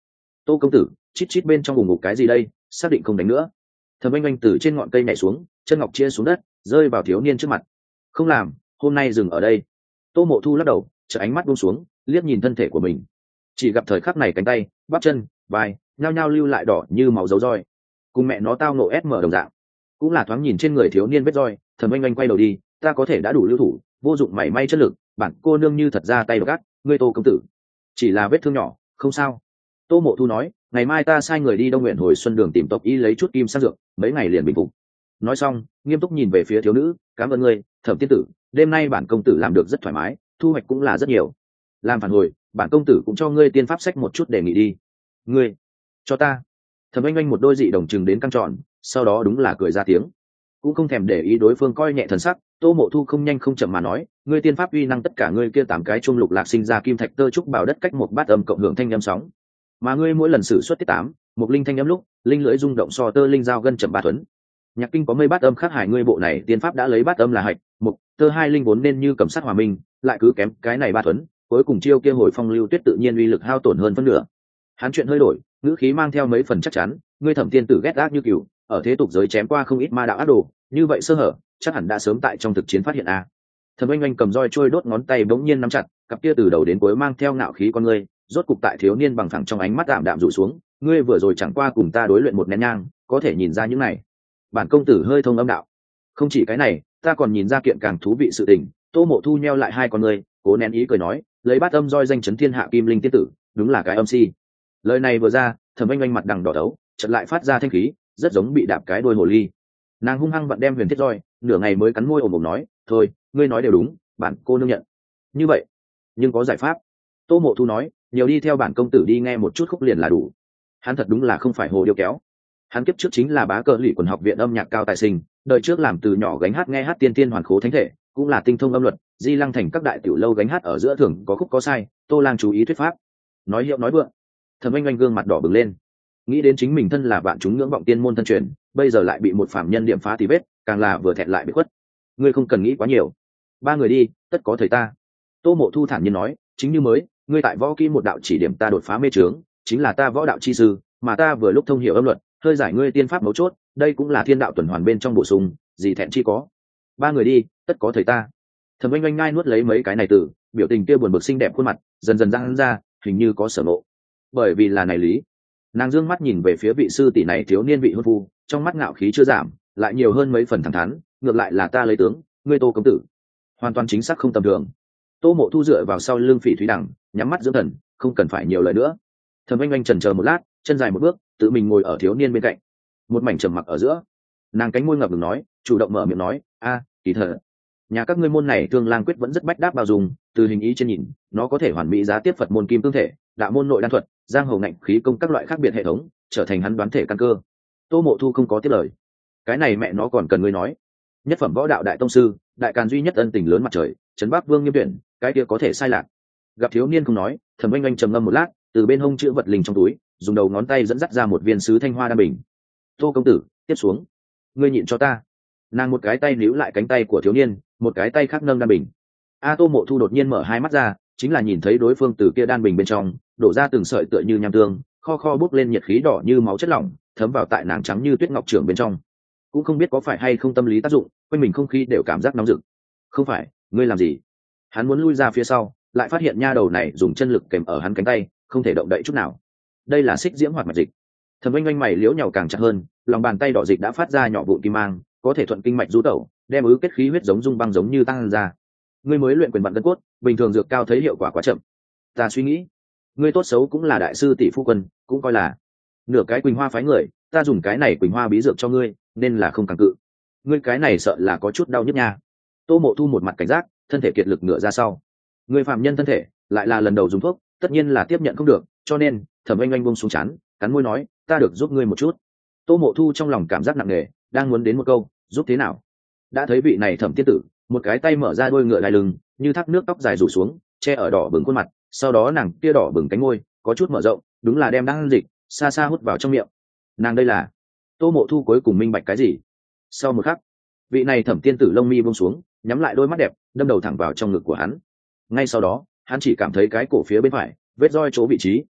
Tô công tử, chít chít bên trong ủng ngục cái gì đây, xác định không đánh nữa. Thẩm Anh Anh từ trên ngọn cây nhảy xuống, chân ngọc chia xuống đất, rơi vào thiếu niên trước mặt. Không làm, hôm nay dừng ở đây. Tô Mộ Thu lắc đầu, trở ánh mắt buông xuống, liếc nhìn thân thể của mình. Chỉ gặp thời khắc này cánh tay, bắp chân, vai nhao nhao lưu lại đỏ như máu dấu roi, cùng mẹ nó tao nộ SM đồng dạng. Cũng là thoáng nhìn trên người thiếu niên vết roi, Thẩm Anh Anh quay đầu đi, ta có thể đã đủ lưu thủ, vô dụng mảy may chất lực, bản cô nương như thật ra tay gắt, ngươi Tô công tử chỉ là vết thương nhỏ, không sao. Tô Mộ Thu nói, ngày mai ta sai người đi Đông Nguyện Hồi Xuân Đường tìm tộc y lấy chút kim sang dược, mấy ngày liền bình phục. Nói xong, nghiêm túc nhìn về phía thiếu nữ, cảm ơn ngươi, Thẩm tiên tử, đêm nay bản công tử làm được rất thoải mái, thu hoạch cũng là rất nhiều. Làm phản hồi, bản công tử cũng cho ngươi tiên pháp sách một chút để nghỉ đi. Ngươi, cho ta. Thẩm Anh Anh một đôi dị đồng chừng đến căng tròn, sau đó đúng là cười ra tiếng, cũng không thèm để ý đối phương coi nhẹ thần sắc. Tô Mộ Thu không nhanh không chậm mà nói, ngươi tiên pháp uy năng tất cả ngươi kia 8 cái chuông lục lạc sinh ra kim thạch tơ trúc bảo đất cách một bát âm cộng hưởng thanh âm sóng, mà ngươi mỗi lần sử xuất tiết 8, một linh thanh âm lúc, linh lưỡi rung động so tơ linh dao gân chậm ba thuấn. Nhạc kinh có mây bát âm khắc hải, ngươi bộ này tiên pháp đã lấy bát âm là hạch, một tơ hai linh vốn nên như cầm sát hòa minh, lại cứ kém cái này ba thuấn, cuối cùng chiêu kia hồi phong lưu tuyết tự nhiên uy lực hao tổn hơn phân nửa. Hắn chuyện hơi đổi, ngữ khí mang theo mấy phần chắc chắn, ngươi Thẩm tiên tử ghét ác như cừu, ở thế tục giới chém qua không ít ma đạo ác đồ, như vậy sơ hở chắc hẳn đã sớm tại trong thực chiến phát hiện a. Thẩm Anh Anh cầm roi trôi đốt ngón tay bỗng nhiên nắm chặt, cặp kia từ đầu đến cuối mang theo ngạo khí con ngươi, rốt cục tại thiếu niên bằng phẳng trong ánh mắt đạm đạm rủ xuống, ngươi vừa rồi chẳng qua cùng ta đối luyện một nén nhang, có thể nhìn ra những này. Bản công tử hơi thông âm đạo. Không chỉ cái này, ta còn nhìn ra kiện càng thú vị sự tình. Tô Mộ Thu nheo lại hai con ngươi, cố nén ý cười nói, lấy bát âm roi danh chấn thiên hạ kim linh tiên tử, đúng là cái âm si. Lời này vừa ra, Thẩm Anh Anh mặt đằng đỏ đấu, chợt lại phát ra thanh khí, rất giống bị đạp cái đuôi hồ ly. Nàng hung hăng vặn đem huyền thiết roi, nửa ngày mới cắn môi ồm ồm nói, thôi, ngươi nói đều đúng, bản cô nương nhận. Như vậy, nhưng có giải pháp. Tô Mộ Thu nói, nhiều đi theo bản công tử đi nghe một chút khúc liền là đủ. Hắn thật đúng là không phải hồ điêu kéo. Hắn kiếp trước chính là bá cờ lỵ quần học viện âm nhạc cao tài sinh, đời trước làm từ nhỏ gánh hát nghe hát tiên tiên hoàn khố thánh thể, cũng là tinh thông âm luật, di lăng thành các đại tiểu lâu gánh hát ở giữa thường có khúc có sai. Tô Lang chú ý thuyết pháp, nói hiệu nói vượng. Thẩm Anh Anh gương mặt đỏ bừng lên, nghĩ đến chính mình thân là bạn chúng ngưỡng vọng tiên môn thân truyền, bây giờ lại bị một phạm nhân điểm phá tí vết, càng là vừa thẹn lại bị khuất. Ngươi không cần nghĩ quá nhiều, ba người đi, tất có thời ta. Tô Mộ Thu thản nhiên nói, chính như mới, ngươi tại võ kỹ một đạo chỉ điểm ta đột phá mê trướng, chính là ta võ đạo chi sư, mà ta vừa lúc thông hiểu âm luật, hơi giải ngươi tiên pháp mấu chốt, đây cũng là thiên đạo tuần hoàn bên trong bổ sung, gì thẹn chi có. Ba người đi, tất có thời ta. Thẩm Anh Anh ngai nuốt lấy mấy cái này từ, biểu tình kia buồn bực xinh đẹp khuôn mặt dần dần giãn ra, hình như có sở nộ. Bởi vì là này lý, nàng dương mắt nhìn về phía vị sư tỷ này thiếu niên vị hôn phu, trong mắt ngạo khí chưa giảm, lại nhiều hơn mấy phần thẳng thắn, ngược lại là ta lấy tướng, ngươi Tô công tử hoàn toàn chính xác không tầm thường. Tô Mộ Thu dựa vào sau lưng Phỉ Thúy Đằng, nhắm mắt dưỡng thần, không cần phải nhiều lời nữa. Thẩm Anh Anh chần chờ một lát, chân dài một bước, tự mình ngồi ở thiếu niên bên cạnh, một mảnh trầm mặc ở giữa. Nàng cánh môi ngập ngừng nói, chủ động mở miệng nói, a, kỳ thật, nhà các ngươi môn này Thương Lang quyết vẫn rất bách đáp bao dung, từ hình ý trên nhìn, nó có thể hoàn mỹ giá tiếp Phật môn kim tương thể, đạo môn nội đan thuật, giang hồ ngạnh khí công các loại khác biệt hệ thống, trở thành hắn đoán thể căn cơ. Tô Mộ Thu không có tiếp lời, cái này mẹ nó còn cần ngươi nói. Nhất phẩm võ đạo đại tông sư, đại càn duy nhất ân tình lớn mặt trời, trấn Bắc Vương nghiêm tuyển, cái kia có thể sai lạc. Gặp thiếu niên không nói, Thẩm Anh Anh trầm ngâm một lát, từ bên hông chữ vật linh trong túi, dùng đầu ngón tay dẫn dắt ra một viên sứ thanh hoa đan bình. Tô công tử, tiếp xuống, ngươi nhịn cho ta. Nàng một cái tay níu lại cánh tay của thiếu niên, một cái tay khác nâng đan bình. Tô Mộ Thu đột nhiên mở hai mắt ra, chính là nhìn thấy đối phương từ kia đan bình bên trong đổ ra từng sợi tựa như nham tương, kho kho bốc lên nhiệt khí đỏ như máu chất lỏng, thấm vào tại nàng trắng như tuyết ngọc trưởng bên trong. Cũng không biết có phải hay không tâm lý tác dụng, quanh mình không khí đều cảm giác nóng rực. Không phải, ngươi làm gì? Hắn muốn lui ra phía sau, lại phát hiện nha đầu này dùng chân lực kèm ở hắn cánh tay, không thể động đậy chút nào. Đây là xích diễm hoạt mạch dịch. Thẩm Anh Anh mày liễu nhàu càng chặt hơn, lòng bàn tay đỏ dịch đã phát ra nhỏ vụn kim mang, có thể thuận kinh mạch du tẩu, đem ứ kết khí huyết giống dung băng giống như tăng ra. Ngươi mới luyện quyền vận gân cốt, bình thường dược cao thấy hiệu quả quá chậm. Ta suy nghĩ, ngươi tốt xấu cũng là đại sư tỷ phu quân, cũng coi là nửa cái Quỳnh Hoa phái người, ta dùng cái này Quỳnh Hoa bí dược cho ngươi, nên là không càng cự. Ngươi cái này sợ là có chút đau nhức nha. Tô Mộ Thu một mặt cảnh giác, thân thể kiệt lực ngựa ra sau. Ngươi phạm nhân thân thể, lại là lần đầu dùng thuốc, tất nhiên là tiếp nhận không được, cho nên Thẩm Anh Anh buông xuống chán, cắn môi nói, ta được giúp ngươi một chút. Tô Mộ Thu trong lòng cảm giác nặng nề, đang muốn đến một câu, giúp thế nào? Đã thấy vị này Thẩm tiên tử, một cái tay mở ra đuôi ngựa đai lưng, như thác nước tóc dài rủ xuống, che ở đỏ bừng khuôn mặt, sau đó nàng kia đỏ bừng cánh môi, có chút mở rộng, đúng là đem đan dịch xa xa hút vào trong miệng. Nàng đây là? Tô Mộ Thu cuối cùng minh bạch cái gì? Sau một khắc, vị này Thẩm tiên tử lông mi buông xuống, nhắm lại đôi mắt đẹp, đâm đầu thẳng vào trong ngực của hắn. Ngay sau đó, hắn chỉ cảm thấy cái cổ phía bên phải, vết roi chỗ vị trí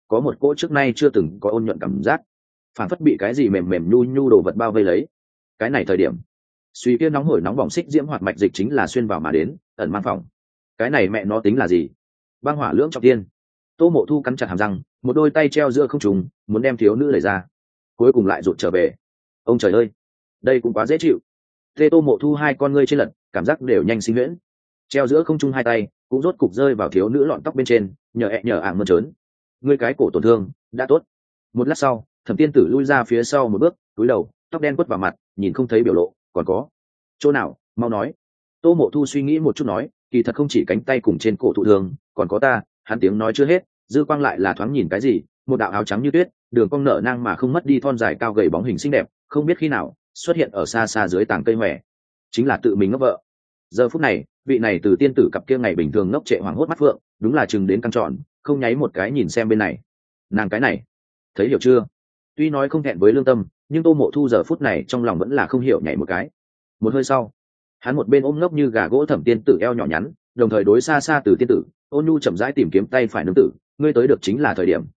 có một cỗ trước nay chưa từng có ôn nhuận cảm giác, phản phất bị cái gì mềm mềm nhu nhu đồ vật bao vây lấy. Cái này thời điểm suy kia nóng hổi nóng bỏng xích diễm hoạt mạch dịch chính là xuyên vào mà đến, ẩn mang phòng. Cái này mẹ nó tính là gì? Băng hỏa lưỡng trọng tiên. Tô Mộ Thu cắn chặt hàm răng, một đôi tay treo giữa không trung, muốn đem thiếu nữ đẩy ra, cuối cùng lại rụt trở về. Ông trời ơi, đây cũng quá dễ chịu. Tê Tô Mộ Thu hai con ngươi trên lật, cảm giác đều nhanh sinh huyễn. Treo giữa không trung hai tay, cũng rốt cục rơi vào thiếu nữ lọn tóc bên trên, nhờ ạng mơn trớn. Ngươi cái cổ tổn thương, đã tốt. Một lát sau, Thẩm Tiên Tử lui ra phía sau một bước, cúi đầu, tóc đen quất vào mặt, nhìn không thấy biểu lộ, còn có chỗ nào, mau nói. Tô Mộ Thu suy nghĩ một chút nói, kỳ thật không chỉ cánh tay cùng trên cổ thụ thương, còn có ta. Hắn tiếng nói chưa hết, dư quang lại là thoáng nhìn cái gì, một đạo áo trắng như tuyết, đường cong nở nang mà không mất đi thon dài cao gầy bóng hình xinh đẹp, không biết khi nào xuất hiện ở xa xa dưới tàng cây hòe, chính là tự mình ngốc vợ. Giờ phút này, vị này từ tiên tử cặp kia ngày bình thường ngốc trệ hoàng hốt mắt phượng, đúng là chừng đến căng tròn, không nháy một cái nhìn xem bên này. Nàng cái này, thấy hiểu chưa? Tuy nói không thẹn với lương tâm, nhưng Tô Mộ Thu giờ phút này trong lòng vẫn là không hiểu nhảy một cái. Một hơi sau, hắn một bên ôm ngốc như gà gỗ Thẩm Tiên Tử eo nhỏ nhắn, đồng thời đối xa xa từ tiên tử ôn nhu chậm rãi tìm kiếm tay phải nương tử, ngươi tới được chính là thời điểm,